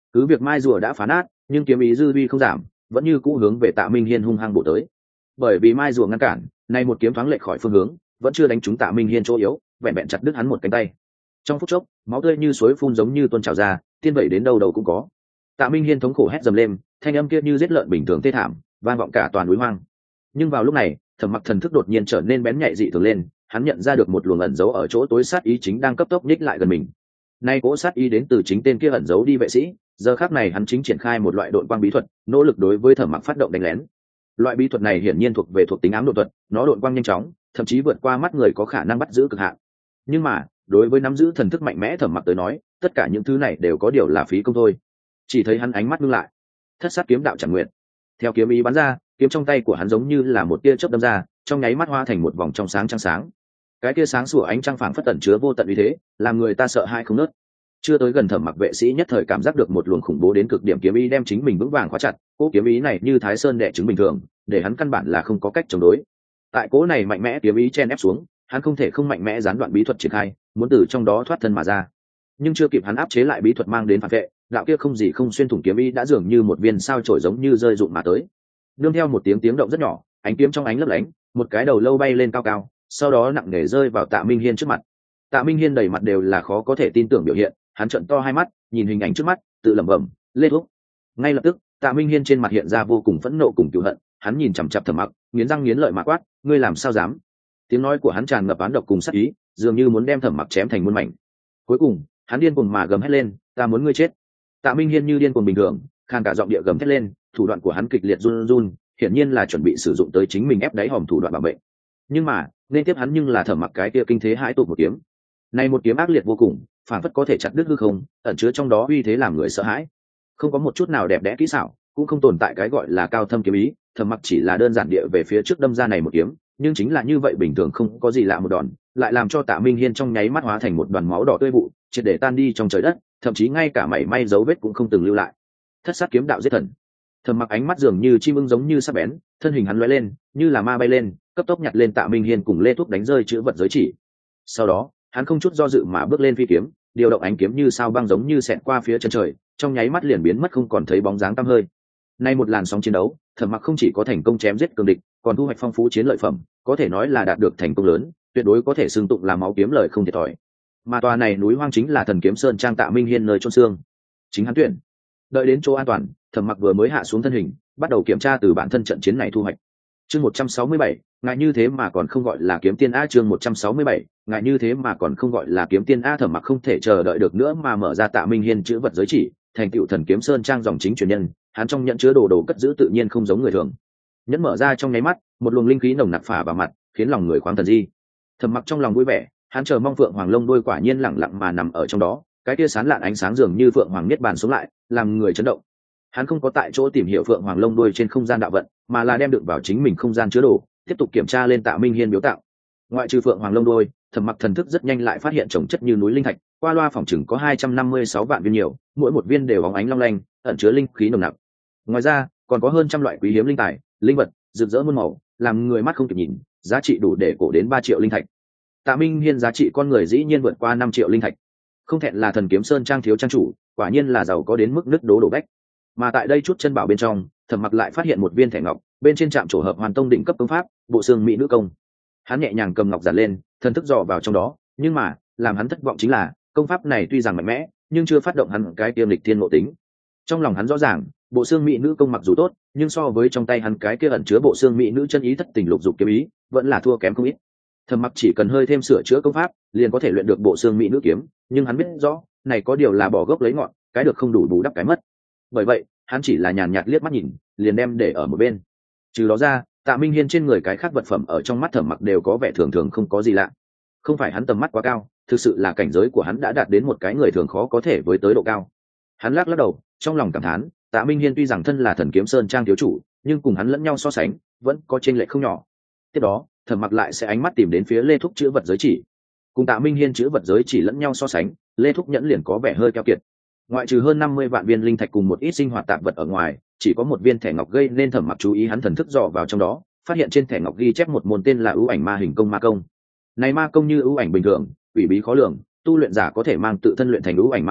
cứ việc mai rùa đã phá nát nhưng kiếm ý dư vi không giảm, vẫn như cũ hướng về Tạ Minh Hiên hung hăng bổ tới. Bởi vì mai rùa ngăn cản, nay một kiếm thoáng lệch khỏi phương hướng, vẫn chưa đánh trúng Tạ Minh Hiên chỗ yếu, vẹn vẹn chặt đứt hắn một cánh tay. Trong phút chốc, máu tươi như suối phun giống như tuôn trào ra, tiên vẩy đến đâu đầu cũng có. Tạ Minh Hiên thống khổ hét dầm lên, thanh âm kia như giết lợn bình thường thê thảm, vang vọng cả toàn núi hoang. Nhưng vào lúc này, Thẩm Mặc thần thức đột nhiên trở nên bén nhạy dị thường lên, hắn nhận ra được một luồng ẩn giấu ở chỗ tối sát ý chính đang cấp tốc nhích lại gần mình. Nay cỗ sát ý đến từ chính tên kia ẩn giấu đi vệ sĩ, giờ khắc này hắn chính triển khai một loại độn quang bí thuật, nỗ lực đối với Thẩm Mặc phát động đánh lén. Loại bí thuật này hiển nhiên thuộc về thuộc tính ám độ thuật, nó độn quang nhanh chóng, thậm chí vượt qua mắt người có khả năng bắt giữ cực hạn. Nhưng mà, đối với nắm giữ thần thức mạnh mẽ Thẩm Mặc tới nói, tất cả những thứ này đều có điều là phí công thôi. Chỉ thấy hắn ánh mắt ngưng lại, thất sát kiếm đạo chẳng nguyện. Theo kiếm ý bắn ra, kiếm trong tay của hắn giống như là một tia chớp đâm ra, trong nháy mắt hoa thành một vòng trong sáng trăng sáng. Cái tia sáng sủa ánh trăng phảng phất tẩn chứa vô tận uy thế, làm người ta sợ hãi không nớt. Chưa tới gần Thẩm Mặc vệ sĩ nhất thời cảm giác được một luồng khủng bố đến cực điểm kiếm ý đem chính mình vững vàng khóa chặt, cỗ kiếm ý này như Thái Sơn đè trứng bình thường, để hắn căn bản là không có cách chống đối. Tại cỗ này mạnh mẽ kiếm ý chen ép xuống, hắn không thể không mạnh mẽ gián đoạn bí thuật triển khai, muốn từ trong đó thoát thân mà ra. Nhưng chưa kịp hắn áp chế lại bí thuật mang đến phản vệ, đạo kia không gì không xuyên thủng kiếm ý đã dường như một viên sao chổi giống như rơi rụng mà tới. Nương theo một tiếng tiếng động rất nhỏ, ánh kiếm trong ánh lấp lánh, một cái đầu lâu bay lên cao cao, sau đó nặng nề rơi vào Tạ Minh Hiên trước mặt. Tạ Minh Hiên đầy mặt đều là khó có thể tin tưởng biểu hiện, hắn trợn to hai mắt, nhìn hình ảnh trước mắt, tự lẩm bẩm, "Lê Thúc." Ngay lập tức, Tạ Minh Hiên trên mặt hiện ra vô cùng phẫn nộ cùng cừu hận, hắn nhìn chằm chằm Thẩm Mặc, nghiến răng nghiến lợi mà quát, "Ngươi làm sao dám?" Tiếng nói của hắn tràn ngập oán độc cùng sát ý, dường như muốn đem Thẩm Mặc chém thành muôn mảnh. Cuối cùng, hắn điên cuồng mà gầm hét lên, "Ta muốn ngươi chết!" Tạ Minh Hiên như điên cuồng bình thường, khàn cả giọng địa gầm thét lên, thủ đoạn của hắn kịch liệt run run, hiển nhiên là chuẩn bị sử dụng tới chính mình ép đáy hòm thủ đoạn bảo mệnh. Nhưng mà, nên tiếp hắn nhưng là Thẩm Mặc cái kia kinh thế hãi tụt một kiếm. Này một kiếm ác liệt vô cùng, phản phất có thể chặt đứt hư không, ẩn chứa trong đó uy thế làm người sợ hãi. Không có một chút nào đẹp đẽ kỹ xảo, cũng không tồn tại cái gọi là cao thâm kiếm ý, Thẩm Mặc chỉ là đơn giản địa về phía trước đâm ra này một kiếm, nhưng chính là như vậy bình thường không có gì lạ một đòn, lại làm cho Tạ Minh Hiên trong nháy mắt hóa thành một đoàn máu đỏ tươi vụ, triệt để tan đi trong trời đất, thậm chí ngay cả mảy may dấu vết cũng không từng lưu lại. Thất sát kiếm đạo giết thần. Thẩm Mặc ánh mắt dường như chim ưng giống như sắc bén, thân hình hắn lóe lên, như là ma bay lên, cấp tốc nhặt lên Tạ Minh Hiên cùng Lê Thúc đánh rơi chữ vật giới chỉ. Sau đó, hắn không chút do dự mà bước lên phi kiếm, điều động ánh kiếm như sao băng giống như xẹt qua phía chân trời, trong nháy mắt liền biến mất không còn thấy bóng dáng tăm hơi. Nay một làn sóng chiến đấu, Thẩm Mặc không chỉ có thành công chém giết cường địch, còn thu hoạch phong phú chiến lợi phẩm, có thể nói là đạt được thành công lớn, tuyệt đối có thể xưng tụng là máu kiếm lời không thiệt thòi. Mà tòa này núi hoang chính là Thần Kiếm Sơn trang Tạ Minh Hiên nơi chôn xương. Chính hắn tuyển. Đợi đến chỗ an toàn, Thẩm Mặc vừa mới hạ xuống thân hình, bắt đầu kiểm tra từ bản thân trận chiến này thu hoạch. Chương một trăm sáu mươi bảy, ngại như thế mà còn không gọi là kiếm tiên a. Chương một trăm sáu mươi bảy, ngại như thế mà còn không gọi là kiếm tiên a. Thẩm Mặc không thể chờ đợi được nữa mà mở ra Tạ Minh Hiên chữ vật giới chỉ, thành tựu Thần Kiếm Sơn trang dòng chính truyền nhân, hắn trong nhận chứa đồ đồ cất giữ tự nhiên không giống người thường. Nhẫn mở ra trong nháy mắt, một luồng linh khí nồng nặc phả vào mặt, khiến lòng người khoáng thần di. Thẩm Mặc trong lòng vui vẻ, hắn chờ mong phượng hoàng lông đuôi quả nhiên lẳng lặng mà nằm ở trong đó, cái kia sán lạn ánh sáng dường như phượng hoàng niết bàn xuống lại, làm người chấn động. Hắn không có tại chỗ tìm hiểu phượng hoàng lông đuôi trên không gian đạo vận, mà là đem đựng vào chính mình không gian chứa đồ, tiếp tục kiểm tra lên Tạ Minh Hiên biếu tặng. Ngoại trừ phượng hoàng lông đuôi, Thẩm Mặc thần thức rất nhanh lại phát hiện chồng chất như núi linh thạch, qua loa phòng chừng có hai trăm năm mươi sáu vạn viên nhiều, mỗi một viên đều bóng ánh long lanh, ẩn chứa linh khí nồng nặc. Ngoài ra, còn có hơn trăm loại quý hiếm linh tài, linh vật, rực rỡ muôn màu, làm người mắt không kịp nhìn, giá trị đủ để cổ đến ba triệu linh thạch. Tạ Minh Hiên giá trị con người dĩ nhiên vượt qua năm triệu linh thạch. Không thẹn là Thần Kiếm Sơn trang thiếu trang chủ, quả nhiên là giàu có đến mức nứt đố đổ bách. Mà tại đây chút chân bảo bên trong, Thẩm Mặc lại phát hiện một viên thẻ ngọc, bên trên trạm trổ hợp hoàn tông đỉnh cấp công pháp, bộ xương mỹ nữ công. Hắn nhẹ nhàng cầm ngọc giản lên, thần thức dò vào trong đó, nhưng mà, làm hắn thất vọng chính là, công pháp này tuy rằng mạnh mẽ, nhưng chưa phát động hắn cái tiêm lịch thiên ngộ tính. Trong lòng hắn rõ ràng, bộ xương mỹ nữ công mặc dù tốt, nhưng so với trong tay hắn cái kia ẩn chứa bộ xương mỹ nữ chân ý thất tình lục dục kiếm ý, vẫn là thua kém không ít. Thẩm Mặc chỉ cần hơi thêm sửa chữa công pháp, liền có thể luyện được bộ xương mỹ nữ kiếm, nhưng hắn biết rõ, này có điều là bỏ gốc lấy ngọn, cái được không đủ bù đắp cái mất. Bởi vậy, hắn chỉ là nhàn nhạt liếc mắt nhìn, liền đem để ở một bên. Trừ đó ra, Tạ Minh Hiên trên người cái khác vật phẩm ở trong mắt Thẩm Mặc đều có vẻ thường thường không có gì lạ. Không phải hắn tầm mắt quá cao, thực sự là cảnh giới của hắn đã đạt đến một cái người thường khó có thể với tới độ cao. Hắn lắc lắc đầu, trong lòng cảm thán, Tạ Minh Hiên tuy rằng thân là Thần Kiếm Sơn trang thiếu chủ, nhưng cùng hắn lẫn nhau so sánh, vẫn có chênh lệch không nhỏ. Tiếp đó, Thẩm Mặc lại sẽ ánh mắt tìm đến phía Lê Thúc chữ vật giới chỉ. Cùng Tạ Minh Hiên chữ vật giới chỉ lẫn nhau so sánh, Lê Thúc nhẫn liền có vẻ hơi keo kiệt. Ngoại trừ hơn năm mươi vạn viên linh thạch cùng một ít sinh hoạt tạp vật ở ngoài, chỉ có một viên thẻ ngọc gây nên Thẩm Mặc chú ý, hắn thần thức dò vào trong đó, phát hiện trên thẻ ngọc ghi chép một môn tên là ưu ảnh ma hình công ma công. Này ma công như ưu ảnh bình thường, ủy bí khó lường, tu luyện giả có thể mang tự thân luyện thành ưu ảnh ma thể,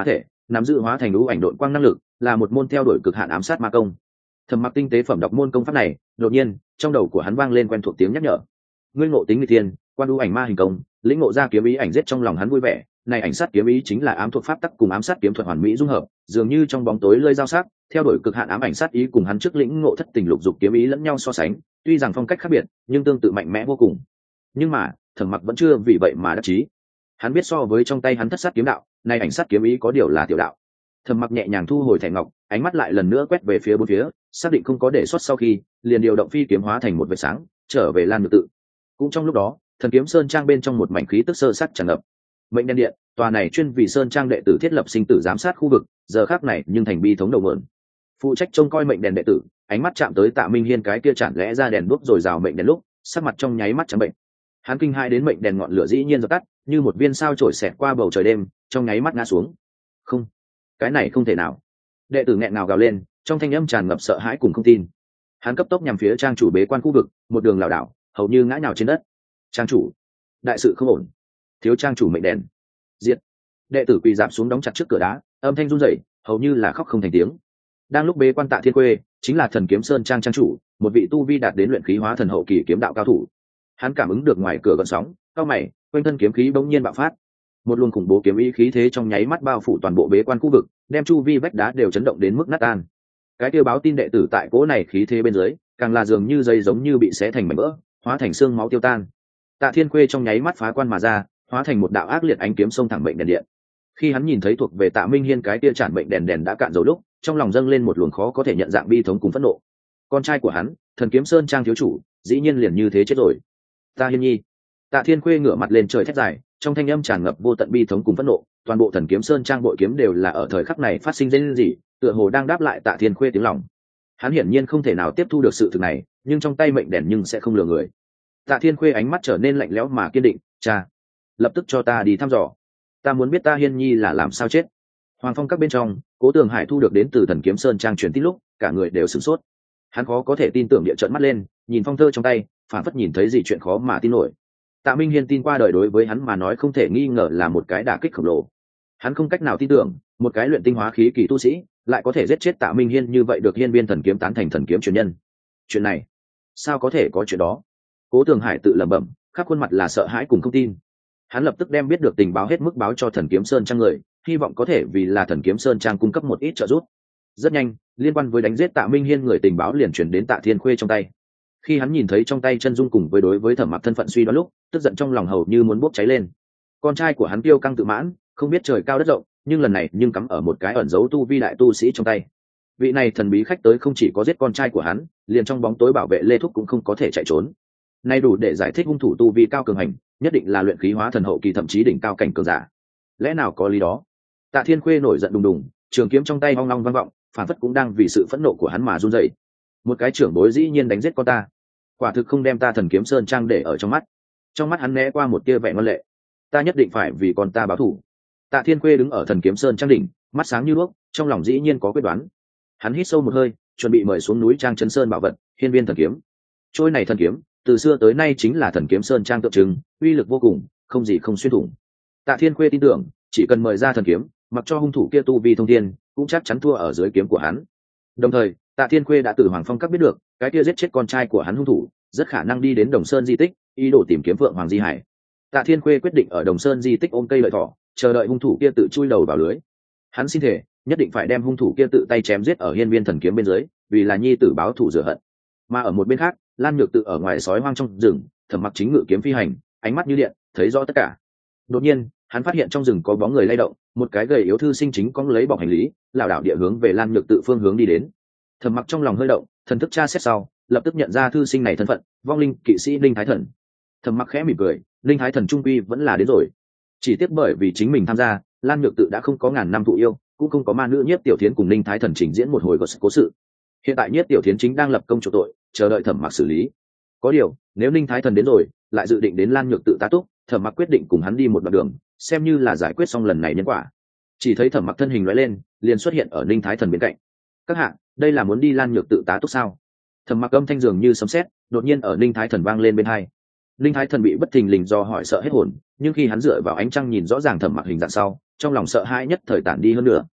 nắm giữ hóa thành lũ ảnh đội quang năng lực, là một môn theo đuổi cực hạn ám sát ma công. Thẩm Mặc tinh tế phẩm đọc môn công pháp này, đột nhiên trong đầu của hắn vang lên quen thuộc tiếng nhắc nhở. Ngươi ngộ tính nghịch thiên, quan lũ ảnh ma hình công, lĩnh ngộ ra kiếm ý ảnh giết, trong lòng hắn vui vẻ. Này ảnh sát kiếm ý chính là ám thuộc pháp tắc cùng ám sát kiếm thuật hoàn mỹ dung hợp, dường như trong bóng tối lơi dao sắc, theo đuổi cực hạn ám ảnh sát ý cùng hắn trước lĩnh ngộ thất tình lục dục kiếm ý lẫn nhau so sánh, tuy rằng phong cách khác biệt, nhưng tương tự mạnh mẽ vô cùng. Nhưng mà, Thẩm Mặc vẫn chưa vì vậy mà đắc chí. Hắn biết so với trong tay hắn thất sát kiếm đạo, này ảnh sát kiếm ý có điều là tiểu đạo. Thẩm Mặc nhẹ nhàng thu hồi thẻ ngọc, ánh mắt lại lần nữa quét về phía bốn phía, xác định không có để sót sau khi, liền điều động phi kiếm hóa thành một vệt sáng, trở về Lan Nhược Tự. Cũng trong lúc đó, Thần Kiếm Sơn Trang bên trong một mảnh khí tức sơ sát tràn ngập. Mệnh Đen Điện, tòa này chuyên vì Sơn Trang đệ tử thiết lập sinh tử giám sát khu vực, giờ khắc này nhưng thành bi thống đầu mượn. Phụ trách trông coi mệnh đèn đệ tử, ánh mắt chạm tới Tạ Minh Hiên cái kia chản lẽ ra đèn đuốc rồi rào mệnh đèn lúc, sắc mặt trong nháy mắt trắng bệnh. Hắn kinh hãi đến mệnh đèn ngọn lửa dĩ nhiên dập tắt, như một viên sao chổi xẹt qua bầu trời đêm, trong nháy mắt ngã xuống. Không, cái này không thể nào. Đệ tử nghẹn ngào gào lên, trong thanh âm tràn ngập sợ hãi cùng không tin. Hắn cấp tốc nhằm phía trang chủ bế quan khu vực, một đường lảo đảo, hầu như ngã nhào trên đất. Trang chủ, đại sự không ổn. Thiếu trang chủ mệnh đèn. Diệt. Đệ tử quỳ rạp xuống đóng chặt trước cửa đá, âm thanh run rẩy, hầu như là khóc không thành tiếng. Đang lúc bế quan Tạ Thiên Quê, chính là Thần Kiếm Sơn Trang trang chủ, một vị tu vi đạt đến luyện khí hóa thần hậu kỳ kiếm đạo cao thủ. Hắn cảm ứng được ngoài cửa gợn sóng, cao mày, quanh thân kiếm khí bỗng nhiên bạo phát. Một luồng khủng bố kiếm ý khí thế trong nháy mắt bao phủ toàn bộ bế quan khu vực, đem chu vi vách đá đều chấn động đến mức nát tan. Cái tiêu báo tin đệ tử tại cỗ này khí thế bên dưới, càng là dường như dây giống như bị xé thành mảnh vỡ, hóa thành xương máu tiêu tan. Tạ Thiên Quê trong nháy mắt phá quan mà ra, hóa thành một đạo ác liệt ánh kiếm xông thẳng mệnh đèn điện. Khi hắn nhìn thấy thuộc về Tạ Minh Hiên cái tia chản mệnh đèn đèn đã cạn dầu lúc, trong lòng dâng lên một luồng khó có thể nhận dạng bi thống cùng phẫn nộ. Con trai của hắn, Thần Kiếm Sơn Trang thiếu chủ, dĩ nhiên liền như thế chết rồi. Ta Hiên nhi. Tạ Thiên Quê ngửa mặt lên trời thét dài, trong thanh âm tràn ngập vô tận bi thống cùng phẫn nộ. Toàn bộ Thần Kiếm Sơn Trang bội kiếm đều là ở thời khắc này phát sinh lên gì, tựa hồ đang đáp lại Tạ Thiên Quê tiếng lòng. Hắn hiển nhiên không thể nào tiếp thu được sự thực này, nhưng trong tay mệnh đèn nhưng sẽ không lừa người. Tạ Thiên Quê ánh mắt trở nên lạnh lẽo mà kiên định. Cha, lập tức cho ta đi thăm dò. Ta muốn biết ta Hiên nhi là làm sao chết. Hoàng Phong các bên trong, Cố Tường Hải thu được đến từ Thần Kiếm Sơn Trang truyền tin lúc, cả người đều sửng sốt. Hắn khó có thể tin tưởng địa trợn mắt lên, nhìn phong thơ trong tay, phản phất nhìn thấy gì chuyện khó mà tin nổi. Tạ Minh Hiên tin qua đời đối với hắn mà nói không thể nghi ngờ là một cái đả kích khổng lồ. Hắn không cách nào tin tưởng, một cái luyện tinh hóa khí kỳ tu sĩ, lại có thể giết chết Tạ Minh Hiên như vậy được Hiên Viên Thần Kiếm tán thành thần kiếm truyền nhân. Chuyện này, sao có thể có chuyện đó? Cố Tường Hải tự lẩm bẩm, khắp khuôn mặt là sợ hãi cùng không tin. Hắn lập tức đem biết được tình báo hết mức báo cho Thần Kiếm Sơn Trang người, hy vọng có thể vì là Thần Kiếm Sơn Trang cung cấp một ít trợ giúp. Rất nhanh, liên quan với đánh giết Tạ Minh Hiên người tình báo liền chuyển đến Tạ Thiên Khuê trong tay. Khi hắn nhìn thấy trong tay chân dung cùng với đối với Thẩm Mặc thân phận suy đoán lúc, tức giận trong lòng hầu như muốn bốc cháy lên. Con trai của hắn kiêu căng tự mãn, không biết trời cao đất rộng, nhưng lần này nhưng cắm ở một cái ẩn giấu tu vi đại tu sĩ trong tay. Vị này thần bí khách tới không chỉ có giết con trai của hắn, liền trong bóng tối bảo vệ Lê Thúc cũng không có thể chạy trốn. Nay đủ để giải thích hung thủ tu vi cao cường hành, nhất định là luyện khí hóa thần hậu kỳ thậm chí đỉnh cao cảnh cường giả. Lẽ nào có lý đó? Tạ Thiên Khuê nổi giận đùng đùng, trường kiếm trong tay hoang long vang vọng, phản phất cũng đang vì sự phẫn nộ của hắn mà run rẩy. Một cái trưởng bối dĩ nhiên đánh giết con ta, quả thực không đem ta Thần Kiếm Sơn Trang để ở trong mắt. Trong mắt hắn né qua một tia vẻ ngoan lệ. Ta nhất định phải vì con ta báo thù. Tạ Thiên Khuê đứng ở Thần Kiếm Sơn Trang đỉnh, mắt sáng như đuốc, trong lòng dĩ nhiên có quyết đoán. Hắn hít sâu một hơi, chuẩn bị mời xuống núi Trang Chấn Sơn bảo vật, Hiên Viên Thần Kiếm. Trôi này thần kiếm, từ xưa tới nay chính là Thần Kiếm Sơn Trang tượng trưng, uy lực vô cùng, không gì không xuyên thủng. Tạ Thiên Khuê tin tưởng, chỉ cần mời ra thần kiếm, mặc cho hung thủ kia tu vi thông thiên, cũng chắc chắn thua ở dưới kiếm của hắn. Đồng thời, Tạ Thiên Khuê đã từ Hoàng Phong các biết được, cái kia giết chết con trai của hắn hung thủ, rất khả năng đi đến Đồng Sơn di tích, ý đồ tìm kiếm Phượng Hoàng Di Hải. Tạ Thiên Khuê quyết định ở Đồng Sơn di tích ôm cây lợi thỏ, chờ đợi hung thủ kia tự chui đầu vào lưới. Hắn xin thề, nhất định phải đem hung thủ kia tự tay chém giết ở Hiên Viên Thần Kiếm bên dưới, vì là nhi tử báo thù rửa hận. Mà ở một bên khác, Lan Nhược Tự ở ngoài sói hoang trong rừng, Thẩm Mặc chính ngự kiếm phi hành, ánh mắt như điện, thấy rõ tất cả. Đột nhiên, hắn phát hiện trong rừng có bóng người lay động, một cái gầy yếu thư sinh chính cong lấy bọc hành lý, lảo đảo địa hướng về Lan Nhược Tự phương hướng đi đến. Thẩm Mặc trong lòng hơi động, thần thức tra xét sau, lập tức nhận ra thư sinh này thân phận, vong linh kỵ sĩ Linh Thái Thần. Thẩm Mặc khẽ mỉm cười, Linh Thái Thần trung quy vẫn là đến rồi. Chỉ tiếc bởi vì chính mình tham gia, Lan Nhược Tự đã không có ngàn năm thụ yêu, cũng không có ma nữ Nhiếp Tiểu Thiến cùng Linh Thái Thần trình diễn một hồi cố sự. Hiện tại Nhiếp Tiểu Thiến chính đang lập công chủ tội, chờ đợi Thẩm Mặc xử lý. Có điều, nếu Linh Thái Thần đến rồi, lại dự định đến Lan Nhược Tự tá túc, Thẩm Mặc quyết định cùng hắn đi một đoạn đường, xem như là giải quyết xong lần này nhân quả. Chỉ thấy Thẩm Mặc thân hình lóe lên, liền xuất hiện ở Linh Thái Thần bên cạnh. Các hạ, đây là muốn đi Lan Nhược Tự tá túc sao? Thẩm Mặc âm thanh dường như sấm sét, đột nhiên ở Linh Thái Thần vang lên bên hai. Linh Thái Thần bị bất thình lình do hỏi sợ hết hồn, nhưng khi hắn dựa vào ánh trăng nhìn rõ ràng Thẩm Mặc hình dạng sau, trong lòng sợ hãi nhất thời tản đi hơn nữa,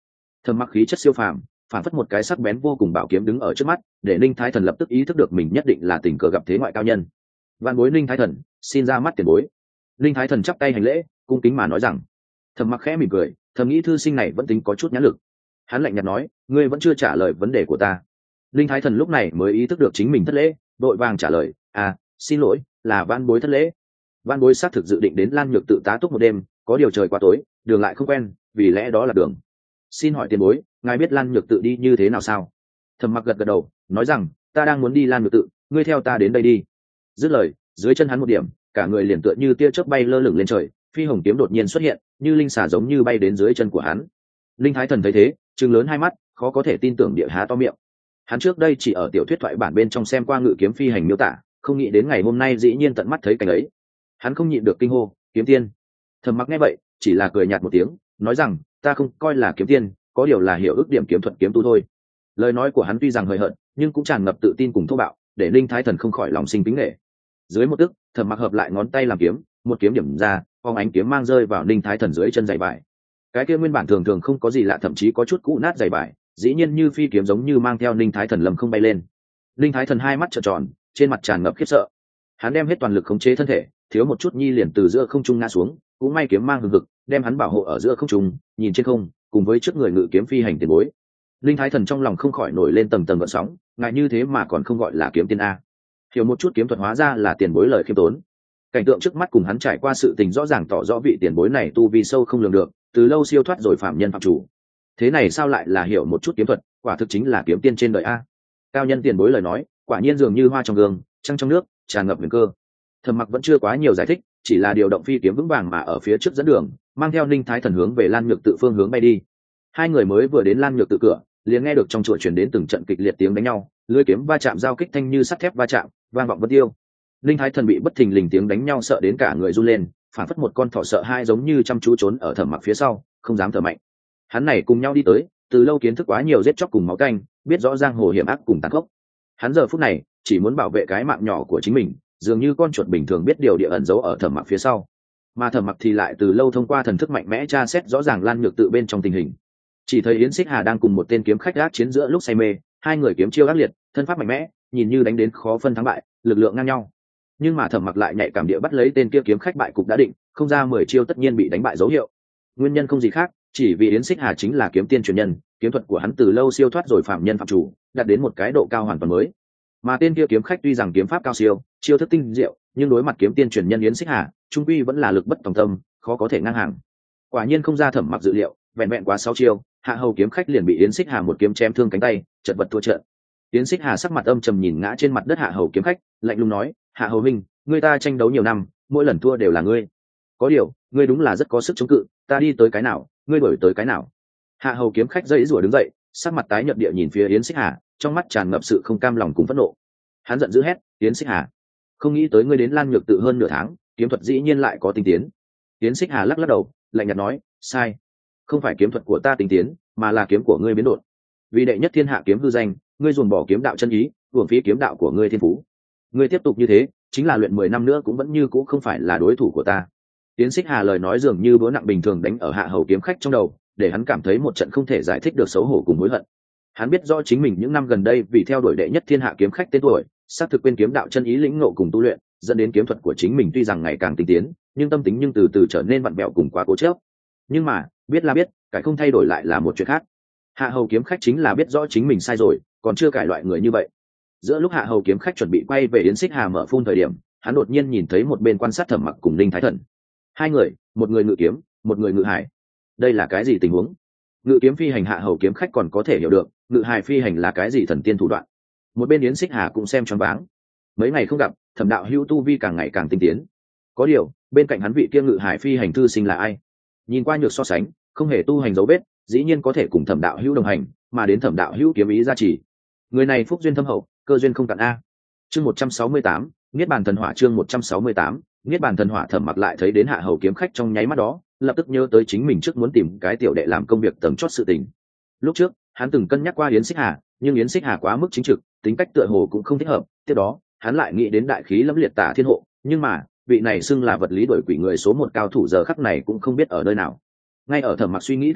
Thẩm Mặc khí chất siêu phàm, phản phất một cái sắc bén vô cùng bảo kiếm đứng ở trước mắt, để Ninh Thái Thần lập tức ý thức được mình nhất định là tình cờ gặp thế ngoại cao nhân. Vạn bối Ninh Thái Thần, xin ra mắt tiền bối. Ninh Thái Thần chắp tay hành lễ, cung kính mà nói rằng. Thẩm Mặc khẽ mỉm cười, thầm nghĩ thư sinh này vẫn tính có chút nhãn lực. Hắn lạnh nhạt nói, ngươi vẫn chưa trả lời vấn đề của ta. Ninh Thái Thần lúc này mới ý thức được chính mình thất lễ, đội vàng trả lời, à, xin lỗi, là vạn bối thất lễ. Vạn bối xác thực dự định đến Lan Nhược tự tá túc một đêm, có điều trời quá tối, đường lại không quen, vì lẽ đó là đường. Xin hỏi tiền bối, ngài biết Lan Nhược tự đi như thế nào sao? Thẩm Mặc gật gật đầu, nói rằng, ta đang muốn đi Lan Nhược tự, ngươi theo ta đến đây đi. Dứt lời, dưới chân hắn một điểm, cả người liền tựa như tia chớp bay lơ lửng lên trời, phi hồng kiếm đột nhiên xuất hiện, như linh xà giống như bay đến dưới chân của hắn. Linh Thái Thần thấy thế, trừng lớn hai mắt, khó có thể tin tưởng địa há to miệng. Hắn trước đây chỉ ở tiểu thuyết thoại bản bên trong xem qua ngự kiếm phi hành miêu tả, không nghĩ đến ngày hôm nay dĩ nhiên tận mắt thấy cảnh ấy. Hắn không nhịn được kinh hô, kiếm tiên. Thẩm Mặc nghe vậy, chỉ là cười nhạt một tiếng, nói rằng, ta không coi là kiếm tiên, có điều là hiểu ước điểm kiếm thuật kiếm tu thôi. Lời nói của hắn tuy rằng hời hợt, nhưng cũng tràn ngập tự tin cùng thô bạo, để Linh Thái Thần không khỏi lòng sinh kính nể. Dưới một tức, Thẩm Mặc hợp lại ngón tay làm kiếm, một kiếm điểm ra, phong ánh kiếm mang rơi vào Linh Thái Thần dưới chân giày vải. Cái kia nguyên bản thường thường không có gì lạ, thậm chí có chút cũ nát giày vải, dĩ nhiên như phi kiếm giống như mang theo Linh Thái Thần lầm không bay lên. Linh Thái Thần hai mắt trợn tròn, trên mặt tràn ngập khiếp sợ. Hắn đem hết toàn lực khống chế thân thể, thiếu một chút nhi liền từ giữa không trung ngã xuống, cũng may kiếm mang hừng hực, đem hắn bảo hộ ở giữa không trung, nhìn trên không, cùng với trước người ngự kiếm phi hành tiền bối. Linh Thái Thần trong lòng không khỏi nổi lên tầng tầng gợn sóng, ngại như thế mà còn không gọi là kiếm tiên a. Hiểu một chút kiếm thuật hóa ra là tiền bối lời khiêm tốn. Cảnh tượng trước mắt cùng hắn trải qua sự tình rõ ràng tỏ rõ vị tiền bối này tu vi sâu không lường được, từ lâu siêu thoát rồi phạm nhân phạm chủ. Thế này sao lại là hiểu một chút kiếm thuật, quả thực chính là kiếm tiên trên đời a. Cao nhân tiền bối lời nói, quả nhiên dường như hoa trong gương, trăng trong nước, tràn ngập huyền cơ. Thẩm Mặc vẫn chưa quá nhiều giải thích, chỉ là điều động phi kiếm vững vàng mà ở phía trước dẫn đường, mang theo Ninh Thái Thần hướng về Lan Nhược tự phương hướng bay đi. Hai người mới vừa đến Lan Nhược tự cửa, liền nghe được trong chùa truyền đến từng trận kịch liệt tiếng đánh nhau, lưỡi kiếm va chạm giao kích thanh như sắt thép va chạm, vang vọng vân tiêu. Ninh Thái Thần bị bất thình lình tiếng đánh nhau sợ đến cả người run lên, phản phất một con thỏ sợ hai giống như chăm chú trốn ở Thẩm Mặc phía sau, không dám thở mạnh. Hắn này cùng nhau đi tới, từ lâu kiến thức quá nhiều giết chóc cùng máu tanh, biết rõ giang hồ hiểm ác cùng tàn khốc. Hắn giờ phút này chỉ muốn bảo vệ cái mạng nhỏ của chính mình, dường như con chuột bình thường biết điều địa ẩn giấu ở Thẩm Mặc phía sau. Mà Thẩm Mặc thì lại từ lâu thông qua thần thức mạnh mẽ tra xét rõ ràng Lan Nhược tự bên trong tình hình. Chỉ thấy Yến Xích Hà đang cùng một tên kiếm khách gác chiến giữa lúc say mê, hai người kiếm chiêu ác liệt, thân pháp mạnh mẽ, nhìn như đánh đến khó phân thắng bại, lực lượng ngang nhau. Nhưng mà Thẩm Mặc lại nhạy cảm địa bắt lấy tên kia kiếm khách bại cục đã định, không ra mười chiêu tất nhiên bị đánh bại dấu hiệu. Nguyên nhân không gì khác, chỉ vì Yến Xích Hà chính là kiếm tiên truyền nhân, kiếm thuật của hắn từ lâu siêu thoát rồi phạm nhân phạm chủ, đạt đến một cái độ cao hoàn toàn mới. Mà tên kia kiếm khách tuy rằng kiếm pháp cao siêu, chiêu thức tinh diệu, nhưng đối mặt kiếm tiên truyền nhân Yến Xích Hà, trung quy vẫn là lực bất tòng tâm, khó có thể ngang hàng. Quả nhiên không ra Thẩm Mặc dự liệu, vẹn vẹn quá sáu chiêu, hạ hầu kiếm khách liền bị Yến Xích Hà một kiếm chém thương cánh tay, chật vật thua trận. Yến Xích Hà sắc mặt âm trầm nhìn ngã trên mặt đất hạ hầu kiếm khách, lạnh lùng nói, hạ hầu minh, người ta tranh đấu nhiều năm, mỗi lần thua đều là ngươi. Có điều, ngươi đúng là rất có sức chống cự, ta đi tới cái nào, ngươi đổi tới cái nào. Hạ hầu kiếm khách dãy rủa đứng dậy, sắc mặt tái nhợt địa nhìn phía Yến Xích Hà, trong mắt tràn ngập sự không cam lòng cùng phẫn nộ. Hắn giận dữ hét, Yến Xích Hà, không nghĩ tới ngươi đến Lan Nhược tự hơn nửa tháng, kiếm thuật dĩ nhiên lại có tinh tiến. Yến Xích Hà lắc lắc đầu, lạnh nhạt nói, sai, không phải kiếm thuật của ta tinh tiến, mà là kiếm của ngươi biến đột. Vì đệ nhất thiên hạ kiếm hư danh, ngươi dồn bỏ kiếm đạo chân ý, uổng phí kiếm đạo của ngươi thiên phú. Ngươi tiếp tục như thế, chính là luyện mười năm nữa cũng vẫn như cũng không phải là đối thủ của ta. Yến Xích Hà lời nói dường như búa nặng bình thường đánh ở hạ hầu kiếm khách trong đầu, để hắn cảm thấy một trận không thể giải thích được xấu hổ cùng hối hận. Hắn biết rõ chính mình những năm gần đây vì theo đuổi đệ nhất thiên hạ kiếm khách tên tuổi, xác thực quên kiếm đạo chân ý lĩnh ngộ cùng tu luyện, dẫn đến kiếm thuật của chính mình tuy rằng ngày càng tinh tiến, nhưng tâm tính nhưng từ từ trở nên vặn vẹo cùng quá cố chấp. Nhưng mà, biết là biết, cải không thay đổi lại là một chuyện khác. Hạ hầu kiếm khách chính là biết rõ chính mình sai rồi, còn chưa cải loại người như vậy. Giữa lúc hạ hầu kiếm khách chuẩn bị quay về Yến Xích Hà mở phun thời điểm, hắn đột nhiên nhìn thấy một bên quan sát Thẩm Mặc cùng Ninh Thái Thần. Hai người, một người ngự kiếm, một người ngự hải. Đây là cái gì tình huống? Ngự kiếm phi hành hạ hầu kiếm khách còn có thể hiểu được, ngự hải phi hành là cái gì thần tiên thủ đoạn. Một bên Yến Xích Hà cũng xem choáng váng. Mấy ngày không gặp, Thẩm đạo hữu tu vi càng ngày càng tinh tiến. Có điều, bên cạnh hắn vị kia ngự hải phi hành thư sinh là ai? Nhìn qua nhược so sánh, không hề tu hành dấu vết, dĩ nhiên có thể cùng Thẩm đạo hữu đồng hành, mà đến Thẩm đạo hữu kiếm ý gia trì. Người này phúc duyên thâm hậu, cơ duyên không cạn a. Chương một trăm sáu mươi tám, Niết bàn thần hỏa. Chương một trăm sáu mươi tám, Niết bàn thần hỏa. Thẩm Mặc lại thấy đến hạ hầu kiếm khách trong nháy mắt đó, lập tức nhớ tới chính mình trước muốn tìm cái tiểu đệ làm công việc tầm chót sự tình. Lúc trước, hắn từng cân nhắc qua Yến Xích Hà, nhưng Yến Xích Hà quá mức chính trực, tính cách tựa hồ cũng không thích hợp. Tiếp đó, hắn lại nghĩ đến đại khí lẫm liệt Tả Thiên Hộ, nhưng mà, vị này xưng là vật lý đổi quỷ người số một cao thủ giờ khắc này cũng không biết ở nơi nào. Ngay ở Thẩm Mặc suy nghĩ thời khắc,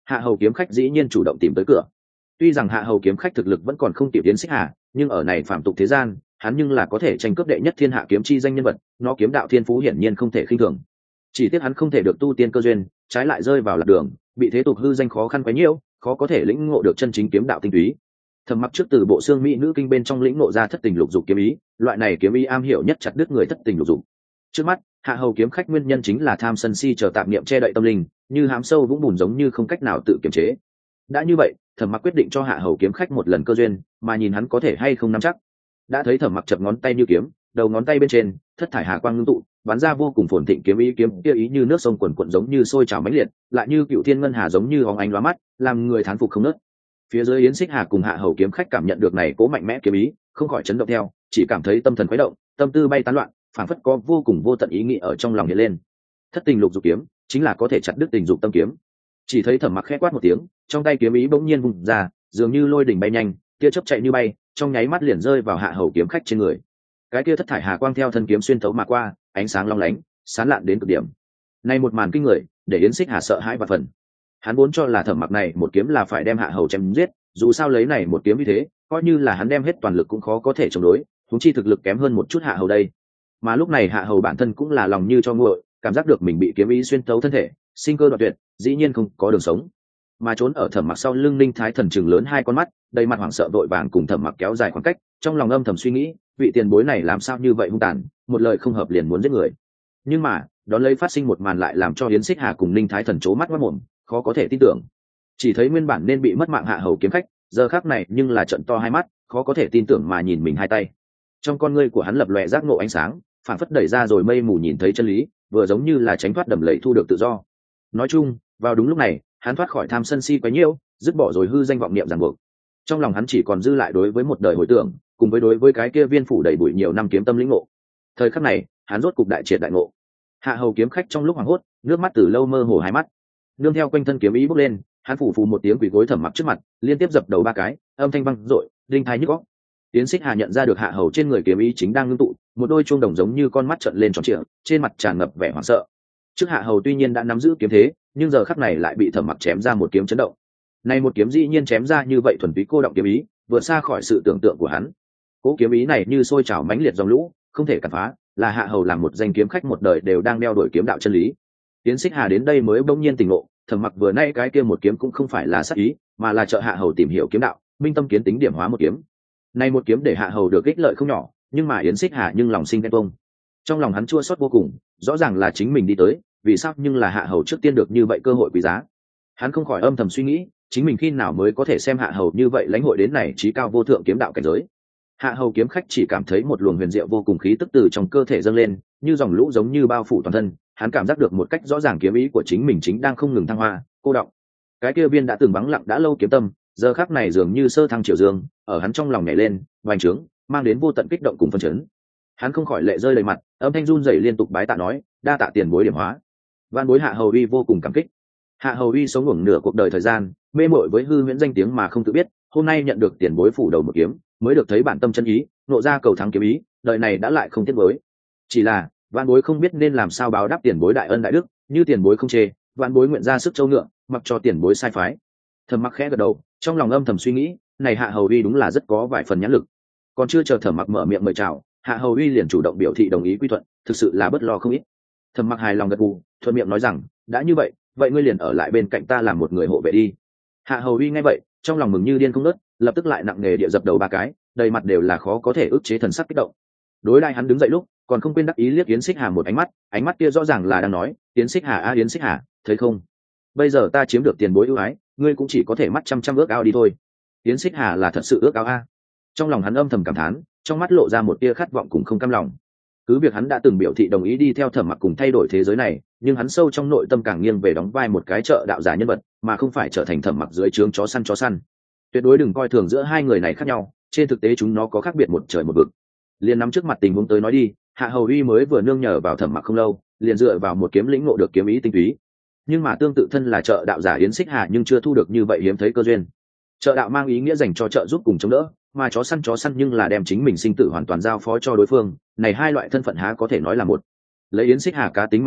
hạ hầu kiếm khách dĩ nhiên chủ động tìm tới cửa. Tuy rằng hạ hầu kiếm khách thực lực vẫn còn không kịp Yến Xích Hà, nhưng ở này phạm tục thế gian, hắn nhưng là có thể tranh cướp đệ nhất thiên hạ kiếm chi danh nhân vật, nó kiếm đạo thiên phú hiển nhiên không thể khinh thường. Chỉ tiếc hắn không thể được tu tiên cơ duyên, trái lại rơi vào lạc đường, bị thế tục hư danh khó khăn quá nhiều, khó có thể lĩnh ngộ được chân chính kiếm đạo tinh túy. Thẩm Mặc trước từ bộ xương mỹ nữ kinh bên trong lĩnh ngộ ra thất tình lục dục kiếm ý, loại này kiếm ý am hiểu nhất chặt đứt người thất tình lục dục. Trước mắt, hạ hầu kiếm khách nguyên nhân chính là tham sân si chờ tạp niệm che đậy tâm linh, như hám sâu vũng bùn giống như không cách nào tự kiềm chế. Đã như vậy, Thẩm Mặc quyết định cho hạ hầu kiếm khách một lần cơ duyên, mà nhìn hắn có thể hay không nắm chắc. Đã thấy Thẩm Mặc chập ngón tay như kiếm, đầu ngón tay bên trên thất thải hà quang ngưng tụ, bắn ra vô cùng phồn thịnh kiếm ý, kiếm kia ý như nước sông quần quận giống như sôi trào mãnh liệt, lại như cựu thiên ngân hà giống như óng ánh lóa mắt, làm người thán phục không nớt. Phía dưới Yến Xích Hà cùng hạ hầu kiếm khách cảm nhận được này cố mạnh mẽ kiếm ý, không khỏi chấn động theo, chỉ cảm thấy tâm thần khuấy động, tâm tư bay tán loạn, phảng phất có vô cùng vô tận ý nghĩ ở trong lòng hiện lên. Thất tình lục dục kiếm chính là có thể chặt đứt tình dục tâm kiếm. Chỉ thấy Thẩm Mặc khẽ quát một tiếng, trong tay kiếm ý bỗng nhiên vùng ra, dường như lôi đỉnh bay nhanh, tia chớp chạy như bay, trong nháy mắt liền rơi vào hạ hầu kiếm khách trên người. Cái kia thất thải hà quang theo thân kiếm xuyên thấu mà qua, ánh sáng long lánh, sáng lạn đến cực điểm. Này một màn kinh người, để Yến Xích Hà sợ hãi và phần. Hắn vốn cho là Thẩm Mặc này một kiếm là phải đem hạ hầu chém giết, dù sao lấy này một kiếm như thế, coi như là hắn đem hết toàn lực cũng khó có thể chống đối, huống chi thực lực kém hơn một chút hạ hầu đây. Mà lúc này hạ hầu bản thân cũng là lòng như cho nguội, cảm giác được mình bị kiếm ý xuyên thấu thân thể, sinh cơ đoạn tuyệt, dĩ nhiên không có đường sống. Mà trốn ở Thẩm Mặc sau lưng Ninh Thái Thần chừng lớn hai con mắt, đầy mặt hoảng sợ vội vàng cùng Thẩm Mặc kéo dài khoảng cách, trong lòng âm thầm suy nghĩ, vị tiền bối này làm sao như vậy hung tàn, một lời không hợp liền muốn giết người. Nhưng mà đón lấy phát sinh một màn lại làm cho Yến Xích Hà cùng Ninh Thái Thần trố mắt mất mồm, khó có thể tin tưởng. Chỉ thấy nguyên bản nên bị mất mạng hạ hầu kiếm khách, giờ khắc này nhưng là trận to hai mắt, khó có thể tin tưởng mà nhìn mình hai tay. Trong con ngươi của hắn lập lòe giác ngộ ánh sáng, phản phất đẩy ra rồi mây mù nhìn thấy chân lý, vừa giống như là tránh thoát đầm lầy thu được tự do. Nói chung, vào đúng lúc này, hắn thoát khỏi tham sân si quá nhiễu, dứt bỏ rồi hư danh vọng niệm ràng buộc. Trong lòng hắn chỉ còn dư lại đối với một đời hồi tưởng, cùng với đối với cái kia viên phủ đầy bụi nhiều năm kiếm tâm lĩnh ngộ. Thời khắc này, hắn rốt cục đại triệt đại ngộ. Hạ hầu kiếm khách trong lúc hoảng hốt, nước mắt từ lâu mơ hồ hai mắt. Nương theo quanh thân kiếm ý bốc lên, hắn phủ phù một tiếng quỳ gối Thẩm Mặc trước mặt, liên tiếp dập đầu ba cái, âm thanh vang dội, đinh tai nhức óc. Yến Xích Hà nhận ra được hạ hầu trên người kiếm ý chính đang ngưng tụ, một đôi chuông đồng giống như con mắt trợn lên tròn trịa, trên mặt tràn ngập vẻ hoảng sợ. Trước hạ hầu tuy nhiên đã nắm giữ kiếm thế, nhưng giờ khắc này lại bị Thẩm Mặc chém ra một kiếm chấn động. Này một kiếm dĩ nhiên chém ra như vậy thuần túy cô động kiếm ý, vượt xa khỏi sự tưởng tượng của hắn. Cố kiếm ý này như sôi trào mãnh liệt dòng lũ, không thể cản phá, là hạ hầu làm một danh kiếm khách một đời đều đang đeo đuổi kiếm đạo chân lý. Yến Xích Hà đến đây mới bỗng nhiên tỉnh ngộ, Thẩm Mặc vừa nay cái kia một kiếm cũng không phải là sát ý, mà là trợ hạ hầu tìm hiểu kiếm đạo, minh tâm kiến tính điểm hóa một kiếm. Này một kiếm để hạ hầu được ích lợi không nhỏ, nhưng mà Yến Xích Hà nhưng lòng sinh ghen tuông. Trong lòng hắn chua xót vô cùng, rõ ràng là chính mình đi tới, vì sao nhưng là hạ hầu trước tiên được như vậy cơ hội quý giá. Hắn không khỏi âm thầm suy nghĩ, chính mình khi nào mới có thể xem hạ hầu như vậy lãnh hội đến này trí cao vô thượng kiếm đạo cảnh giới. Hạ hầu kiếm khách chỉ cảm thấy một luồng huyền diệu vô cùng khí tức từ trong cơ thể dâng lên, như dòng lũ giống như bao phủ toàn thân. Hắn cảm giác được một cách rõ ràng kiếm ý của chính mình chính đang không ngừng thăng hoa, cô đọng. Cái kia viên đã từng vắng lặng đã lâu kiếm tâm, giờ khắc này dường như sơ thăng triều dương, ở hắn trong lòng nhảy lên, hoành trướng, mang đến vô tận kích động cùng phấn chấn. Hắn không khỏi lệ rơi đầy mặt, âm thanh run rẩy liên tục bái tạ nói, đa tạ tiền bối điểm hóa. Van bối hạ hầu uy vô cùng cảm kích. Hạ hầu uy sống ngủng nửa cuộc đời thời gian, mê mội với hư huyễn danh tiếng mà không tự biết, hôm nay nhận được tiền bối phủ đầu một kiếm, mới được thấy bản tâm chân ý, nộ ra cầu thắng kiếm ý, đời này đã lại không tiếc với. Chỉ là vạn bối không biết nên làm sao báo đáp tiền bối đại ân đại đức, như tiền bối không chê, vạn bối nguyện ra sức châu ngựa, mặc cho tiền bối sai phái. Thẩm Mặc khẽ gật đầu, trong lòng âm thầm suy nghĩ, này hạ hầu uy đúng là rất có vài phần nhãn lực. Còn chưa chờ Thẩm Mặc mở miệng mời chào, hạ hầu uy liền chủ động biểu thị đồng ý quy thuận, thực sự là bất lo không ít. Thẩm Mặc hài lòng gật gù, thuận miệng nói rằng, đã như vậy, vậy ngươi liền ở lại bên cạnh ta làm một người hộ vệ đi. Hạ hầu uy nghe vậy, trong lòng mừng như điên không ngớt, lập tức lại nặng nề địa dập đầu ba cái, đầy mặt đều là khó có thể ức chế thần sắc kích động. Đối đãi hắn đứng dậy lúc, còn không quên đắc ý liếc Yến Xích Hà một ánh mắt, ánh mắt kia rõ ràng là đang nói, Yến Xích Hà a Yến Xích Hà, thấy không? Bây giờ ta chiếm được tiền bối ưu ái, ngươi cũng chỉ có thể mắt chăm chăm ước ao đi thôi. Yến Xích Hà là thật sự ước ao a. Trong lòng hắn âm thầm cảm thán, trong mắt lộ ra một tia khát vọng cùng không cam lòng. Cứ việc hắn đã từng biểu thị đồng ý đi theo Thẩm Mặc cùng thay đổi thế giới này, nhưng hắn sâu trong nội tâm càng nghiêng về đóng vai một cái trợ đạo giả nhân vật, mà không phải trở thành Thẩm Mặc dưới trướng chó săn chó săn. Tuyệt đối đừng coi thường giữa hai người này khác nhau, trên thực tế chúng nó có khác biệt một trời một vực. Liền nắm trước mặt tình huống tới nói đi, hạ hầu uy mới vừa nương nhờ vào Thẩm Mặc không lâu, liền dựa vào một kiếm lĩnh ngộ được kiếm ý tinh túy. Nhưng mà tương tự thân là trợ đạo giả Yến Xích Hà nhưng chưa thu được như vậy hiếm thấy cơ duyên. Trợ đạo mang ý nghĩa dành cho trợ giúp cùng chống đỡ, mà chó săn chó săn nhưng là đem chính mình sinh tử hoàn toàn giao phó cho đối phương, này hai loại thân phận há có thể nói là một. Lấy Yến Xích Hà cá tính mà nói,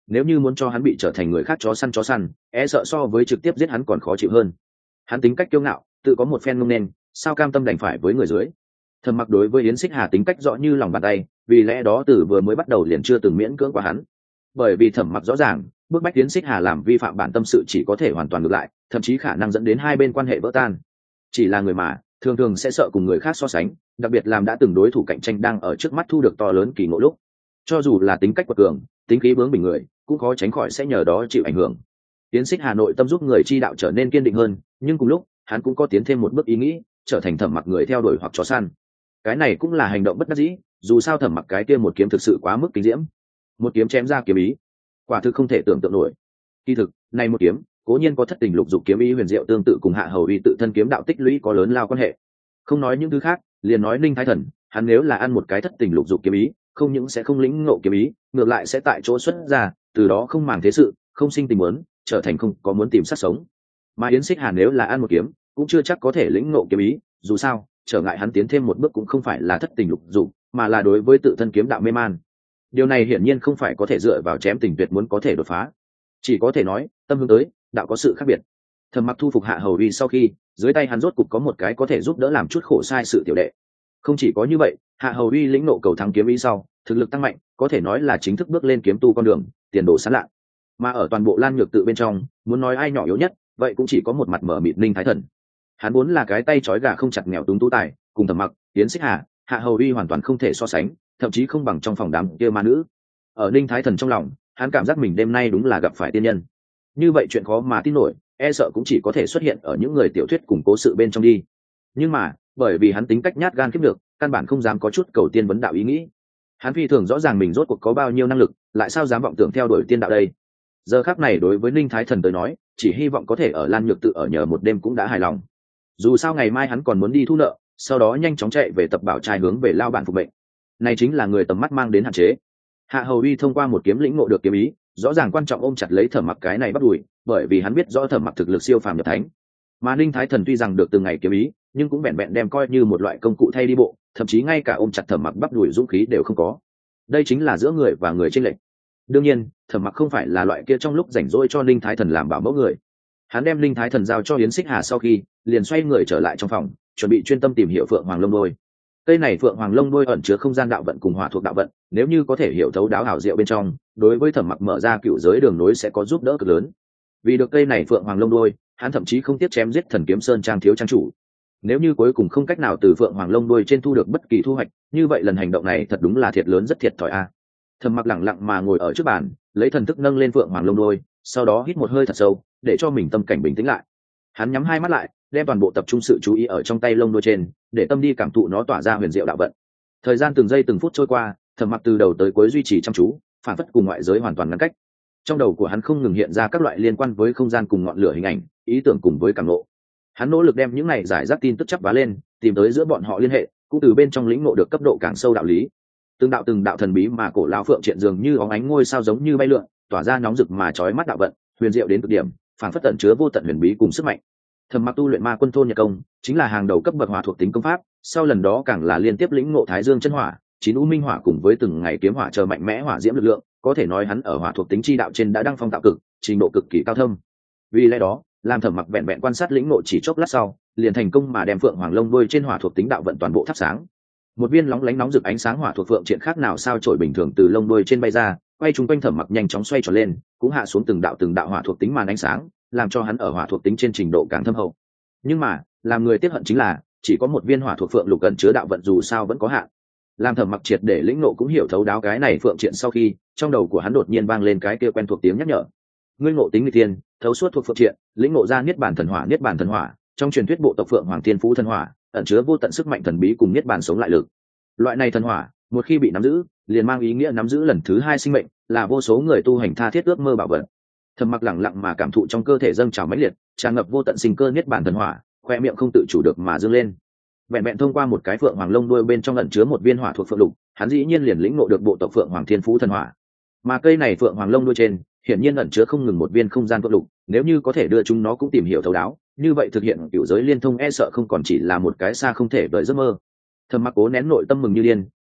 nếu như muốn cho hắn bị trở thành người khác chó săn chó săn e sợ so với trực tiếp giết hắn còn khó chịu hơn. Hắn tính cách kiêu ngạo, tự có một phen ngông nên, sao cam tâm đành phải với người dưới. Thẩm Mặc đối với Yến Xích Hà tính cách rõ như lòng bàn tay, vì lẽ đó từ vừa mới bắt đầu liền chưa từng miễn cưỡng qua hắn. Bởi vì Thẩm Mặc rõ ràng, bức bách Yến Xích Hà làm vi phạm bản tâm sự chỉ có thể hoàn toàn ngược lại, thậm chí khả năng dẫn đến hai bên quan hệ vỡ tan. Chỉ là người mà, thường thường sẽ sợ cùng người khác so sánh, đặc biệt làm đã từng đối thủ cạnh tranh đang ở trước mắt thu được to lớn kỳ ngộ lúc. Cho dù là tính cách quật cường, tính khí bướng bỉnh người, cũng khó tránh khỏi sẽ nhờ đó chịu ảnh hưởng. Yến Xích Hà Nội tâm giúp người chi đạo trở nên kiên định hơn, nhưng cùng lúc, hắn cũng có tiến thêm một bước ý nghĩ, trở thành Thẩm Mặc người theo đuổi hoặc chó săn. Cái này cũng là hành động bất đắc dĩ, dù sao Thẩm Mặc cái kia một kiếm thực sự quá mức kinh diễm, một kiếm chém ra kiếm ý, quả thực không thể tưởng tượng nổi. Kỳ thực, này một kiếm, cố nhiên có thất tình lục dục kiếm ý huyền diệu tương tự cùng Hạ Hầu uy tự thân kiếm đạo tích lũy có lớn lao quan hệ. Không nói những thứ khác, liền nói Ninh Thái Thần, hắn nếu là ăn một cái thất tình lục dục kiếm ý, không những sẽ không lĩnh ngộ kiếm ý, ngược lại sẽ tại chỗ xuất ra, từ đó không màng thế sự, không sinh tình muốn, trở thành không có muốn tìm sát sống. Mà Yến Xích Hà nếu là ăn một kiếm, cũng chưa chắc có thể lĩnh ngộ kiếm ý, dù sao, trở ngại hắn tiến thêm một bước cũng không phải là thất tình lục dục, mà là đối với tự thân kiếm đạo mê man. Điều này hiển nhiên không phải có thể dựa vào chém tình tuyệt muốn có thể đột phá, chỉ có thể nói, tâm hướng tới, đạo có sự khác biệt. Thẩm Mặc thu phục Hạ Hầu uy sau khi, dưới tay hắn rốt cục có một cái có thể giúp đỡ làm chút khổ sai sự tiểu đệ. Không chỉ có như vậy, Hạ Hầu uy lĩnh nộ cầu thắng kiếm ý sau, thực lực tăng mạnh, có thể nói là chính thức bước lên kiếm tu con đường, tiền đồ sáng lạ. Mà ở toàn bộ Lan Nhược tự bên trong, muốn nói ai nhỏ yếu nhất, vậy cũng chỉ có một mặt mở mịt Ninh Thái Thần. Hắn vốn là cái tay trói gà không chặt nghèo túng tú tài, cùng Thẩm Mặc, Yến Xích Hà, Hạ Hầu uy hoàn toàn không thể so sánh, thậm chí không bằng trong phòng đám kia ma nữ. Ở Ninh Thái Thần trong lòng, hắn cảm giác mình đêm nay đúng là gặp phải tiên nhân. Như vậy chuyện khó mà tin nổi, e sợ cũng chỉ có thể xuất hiện ở những người tiểu thuyết cùng cố sự bên trong đi. Nhưng mà, bởi vì hắn tính cách nhát gan khiếp được, căn bản không dám có chút cầu tiên vấn đạo ý nghĩ. Hắn phi thường rõ ràng mình rốt cuộc có bao nhiêu năng lực, lại sao dám vọng tưởng theo đuổi tiên đạo đây. Giờ khắc này đối với Ninh Thái Thần tới nói, chỉ hy vọng có thể ở Lan Nhược tự ở nhờ một đêm cũng đã hài lòng. Dù sao ngày mai hắn còn muốn đi thu nợ, sau đó nhanh chóng chạy về tập bảo trai hướng về lao bản phục mệnh. Này chính là người tầm mắt mang đến hạn chế. Hạ Hầu uy thông qua một kiếm lĩnh ngộ được kiếm ý, rõ ràng quan trọng ôm chặt lấy Thẩm Mặc cái này bắt đuổi, bởi vì hắn biết rõ Thẩm Mặc thực lực siêu phàm nhập thánh. Mà Ninh Thái Thần tuy rằng được từng ngày kiếm ý, nhưng cũng vẹn vẹn đem coi như một loại công cụ thay đi bộ, thậm chí ngay cả ôm chặt Thẩm Mặc bắt đuổi dũng khí đều không có. Đây chính là giữa người và người chênh lệch. Đương nhiên, Thẩm Mặc không phải là loại kia trong lúc rảnh rỗi cho Ninh Thái Thần làm bảo mẫu người. Hắn đem Ninh Thái Thần giao cho Yến Xích Hà sau khi, liền xoay người trở lại trong phòng, chuẩn bị chuyên tâm tìm hiểu Phượng Hoàng Lông Đôi. Cây này Phượng Hoàng Lông Đôi ẩn chứa không gian đạo vận cùng hỏa thuộc đạo vận, nếu như có thể hiểu thấu đáo hảo diệu bên trong, đối với Thẩm Mặc mở ra cựu giới đường nối sẽ có giúp đỡ cực lớn. Vì được cây này Phượng Hoàng Lông Đôi, hắn thậm chí không tiếc chém giết Thần Kiếm Sơn trang thiếu trang chủ. Nếu như cuối cùng không cách nào từ Phượng Hoàng Lông Đôi trên thu được bất kỳ thu hoạch, như vậy lần hành động này thật đúng là thiệt lớn rất thiệt thòi a. Thẩm Mặc lẳng lặng mà ngồi ở trước bàn, lấy thần thức nâng lên Phượng Hoàng Lông Đôi, sau đó hít một hơi thật sâu, để cho mình tâm cảnh bình tĩnh lại. Hắn nhắm hai mắt lại, đem toàn bộ tập trung sự chú ý ở trong tay lông đôi trên, để tâm đi cảm thụ nó tỏa ra huyền diệu đạo vận. Thời gian từng giây từng phút trôi qua, Thẩm Mặc từ đầu tới cuối duy trì chăm chú, phản phất cùng ngoại giới hoàn toàn ngăn cách. Trong đầu của hắn không ngừng hiện ra các loại liên quan với không gian cùng ngọn lửa hình ảnh, ý tưởng cùng với cảm ngộ. Hắn nỗ lực đem những này giải rác tin tức chắp vá lên, tìm tới giữa bọn họ liên hệ, cũng từ bên trong lĩnh ngộ được cấp độ càng sâu đạo lý. Từng đạo từng đạo thần bí mà cổ lão phượng triện dường như óng ánh ngôi sao giống như bay lượn, tỏa ra nóng rực mà chói mắt đạo vận, huyền diệu đến cực điểm, phản phất tận chứa vô tận huyền bí cùng sức mạnh. Thẩm Mặc tu luyện Ma Quân Thôn Nhật Công, chính là hàng đầu cấp bậc hỏa thuộc tính công pháp, sau lần đó càng là liên tiếp lĩnh ngộ Thái Dương chân hỏa, chín u minh hỏa cùng với từng ngày kiếm hỏa chờ mạnh mẽ hỏa diễm lực lượng, có thể nói hắn ở hỏa thuộc tính chi đạo trên đã đăng phong tạo cực, trình độ cực kỳ cao thâm. Vì lẽ đó, làm Thẩm Mặc vẹn vẹn quan sát lĩnh ngộ chỉ chốc lát sau, liền thành công mà đem Phượng Hoàng Lông Đôi trên hỏa thuộc tính đạo vận toàn bộ thắp sáng. Một viên lóng lánh nóng rực ánh sáng hỏa thuộc phượng triện khác nào sao chổi bình thường từ lông đuôi trên bay ra, quay chung quanh Thẩm Mặc nhanh chóng xoay tròn lên, cũng hạ xuống từng đạo từng đạo hỏa thuộc tính màn ánh sáng, làm cho hắn ở hỏa thuộc tính trên trình độ càng thâm hậu. Nhưng mà, làm người tiếc hận chính là, chỉ có một viên hỏa thuộc phượng lục gần chứa đạo vận dù sao vẫn có hạn. Làm Thẩm Mặc triệt để lĩnh ngộ cũng hiểu thấu đáo cái này phượng triện sau khi, trong đầu của hắn đột nhiên vang lên cái kia quen thuộc tiếng nhắc nhở. Ngươi ngộ tính nghịch tiên, thấu suốt thuộc phượng triện, lĩnh ngộ ra niết bàn thần hỏa, niết bàn thần hỏa, trong truyền thuyết bộ tộc Phượng Hoàng Thiên Phú thần hỏa, ẩn chứa vô tận sức mạnh thần bí cùng niết bàn sống lại lực. Loại này thần hỏa, một khi bị nắm giữ, liền mang ý nghĩa nắm giữ lần thứ hai sinh mệnh, là vô số người tu hành tha thiết ước mơ bảo vật. Thẩm Mặc lẳng lặng mà cảm thụ trong cơ thể dâng trào mãnh liệt, tràn ngập vô tận sinh cơ niết bàn thần hỏa, khoe miệng không tự chủ được mà dương lên. Vẹn vẹn thông qua một cái phượng hoàng lông đuôi bên trong ẩn chứa một viên hỏa thuộc phượng lục, hắn dĩ nhiên liền lĩnh ngộ được bộ tộc Phượng Hoàng Thiên Phú thần hỏa. Mà cây này phượng hoàng lông đuôi trên, hiển nhiên ẩn chứa không ngừng một viên không gian phượng lục, nếu như có thể đưa chúng nó cũng tìm hiểu thấu đáo, như vậy thực hiện cửu giới liên thông e sợ không còn chỉ là một cái xa không thể vời giấc mơ. Thẩm Mặc cố nén nội tâm mừng như điên,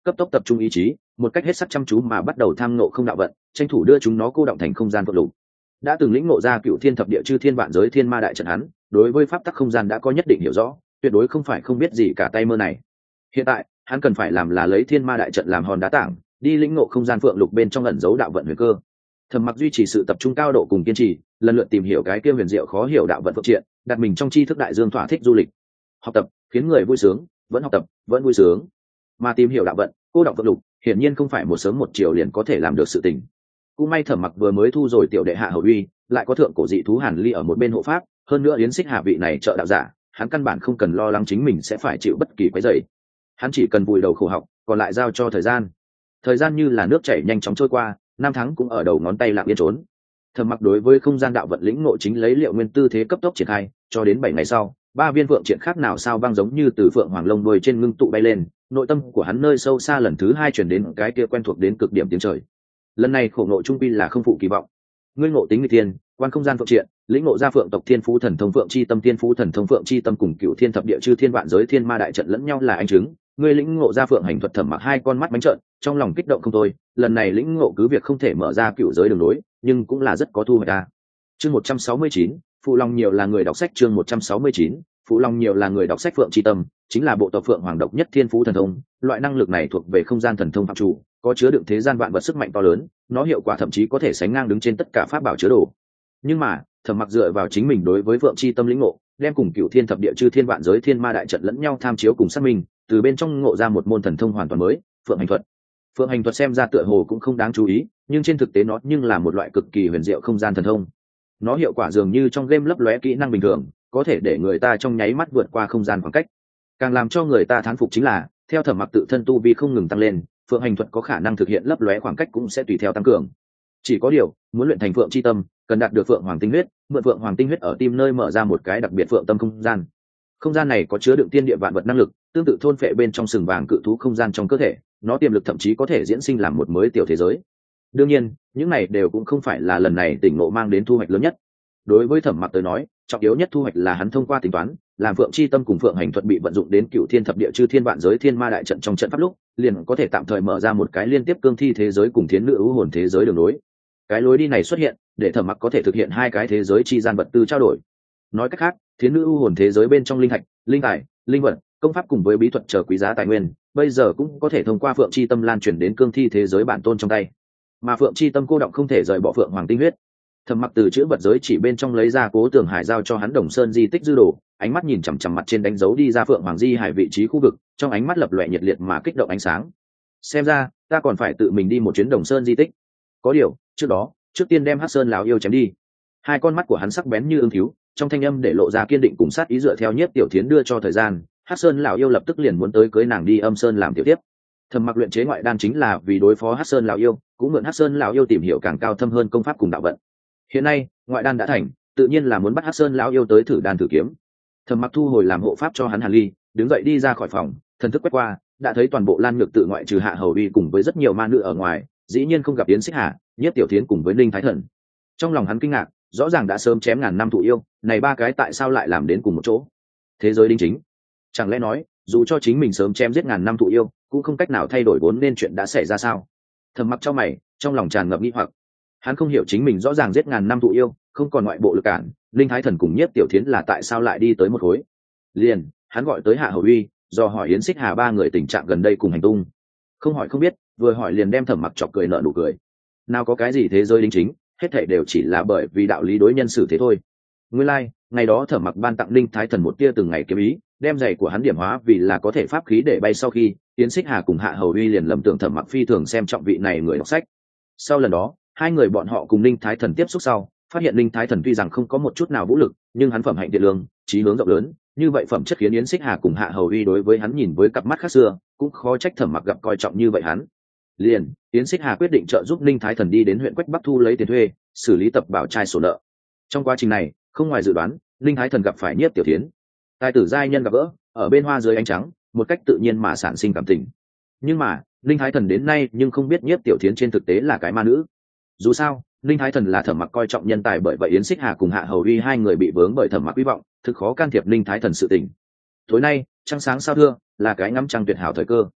cấp tốc tập trung ý chí, một cách hết sức chăm chú mà bắt đầu tham ngộ không đạo vận, tranh thủ đưa chúng nó cô động thành không gian phượng lục. Đã từng lĩnh ngộ ra cựu thiên thập địa chư thiên vạn giới thiên ma đại trận hắn, đối với pháp tắc không gian đã có nhất định hiểu rõ, tuyệt đối không phải không biết gì cả tay mơ này. Hiện tại, hắn cần phải làm là lấy thiên ma đại trận làm hòn đá tảng, đi lĩnh ngộ không gian phượng lục bên trong ẩn giấu đạo vận huyền cơ. Thẩm Mặc duy trì sự tập trung cao độ cùng kiên trì, lần lượt tìm hiểu cái kia huyền diệu khó hiểu đạo vận phượng triện, đặt mình trong tri thức đại dương thỏa thích du lịch. Học tập khiến người vui sướng, vẫn học tập, vẫn vui sướng. Mà tìm hiểu đạo vận, cô động phượng lục, hiển nhiên không phải một sớm một chiều liền có thể làm được sự tình. Cũng may Thẩm Mặc vừa mới thu rồi tiểu đệ hạ hầu uy, lại có thượng cổ dị thú Hàn Ly ở một bên hộ pháp, hơn nữa Yến Xích Hà vị này trợ đạo giả, hắn căn bản không cần lo lắng chính mình sẽ phải chịu bất kỳ quấy rầy. Hắn chỉ cần vùi đầu khổ học, còn lại giao cho thời gian. Thời gian như là nước chảy nhanh chóng trôi qua, năm tháng cũng ở đầu ngón tay lặng yên trốn. Thẩm Mặc đối với không gian đạo vận lĩnh ngộ chính lấy liệu nguyên tư thế cấp tốc triển khai, cho đến bảy ngày sau, ba viên vượng triển khác nào sao băng giống như từ phượng hoàng lông đuôi trên ngưng tụ bay lên, nội tâm của hắn nơi sâu xa lần thứ hai truyền đến cái kia quen thuộc đến cực điểm tiếng trời. Lần này khổ ngộ trung quy là không phụ kỳ vọng. Ngươi ngộ tính người tiên, quan không gian phượng triện, lĩnh ngộ ra phượng tộc thiên phú thần thông phượng chi tâm thiên phú thần thông phượng chi tâm cùng cựu thiên thập địa chư thiên vạn giới thiên ma đại trận lẫn nhau là anh chứng. Ngươi lĩnh ngộ ra phượng hành thuật Thẩm Mặc hai con mắt bánh trợn, trong lòng kích động không thôi. Lần này lĩnh ngộ cứ việc không thể mở ra cựu giới đường lối, nhưng cũng là rất có thu hoạch ta. Chương một trăm sáu mươi chín, phụ lòng nhiều là người đọc sách. Chương một trăm sáu mươi chín, phụ lòng nhiều là người đọc sách. Phượng chi tâm chính là bộ tộc phượng hoàng độc nhất thiên phú thần thông, loại năng lực này thuộc về không gian thần thông phạm chủ, có chứa đựng thế gian vạn vật sức mạnh to lớn, nó hiệu quả thậm chí có thể sánh ngang đứng trên tất cả pháp bảo chứa đồ. Nhưng mà Thẩm Mặc dựa vào chính mình đối với phượng chi tâm lĩnh ngộ, đem cùng cựu thiên thập địa chư thiên vạn giới thiên ma đại trận lẫn nhau tham chiếu cùng xác minh, từ bên trong ngộ ra một môn thần thông hoàn toàn mới, phượng hành thuật. Phượng hành thuật xem ra tựa hồ cũng không đáng chú ý, nhưng trên thực tế nó nhưng là một loại cực kỳ huyền diệu không gian thần thông. Nó hiệu quả dường như trong game lấp lóe kỹ năng bình thường, có thể để người ta trong nháy mắt vượt qua không gian khoảng cách. Càng làm cho người ta thán phục chính là, theo Thẩm Mặc tự thân tu vi không ngừng tăng lên, phượng hành thuật có khả năng thực hiện lấp lóe khoảng cách cũng sẽ tùy theo tăng cường. Chỉ có điều, muốn luyện thành phượng chi tâm, cần đạt được phượng hoàng tinh huyết, mượn phượng hoàng tinh huyết ở tim nơi mở ra một cái đặc biệt phượng tâm không gian. Không gian này có chứa đựng tiên địa vạn vật năng lực, tương tự thôn phệ bên trong sừng vàng cự thú không gian trong cơ thể, nó tiềm lực thậm chí có thể diễn sinh làm một mới tiểu thế giới. Đương nhiên, những này đều cũng không phải là lần này tỉnh ngộ mang đến thu hoạch lớn nhất. Đối với Thẩm Mặc tới nói, trọng yếu nhất thu hoạch là hắn thông qua tính toán, làm phượng chi tâm cùng phượng hành thuật bị vận dụng đến cựu thiên thập địa chư thiên vạn giới thiên ma đại trận trong trận pháp lúc, liền có thể tạm thời mở ra một cái liên tiếp cương thi thế giới cùng thiến nữ ưu hồn thế giới đường lối. Cái lối đi này xuất hiện, để Thẩm Mặc có thể thực hiện hai cái thế giới chi gian vật tư trao đổi. Nói cách khác, thiến nữ ưu hồn thế giới bên trong linh thạch, linh tài, linh vật, công pháp cùng với bí thuật chờ quý giá tài nguyên, bây giờ cũng có thể thông qua phượng chi tâm lan truyền đến cương thi thế giới bản tôn trong tay. Mà phượng chi tâm cô động không thể rời bỏ phượng hoàng tinh huyết. Thẩm Mặc từ chữ vật giới chỉ bên trong lấy ra Cố Tường Hải giao cho hắn Đồng Sơn di tích dư đồ, ánh mắt nhìn chằm chằm mặt trên đánh dấu đi ra phượng hoàng di hải vị trí khu vực, trong ánh mắt lập lòe nhiệt liệt mà kích động ánh sáng. Xem ra, ta còn phải tự mình đi một chuyến Đồng Sơn di tích. Có điều, trước đó, trước tiên đem Hắc Sơn lão yêu chém đi. Hai con mắt của hắn sắc bén như ương thiếu, trong thanh âm để lộ ra kiên định cùng sát ý dựa theo Nhiếp Tiểu Thiến đưa cho thời gian, Hắc Sơn lão yêu lập tức liền muốn tới cưới nàng đi Âm Sơn làm tiểu tiếp. Thẩm Mặc luyện chế ngoại đan chính là vì đối phó Hắc Sơn lão yêu, cũng mượn Hắc Sơn lão yêu tìm hiểu càng cao thâm hơn công pháp cùng đạo vận. Hiện nay, ngoại đan đã thành, tự nhiên là muốn bắt Hắc Sơn lão yêu tới thử đan thử kiếm. Thẩm Mặc thu hồi làm hộ pháp cho hắn Hàn Ly, đứng dậy đi ra khỏi phòng, thần thức quét qua, đã thấy toàn bộ Lan Nhược tự ngoại trừ Hạ Hầu Uy cùng với rất nhiều ma nữ ở ngoài, dĩ nhiên không gặp Yến Xích Hà, Nhiếp Tiểu Thiến cùng với Ninh Thái Thần. Trong lòng hắn kinh ngạc, rõ ràng đã sớm chém ngàn năm thụ yêu, này ba cái tại sao lại làm đến cùng một chỗ? Thế giới đính chính, chẳng lẽ nói, dù cho chính mình sớm chém giết ngàn năm thụ yêu, cũng không cách nào thay đổi vốn nên chuyện đã xảy ra sao? Thẩm Mặc trong mày, trong lòng tràn ngập nghi hoặc. Hắn không hiểu chính mình rõ ràng giết ngàn năm thụ yêu, không còn ngoại bộ lực cản, Linh Thái Thần cùng Nhiếp Tiểu Thiến là tại sao lại đi tới một khối? Liền, hắn gọi tới Hạ Hầu Uy, do hỏi Yến Xích Hà ba người tình trạng gần đây cùng hành tung. Không hỏi không biết, vừa hỏi liền đem Thẩm Mặc chọc cười nở nụ cười. Nào có cái gì thế giới đính chính, hết thảy đều chỉ là bởi vì đạo lý đối nhân xử thế thôi. Nguyên lai, like, ngày đó Thẩm Mặc ban tặng Linh Thái Thần một tia từng ngày kiếm ý, đem giày của hắn điểm hóa vì là có thể pháp khí để bay sau khi, Yến Xích Hà cùng Hạ Hầu Uy liền lầm tưởng Thẩm Mặc phi thường xem trọng vị này người đọc sách. Sau lần đó, hai người bọn họ cùng Linh Thái Thần tiếp xúc sau, phát hiện Linh Thái Thần tuy rằng không có một chút nào vũ lực, nhưng hắn phẩm hạnh thiện lương, trí hướng rộng lớn, như vậy phẩm chất khiến Yến Xích Hà cùng Hạ Hầu Uy đối với hắn nhìn với cặp mắt khác xưa, cũng khó trách Thẩm Mặc gặp coi trọng như vậy hắn. Liền, Yến Xích Hà quyết định trợ giúp Linh Thái Thần đi đến huyện Quách Bắc thu lấy tiền thuê, xử lý tập bảo trai sổ nợ. Trong quá trình này, không ngoài dự đoán, Linh Thái Thần gặp phải Nhiếp Tiểu Thiến. Tài tử giai nhân gặp gỡ, ở bên hoa dưới ánh trắng, một cách tự nhiên mà sản sinh cảm tình. Nhưng mà, Linh Thái Thần đến nay nhưng không biết Nhiếp Tiểu Thiến trên thực tế là cái ma nữ. Dù sao, Linh Thái Thần là Thẩm Mặc coi trọng nhân tài, bởi vậy Yến Xích Hà cùng Hạ Hầu Uy hai người bị vướng bởi Thẩm Mặc hy vọng, thực khó can thiệp Linh Thái Thần sự tình. Tối nay, trăng sáng sao thưa, là cái ngắm trăng tuyệt hảo thời cơ.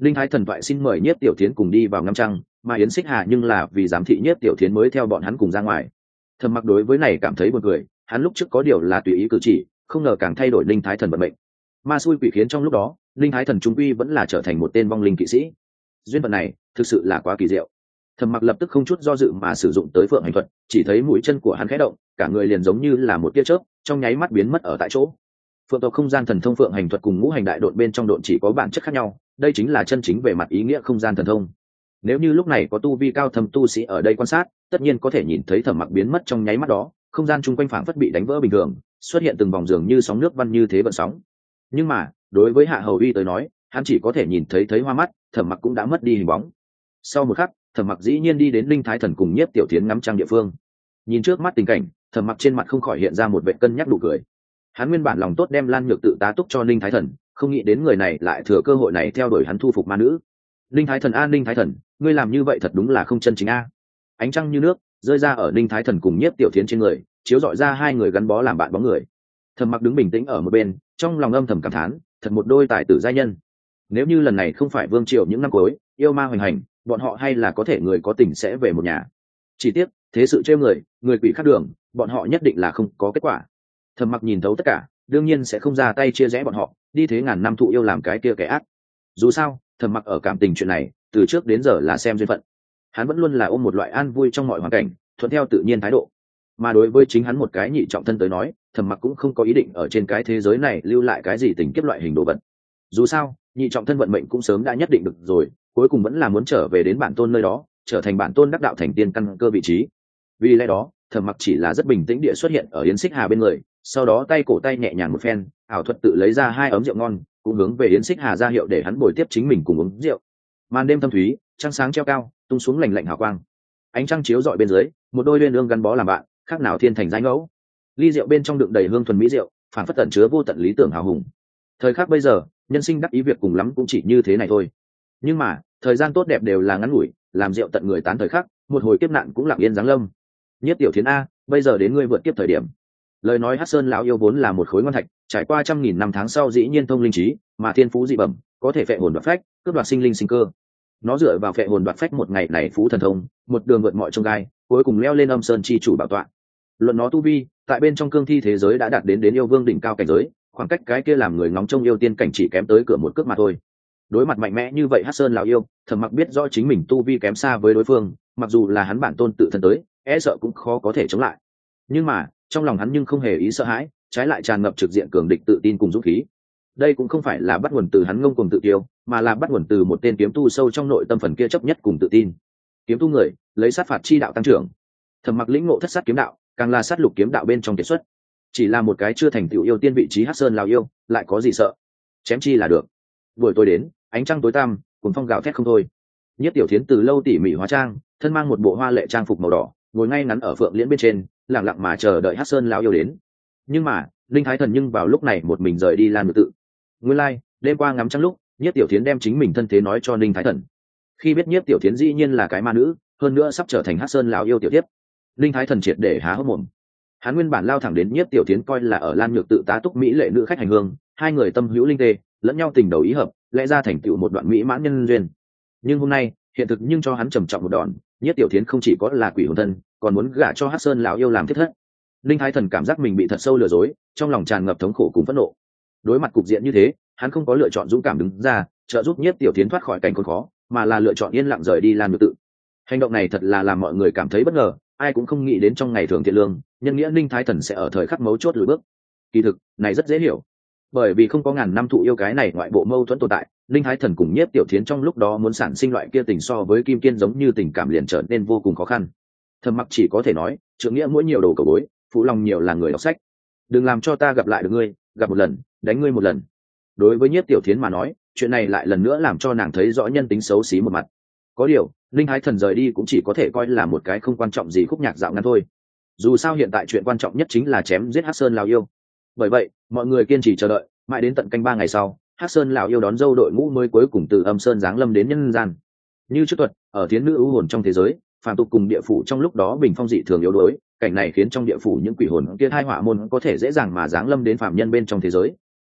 linh thái thần thoại xin mời nhiếp tiểu thiến cùng đi vào ngắm trăng, mà yến xích hà nhưng là vì giám thị nhiếp tiểu thiến mới theo bọn hắn cùng ra ngoài. Thẩm Mặc đối với này cảm thấy buồn cười, hắn lúc trước có điều là tùy ý cử chỉ, không ngờ càng thay đổi linh thái thần vận mệnh. Ma xui quỷ khiến trong lúc đó, linh thái thần trung quy vẫn là trở thành một tên vong linh kỵ sĩ. Duyên phận này thực sự là quá kỳ diệu. Thẩm Mặc lập tức không chút do dự mà sử dụng tới phượng hành thuật, chỉ thấy mũi chân của hắn khẽ động, cả người liền giống như là một tia chớp, trong nháy mắt biến mất ở tại chỗ. Phượng tộc không gian thần thông phượng hành thuật cùng ngũ hành đại độn bên trong độn chỉ có bản chất khác nhau, đây chính là chân chính về mặt ý nghĩa không gian thần thông. Nếu như lúc này có tu vi cao thâm tu sĩ ở đây quan sát, tất nhiên có thể nhìn thấy Thẩm Mặc biến mất trong nháy mắt đó, không gian chung quanh phảng phất bị đánh vỡ bình thường, xuất hiện từng vòng dường như sóng nước văn như thế vận sóng. Nhưng mà đối với Hạ Hầu Uy tới nói, hắn chỉ có thể nhìn thấy thấy hoa mắt, Thẩm Mặc cũng đã mất đi hình bóng. Sau một khắc, Thẩm Mặc dĩ nhiên đi đến linh thái thần cùng nhiếp tiểu thiến ngắm trăng địa phương. Nhìn trước mắt tình cảnh, Thẩm Mặc trên mặt không khỏi hiện ra một vẻ cân nhắc nụ cười. Hắn nguyên bản lòng tốt đem Lan Nhược tự tá túc cho linh thái thần, không nghĩ đến người này lại thừa cơ hội này theo đuổi hắn thu phục ma nữ. Linh thái thần a linh thái thần, ngươi làm như vậy thật đúng là không chân chính a. Ánh trăng như nước rơi ra ở linh thái thần cùng nhiếp tiểu thiến trên người, chiếu rọi ra hai người gắn bó làm bạn bóng người. Thẩm Mặc đứng bình tĩnh ở một bên, trong lòng âm thầm cảm thán, thật một đôi tài tử giai nhân. Nếu như lần này không phải vương triều những năm cuối yêu ma hoành hành, bọn họ hay là có thể người có tình sẽ về một nhà. Chỉ tiếc thế sự trêu người, người quỷ khác đường, bọn họ nhất định là không có kết quả. Thẩm Mặc nhìn thấu tất cả, đương nhiên sẽ không ra tay chia rẽ bọn họ, đi thế ngàn năm thụ yêu làm cái kia kẻ ác. Dù sao, Thẩm Mặc ở cảm tình chuyện này, từ trước đến giờ là xem duyên phận. Hắn vẫn luôn là ôm một loại an vui trong mọi hoàn cảnh, thuận theo tự nhiên thái độ. Mà đối với chính hắn một cái nhị trọng thân tới nói, Thẩm Mặc cũng không có ý định ở trên cái thế giới này lưu lại cái gì tình kiếp loại hình đồ vật. Dù sao, nhị trọng thân vận mệnh cũng sớm đã nhất định được rồi, cuối cùng vẫn là muốn trở về đến bản tôn nơi đó, trở thành bản tôn đắc đạo thành tiên căn cơ vị trí. Vì lẽ đó, Thẩm Mặc chỉ là rất bình tĩnh địa xuất hiện ở Yến Xích Hà bên người, sau đó tay cổ tay nhẹ nhàng một phen, ảo thuật tự lấy ra hai ấm rượu ngon, cũng hướng về Yến Xích Hà ra hiệu để hắn bồi tiếp chính mình cùng uống rượu. Màn đêm thâm thúy, trăng sáng treo cao, tung xuống lạnh lạnh hào quang. Ánh trăng chiếu rọi bên dưới, một đôi uyên ương gắn bó làm bạn, khác nào thiên thành giai ngẫu. Ly rượu bên trong đựng đầy hương thuần mỹ rượu, phản phất tận chứa vô tận lý tưởng hào hùng. Thời khắc bây giờ, nhân sinh đắc ý việc cùng lắm cũng chỉ như thế này thôi. Nhưng mà, thời gian tốt đẹp đều là ngắn ngủi, làm rượu tận người tán thời khắc, một hồi kiếp nạn cũng lặng yên giáng lâm. Nhất tiểu thiến a, bây giờ đến ngươi vượt kiếp thời điểm. Lời nói Hắc Sơn lão yêu vốn là một khối ngon thạch, trải qua trăm nghìn năm tháng sau dĩ nhiên thông linh trí, mà thiên phú dị bẩm, có thể phệ hồn đoạt phách, cướp đoạt sinh linh sinh cơ. Nó dựa vào phệ hồn đoạt phách một ngày này phú thần thông, một đường vượt mọi chông gai, cuối cùng leo lên âm sơn chi chủ bảo tọa. Luận nó tu vi, tại bên trong cương thi thế giới đã đạt đến đến yêu vương đỉnh cao cảnh giới, khoảng cách cái kia làm người ngóng trông yêu tiên cảnh chỉ kém tới cửa một cước mà thôi. Đối mặt mạnh mẽ như vậy Hắc Sơn lão yêu, Thẩm Mặc biết rõ chính mình tu vi kém xa với đối phương, mặc dù là hắn bản tôn tự thân tới, e sợ cũng khó có thể chống lại. Nhưng mà, trong lòng hắn nhưng không hề ý sợ hãi, trái lại tràn ngập trực diện cường địch tự tin cùng dũng khí. Đây cũng không phải là bắt nguồn từ hắn ngông cuồng tự tiêu, mà là bắt nguồn từ một tên kiếm tu sâu trong nội tâm phần kia chấp nhất cùng tự tin. Kiếm tu người, lấy sát phạt chi đạo tăng trưởng. Thẩm Mặc lĩnh ngộ thất sát kiếm đạo, càng là sát lục kiếm đạo bên trong kiệt xuất. Chỉ là một cái chưa thành tựu yêu tiên vị trí Hắc Sơn lão yêu, lại có gì sợ? Chém chi là được. Buổi tối đến, ánh trăng tối tăm, cuồng phong gào thét không thôi. Nhất tiểu thiến từ lâu tỉ mỉ hóa trang, thân mang một bộ hoa lệ trang phục màu đỏ, ngồi ngay ngắn ở phượng liễn bên trên, lặng lặng mà chờ đợi Hắc Sơn lão yêu đến. Nhưng mà, linh thái thần nhưng vào lúc này một mình rời đi Lan Ngự tự. Nguyên lai, like, đêm qua ngắm trăng lúc, Nhất tiểu thiến đem chính mình thân thế nói cho linh thái thần. Khi biết Nhất tiểu thiến dĩ nhiên là cái ma nữ, hơn nữa sắp trở thành Hắc Sơn lão yêu tiểu tiếp, linh thái thần triệt để há hốc mồm. Hắn nguyên bản lao thẳng đến Nhất tiểu thiến coi là ở Lan Nhược tự tá túc mỹ lệ nữ khách hành hương, hai người tâm hữu linh tê, lẫn nhau tình đầu ý hợp, lẽ ra thành tựu một đoạn mỹ mãn nhân duyên. Nhưng hôm nay, hiện thực nhưng cho hắn trầm trọng một đòn, Nhất tiểu thiến không chỉ có là quỷ hồn thân, còn muốn gả cho Hắc Sơn lão yêu làm thiết thất. Linh thái thần cảm giác mình bị thật sâu lừa dối, trong lòng tràn ngập thống khổ cùng phẫn nộ. Đối mặt cục diện như thế, hắn không có lựa chọn dũng cảm đứng ra trợ giúp Nhất tiểu thiến thoát khỏi cảnh khốn khó, mà là lựa chọn yên lặng rời đi Lan Nhược tự. Hành động này thật là làm mọi người cảm thấy bất ngờ, ai cũng không nghĩ đến trong ngày thường thiện lương, nhân nghĩa linh thái thần sẽ ở thời khắc mấu chốt lùi bước. Kỳ thực, này rất dễ hiểu, bởi vì không có ngàn năm thụ yêu cái này ngoại bộ mâu thuẫn tồn tại, linh thái thần cùng Nhất tiểu thiến trong lúc đó muốn sản sinh loại kia tình so với kim kiên giống như tình cảm liền trở nên vô cùng khó khăn. Thẩm Mặc chỉ có thể nói, trượng nghĩa mỗi nhiều đồ cầu bối, phụ lòng nhiều là người đọc sách. Đừng làm cho ta gặp lại được ngươi, gặp một lần, đánh ngươi một lần. Đối với Nhất tiểu thiến mà nói, chuyện này lại lần nữa làm cho nàng thấy rõ nhân tính xấu xí một mặt. Có điều, linh thái thần rời đi cũng chỉ có thể coi là một cái không quan trọng gì khúc nhạc dạo ngắn thôi. Dù sao hiện tại chuyện quan trọng nhất chính là chém giết Hắc Sơn lão yêu. Bởi vậy, mọi người kiên trì chờ đợi, mãi đến tận canh ba ngày sau, Hắc Sơn lão yêu đón dâu đội ngũ mới cuối cùng từ âm sơn giáng lâm đến nhân gian. Như trước thuật, ở thiến nữ ưu hồn trong thế giới, phàm tục cùng địa phủ trong lúc đó bình phong dị thường yếu đuối, cảnh này khiến trong địa phủ những quỷ hồn kia hai hỏa môn có thể dễ dàng mà giáng lâm đến phàm nhân bên trong thế giới.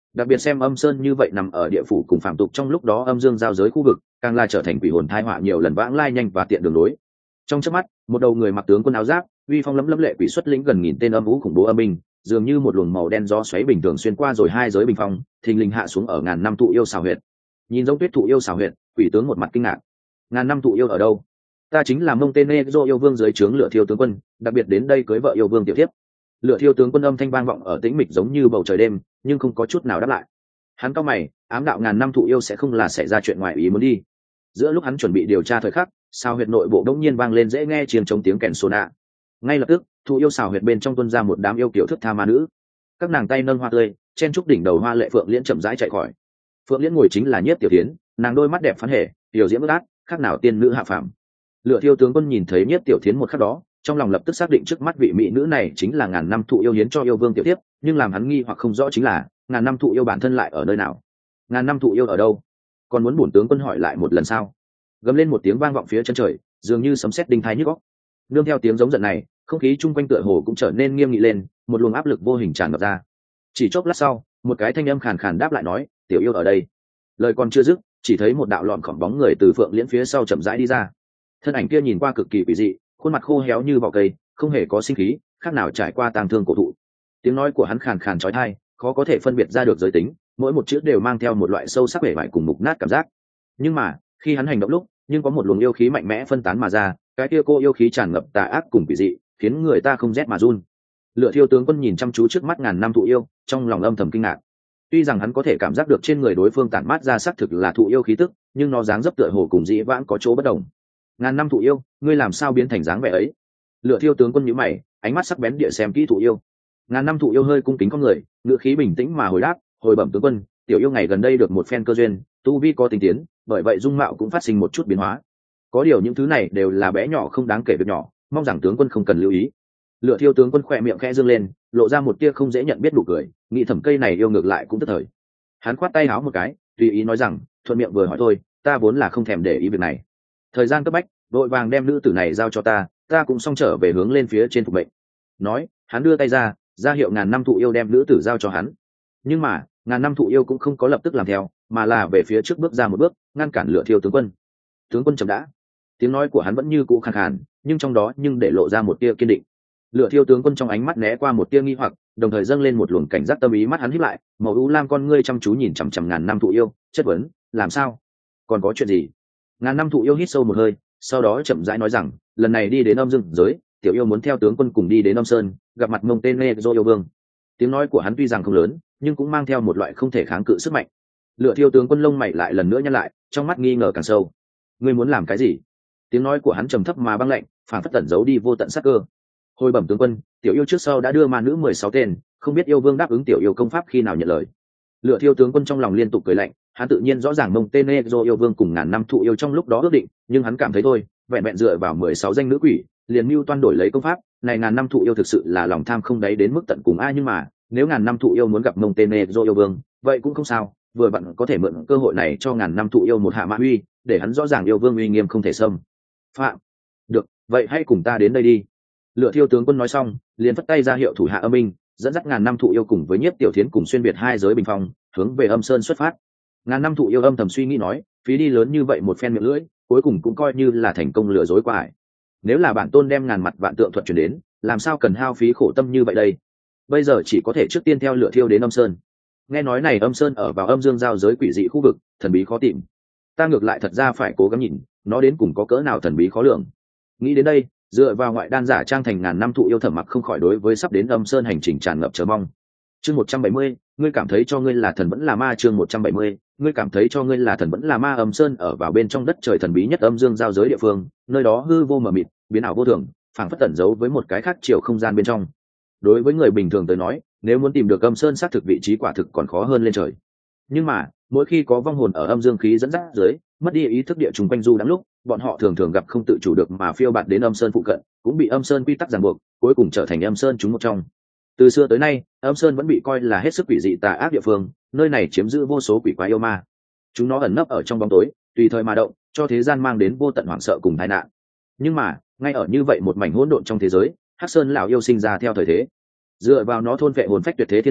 Đặc biệt xem âm sơn như vậy nằm ở địa phủ cùng phạm tục trong lúc đó âm dương giao giới khu vực, càng là trở thành quỷ hồn thai họa nhiều lần vãng lai nhanh và tiện đường lối. Trong chớp mắt, một đầu người mặc tướng quân áo giáp, uy phong lẫm lẫm lệ quỷ xuất lĩnh gần nghìn tên âm vũ khủng bố âm binh, dường như một luồng màu đen gió xoáy bình thường xuyên qua rồi hai giới bình phong, thình lình hạ xuống ở ngàn năm thụ yêu xào huyệt. Nhìn giống tuyết thụ yêu xào huyệt, quỷ tướng một mặt kinh ngạc. Ngàn năm thụ yêu ở đâu? Ta chính là Montenegro yêu vương dưới trướng Lửa Thiêu tướng quân, đặc biệt đến đây cưới vợ yêu vương tiểu thiếp. Lửa Thiêu tướng quân âm thanh vang vọng ở tĩnh mịch giống như bầu trời đêm, nhưng không có chút nào đáp lại. Hắn cau mày, ám đạo ngàn năm thụ yêu sẽ không là xảy ra chuyện ngoài ý muốn đi. Giữa lúc hắn chuẩn bị điều tra thời khắc, xào huyệt nội bộ đống nhiên vang lên dễ nghe chiêng chống tiếng kèn sồn ạ. Ngay lập tức, thụ yêu xào huyệt bên trong tuôn ra một đám yêu kiểu thức tha ma nữ. Các nàng tay nâng hoa tươi, chen trúc đỉnh đầu hoa lệ phượng liễn chậm rãi chạy khỏi. Phượng liễn ngồi chính là Nhiếp Tiểu Thiến, nàng đôi mắt đẹp phán hệ, tiểu diễm ướt át, khác nào tiên nữ hạ phàm. Lửa Thiêu tướng quân nhìn thấy Nhiếp Tiểu Thiến một khắc đó, trong lòng lập tức xác định trước mắt vị mỹ nữ này chính là ngàn năm thụ yêu hiến cho yêu vương tiểu tiếp, nhưng làm hắn nghi hoặc không rõ chính là ngàn năm thụ yêu bản thân lại ở nơi nào. Ngàn năm thụ yêu ở đâu? Còn muốn bổn tướng quân hỏi lại một lần sao? Gầm lên một tiếng vang vọng phía chân trời, dường như sấm sét đinh thái nhức óc. Nương theo tiếng giống giận này, không khí chung quanh tựa hồ cũng trở nên nghiêm nghị lên, một luồng áp lực vô hình tràn ngập ra. Chỉ chốc lát sau, một cái thanh âm khàn khàn đáp lại nói, tiểu yêu ở đây. Lời còn chưa dứt, chỉ thấy một đạo lọn khỏng bóng người từ phượng liễn phía sau chậm rãi đi ra. Thân ảnh kia nhìn qua cực kỳ quỷ dị, khuôn mặt khô héo như vỏ cây, không hề có sinh khí, khác nào trải qua tang thương cổ thụ. Tiếng nói của hắn khàn khàn chói tai, khó có thể phân biệt ra được giới tính, mỗi một chữ đều mang theo một loại sâu sắc vẻ vải cùng mục nát cảm giác. Nhưng mà, khi hắn hành động lúc, nhưng có một luồng yêu khí mạnh mẽ phân tán mà ra, cái kia cô yêu khí tràn ngập tà ác cùng quỷ dị, khiến người ta không rét mà run. Lửa Thiêu tướng quân nhìn chăm chú trước mắt ngàn năm thụ yêu, trong lòng âm thầm kinh ngạc. Tuy rằng hắn có thể cảm giác được trên người đối phương tản mát ra xác thực là thụ yêu khí tức, nhưng nó dáng dấp tựa hồ cùng dĩ vãng có chỗ bất đồng. Ngàn năm thụ yêu, ngươi làm sao biến thành dáng vẻ ấy? Lửa Thiêu tướng quân nhíu mày, ánh mắt sắc bén địa xem kỹ thụ yêu. Ngàn năm thụ yêu hơi cung kính con người, ngữ khí bình tĩnh mà hồi đáp, hồi bẩm tướng quân, tiểu yêu ngày gần đây được một phen cơ duyên, tu vi có tinh tiến, bởi vậy dung mạo cũng phát sinh một chút biến hóa. Có điều những thứ này đều là bé nhỏ không đáng kể việc nhỏ, mong rằng tướng quân không cần lưu ý. Lửa Thiêu tướng quân khỏe miệng khẽ dương lên, lộ ra một tia không dễ nhận biết nụ cười, nghĩ thầm cây này yêu ngược lại cũng tức thời. Hắn khoát tay áo một cái, tùy ý nói rằng, thuận miệng vừa hỏi thôi, ta vốn là không thèm để ý việc này. Thời gian cấp bách, đội vàng đem nữ tử này giao cho ta, ta cũng xong trở về hướng lên phía trên phục mệnh. Nói, hắn đưa tay ra, ra hiệu ngàn năm thụ yêu đem nữ tử giao cho hắn. Nhưng mà, ngàn năm thụ yêu cũng không có lập tức làm theo, mà là về phía trước bước ra một bước, ngăn cản Lửa Thiêu tướng quân. Tướng quân chậm đã. Tiếng nói của hắn vẫn như cũ khàn khàn, nhưng trong đó nhưng để lộ ra một tia kiên định. Lửa Thiêu tướng quân trong ánh mắt né qua một tia nghi hoặc, đồng thời dâng lên một luồng cảnh giác tâm ý, mắt hắn híp lại, màu u lam con ngươi chăm chú nhìn chằm chằm ngàn năm thụ yêu, chất vấn, làm sao? Còn có chuyện gì? Ngàn năm thụ yêu hít sâu một hơi, sau đó chậm rãi nói rằng, lần này đi đến âm dương giới, tiểu yêu muốn theo tướng quân cùng đi đến âm sơn, gặp mặt Montenegro yêu vương. Tiếng nói của hắn tuy rằng không lớn, nhưng cũng mang theo một loại không thể kháng cự sức mạnh. Lửa Thiêu tướng quân lông mày lại lần nữa nhăn lại, trong mắt nghi ngờ càng sâu. Ngươi muốn làm cái gì? Tiếng nói của hắn trầm thấp mà băng lạnh, phản phất tẩn giấu đi vô tận sát cơ. Hồi bẩm tướng quân, tiểu yêu trước sau đã đưa ma nữ mười sáu tên, không biết yêu vương đáp ứng tiểu yêu công pháp khi nào nhận lời. Lửa Thiêu tướng quân trong lòng liên tục cười lạnh, hắn tự nhiên rõ ràng Montenegro yêu vương cùng ngàn năm thụ yêu trong lúc đó ước định, nhưng hắn cảm thấy thôi, vẹn vẹn dựa vào mười sáu danh nữ quỷ, liền mưu toan đổi lấy công pháp, này ngàn năm thụ yêu thực sự là lòng tham không đáy đến mức tận cùng a. Nhưng mà, nếu ngàn năm thụ yêu muốn gặp Montenegro yêu vương, vậy cũng không sao, vừa vặn có thể mượn cơ hội này cho ngàn năm thụ yêu một hạ mã uy, để hắn rõ ràng yêu vương uy nghiêm không thể xâm phạm. Được, vậy hãy cùng ta đến đây đi. Lửa Thiêu tướng quân nói xong, liền phất tay ra hiệu thủ hạ âm binh, dẫn dắt ngàn năm thụ yêu cùng với Nhiếp Tiểu Thiến cùng xuyên việt hai giới bình phong, hướng về âm sơn xuất phát. Ngàn năm thụ yêu âm thầm suy nghĩ nói, phí đi lớn như vậy một phen miệng lưỡi, cuối cùng cũng coi như là thành công lừa dối qua ải. Nếu là bản tôn đem ngàn mặt vạn tượng thuật truyền đến, làm sao cần hao phí khổ tâm như vậy đây? Bây giờ chỉ có thể trước tiên theo Lửa Thiêu đến âm sơn. Nghe nói này âm sơn ở vào âm dương giao giới quỷ dị khu vực, thần bí khó tìm. Ta ngược lại thật ra phải cố gắng nhìn, nó đến cùng có cỡ nào thần bí khó lường. Nghĩ đến đây, dựa vào ngoại đan giả trang thành ngàn năm thụ yêu Thẩm Mặc không khỏi đối với sắp đến âm sơn hành trình tràn ngập chờ mong. Chương một trăm bảy mươi, ngươi cảm thấy cho ngươi là thần vẫn là ma. Chương một trăm bảy mươi, ngươi cảm thấy cho ngươi là thần vẫn là ma. Âm sơn ở vào bên trong đất trời thần bí nhất âm dương giao giới địa phương, nơi đó hư vô mờ mịt, biến ảo vô thường, phảng phất tẩn giấu với một cái khác chiều không gian bên trong. Đối với người bình thường tới nói, nếu muốn tìm được âm sơn xác thực vị trí quả thực còn khó hơn lên trời. Nhưng mà, mỗi khi có vong hồn ở âm dương khí dẫn dắt dưới, mất đi ý thức địa trùng quanh du đắng lúc, bọn họ thường thường gặp không tự chủ được mà phiêu bạt đến âm sơn phụ cận, cũng bị âm sơn quy tắc ràng buộc, cuối cùng trở thành âm sơn chúng một trong. Từ xưa tới nay, âm sơn vẫn bị coi là hết sức quỷ dị tà ác địa phương, nơi này chiếm giữ vô số quỷ quái yêu ma. Chúng nó ẩn nấp ở trong bóng tối, tùy thời mà động, cho thế gian mang đến vô tận hoảng sợ cùng tai nạn. Nhưng mà, ngay ở như vậy một mảnh hỗn độn trong thế giới, Hắc Sơn lão yêu sinh ra theo thời thế. Dựa vào nó thôn vệ hồn phách tuyệt thế thiên phú,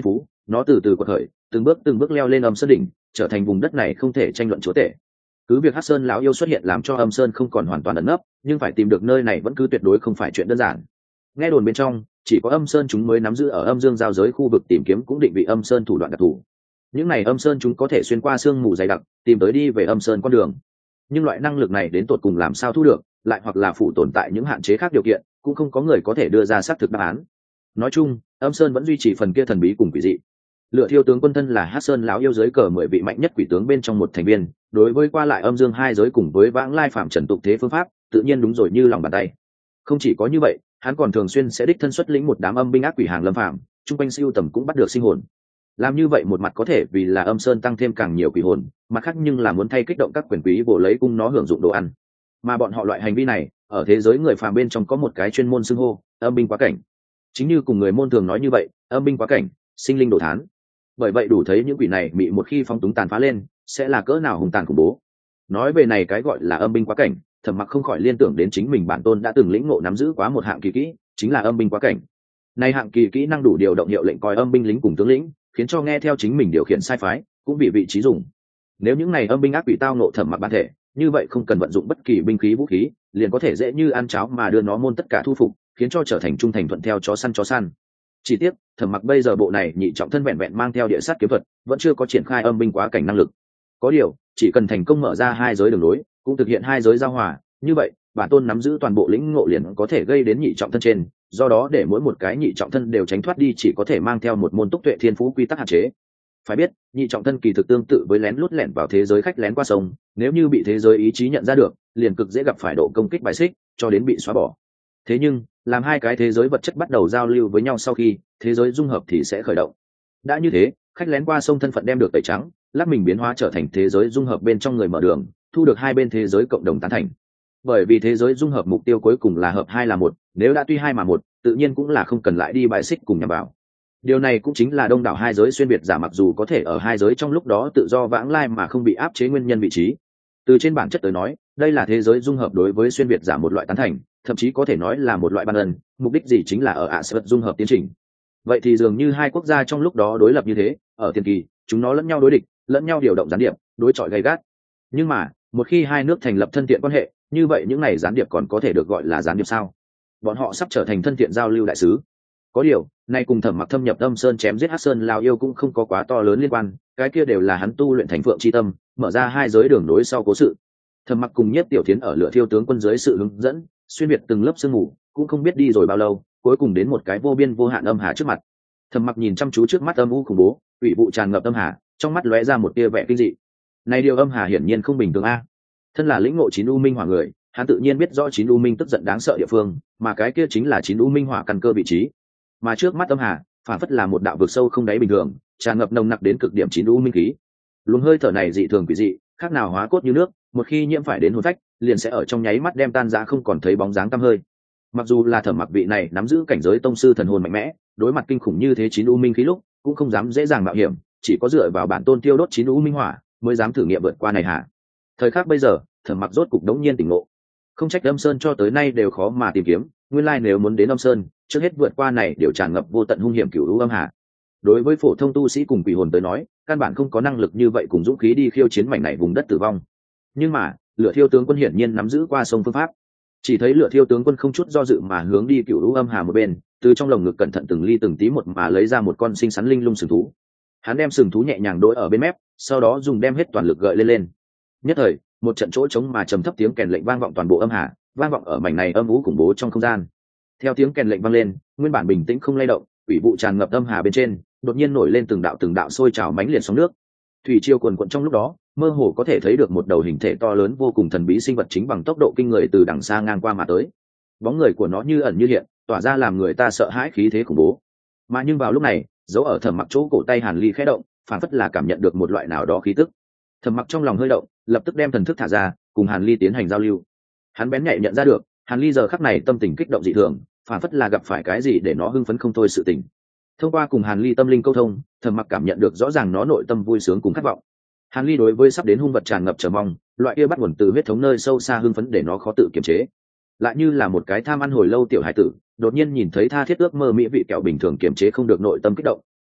nó từ từ quật khởi, từng bước từng bước leo lên âm sơn đỉnh, trở thành vùng đất này không thể tranh luận chúa tể. Cứ việc Hắc Sơn lão yêu xuất hiện làm cho âm sơn không còn hoàn toàn ẩn nấp, nhưng phải tìm được nơi này vẫn cứ tuyệt đối không phải chuyện đơn giản. Nghe đồn bên trong, chỉ có âm sơn chúng mới nắm giữ ở âm dương giao giới khu vực tìm kiếm cũng định vị âm sơn thủ đoạn đặc thù. Những này âm sơn chúng có thể xuyên qua sương mù dày đặc, tìm tới đi về âm sơn con đường. Nhưng loại năng lực này đến tột cùng làm sao thu được, lại hoặc là phụ tồn tại những hạn chế khác điều kiện, cũng không có người có thể đưa ra xác thực đáp án. Nói chung, âm sơn vẫn duy trì phần kia thần bí cùng quỷ dị. Lựa Thiêu tướng quân thân là Hắc Sơn lão yêu giới cờ mười vị mạnh nhất quỷ tướng bên trong một thành viên, đối với qua lại âm dương hai giới cùng với vãng lai phạm trần tục thế phương pháp, tự nhiên đúng rồi như lòng bàn tay. Không chỉ có như vậy, hắn còn thường xuyên sẽ đích thân xuất lĩnh một đám âm binh ác quỷ hàng lâm phạm, trung quanh siêu tầm cũng bắt được sinh hồn. Làm như vậy một mặt có thể vì là âm sơn tăng thêm càng nhiều quỷ hồn, mặt khác nhưng là muốn thay kích động các quyền quý bổ lấy cung nó hưởng dụng đồ ăn. Mà bọn họ loại hành vi này, ở thế giới người phàm bên trong có một cái chuyên môn xưng hô, âm binh quá cảnh. Chính như cùng người môn thường nói như vậy, âm binh quá cảnh, sinh linh đồ thán. Bởi vậy đủ thấy những quỷ này bị một khi phóng túng tàn phá lên, sẽ là cỡ nào hùng tàn khủng bố. Nói về này cái gọi là âm binh quá cảnh, Thẩm Mặc không khỏi liên tưởng đến chính mình bản tôn đã từng lĩnh ngộ nắm giữ quá một hạng kỳ kỹ, chính là âm binh quá cảnh. Này hạng kỳ kỹ năng đủ điều động hiệu lệnh coi âm binh lính cùng tướng lĩnh, khiến cho nghe theo chính mình điều khiển sai phái, cũng bị vị trí dùng. Nếu những này âm binh ác quỷ tao nộ Thẩm Mặc bản thể, như vậy không cần vận dụng bất kỳ binh khí vũ khí, liền có thể dễ như ăn cháo mà đưa nó môn tất cả thu phục, khiến cho trở thành trung thành thuận theo chó săn chó săn. Chỉ tiếc, Thẩm Mặc bây giờ bộ này nhị trọng thân vẹn vẹn mang theo địa sát kiếm thuật, vẫn chưa có triển khai âm binh quá cảnh năng lực. Có điều, chỉ cần thành công mở ra hai giới đường lối, cũng thực hiện hai giới giao hòa, như vậy, bản tôn nắm giữ toàn bộ lĩnh ngộ liền có thể gây đến nhị trọng thân trên, do đó để mỗi một cái nhị trọng thân đều tránh thoát đi chỉ có thể mang theo một môn túc tuệ thiên phú quy tắc hạn chế. Phải biết, nhị trọng thân kỳ thực tương tự với lén lút lẻn vào thế giới khách lén qua sông, nếu như bị thế giới ý chí nhận ra được, liền cực dễ gặp phải độ công kích bài xích, cho đến bị xóa bỏ. Thế nhưng, làm hai cái thế giới vật chất bắt đầu giao lưu với nhau sau khi thế giới dung hợp thì sẽ khởi động. Đã như thế, khách lén qua sông thân phận đem được tẩy trắng, lát mình biến hóa trở thành thế giới dung hợp bên trong người mở đường, thu được hai bên thế giới cộng đồng tán thành. Bởi vì thế giới dung hợp mục tiêu cuối cùng là hợp hai là một, nếu đã tuy hai mà một, tự nhiên cũng là không cần lại đi bài xích cùng nhằm vào. Điều này cũng chính là đông đảo hai giới xuyên biệt giả mặc dù có thể ở hai giới trong lúc đó tự do vãng lai mà không bị áp chế nguyên nhân vị trí. Từ trên bản chất tới nói, đây là thế giới dung hợp đối với xuyên biệt giả một loại tán thành, thậm chí có thể nói là một loại ban ân, mục đích gì chính là ở ạ sẽ dung hợp tiến trình. Vậy thì dường như hai quốc gia trong lúc đó đối lập như thế, ở tiền kỳ, chúng nó lẫn nhau đối địch, lẫn nhau điều động gián điệp, đối chọi gay gắt. Nhưng mà, một khi hai nước thành lập thân thiện quan hệ, như vậy những này gián điệp còn có thể được gọi là gián điệp sao? Bọn họ sắp trở thành thân thiện giao lưu đại sứ. Có điều, nay cùng Thẩm Mặc thâm nhập Âm Sơn chém giết Hắc Sơn lão yêu cũng không có quá to lớn liên quan, cái kia đều là hắn tu luyện thành Phượng chi tâm, mở ra hai giới đường nối sau cố sự. Thẩm Mặc cùng Nhất Tiểu Thiến ở Lửa Thiêu tướng quân dưới sự hướng dẫn, xuyên biệt từng lớp sương mù, cũng không biết đi rồi bao lâu, cuối cùng đến một cái vô biên vô hạn âm hà trước mặt. Thẩm Mặc nhìn chăm chú trước mắt âm u khủng bố, ủy vụ tràn ngập âm hà, trong mắt lóe ra một tia vẻ kinh dị. Này điều âm hà hiển nhiên không bình thường a. Thân là lĩnh ngộ chín u minh hỏa người, hắn tự nhiên biết rõ chín u minh tức giận đáng sợ địa phương, mà cái kia chính là chín u minh hỏa căn cơ vị trí. Mà trước mắt âm hà, phản phất là một đạo vực sâu không đáy bình thường, tràn ngập nồng nặc đến cực điểm chín u minh khí. Luồng hơi thở này dị thường quỷ dị, khác nào hóa cốt như nước, một khi nhiễm phải đến hồn phách, liền sẽ ở trong nháy mắt đem tan ra không còn thấy bóng dáng tăm hơi. Mặc dù là Thẩm Mặc vị này nắm giữ cảnh giới tông sư thần hồn mạnh mẽ, đối mặt kinh khủng như thế chín u minh khí lúc, cũng không dám dễ dàng mạo hiểm, chỉ có dựa vào bản tôn tiêu đốt chín u minh hỏa, mới dám thử nghiệm vượt qua này hả. Thời khắc bây giờ, Thẩm Mặc rốt cục đống nhiên tỉnh ngộ. Không trách Âm Sơn cho tới nay đều khó mà tìm kiếm, nguyên lai nếu muốn đến Âm Sơn, trước hết vượt qua này đều tràn ngập vô tận hung hiểm cửu u âm hà. Đối với phổ thông tu sĩ cùng quỷ hồn tới nói, căn bản không có năng lực như vậy cùng dũng khí đi khiêu chiến mảnh này vùng đất tử vong. Nhưng mà, Lửa Thiêu tướng quân hiển nhiên nắm giữ qua sông phương pháp. Chỉ thấy Lửa Thiêu tướng quân không chút do dự mà hướng đi cửu u âm hà một bên, từ trong lồng ngực cẩn thận từng ly từng tí một mà lấy ra một con xinh xắn linh lung sừng thú. Hắn đem sừng thú nhẹ nhàng đối ở bên mép, sau đó dùng đem hết toàn lực gợi lên lên. Nhất thời, một trận chỗ trống mà trầm thấp tiếng kèn lệnh vang vọng toàn bộ âm hà, vang vọng ở mảnh này âm u khủng bố trong không gian. Theo tiếng kèn lệnh vang lên, nguyên bản bình tĩnh không lay động, ủy vụ tràn ngập âm hà bên trên, đột nhiên nổi lên từng đạo từng đạo sôi trào mãnh liệt sóng nước. Thủy triều cuồn cuộn trong lúc đó, mơ hồ có thể thấy được một đầu hình thể to lớn vô cùng thần bí sinh vật chính bằng tốc độ kinh người từ đằng xa ngang qua mà tới. Bóng người của nó như ẩn như hiện, tỏa ra làm người ta sợ hãi khí thế khủng bố. Mà nhưng vào lúc này, dấu ở Thẩm Mặc chỗ cổ tay Hàn Ly khẽ động, phản phất là cảm nhận được một loại nào đó khí tức. Thẩm Mặc trong lòng hơi động, lập tức đem thần thức thả ra, cùng Hàn Ly tiến hành giao lưu. Hắn bén nhạy nhận ra được, Hàn Ly giờ khắc này tâm tình kích động dị thường, phản phất là gặp phải cái gì để nó hưng phấn không thôi sự tình. Thông qua cùng Hàn Ly tâm linh câu thông, Thẩm Mặc cảm nhận được rõ ràng nó nội tâm vui sướng cùng khát vọng. Hàn Ly đối với sắp đến hung vật tràn ngập chờ mong, loại kia bắt nguồn từ huyết thống nơi sâu xa hưng phấn để nó khó tự kiềm chế. Lại như là một cái tham ăn hồi lâu tiểu hải tử, đột nhiên nhìn thấy tha thiết ước mơ mỹ vị kẹo bình thường kiềm chế không được nội tâm kích động.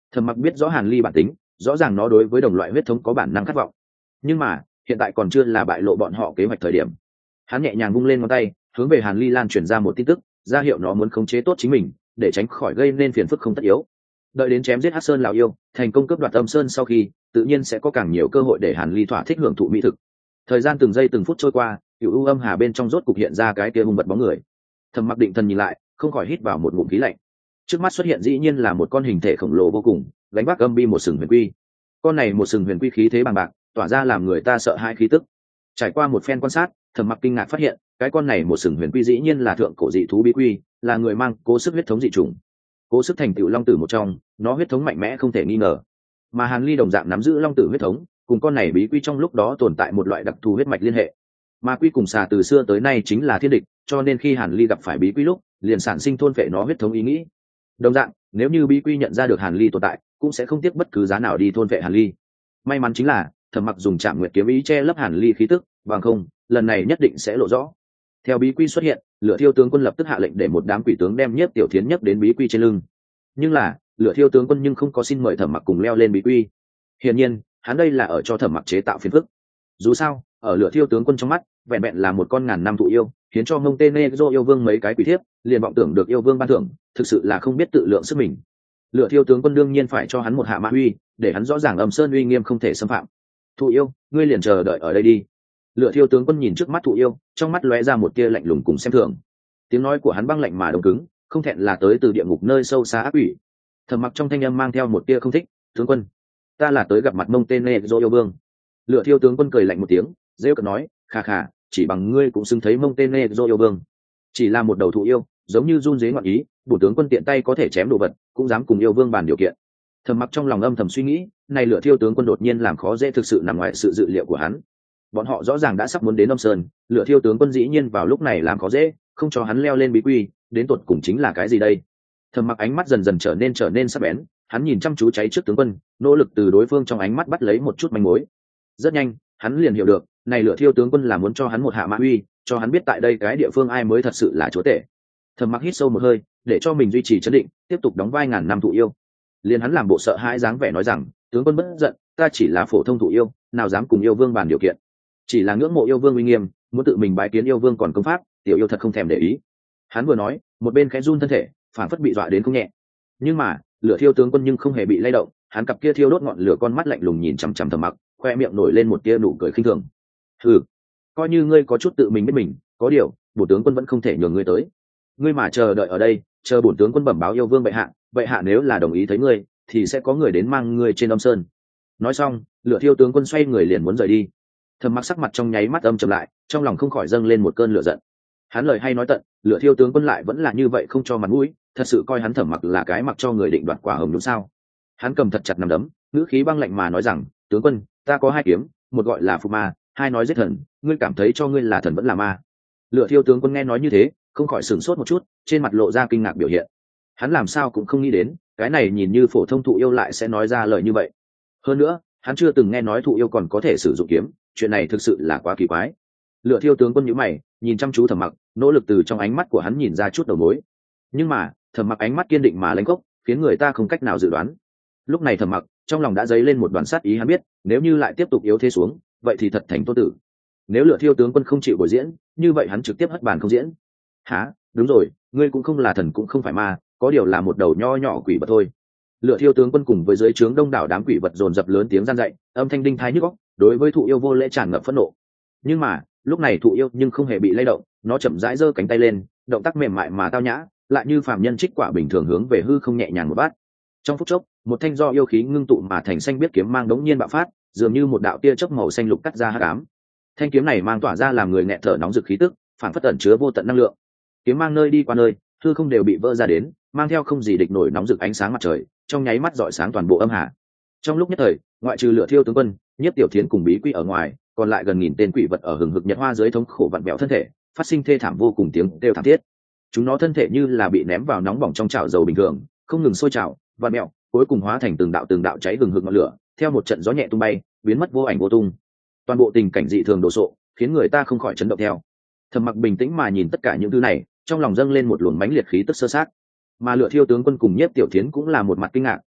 Thẩm Mặc biết rõ Hàn Ly bản tính, rõ ràng nó đối với đồng loại huyết thống có bản năng khát vọng, nhưng mà hiện tại còn chưa là bại lộ bọn họ kế hoạch thời điểm. Hắn nhẹ nhàng vung lên ngón tay, hướng về Hàn Ly lan truyền ra một tin tức, ra hiệu nó muốn khống chế tốt chính mình, để tránh khỏi gây nên phiền phức không tất yếu. Đợi đến chém giết Hắc Sơn lão yêu, thành công cướp đoạt Âm Sơn sau khi, tự nhiên sẽ có càng nhiều cơ hội để Hàn Ly thỏa thích hưởng thụ mỹ thực. Thời gian từng giây từng phút trôi qua, Cửu U Âm Hà bên trong rốt cục hiện ra cái kia hung vật bóng người. Thẩm Mặc định thần nhìn lại, không khỏi hít vào một ngụm khí lạnh. Trước mắt xuất hiện dĩ nhiên là một con hình thể khổng lồ vô cùng, gánh vác âm bi một sừng huyền quy. Con này một sừng huyền quy khí thế bằng bạc, tỏa ra làm người ta sợ hãi khí tức. Trải qua một phen quan sát, Thẩm Mặc kinh ngạc phát hiện, cái con này một sừng huyền quy dĩ nhiên là thượng cổ dị thú bí quy, là người mang cố sức huyết thống dị chủng. Cố sức thành tựu long tử một trong, nó huyết thống mạnh mẽ không thể nghi ngờ. Mà Hàn Ly đồng dạng nắm giữ long tử huyết thống, cùng con này bí quy trong lúc đó tồn tại một loại đặc thù huyết mạch liên hệ. Mà quy cùng xà từ xưa tới nay chính là thiên địch, cho nên khi Hàn Ly gặp phải bí quy lúc, liền sản sinh thôn phệ nó huyết thống ý nghĩ. Đồng dạng, nếu như bí quy nhận ra được Hàn Ly tồn tại, cũng sẽ không tiếc bất cứ giá nào đi thôn phệ Hàn Ly. May mắn chính là, Thẩm Mặc dùng Trảm Nguyệt kiếm ý che lấp Hàn Ly khí tức, bằng không, lần này nhất định sẽ lộ rõ. Theo bí quy xuất hiện, Lửa Thiêu tướng quân lập tức hạ lệnh để một đám quỷ tướng đem Nhiếp Tiểu Thiến nhấc đến bí quy trên lưng. Nhưng là, Lửa Thiêu tướng quân nhưng không có xin mời Thẩm Mặc cùng leo lên bí quy. Hiển nhiên, hắn đây là ở cho Thẩm Mặc chế tạo phiền phức. Dù sao, ở Lửa Thiêu tướng quân trong mắt, vẹn vẹn là một con ngàn năm thụ yêu, khiến cho Ngông Tê Nê Do yêu vương mấy cái quỷ thiếp, liền vọng tưởng được yêu vương ban thưởng, thực sự là không biết tự lượng sức mình. Lửa Thiêu tướng quân đương nhiên phải cho hắn một hạ mã uy, để hắn rõ ràng Âm Sơn uy nghiêm không thể xâm phạm. Thụ yêu, ngươi liền chờ đợi ở đây đi. Lửa Thiêu tướng quân nhìn trước mắt thụ yêu, trong mắt lóe ra một tia lạnh lùng cùng xem thường. Tiếng nói của hắn băng lạnh mà đông cứng, không thẹn là tới từ địa ngục nơi sâu xa ác quỷ. Thẩm Mặc trong thanh âm mang theo một tia không thích, tướng quân, ta là tới gặp mặt Mông Tên Nê Do yêu vương. Lửa Thiêu tướng quân cười lạnh một tiếng, rêu cợt nói, khà khà, chỉ bằng ngươi cũng xứng thấy Mông Tên Nê Do yêu vương. Chỉ là một đầu thụ yêu, giống như run dế ngọn ý, bổn tướng quân tiện tay có thể chém đồ vật, cũng dám cùng yêu vương bàn điều kiện. Thẩm Mặc trong lòng âm thầm suy nghĩ, này Lửa Thiêu tướng quân đột nhiên làm khó dễ thực sự nằm ngoài sự dự liệu của hắn. Bọn họ rõ ràng đã sắp muốn đến Âm Sơn, Lửa Thiêu tướng quân dĩ nhiên vào lúc này làm khó dễ, không cho hắn leo lên bí quy, đến tột cùng chính là cái gì đây? Thẩm Mặc ánh mắt dần dần trở nên trở nên sắc bén, hắn nhìn chăm chú cháy trước tướng quân, nỗ lực từ đối phương trong ánh mắt bắt lấy một chút manh mối. Rất nhanh, hắn liền hiểu được, này Lửa Thiêu tướng quân là muốn cho hắn một hạ mã uy, cho hắn biết tại đây cái địa phương ai mới thật sự là chúa tể. Thẩm Mặc hít sâu một hơi, để cho mình duy trì trấn định, tiếp tục đóng vai ngàn năm thụ yêu. Liền hắn làm bộ sợ hãi dáng vẻ nói rằng, tướng quân bất giận, ta chỉ là phổ thông thụ yêu, nào dám cùng yêu vương bàn điều kiện. Chỉ là ngưỡng mộ yêu vương uy nghiêm, muốn tự mình bái kiến yêu vương còn công pháp, tiểu yêu thật không thèm để ý. Hắn vừa nói, một bên khẽ run thân thể, phản phất bị dọa đến không nhẹ. Nhưng mà, Lửa Thiêu tướng quân nhưng không hề bị lay động, hắn cặp kia thiêu đốt ngọn lửa con mắt lạnh lùng nhìn chằm chằm Thẩm Mặc, khoe miệng nổi lên một tia nụ cười khinh thường. Hừ, coi như ngươi có chút tự mình biết mình, có điều, bổn tướng quân vẫn không thể nhường ngươi tới. Ngươi mà chờ đợi ở đây, chờ bổn tướng quân bẩm báo yêu vương bệ hạ, bệ hạ nếu là đồng ý thấy ngươi, thì sẽ có người đến mang ngươi trên Âm Sơn. Nói xong, Lửa Thiêu tướng quân xoay người liền muốn rời đi. Thẩm Mặc sắc mặt trong nháy mắt âm trầm lại, trong lòng không khỏi dâng lên một cơn lửa giận. Hắn lời hay nói tận, Lửa Thiêu tướng quân lại vẫn là như vậy không cho mặt mũi, thật sự coi hắn Thẩm Mặc là cái mặc cho người định đoạt quả hồng đúng sao? Hắn cầm thật chặt nắm đấm, ngữ khí băng lạnh mà nói rằng, tướng quân, ta có hai kiếm, một gọi là phục ma, hai nói giết thần, ngươi cảm thấy cho ngươi là thần vẫn là ma? Lửa Thiêu tướng quân nghe nói như thế, không khỏi sửng sốt một chút, trên mặt lộ ra kinh ngạc biểu hiện. Hắn làm sao cũng không nghĩ đến, cái này nhìn như phổ thông thụ yêu lại sẽ nói ra lời như vậy. Hơn nữa, hắn chưa từng nghe nói thụ yêu còn có thể sử dụng kiếm, chuyện này thực sự là quá kỳ quái. Lửa Thiêu tướng quân nhíu mày, nhìn chăm chú Thẩm Mặc, nỗ lực từ trong ánh mắt của hắn nhìn ra chút đầu mối. Nhưng mà, Thẩm Mặc ánh mắt kiên định mà lãnh gốc, khiến người ta không cách nào dự đoán. Lúc này Thẩm Mặc, trong lòng đã dấy lên một đoàn sát ý, hắn biết, nếu như lại tiếp tục yếu thế xuống, vậy thì thật thành tô tử. Nếu Lửa Thiêu tướng quân không chịu bồi diễn, như vậy hắn trực tiếp hất bàn không diễn. Hả? Đúng rồi, ngươi cũng không là thần cũng không phải ma, có điều là một đầu nho nhỏ quỷ vật thôi. Lửa Thiêu tướng quân cùng với dưới trướng đông đảo đám quỷ vật dồn dập lớn tiếng gian dạy, âm thanh đinh thái nhức óc, đối với thụ yêu vô lễ tràn ngập phẫn nộ. Nhưng mà, lúc này thụ yêu nhưng không hề bị lay động, nó chậm rãi giơ cánh tay lên, động tác mềm mại mà tao nhã, lại như phàm nhân trích quả bình thường hướng về hư không nhẹ nhàng một bát. Trong phút chốc, một thanh do yêu khí ngưng tụ mà thành xanh biết kiếm mang đống nhiên bạo phát, dường như một đạo tia chớp màu xanh lục cắt ra hắc ám. Thanh kiếm này mang tỏa ra làm người nghẹt thở nóng rực khí tức, phản phất ẩn chứa vô tận năng lượng. Kiếm mang nơi đi qua nơi, hư không đều bị vỡ ra đến, mang theo không gì địch nổi nóng rực ánh sáng mặt trời, trong nháy mắt rọi sáng toàn bộ Âm Hà. Trong lúc nhất thời, ngoại trừ Lửa Thiêu tướng quân, Nhiếp Tiểu Thiến cùng Bí Quy ở ngoài, còn lại gần nghìn tên quỷ vật ở hừng hực nhật hoa dưới thống khổ vặn bẹo thân thể, phát sinh thê thảm vô cùng tiếng kêu thảm thiết. Chúng nó thân thể như là bị ném vào nóng bỏng trong chảo dầu bình thường, không ngừng sôi trào, vặn bẹo, cuối cùng hóa thành từng đạo từng đạo cháy hừng hực ngọn lửa, theo một trận gió nhẹ tung bay, biến mất vô ảnh vô tung. Toàn bộ tình cảnh dị thường đồ sộ, khiến người ta không khỏi chấn động theo. Thẩm Mặc bình tĩnh mà nhìn tất cả những thứ này, trong lòng dâng lên một luồng mãnh liệt khí tức sơ sát. Mà Lửa Thiêu tướng quân cùng Nhiếp Tiểu Thiến cũng là một mặt kinh ngạc,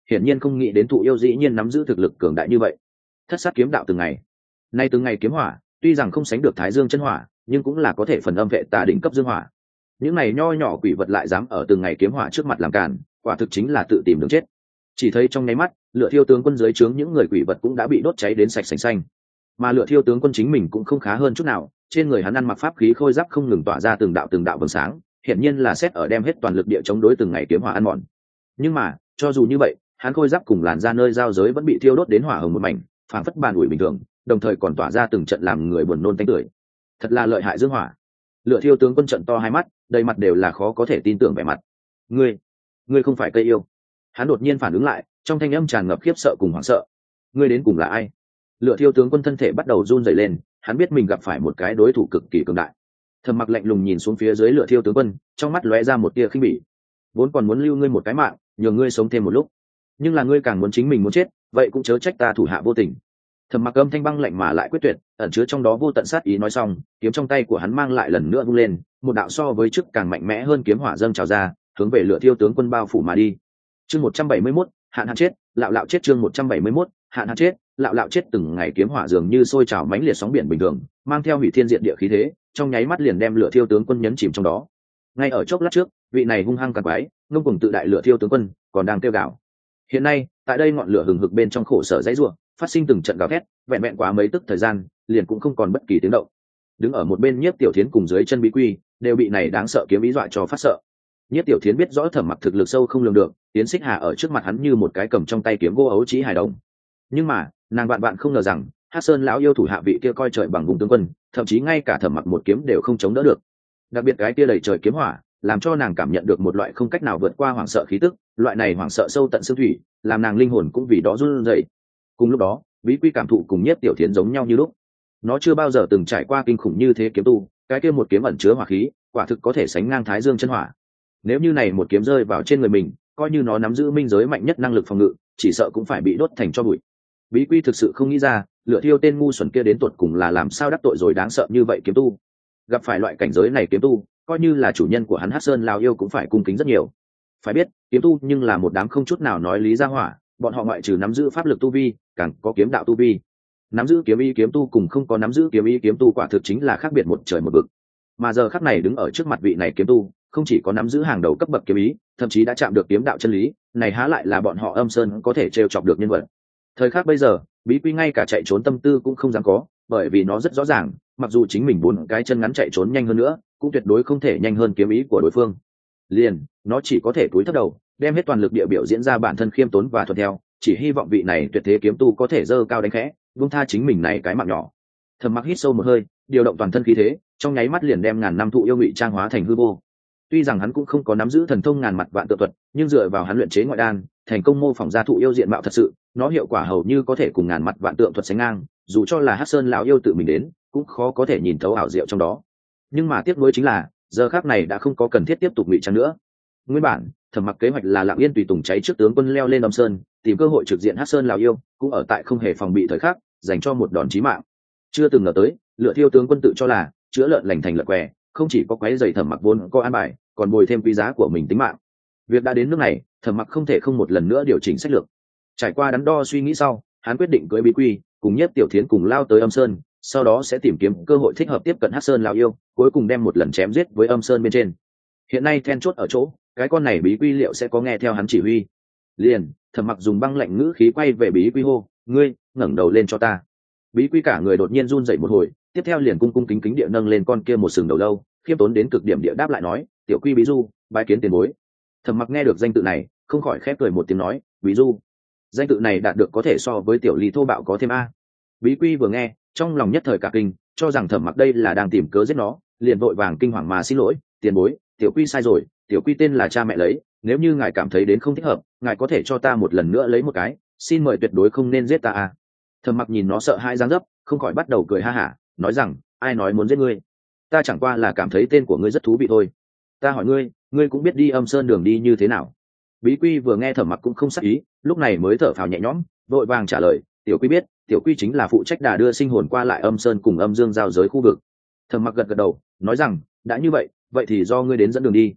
hiển nhiên không nghĩ đến thụ yêu dĩ nhiên nắm giữ thực lực cường đại như vậy. Thất sát kiếm đạo từng ngày, nay từng ngày kiếm hỏa tuy rằng không sánh được thái dương chân hỏa, nhưng cũng là có thể phần âm vệ tà đỉnh cấp dương hỏa. Những này nho nhỏ quỷ vật lại dám ở từng ngày kiếm hỏa trước mặt làm cản, quả thực chính là tự tìm đường chết. Chỉ thấy trong nháy mắt, lửa thiêu tướng quân dưới trướng những người quỷ vật cũng đã bị đốt cháy đến sạch sành xanh. Mà lửa thiêu tướng quân chính mình cũng không khá hơn chút nào, trên người hắn ăn mặc pháp khí khôi giáp không ngừng tỏa ra từng đạo từng đạo vầng sáng, hiển nhiên là xét ở đem hết toàn lực địa chống đối từng ngày kiếm hỏa ăn mòn. Nhưng mà cho dù như vậy, hắn khôi giáp cùng làn da nơi giao giới vẫn bị thiêu đốt đến hỏa hồng một mảnh, phảng phất bàn ủi bình thường, đồng thời còn tỏa ra từng trận làm người buồn nôn tanh tưởi. Thật là lợi hại dương hỏa. Lửa thiêu tướng quân trận to hai mắt, đầy mặt đều là khó có thể tin tưởng vẻ mặt. Ngươi, ngươi không phải cây yêu? Hắn đột nhiên phản ứng lại, trong thanh âm tràn ngập khiếp sợ cùng hoảng sợ. Ngươi đến cùng là ai? Lửa thiêu tướng quân thân thể bắt đầu run rẩy lên, hắn biết mình gặp phải một cái đối thủ cực kỳ cường đại. Thẩm Mặc lạnh lùng nhìn xuống phía dưới lửa thiêu tướng quân, trong mắt lóe ra một tia khinh bỉ. Vốn còn muốn lưu ngươi một cái mạng, nhường ngươi sống thêm một lúc, nhưng là ngươi càng muốn chính mình muốn chết, vậy cũng chớ trách ta thủ hạ vô tình. Thẩm Mặc âm thanh băng lạnh mà lại quyết tuyệt, ẩn chứa trong đó vô tận sát ý nói xong, kiếm trong tay của hắn mang lại lần nữa vung lên, một đạo so với trước càng mạnh mẽ hơn kiếm hỏa dâng trào ra, hướng về lửa thiêu tướng quân bao phủ mà đi. Chương một trăm bảy mươi mốt, hạn hạn chết, lạo lạo chết. Chương một trăm bảy mươi mốt, hạn hạn chết, lạo lạo chết. Từng ngày kiếm hỏa dường như sôi trào mãnh liệt sóng biển bình thường, mang theo hủy thiên diệt địa khí thế, trong nháy mắt liền đem lửa thiêu tướng quân nhấn chìm trong đó. Ngay ở chốc lát trước, vị này hung hăng càn quái, ngông cuồng tự đại lửa thiêu tướng quân còn đang kêu gào. Hiện nay, tại đây ngọn lửa hừng hực bên trong khổ sở dãy rủa, phát sinh từng trận gào thét, vẹn vẹn quá mấy tức thời gian, liền cũng không còn bất kỳ tiếng động. Đứng ở một bên Nhiếp Tiểu Thiến cùng dưới chân Bí Quy, đều bị này đáng sợ kiếm ý dọa cho phát sợ. Nhiếp Tiểu Thiến biết rõ Thẩm Mặc thực lực sâu không lường được, Tiến Xích Hà ở trước mặt hắn như một cái cầm trong tay kiếm vô ấu chí hài đồng. Nhưng mà, nàng vạn vạn không ngờ rằng, Hắc Sơn lão yêu thủ hạ vị kia coi trời bằng vùng tướng quân, thậm chí ngay cả Thẩm Mặc một kiếm đều không chống đỡ được. Đặc biệt cái kia đầy trời kiếm hỏa, làm cho nàng cảm nhận được một loại không cách nào vượt qua hoảng sợ khí tức, loại này hoảng sợ sâu tận xương thủy, làm nàng linh hồn cũng vì đó run rẩy. Cùng lúc đó, Bí Quy cảm thụ cùng Nhiếp Tiểu Thiến giống nhau như lúc. Nó chưa bao giờ từng trải qua kinh khủng như thế kiếm tu, cái kia một kiếm ẩn chứa hỏa khí, quả thực có thể sánh ngang Thái Dương chân hỏa. Nếu như này một kiếm rơi vào trên người mình, coi như nó nắm giữ minh giới mạnh nhất năng lực phòng ngự, chỉ sợ cũng phải bị đốt thành tro bụi. Bí Quy thực sự không nghĩ ra, lửa thiêu tên ngu xuẩn kia đến tuột cùng là làm sao đắc tội rồi đáng sợ như vậy kiếm tu. Gặp phải loại cảnh giới này kiếm tu, coi như là chủ nhân của hắn Hắc Sơn lão yêu cũng phải cung kính rất nhiều. Phải biết, kiếm tu nhưng là một đám không chút nào nói lý ra hỏa, bọn họ ngoại trừ nắm giữ pháp lực tu vi, càng có kiếm đạo tu vi. Nắm giữ kiếm ý kiếm tu cùng không có nắm giữ kiếm ý kiếm tu quả thực chính là khác biệt một trời một vực. Mà giờ khắc này đứng ở trước mặt vị này kiếm tu, không chỉ có nắm giữ hàng đầu cấp bậc kiếm ý, thậm chí đã chạm được kiếm đạo chân lý, này há lại là bọn họ Âm Sơn có thể trêu chọc được nhân vật. Thời khắc bây giờ, Bí Quy ngay cả chạy trốn tâm tư cũng không dám có, bởi vì nó rất rõ ràng, mặc dù chính mình bốn cái chân ngắn chạy trốn nhanh hơn nữa, cũng tuyệt đối không thể nhanh hơn kiếm ý của đối phương. Liền, nó chỉ có thể cúi thấp đầu, đem hết toàn lực địa biểu diễn ra bản thân khiêm tốn và thuận theo, chỉ hy vọng vị này tuyệt thế kiếm tu có thể dơ cao đánh khẽ, buông tha chính mình này cái mạng nhỏ. Thẩm Mặc hít sâu một hơi, điều động toàn thân khí thế, trong nháy mắt liền đem ngàn năm thụ yêu ngụy trang hóa thành hư vô. Tuy rằng hắn cũng không có nắm giữ thần thông ngàn mặt vạn tự thuật, nhưng dựa vào hắn luyện chế ngoại đan, thành công mô phỏng ra thụ yêu diện mạo thật sự, nó hiệu quả hầu như có thể cùng ngàn mặt vạn tượng thuật sánh ngang, dù cho là Hắc Sơn lão yêu tự mình đến, cũng khó có thể nhìn thấu ảo diệu trong đó. Nhưng mà tiếc nuối chính là, giờ khắc này đã không có cần thiết tiếp tục ngụy trang nữa. Nguyên bản, Thẩm Mặc kế hoạch là lặng yên tùy tùng cháy trước tướng quân leo lên Âm Sơn, tìm cơ hội trực diện Hắc Sơn lão yêu, cũng ở tại không hề phòng bị thời khắc, dành cho một đòn chí mạng. Chưa từng ngờ tới, lựa thiêu tướng quân tự cho là chữa lợn lành thành lợn què, không chỉ có quấy rầy Thẩm Mặc vốn có an bài, còn bồi thêm quý giá của mình tính mạng. Việc đã đến nước này, Thẩm Mặc không thể không một lần nữa điều chỉnh sách lược. Trải qua đắn đo suy nghĩ sau, hắn quyết định cưỡi Bí Quy, cùng Nhất Tiểu Thiến cùng lao tới Âm Sơn, sau đó sẽ tìm kiếm cơ hội thích hợp tiếp cận Hắc Sơn lão yêu, cuối cùng đem một lần chém giết với Âm Sơn bên trên. Hiện nay then chốt ở chỗ, cái con này Bí Quy liệu sẽ có nghe theo hắn chỉ huy. Liền, Thẩm Mặc dùng băng lạnh ngữ khí quay về Bí Quy hô, ngươi ngẩng đầu lên cho ta. Bí Quy cả người đột nhiên run rẩy một hồi, tiếp theo liền cung cung kính kính địa nâng lên con kia một sừng đầu lâu, khiêm tốn đến cực điểm địa đáp lại nói, tiểu Quy Bí Du, bái kiến tiền bối. Thẩm Mặc nghe được danh tự này, không khỏi khép cười một tiếng nói, Bí Du, danh tự này đạt được có thể so với tiểu ly thô bạo có thêm a. Bí Quy vừa nghe, trong lòng nhất thời cả kinh, cho rằng Thẩm Mặc đây là đang tìm cớ giết nó, liền vội vàng kinh hoàng mà xin lỗi, tiền bối, tiểu Quy sai rồi, tiểu Quy tên là cha mẹ lấy, nếu như ngài cảm thấy đến không thích hợp, ngài có thể cho ta một lần nữa lấy một cái, xin mời tuyệt đối không nên giết ta a. Thẩm Mặc nhìn nó sợ hãi dáng dấp, không khỏi bắt đầu cười ha hả, nói rằng, ai nói muốn giết ngươi, ta chẳng qua là cảm thấy tên của ngươi rất thú vị thôi. Ta hỏi ngươi, ngươi cũng biết đi Âm Sơn đường đi như thế nào? Bí Quy vừa nghe Thẩm Mặc cũng không sắc ý, lúc này mới thở phào nhẹ nhõm, vội vàng trả lời, tiểu Quy biết, tiểu Quy chính là phụ trách đà đưa sinh hồn qua lại Âm Sơn cùng Âm Dương giao giới khu vực. Thẩm Mặc gật gật đầu, nói rằng, đã như vậy, vậy thì do ngươi đến dẫn đường đi.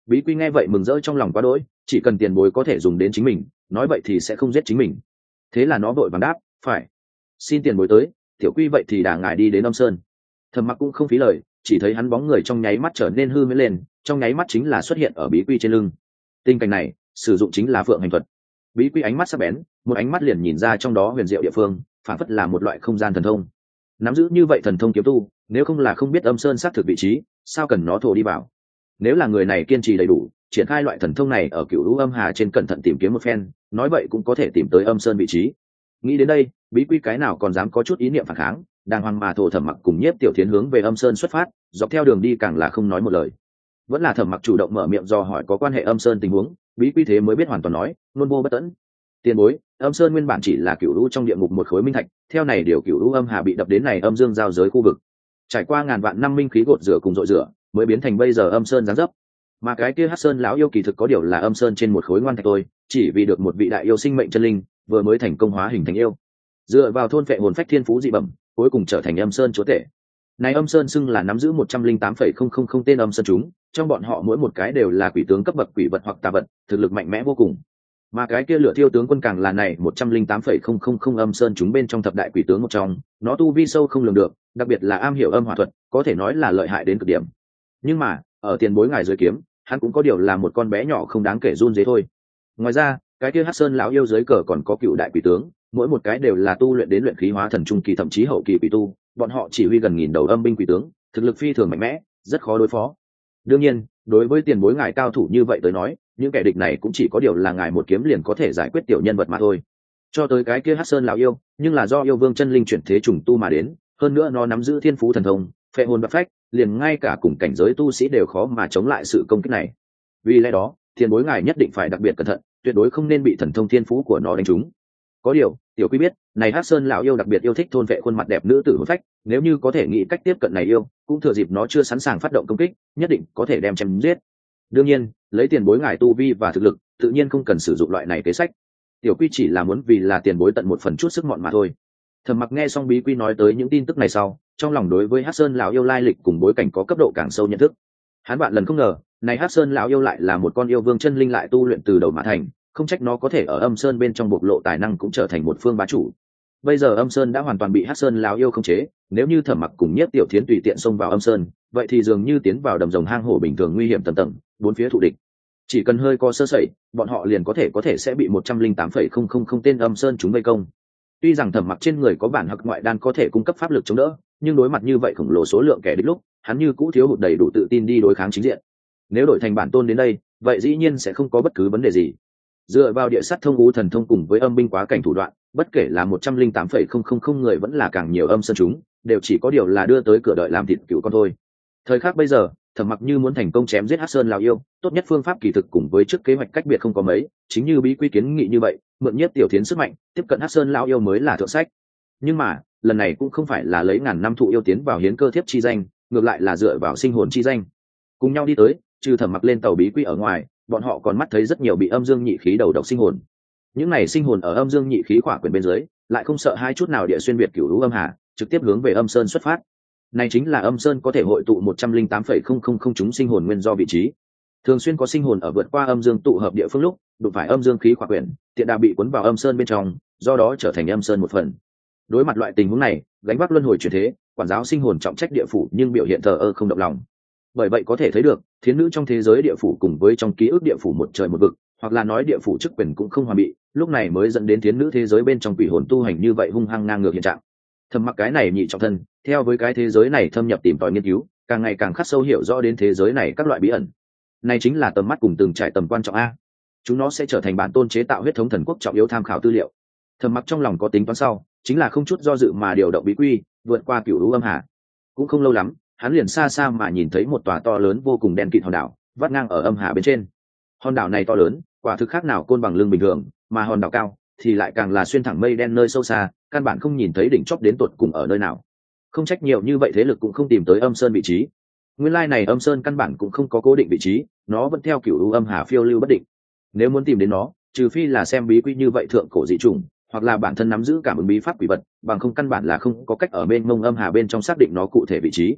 Bí Quy nghe vậy mừng rỡ trong lòng quá đỗi, chỉ cần tiền bối có thể dùng đến chính mình, nói vậy thì sẽ không giết chính mình. Thế là nó vội vàng đáp, phải, xin tiền bối tới. Tiểu Quy vậy thì đả ngài đi đến Âm Sơn. Thẩm Mặc cũng không phí lời, chỉ thấy hắn bóng người trong nháy mắt trở nên hư mới lên, trong nháy mắt chính là xuất hiện ở Bí Quy trên lưng. Tình cảnh này sử dụng chính là phượng hành thuật. Bí Quy ánh mắt sắc bén, một ánh mắt liền nhìn ra trong đó huyền diệu địa phương, phản phất là một loại không gian thần thông. Nắm giữ như vậy thần thông kiếm tu, nếu không là không biết Âm Sơn xác thực vị trí, sao cần nó thổ đi vào? Nếu là người này kiên trì đầy đủ, triển khai loại thần thông này ở Cửu Lũ Âm Hà trên cẩn thận tìm kiếm một phen, nói vậy cũng có thể tìm tới Âm Sơn vị trí. Nghĩ đến đây, Bí Quy cái nào còn dám có chút ý niệm phản kháng, đàng hoàng mà thổ Thẩm Mặc cùng Nhiếp Tiểu Thiến hướng về Âm Sơn xuất phát, dọc theo đường đi càng là không nói một lời. Vẫn là Thẩm Mặc chủ động mở miệng do hỏi có quan hệ Âm Sơn tình huống, Bí Quy thế mới biết hoàn toàn nói, luôn vô bất tẫn. Tiền bối, Âm Sơn nguyên bản chỉ là Cửu Lũ trong địa ngục một khối minh thạch, theo này điều Cửu Lũ Âm Hà bị đập đến này âm dương giao giới khu vực, trải qua ngàn vạn năm minh khí gột rửa cùng dội rửa, mới biến thành bây giờ Âm Sơn dáng dấp. Mà cái kia Hắc Sơn lão yêu kỳ thực có điều là Âm Sơn trên một khối ngoan thạch thôi, chỉ vì được một vị đại yêu sinh mệnh chân linh, vừa mới thành công hóa hình thành yêu, dựa vào thôn phệ hồn phách thiên phú dị bẩm, cuối cùng trở thành Âm Sơn chúa tể. Này Âm Sơn xưng là nắm giữ một trăm linh tám phẩy không không không tên âm sơn chúng, trong bọn họ mỗi một cái đều là quỷ tướng cấp bậc quỷ vật hoặc tà vật, thực lực mạnh mẽ vô cùng. Mà cái kia Lửa Thiêu tướng quân càng là này một trăm linh tám phẩy không không không âm sơn chúng bên trong thập đại quỷ tướng một trong, nó tu vi sâu không lường được, đặc biệt là am hiểu âm hỏa thuật, có thể nói là lợi hại đến cực điểm. Nhưng mà, ở tiền bối ngài dưới kiếm, hắn cũng có điều là một con bé nhỏ không đáng kể run rế thôi. Ngoài ra, cái kia Hắc Sơn lão yêu dưới cờ còn có cựu đại quỷ tướng, mỗi một cái đều là tu luyện đến luyện khí hóa thần trung kỳ thậm chí hậu kỳ quỷ tu, bọn họ chỉ huy gần nghìn đầu âm binh quỷ tướng, thực lực phi thường mạnh mẽ, rất khó đối phó. Đương nhiên, đối với tiền bối ngài cao thủ như vậy tới nói, những kẻ địch này cũng chỉ có điều là ngài một kiếm liền có thể giải quyết tiểu nhân vật mà thôi. Cho tới cái kia Hắc Sơn lão yêu, nhưng là do yêu vương chân linh chuyển thế trùng tu mà đến, hơn nữa nó nắm giữ thiên phú thần thông, phệ hồn bạc phách, liền ngay cả cùng cảnh giới tu sĩ đều khó mà chống lại sự công kích này. Vì lẽ đó, tiền bối ngài nhất định phải đặc biệt cẩn thận, tuyệt đối không nên bị thần thông thiên phú của nó đánh trúng. Có điều, tiểu Quy biết, này Hắc Sơn lão yêu đặc biệt yêu thích thôn vệ khuôn mặt đẹp nữ tử hồn phách, nếu như có thể nghĩ cách tiếp cận này yêu, cũng thừa dịp nó chưa sẵn sàng phát động công kích, nhất định có thể đem chém giết. Đương nhiên, lấy tiền bối ngài tu vi và thực lực, tự nhiên không cần sử dụng loại này kế sách. Tiểu Quy chỉ là muốn vì là tiền bối tận một phần chút sức mọn mà thôi. Thẩm Mặc nghe xong Bí Quy nói tới những tin tức này sau, trong lòng đối với Hắc Sơn lão yêu lai lịch cùng bối cảnh có cấp độ càng sâu nhận thức. Hắn vạn lần không ngờ, này Hắc Sơn lão yêu lại là một con yêu vương chân linh lại tu luyện từ đầu mà thành, không trách nó có thể ở Âm Sơn bên trong bộc lộ tài năng cũng trở thành một phương bá chủ. Bây giờ Âm Sơn đã hoàn toàn bị Hắc Sơn lão yêu khống chế, nếu như Thẩm Mặc cùng Nhiếp Tiểu Thiến tùy tiện xông vào Âm Sơn, vậy thì dường như tiến vào đầm rồng hang hổ bình thường nguy hiểm tầng tầng, bốn phía thụ địch. Chỉ cần hơi có sơ sẩy, bọn họ liền có thể có thể sẽ bị một trăm linh tám phẩy không không không tên Âm Sơn chúng vây công. Tuy rằng Thẩm Mặc trên người có bản hắc ngoại đan có thể cung cấp pháp lực chống đỡ, nhưng đối mặt như vậy khổng lồ số lượng kẻ địch lúc, hắn như cũ thiếu hụt đầy đủ tự tin đi đối kháng chính diện. Nếu đổi thành bản tôn đến đây, vậy dĩ nhiên sẽ không có bất cứ vấn đề gì. Dựa vào địa sắt thông ngũ thần thông cùng với âm binh quá cảnh thủ đoạn, bất kể là một trăm linh tám phẩy không không không người vẫn là càng nhiều âm sơn chúng, đều chỉ có điều là đưa tới cửa đợi làm thịt cựu con thôi. Thời khắc bây giờ, Thẩm Mặc như muốn thành công chém giết Hắc Sơn lão yêu, tốt nhất phương pháp kỳ thực cùng với trước kế hoạch cách biệt không có mấy, chính như Bí Quy kiến nghị như vậy, mượn Nhiếp Tiểu Thiến sức mạnh, tiếp cận Hắc Sơn lão yêu mới là thượng sách. Nhưng mà, lần này cũng không phải là lấy ngàn năm thụ yêu tiến vào hiến cơ thiếp chi danh, ngược lại là dựa vào sinh hồn chi danh. Cùng nhau đi tới, trừ Thẩm Mặc lên tàu Bí Quy ở ngoài, bọn họ còn mắt thấy rất nhiều bị âm dương nhị khí đầu độc sinh hồn. Những này sinh hồn ở âm dương nhị khí khỏa quyển bên dưới, lại không sợ hai chút nào địa xuyên việt cửu lũ âm hà, trực tiếp hướng về Âm Sơn xuất phát. Này chính là Âm Sơn có thể hội tụ một trăm linh tám phẩy không không không chúng sinh hồn nguyên do vị trí. Thường xuyên có sinh hồn ở vượt qua âm dương tụ hợp địa phương lúc, đụng phải âm dương khí khỏa quyển, tiện đà bị cuốn vào Âm Sơn bên trong, do đó trở thành Âm Sơn một phần. Đối mặt loại tình huống này, gánh vác luân hồi chuyển thế, quản giáo sinh hồn trọng trách địa phủ nhưng biểu hiện thờ ơ không động lòng. Bởi vậy có thể thấy được, thiến nữ trong thế giới địa phủ cùng với trong ký ức địa phủ một trời một vực, hoặc là nói địa phủ chức quyền cũng không hòa bị, lúc này mới dẫn đến thiến nữ thế giới bên trong quỷ hồn tu hành như vậy hung hăng ngang ngược hiện trạng. Thẩm Mặc cái này nhị trọng thân, theo với cái thế giới này thâm nhập tìm tòi nghiên cứu, càng ngày càng khắc sâu hiểu rõ đến thế giới này các loại bí ẩn. Này chính là tầm mắt cùng từng trải tầm quan trọng a. Chúng nó sẽ trở thành bản tôn chế tạo huyết thống thần quốc trọng yếu tham khảo tư liệu. Thẩm Mặc trong lòng có tính toán sau, chính là không chút do dự mà điều động Bí Quy, vượt qua cửu lũ âm hà. Cũng không lâu lắm, hắn liền xa xa mà nhìn thấy một tòa to lớn vô cùng đen kịt hòn đảo, vắt ngang ở âm hà bên trên. Hòn đảo này to lớn, quả thực khác nào côn bằng lưng bình thường, mà hòn đảo cao thì lại càng là xuyên thẳng mây đen nơi sâu xa, căn bản không nhìn thấy đỉnh chóp đến tột cùng ở nơi nào. Không trách nhiều như vậy thế lực cũng không tìm tới Âm Sơn vị trí. Nguyên lai này Âm Sơn căn bản cũng không có cố định vị trí, nó vẫn theo cửu lũ âm hà phiêu lưu bất định. Nếu muốn tìm đến nó, trừ phi là xem Bí Quy như vậy thượng cổ dị chủng, hoặc là bản thân nắm giữ cảm ứng bí pháp quỷ vật, bằng không căn bản là không có cách ở bên mông âm hà bên trong xác định nó cụ thể vị trí.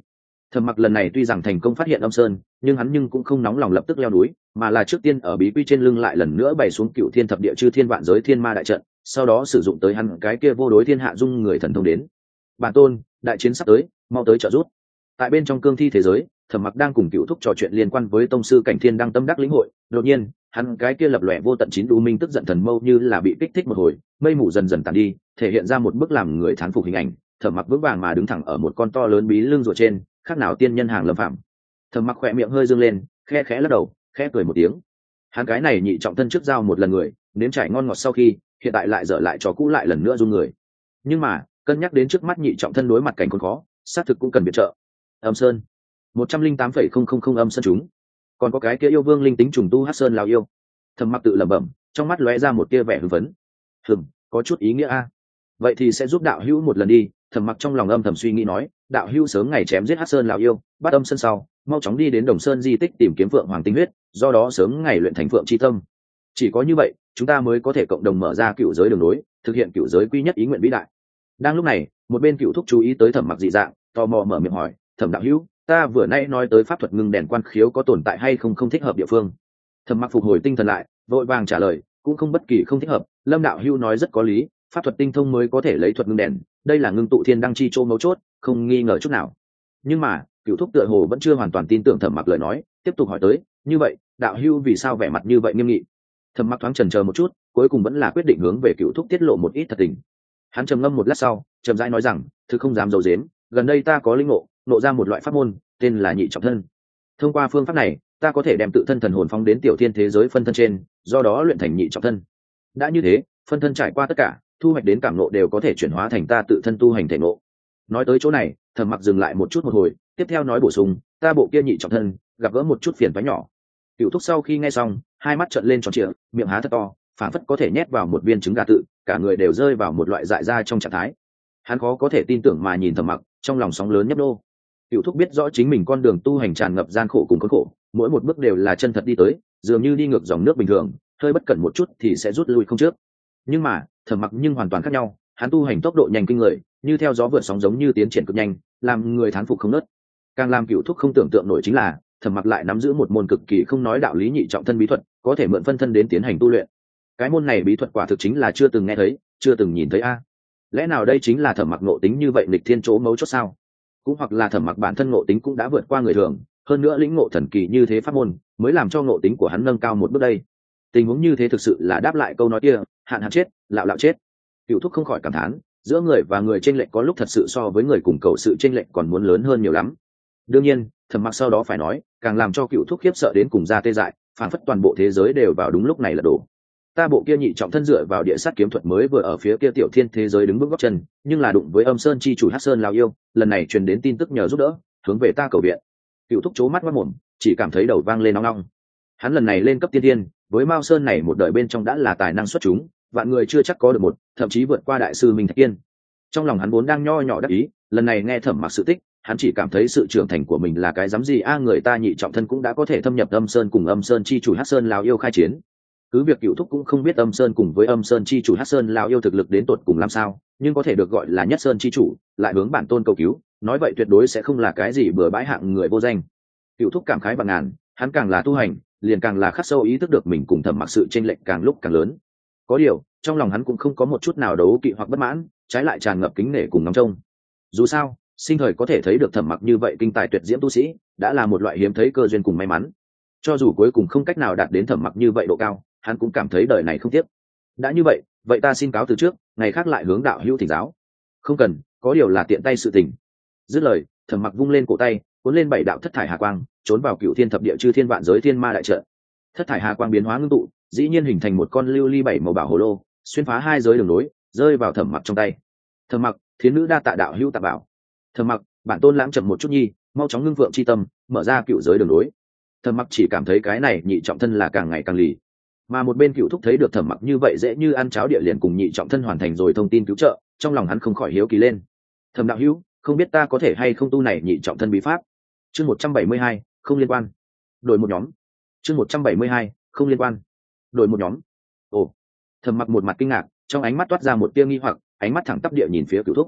Thẩm Mặc lần này tuy rằng thành công phát hiện âm sơn, nhưng hắn nhưng cũng không nóng lòng lập tức leo núi, mà là trước tiên ở bí quy trên lưng lại lần nữa bày xuống cựu thiên thập địa chư thiên vạn giới thiên ma đại trận, sau đó sử dụng tới hắn cái kia vô đối thiên hạ dung người thần thông đến. Bản tôn, đại chiến sắp tới, mau tới trợ giúp. Tại bên trong cương thi thế giới, Thẩm Mặc đang cùng cựu thúc trò chuyện liên quan với tông sư cảnh thiên đăng tâm đắc lĩnh hội, đột nhiên, hắn cái kia lập lòe vô tận chín u minh tức giận thần mâu như là bị kích thích một hồi, mây mù dần dần tàn đi, thể hiện ra một bức làm người thán phục hình ảnh. Thẩm Mặc vững vàng mà đứng thẳng ở một con to lớn bí lưng rùa trên, khác nào tiên nhân hàng lâm phạm. Thẩm Mặc khỏe miệng hơi dương lên, khe khẽ lắc đầu, khẽ cười một tiếng. Hắn cái này nhị trọng thân trước giao một lần người, nếm trải ngon ngọt sau khi, hiện tại lại dở lại trò cũ lại lần nữa run người. Nhưng mà, cân nhắc đến trước mắt nhị trọng thân đối mặt cảnh khốn khó, xác thực cũng cần viện trợ. Âm Sơn, một trăm linh tám phẩy không không không âm sơn chúng. Còn có cái kia yêu vương linh tính trùng tu Hắc Sơn lão yêu. Thẩm Mặc tự lẩm bẩm, trong mắt lóe ra một tia vẻ hưng phấn. Hừm, có chút ý nghĩa a. Vậy thì sẽ giúp đạo hữu một lần đi. Thẩm Mặc trong lòng âm thầm suy nghĩ nói, đạo hữu sớm ngày chém giết Hắc Sơn lão yêu, bắt âm sơn sau, mau chóng đi đến Đồng Sơn di tích tìm kiếm Phượng Hoàng tinh huyết, do đó sớm ngày luyện thành Phượng chi tâm. Chỉ có như vậy, chúng ta mới có thể cộng đồng mở ra cựu giới đường lối, thực hiện cựu giới quy nhất ý nguyện vĩ đại. Đang lúc này, một bên cựu thúc chú ý tới Thẩm Mặc dị dạng, tò mò mở miệng hỏi, Thẩm đạo hữu, ta vừa nãy nói tới pháp thuật ngưng đèn quan khiếu có tồn tại hay không không thích hợp địa phương. Thẩm Mặc phục hồi tinh thần lại, vội vàng trả lời, cũng không bất kỳ không thích hợp, Lâm đạo hữu nói rất có lý, pháp thuật tinh thông mới có thể lấy thuật ngưng đèn, đây là ngưng tụ thiên đăng chi chỗ mấu chốt, không nghi ngờ chút nào. Nhưng mà, cựu thúc tựa hồ vẫn chưa hoàn toàn tin tưởng Thẩm Mặc lời nói, tiếp tục hỏi tới, như vậy, đạo hữu vì sao vẻ mặt như vậy nghiêm nghị? Thẩm Mặc thoáng chần chờ một chút, cuối cùng vẫn là quyết định hướng về cựu thúc tiết lộ một ít thật tình. Hắn trầm ngâm một lát sau, chậm rãi nói rằng, thực không dám giấu giếm, gần đây ta có linh ngộ, nộ ra một loại pháp môn, tên là nhị trọng thân. Thông qua phương pháp này, ta có thể đem tự thân thần hồn phóng đến tiểu thiên thế giới phân thân trên, do đó luyện thành nhị trọng thân. Đã như thế, phân thân trải qua tất cả, thu hoạch đến cảm ngộ đều có thể chuyển hóa thành ta tự thân tu hành thể ngộ. Nói tới chỗ này, Thẩm Mặc dừng lại một chút một hồi, tiếp theo nói bổ sung, ta bộ kia nhị trọng thân, gặp gỡ một chút phiền toái nhỏ. Cựu thúc sau khi nghe xong, hai mắt trợn lên tròn trịa, miệng há thật to, phảng phất có thể nhét vào một viên trứng gà tự, cả người đều rơi vào một loại dại ra trong trạng thái. Hắn khó có thể tin tưởng mà nhìn Thẩm Mặc, trong lòng sóng lớn nhấp nhô. Cựu thúc biết rõ chính mình con đường tu hành tràn ngập gian khổ cùng khốn khổ, mỗi một bước đều là chân thật đi tới, dường như đi ngược dòng nước bình thường, hơi bất cẩn một chút thì sẽ rút lui không trước. Nhưng mà, Thẩm Mặc nhưng hoàn toàn khác nhau, hắn tu hành tốc độ nhanh kinh người, như theo gió vượt sóng giống như tiến triển cực nhanh, làm người thán phục không nớt. Càng làm Cựu thúc không tưởng tượng nổi chính là, Thẩm Mặc lại nắm giữ một môn cực kỳ không nói đạo lý nhị trọng thân bí thuật, có thể mượn phân thân đến tiến hành tu luyện. Cái môn này bí thuật quả thực chính là chưa từng nghe thấy, chưa từng nhìn thấy a. Lẽ nào đây chính là Thẩm Mặc ngộ tính như vậy nghịch thiên chỗ mấu chốt sao? Cũng hoặc là Thẩm Mặc bản thân ngộ tính cũng đã vượt qua người thường, hơn nữa lĩnh ngộ thần kỳ như thế pháp môn, mới làm cho ngộ tính của hắn nâng cao một bước đây. Tình huống như thế thực sự là đáp lại câu nói kia, hạn hạn chết, lạo lạo chết. Cựu thúc không khỏi cảm thán, giữa người và người chênh lệch có lúc thật sự so với người cùng cầu sự chênh lệch còn muốn lớn hơn nhiều lắm. Đương nhiên, Thẩm Mặc sau đó phải nói, càng làm cho Cựu thúc khiếp sợ đến cùng ra tê dại, phản phất toàn bộ thế giới đều vào đúng lúc này là đổ. Ta bộ kia nhị trọng thân dựa vào địa sát kiếm thuật mới vừa ở phía kia tiểu thiên thế giới đứng bước gót chân, nhưng là đụng với âm sơn chi chủ Hắc Sơn lão yêu, lần này truyền đến tin tức nhờ giúp đỡ, hướng về ta cầu viện. Cựu thúc chố mắt mắt mồm, chỉ cảm thấy đầu vang lên nong nong. Hắn lần này lên cấp tiên thiên, với Mao Sơn này một đời bên trong đã là tài năng xuất chúng, vạn người chưa chắc có được một, thậm chí vượt qua đại sư Minh Thạch Kiên. Trong lòng hắn vốn đang nho nhỏ đắc ý, lần này nghe Thẩm Mặc sự tích, hắn chỉ cảm thấy sự trưởng thành của mình là cái dám gì a, người ta nhị trọng thân cũng đã có thể thâm nhập âm sơn cùng âm sơn chi chủ Hắc Sơn lão yêu khai chiến. Cứ việc Cựu thúc cũng không biết âm sơn cùng với âm sơn chi chủ Hắc Sơn lão yêu thực lực đến tột cùng làm sao, nhưng có thể được gọi là nhất sơn chi chủ, lại hướng bản tôn cầu cứu, nói vậy tuyệt đối sẽ không là cái gì bừa bãi hạng người vô danh. Cựu thúc cảm khái bằng ngàn, hắn càng là tu hành, liền càng là khắc sâu ý thức được mình cùng Thẩm Mặc sự chênh lệch càng lúc càng lớn. Có điều, trong lòng hắn cũng không có một chút nào đấu kỵ hoặc bất mãn, trái lại tràn ngập kính nể cùng ngóng trông. Dù sao, sinh thời có thể thấy được Thẩm Mặc như vậy kinh tài tuyệt diễm tu sĩ, đã là một loại hiếm thấy cơ duyên cùng may mắn. Cho dù cuối cùng không cách nào đạt đến Thẩm Mặc như vậy độ cao, hắn cũng cảm thấy đời này không tiếc. Đã như vậy, vậy ta xin cáo từ trước, ngày khác lại hướng đạo hữu thỉnh giáo. Không cần, có điều là tiện tay sự tình. Dứt lời, Thẩm Mặc vung lên cổ tay, cuốn lên bảy đạo thất thải hà quang, trốn vào cựu thiên thập địa chư thiên vạn giới thiên ma đại trận. Thất thải hà quang biến hóa ngưng tụ, dĩ nhiên hình thành một con lưu ly bảy màu bảo hồ lô, xuyên phá hai giới đường nối, rơi vào Thẩm Mặc trong tay. Thẩm Mặc, thiến nữ đa tạ đạo hữu tạ bảo. Thẩm Mặc, bản tôn lãng chậm một chút nhi, mau chóng ngưng vượng chi tâm, mở ra cựu giới đường nối. Thẩm Mặc chỉ cảm thấy cái này nhị trọng thân là càng ngày càng lì. Mà một bên Cựu thúc thấy được Thẩm Mặc như vậy dễ như ăn cháo địa liền cùng nhị trọng thân hoàn thành rồi thông tin cứu trợ, trong lòng hắn không khỏi hiếu kỳ lên. Thẩm đạo hữu, không biết ta có thể hay không tu này nhị trọng thân bí pháp. Chương một trăm bảy mươi hai, không liên quan. Đổi một nhóm. Chương một trăm bảy mươi hai, không liên quan. Đổi một nhóm. Ồ. Thẩm Mặc một mặt kinh ngạc, trong ánh mắt toát ra một tia nghi hoặc, ánh mắt thẳng tắp địa nhìn phía Cựu thúc.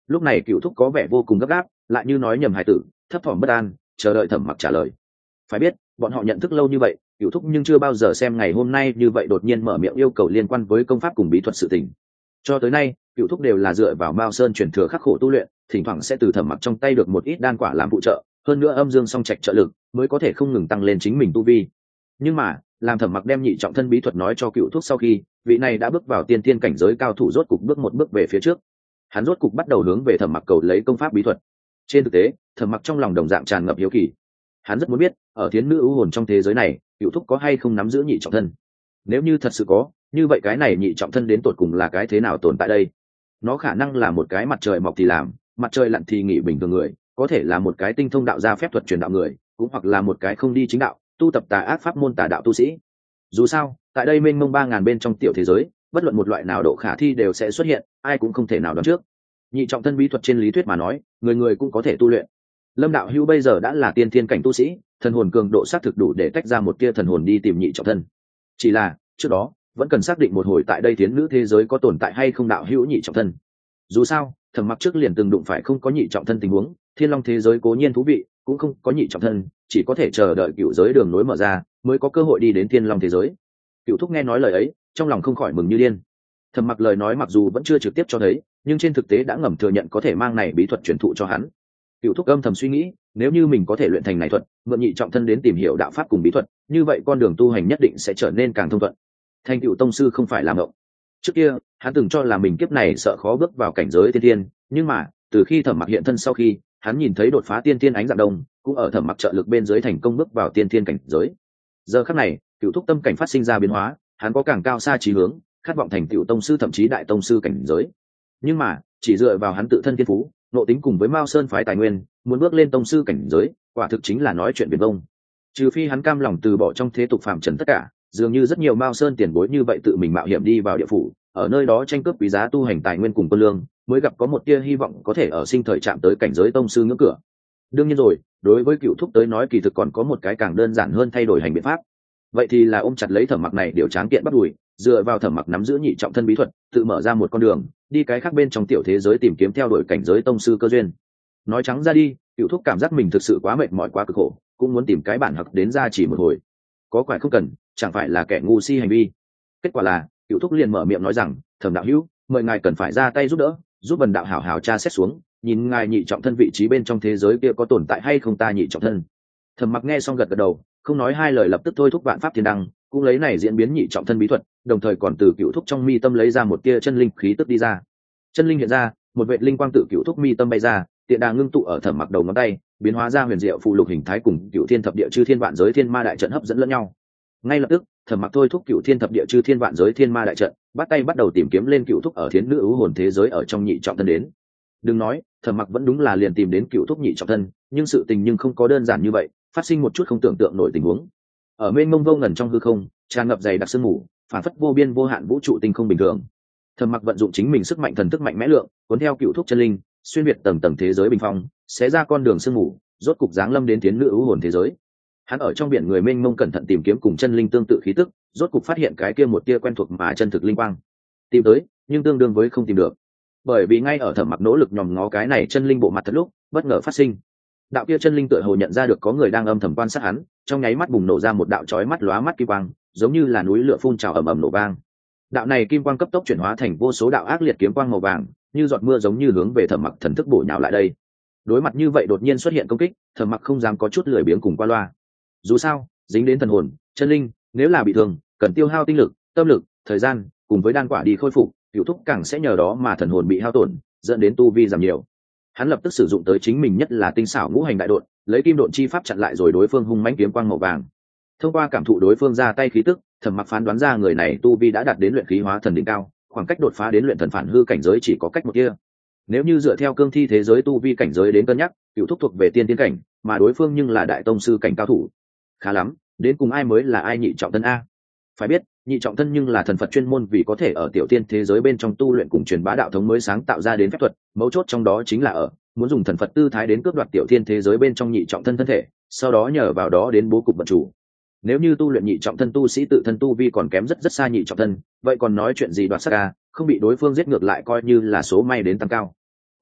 Lúc này Cựu Thúc có vẻ vô cùng gấp gáp, lại như nói nhầm hài tử, thấp thỏm bất an, chờ đợi Thẩm Mặc trả lời. Phải biết, bọn họ nhận thức lâu như vậy, Cựu Thúc nhưng chưa bao giờ xem ngày hôm nay như vậy đột nhiên mở miệng yêu cầu liên quan với công pháp cùng bí thuật sự tình. Cho tới nay, Cựu Thúc đều là dựa vào Mao Sơn truyền thừa khắc khổ tu luyện, thỉnh thoảng sẽ từ Thẩm Mặc trong tay được một ít đan quả làm phụ trợ, hơn nữa âm dương song trạch trợ lực, mới có thể không ngừng tăng lên chính mình tu vi. Nhưng mà, làm Thẩm Mặc đem nhị trọng thân bí thuật nói cho Cựu Thúc sau khi, vị này đã bước vào tiên tiên cảnh giới cao thủ rốt cục bước một bước về phía trước. Hắn rốt cục bắt đầu hướng về Thẩm Mặc cầu lấy công pháp bí thuật. Trên thực tế, Thẩm Mặc trong lòng đồng dạng tràn ngập hiếu kỳ. Hắn rất muốn biết, ở thiến nữ ưu hồn trong thế giới này, Cựu Thúc có hay không nắm giữ nhị trọng thân. Nếu như thật sự có, như vậy cái này nhị trọng thân đến tột cùng là cái thế nào tồn tại đây? Nó khả năng là một cái mặt trời mọc thì làm, mặt trời lặn thì nghỉ bình thường người, có thể là một cái tinh thông đạo gia phép thuật truyền đạo người, cũng hoặc là một cái không đi chính đạo, tu tập tà ác pháp môn tà đạo tu sĩ. Dù sao, tại đây mênh mông ba ngàn bên trong tiểu thế giới, bất luận một loại nào độ khả thi đều sẽ xuất hiện, ai cũng không thể nào đoán trước. Nhị trọng thân bí thuật trên lý thuyết mà nói, người người cũng có thể tu luyện. Lâm đạo hữu bây giờ đã là tiên thiên cảnh tu sĩ, thần hồn cường độ xác thực đủ để tách ra một tia thần hồn đi tìm nhị trọng thân. Chỉ là, trước đó, vẫn cần xác định một hồi tại đây thiến nữ thế giới có tồn tại hay không đạo hữu nhị trọng thân. Dù sao, Thẩm Mặc trước liền từng đụng phải không có nhị trọng thân tình huống, thiên long thế giới cố nhiên thú vị, cũng không có nhị trọng thân, chỉ có thể chờ đợi cựu giới đường nối mở ra, mới có cơ hội đi đến thiên long thế giới. Cựu Thúc nghe nói lời ấy, trong lòng không khỏi mừng như điên. Thẩm Mặc lời nói mặc dù vẫn chưa trực tiếp cho thấy, nhưng trên thực tế đã ngầm thừa nhận có thể mang này bí thuật truyền thụ cho hắn. Cựu Thúc âm thầm suy nghĩ, nếu như mình có thể luyện thành này thuật, mượn nhị trọng thân đến tìm hiểu đạo pháp cùng bí thuật, như vậy con đường tu hành nhất định sẽ trở nên càng thông thuận. Thành cựu tông sư không phải làm ngộng. Trước kia, hắn từng cho là mình kiếp này sợ khó bước vào cảnh giới tiên tiên, nhưng mà, từ khi Thẩm Mặc hiện thân sau khi, hắn nhìn thấy đột phá tiên tiên ánh dạng đông, cũng ở Thẩm Mặc trợ lực bên dưới thành công bước vào tiên tiên cảnh giới. Giờ khắc này, Cựu Thúc tâm cảnh phát sinh ra biến hóa, hắn có càng cao xa chí hướng, khát vọng thành cựu tông sư thậm chí đại tông sư cảnh giới. Nhưng mà, chỉ dựa vào hắn tự thân thiên phú, nội tính cùng với Mao Sơn phái tài nguyên, muốn bước lên tông sư cảnh giới, quả thực chính là nói chuyện viển vông. Trừ phi hắn cam lòng từ bỏ trong thế tục phàm trần tất cả, dường như rất nhiều Mao Sơn tiền bối như vậy tự mình mạo hiểm đi vào địa phủ, ở nơi đó tranh cướp quý giá tu hành tài nguyên cùng quân lương, mới gặp có một tia hy vọng có thể ở sinh thời chạm tới cảnh giới tông sư ngưỡng cửa. Đương nhiên rồi, đối với Cựu Thúc tới nói kỳ thực còn có một cái càng đơn giản hơn thay đổi hành biện pháp. Vậy thì là ôm chặt lấy Thẩm Mặc này điều tráng kiện bắt đùi, dựa vào Thẩm Mặc nắm giữ nhị trọng thân bí thuật, tự mở ra một con đường, đi cái khác bên trong tiểu thế giới tìm kiếm theo đuổi cảnh giới tông sư cơ duyên. Nói trắng ra đi, Cựu Thúc cảm giác mình thực sự quá mệt mỏi quá cực khổ, cũng muốn tìm cái bản hặc đến ra chỉ một hồi. Có quải không cần, chẳng phải là kẻ ngu si hành vi. Kết quả là, Cựu Thúc liền mở miệng nói rằng, Thẩm đạo hữu, mời ngài cần phải ra tay giúp đỡ, giúp Bần đạo hảo hảo tra xét xuống, nhìn ngài nhị trọng thân vị trí bên trong thế giới kia có tồn tại hay không ta nhị trọng thân. Thẩm Mặc nghe xong gật gật đầu, không nói hai lời lập tức thôi thúc vạn pháp thiên đăng, cũng lấy này diễn biến nhị trọng thân bí thuật, đồng thời còn từ Cựu Thúc trong mi tâm lấy ra một tia chân linh khí tức đi ra. Chân linh hiện ra, một vệt linh quang tự Cựu Thúc mi tâm bay ra, tiện đà ngưng tụ ở Thẩm Mặc đầu ngón tay, biến hóa ra huyền diệu phụ lục hình thái cùng Cựu Thiên thập địa chư thiên vạn giới thiên ma đại trận hấp dẫn lẫn nhau. Ngay lập tức, Thẩm Mặc thôi thúc Cựu Thiên thập địa chư thiên vạn giới thiên ma đại trận, bắt tay bắt đầu tìm kiếm lên Cựu Thúc ở thiến nữ ưu hồn thế giới ở trong nhị trọng thân đến. Đừng nói, Thẩm Mặc vẫn đúng là liền tìm đến Cựu Thúc nhị trọng thân, nhưng sự tình nhưng không có đơn giản như vậy, phát sinh một chút không tưởng tượng nổi tình huống. Ở mênh mông vô ngần trong hư không, tràn ngập dày đặc sương mù, phản phất vô biên vô hạn vũ trụ tinh không bình thường. Thẩm Mặc vận dụng chính mình sức mạnh thần thức mạnh mẽ lượng, cuốn theo Cựu Thúc chân linh, xuyên việt tầng tầng thế giới bình phong, xé ra con đường sương mù, rốt cục giáng lâm đến thiến nữ ưu hồn thế giới. Hắn ở trong biển người mênh mông cẩn thận tìm kiếm cùng chân linh tương tự khí tức, rốt cục phát hiện cái kia một tia quen thuộc mà chân thực linh quang. Tìm tới, nhưng tương đương với không tìm được. Bởi vì ngay ở Thẩm Mặc nỗ lực nhòm ngó cái này chân linh bộ mặt thật lúc, bất ngờ phát sinh. Đạo kia chân linh tựa hồ nhận ra được có người đang âm thầm quan sát hắn, trong nháy mắt bùng nổ ra một đạo chói mắt lóa mắt kim quang, giống như là núi lửa phun trào ầm ầm nổ vang. Đạo này kim quang cấp tốc chuyển hóa thành vô số đạo ác liệt kiếm quang màu vàng, như giọt mưa giống như hướng về Thẩm Mặc thần thức bổ nhào lại đây. Đối mặt như vậy đột nhiên xuất hiện công kích, Thẩm Mặc không dám có chút lười biếng cùng qua loa. Dù sao, dính đến thần hồn, chân linh, nếu là bị thương, cần tiêu hao tinh lực, tâm lực, thời gian, cùng với đan quả đi khôi phục, Cựu Thúc càng sẽ nhờ đó mà thần hồn bị hao tổn, dẫn đến tu vi giảm nhiều. Hắn lập tức sử dụng tới chính mình nhất là tinh xảo ngũ hành đại độn, lấy kim độn chi pháp chặn lại rồi đối phương hung mãnh kiếm quang màu vàng. Thông qua cảm thụ đối phương ra tay khí tức, Thẩm Mặc phán đoán ra người này tu vi đã đạt đến luyện khí hóa thần đỉnh cao, khoảng cách đột phá đến luyện thần phản hư cảnh giới chỉ có cách một kia. Nếu như dựa theo cương thi thế giới tu vi cảnh giới đến cân nhắc, Cựu Thúc thuộc về tiên tiên cảnh, mà đối phương nhưng là đại tông sư cảnh cao thủ. Khá lắm, đến cùng ai mới là ai nhị trọng thân a? Phải biết, nhị trọng thân nhưng là thần Phật chuyên môn vì có thể ở tiểu tiên thế giới bên trong tu luyện cùng truyền bá đạo thống mới sáng tạo ra đến phép thuật, mấu chốt trong đó chính là ở muốn dùng thần Phật tư thái đến cướp đoạt tiểu tiên thế giới bên trong nhị trọng thân thân thể, sau đó nhờ vào đó đến bố cục vận chủ. Nếu như tu luyện nhị trọng thân tu sĩ tự thân tu vi còn kém rất rất xa nhị trọng thân, vậy còn nói chuyện gì đoạt sắc a, không bị đối phương giết ngược lại coi như là số may đến tăng cao.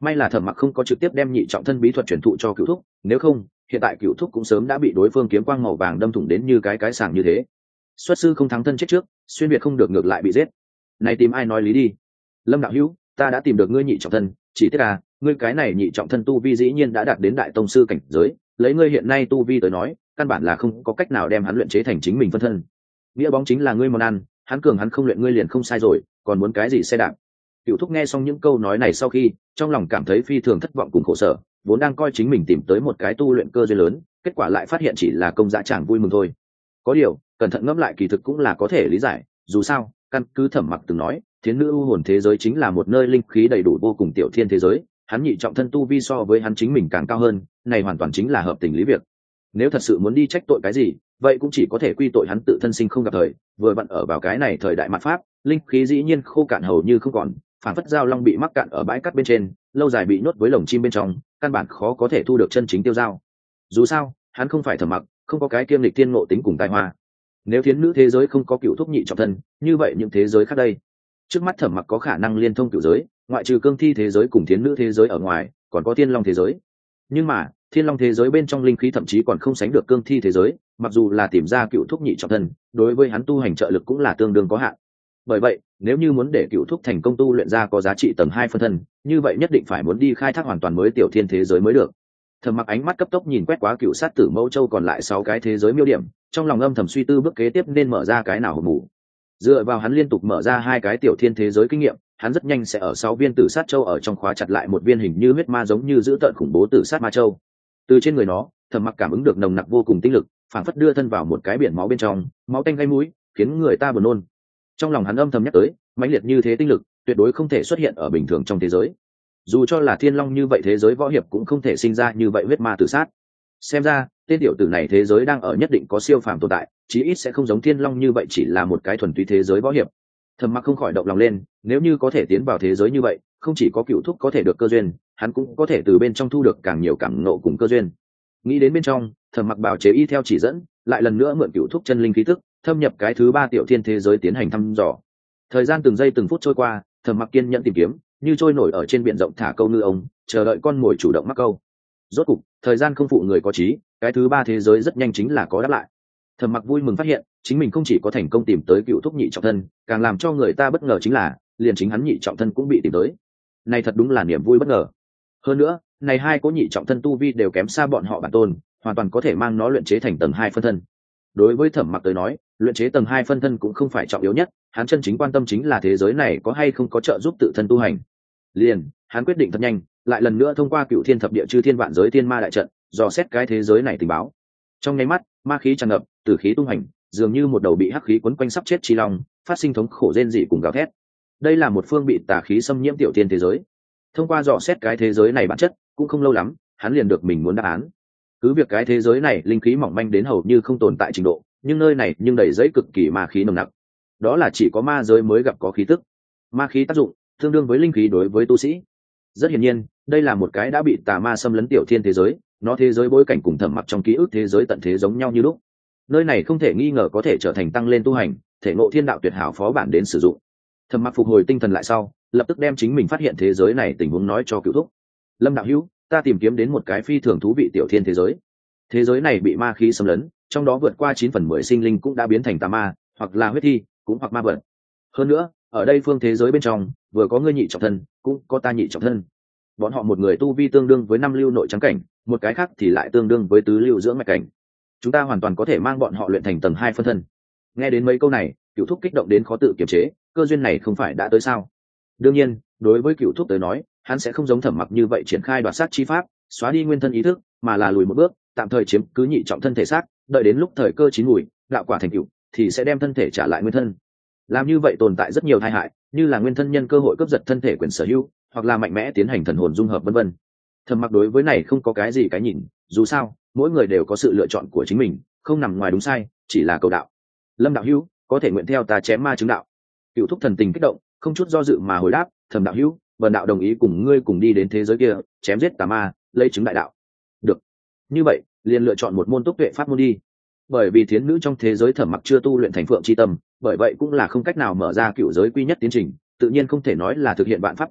May là Thẩm Mặc không có trực tiếp đem nhị trọng thân bí thuật truyền thụ cho Cửu Thúc, nếu không hiện tại Cửu Thúc cũng sớm đã bị đối phương kiếm quang màu vàng đâm thủng đến như cái cái sàng như thế. Xuất sư không thắng thân chết trước, xuyên việt không được ngược lại bị giết. Này tìm ai nói lý đi. Lâm đạo hữu, ta đã tìm được ngươi nhị trọng thân, chỉ tiếc là ngươi cái này nhị trọng thân tu vi dĩ nhiên đã đạt đến đại tông sư cảnh giới, lấy ngươi hiện nay tu vi tới nói, căn bản là không có cách nào đem hắn luyện chế thành chính mình phân thân. Nghĩa bóng chính là ngươi món ăn, hắn cường hắn không luyện ngươi liền không sai rồi, còn muốn cái gì xe đạp. Cửu Thúc nghe xong những câu nói này sau khi, trong lòng cảm thấy phi thường thất vọng cùng khổ sở, vốn đang coi chính mình tìm tới một cái tu luyện cơ duyên lớn, kết quả lại phát hiện chỉ là công dã tràng vui mừng thôi. Có điều, cẩn thận ngẫm lại kỳ thực cũng là có thể lý giải, dù sao, căn cứ Thẩm Mặc từng nói, thiến nữ u hồn thế giới chính là một nơi linh khí đầy đủ vô cùng tiểu thiên thế giới, hắn nhị trọng thân tu vi so với hắn chính mình càng cao hơn, này hoàn toàn chính là hợp tình lý việc. Nếu thật sự muốn đi trách tội cái gì, vậy cũng chỉ có thể quy tội hắn tự thân sinh không gặp thời, vừa vặn ở vào cái này thời đại mạt pháp, linh khí dĩ nhiên khô cạn hầu như không còn, phản phất giao long bị mắc cạn ở bãi cát bên trên, lâu dài bị nhốt với lồng chim bên trong, căn bản khó có thể thu được chân chính tiêu dao. Dù sao, hắn không phải Thẩm Mặc, không có cái kiêm lịch tiên ngộ tính cùng tài hoa. Nếu thiến nữ thế giới không có Cửu Thúc nhị trọng thân, như vậy những thế giới khác đây? Trước mắt Thẩm Mặc có khả năng liên thông cửu giới, ngoại trừ cương thi thế giới cùng thiến nữ thế giới ở ngoài, còn có thiên long thế giới. Nhưng mà, thiên long thế giới bên trong linh khí thậm chí còn không sánh được cương thi thế giới, mặc dù là tìm ra Cửu Thúc nhị trọng thân, đối với hắn tu hành trợ lực cũng là tương đương có hạn. Bởi vậy, nếu như muốn để Cửu Thúc thành công tu luyện ra có giá trị tầng hai phân thân, như vậy nhất định phải muốn đi khai thác hoàn toàn mới tiểu thiên thế giới mới được. Thẩm Mặc ánh mắt cấp tốc nhìn quét quá Cửu Sát Tử Mẫu Châu còn lại sáu cái thế giới miêu điểm, trong lòng âm thầm suy tư bước kế tiếp nên mở ra cái nào hộp mù. Dựa vào hắn liên tục mở ra hai cái tiểu thiên thế giới kinh nghiệm, hắn rất nhanh sẽ ở sáu viên Tử Sát Châu ở trong khóa chặt lại một viên hình như huyết ma giống như dữ tợn khủng bố Tử Sát Ma Châu. Từ trên người nó, Thẩm Mặc cảm ứng được nồng nặc vô cùng tinh lực, phảng phất đưa thân vào một cái biển máu bên trong, máu tanh gây mũi, khiến người ta buồn nôn. Trong lòng hắn âm thầm nhắc tới, mãnh liệt như thế tinh lực, tuyệt đối không thể xuất hiện ở bình thường trong thế giới. Dù cho là thiên long như vậy thế giới võ hiệp cũng không thể sinh ra như vậy huyết ma tử sát. Xem ra, tên tiểu tử này thế giới đang ở nhất định có siêu phàm tồn tại, chí ít sẽ không giống thiên long như vậy chỉ là một cái thuần túy thế giới võ hiệp. Thẩm Mặc không khỏi động lòng lên, nếu như có thể tiến vào thế giới như vậy, không chỉ có Cửu Thúc có thể được cơ duyên, hắn cũng có thể từ bên trong thu được càng nhiều cảm ngộ cùng cơ duyên. Nghĩ đến bên trong, Thẩm Mặc bào chế y theo chỉ dẫn, lại lần nữa mượn Cửu Thúc chân linh khí tức, thâm nhập cái thứ ba tiểu thiên thế giới tiến hành thăm dò. Thời gian từng giây từng phút trôi qua, Thẩm Mặc kiên nhẫn tìm kiếm, như trôi nổi ở trên biển rộng thả câu ngư ông, chờ đợi con mồi chủ động mắc câu. Rốt cục, thời gian không phụ người có trí, cái thứ ba thế giới rất nhanh chính là có đáp lại. Thẩm Mặc vui mừng phát hiện, chính mình không chỉ có thành công tìm tới Cửu Thúc nhị trọng thân, càng làm cho người ta bất ngờ chính là, liền chính hắn nhị trọng thân cũng bị tìm tới. Này thật đúng là niềm vui bất ngờ. Hơn nữa, này hai cố nhị trọng thân tu vi đều kém xa bọn họ bản tôn, hoàn toàn có thể mang nó luyện chế thành tầng hai phân thân. Đối với Thẩm Mặc tới nói, luyện chế tầng hai phân thân cũng không phải trọng yếu nhất, hắn chân chính quan tâm chính là thế giới này có hay không có trợ giúp tự thân tu hành. Liền, hắn quyết định thật nhanh, lại lần nữa thông qua Cửu Thiên Thập Địa Chư Thiên Vạn Giới Thiên Ma đại trận, dò xét cái thế giới này tình báo. Trong nháy mắt, ma khí tràn ngập, tử khí tung hành, dường như một đầu bị hắc khí quấn quanh sắp chết chi long, phát sinh thống khổ rên rỉ cùng gào thét. Đây là một phương bị tà khí xâm nhiễm tiểu thiên thế giới. Thông qua dò xét cái thế giới này bản chất, cũng không lâu lắm, hắn liền được mình muốn đáp án. Cứ việc cái thế giới này linh khí mỏng manh đến hầu như không tồn tại trình độ, nhưng nơi này nhưng đầy giấy cực kỳ ma khí nồng nặc. Đó là chỉ có ma giới mới gặp có khí tức. Ma khí tác dụng tương đương với linh khí đối với tu sĩ. Rất hiển nhiên, đây là một cái đã bị tà ma xâm lấn tiểu thiên thế giới, nó thế giới bối cảnh cùng Thẩm Mặc trong ký ức thế giới tận thế giống nhau như lúc. Nơi này không thể nghi ngờ có thể trở thành tăng lên tu hành, thể ngộ thiên đạo tuyệt hảo phó bản đến sử dụng. Thẩm Mặc phục hồi tinh thần lại sau, lập tức đem chính mình phát hiện thế giới này tình huống nói cho Cửu Thúc. Lâm đạo hữu, ta tìm kiếm đến một cái phi thường thú vị tiểu thiên thế giới. Thế giới này bị ma khí xâm lấn, trong đó vượt qua chín phần mười sinh linh cũng đã biến thành tà ma, hoặc là huyết thi, cũng hoặc ma vật. Hơn nữa, ở đây phương thế giới bên trong, vừa có ngươi nhị trọng thân, cũng có ta nhị trọng thân. Bọn họ một người tu vi tương đương với năm lưu nội trắng cảnh, một cái khác thì lại tương đương với tứ lưu dưỡng mạch cảnh. Chúng ta hoàn toàn có thể mang bọn họ luyện thành tầng hai phân thân. Nghe đến mấy câu này, Cửu Thúc kích động đến khó tự kiềm chế, cơ duyên này không phải đã tới sao? Đương nhiên, đối với Cửu Thúc tới nói, hắn sẽ không giống Thẩm Mặc như vậy triển khai đoạt sát chi pháp, xóa đi nguyên thân ý thức, mà là lùi một bước, tạm thời chiếm cứ nhị trọng thân thể xác, đợi đến lúc thời cơ chín mùi, đạo quả thành tựu, thì sẽ đem thân thể trả lại nguyên thân. Làm như vậy tồn tại rất nhiều tai hại, như là nguyên thân nhân cơ hội cướp giật thân thể quyền sở hữu, hoặc là mạnh mẽ tiến hành thần hồn dung hợp vân vân. Thẩm Mặc đối với này không có cái gì cái nhìn, dù sao, mỗi người đều có sự lựa chọn của chính mình, không nằm ngoài đúng sai, chỉ là cầu đạo. Lâm đạo hữu, có thể nguyện theo ta chém ma chứng đạo. Cửu Thúc thần tình kích động, không chút do dự mà hồi đáp, Thẩm đạo hữu, Vân đạo đồng ý cùng ngươi cùng đi đến thế giới kia, chém giết tà ma, lấy chứng đại đạo. Được. Như vậy, liền lựa chọn một môn túc tuệ pháp môn đi. Bởi vì thiến nữ trong thế giới Thẩm Mặc chưa tu luyện thành phượng chi tâm, bởi vậy cũng là không cách nào mở ra cựu giới quy nhất tiến trình, tự nhiên không thể nói là thực hiện vạn pháp quy nhất,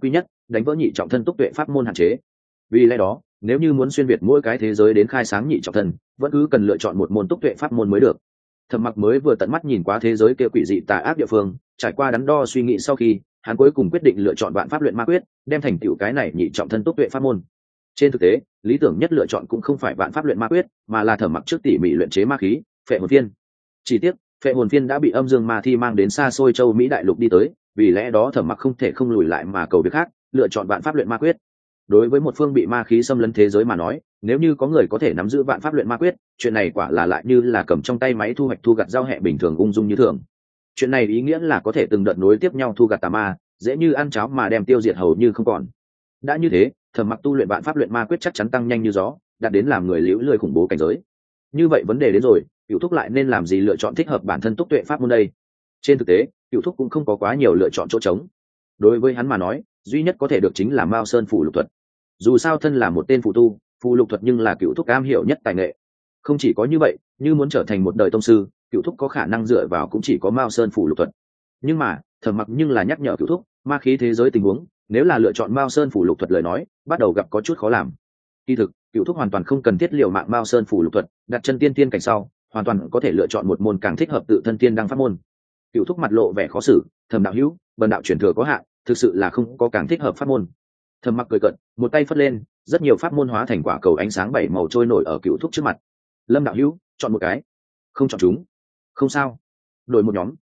đánh vỡ nhị trọng thân túc tuệ pháp môn hạn chế. Vì lẽ đó nếu như muốn xuyên việt mỗi cái thế giới đến khai sáng nhị trọng thân, vẫn cứ cần lựa chọn một môn túc tuệ pháp môn mới được. Thẩm Mặc mới vừa tận mắt nhìn qua thế giới kia quỷ dị tà ác địa phương, trải qua đắn đo suy nghĩ sau khi, hắn cuối cùng quyết định lựa chọn vạn pháp luyện ma quyết, đem thành tựu cái này nhị trọng thân túc tuệ pháp môn. Trên thực tế, lý tưởng nhất lựa chọn cũng không phải vạn pháp luyện ma quyết, mà là Thẩm Mặc trước tỉ mỉ luyện chế ma khí, phệ hồn phiên. Chỉ tiếc, phệ hồn phiên đã bị âm dương ma thi mang đến xa xôi châu Mỹ đại lục đi tới, vì lẽ đó Thẩm Mặc không thể không lùi lại mà cầu việc khác, lựa chọn vạn pháp luyện ma quyết. Đối với một phương bị ma khí xâm lấn thế giới mà nói, nếu như có người có thể nắm giữ vạn pháp luyện ma quyết, chuyện này quả là lại như là cầm trong tay máy thu hoạch thu gặt giao hẹ bình thường, ung dung như thường. Chuyện này ý nghĩa là có thể từng đợt nối tiếp nhau thu gặt tà ma, dễ như ăn cháo mà đem tiêu diệt hầu như không còn. Đã như thế, Thẩm Mặc tu luyện vạn pháp luyện ma quyết chắc chắn tăng nhanh như gió, đạt đến làm người liễu lười khủng bố cảnh giới. Như vậy vấn đề đến rồi, Cửu Thúc lại nên làm gì lựa chọn thích hợp bản thân túc tuệ pháp môn đây? Trên thực tế, Cửu Thúc cũng không có quá nhiều lựa chọn chỗ trống. Đối với hắn mà nói, duy nhất có thể được chính là Mao Sơn phủ lục thuật. Dù sao thân là một tên phù tu, phù lục thuật nhưng là Cửu Thúc am hiểu nhất tài nghệ. Không chỉ có như vậy, như muốn trở thành một đời tông sư, Cửu Thúc có khả năng dựa vào cũng chỉ có Mao Sơn phủ lục thuật. Nhưng mà Thẩm Mặc nhưng là nhắc nhở Cửu Thúc, ma khí thế giới tình huống, nếu là lựa chọn Mao Sơn phủ lục thuật lời nói, bắt đầu gặp có chút khó làm. Kỳ thực, Cửu Thúc hoàn toàn không cần thiết liều mạng Mao Sơn phủ lục thuật, đặt chân tiên tiên cảnh sau, hoàn toàn có thể lựa chọn một môn càng thích hợp tự thân tiên đăng pháp môn. Cửu Thúc mặt lộ vẻ khó xử, Thẩm đạo hữu, bần đạo truyền thừa có hạn, thực sự là không có càng thích hợp pháp môn. Thẩm Mặc cười cợt, một tay phất lên, rất nhiều pháp môn hóa thành quả cầu ánh sáng bảy màu trôi nổi ở Cửu Thúc trước mặt. Lâm đạo hữu, chọn một cái. Không chọn chúng. Không sao. Đổi một nhóm,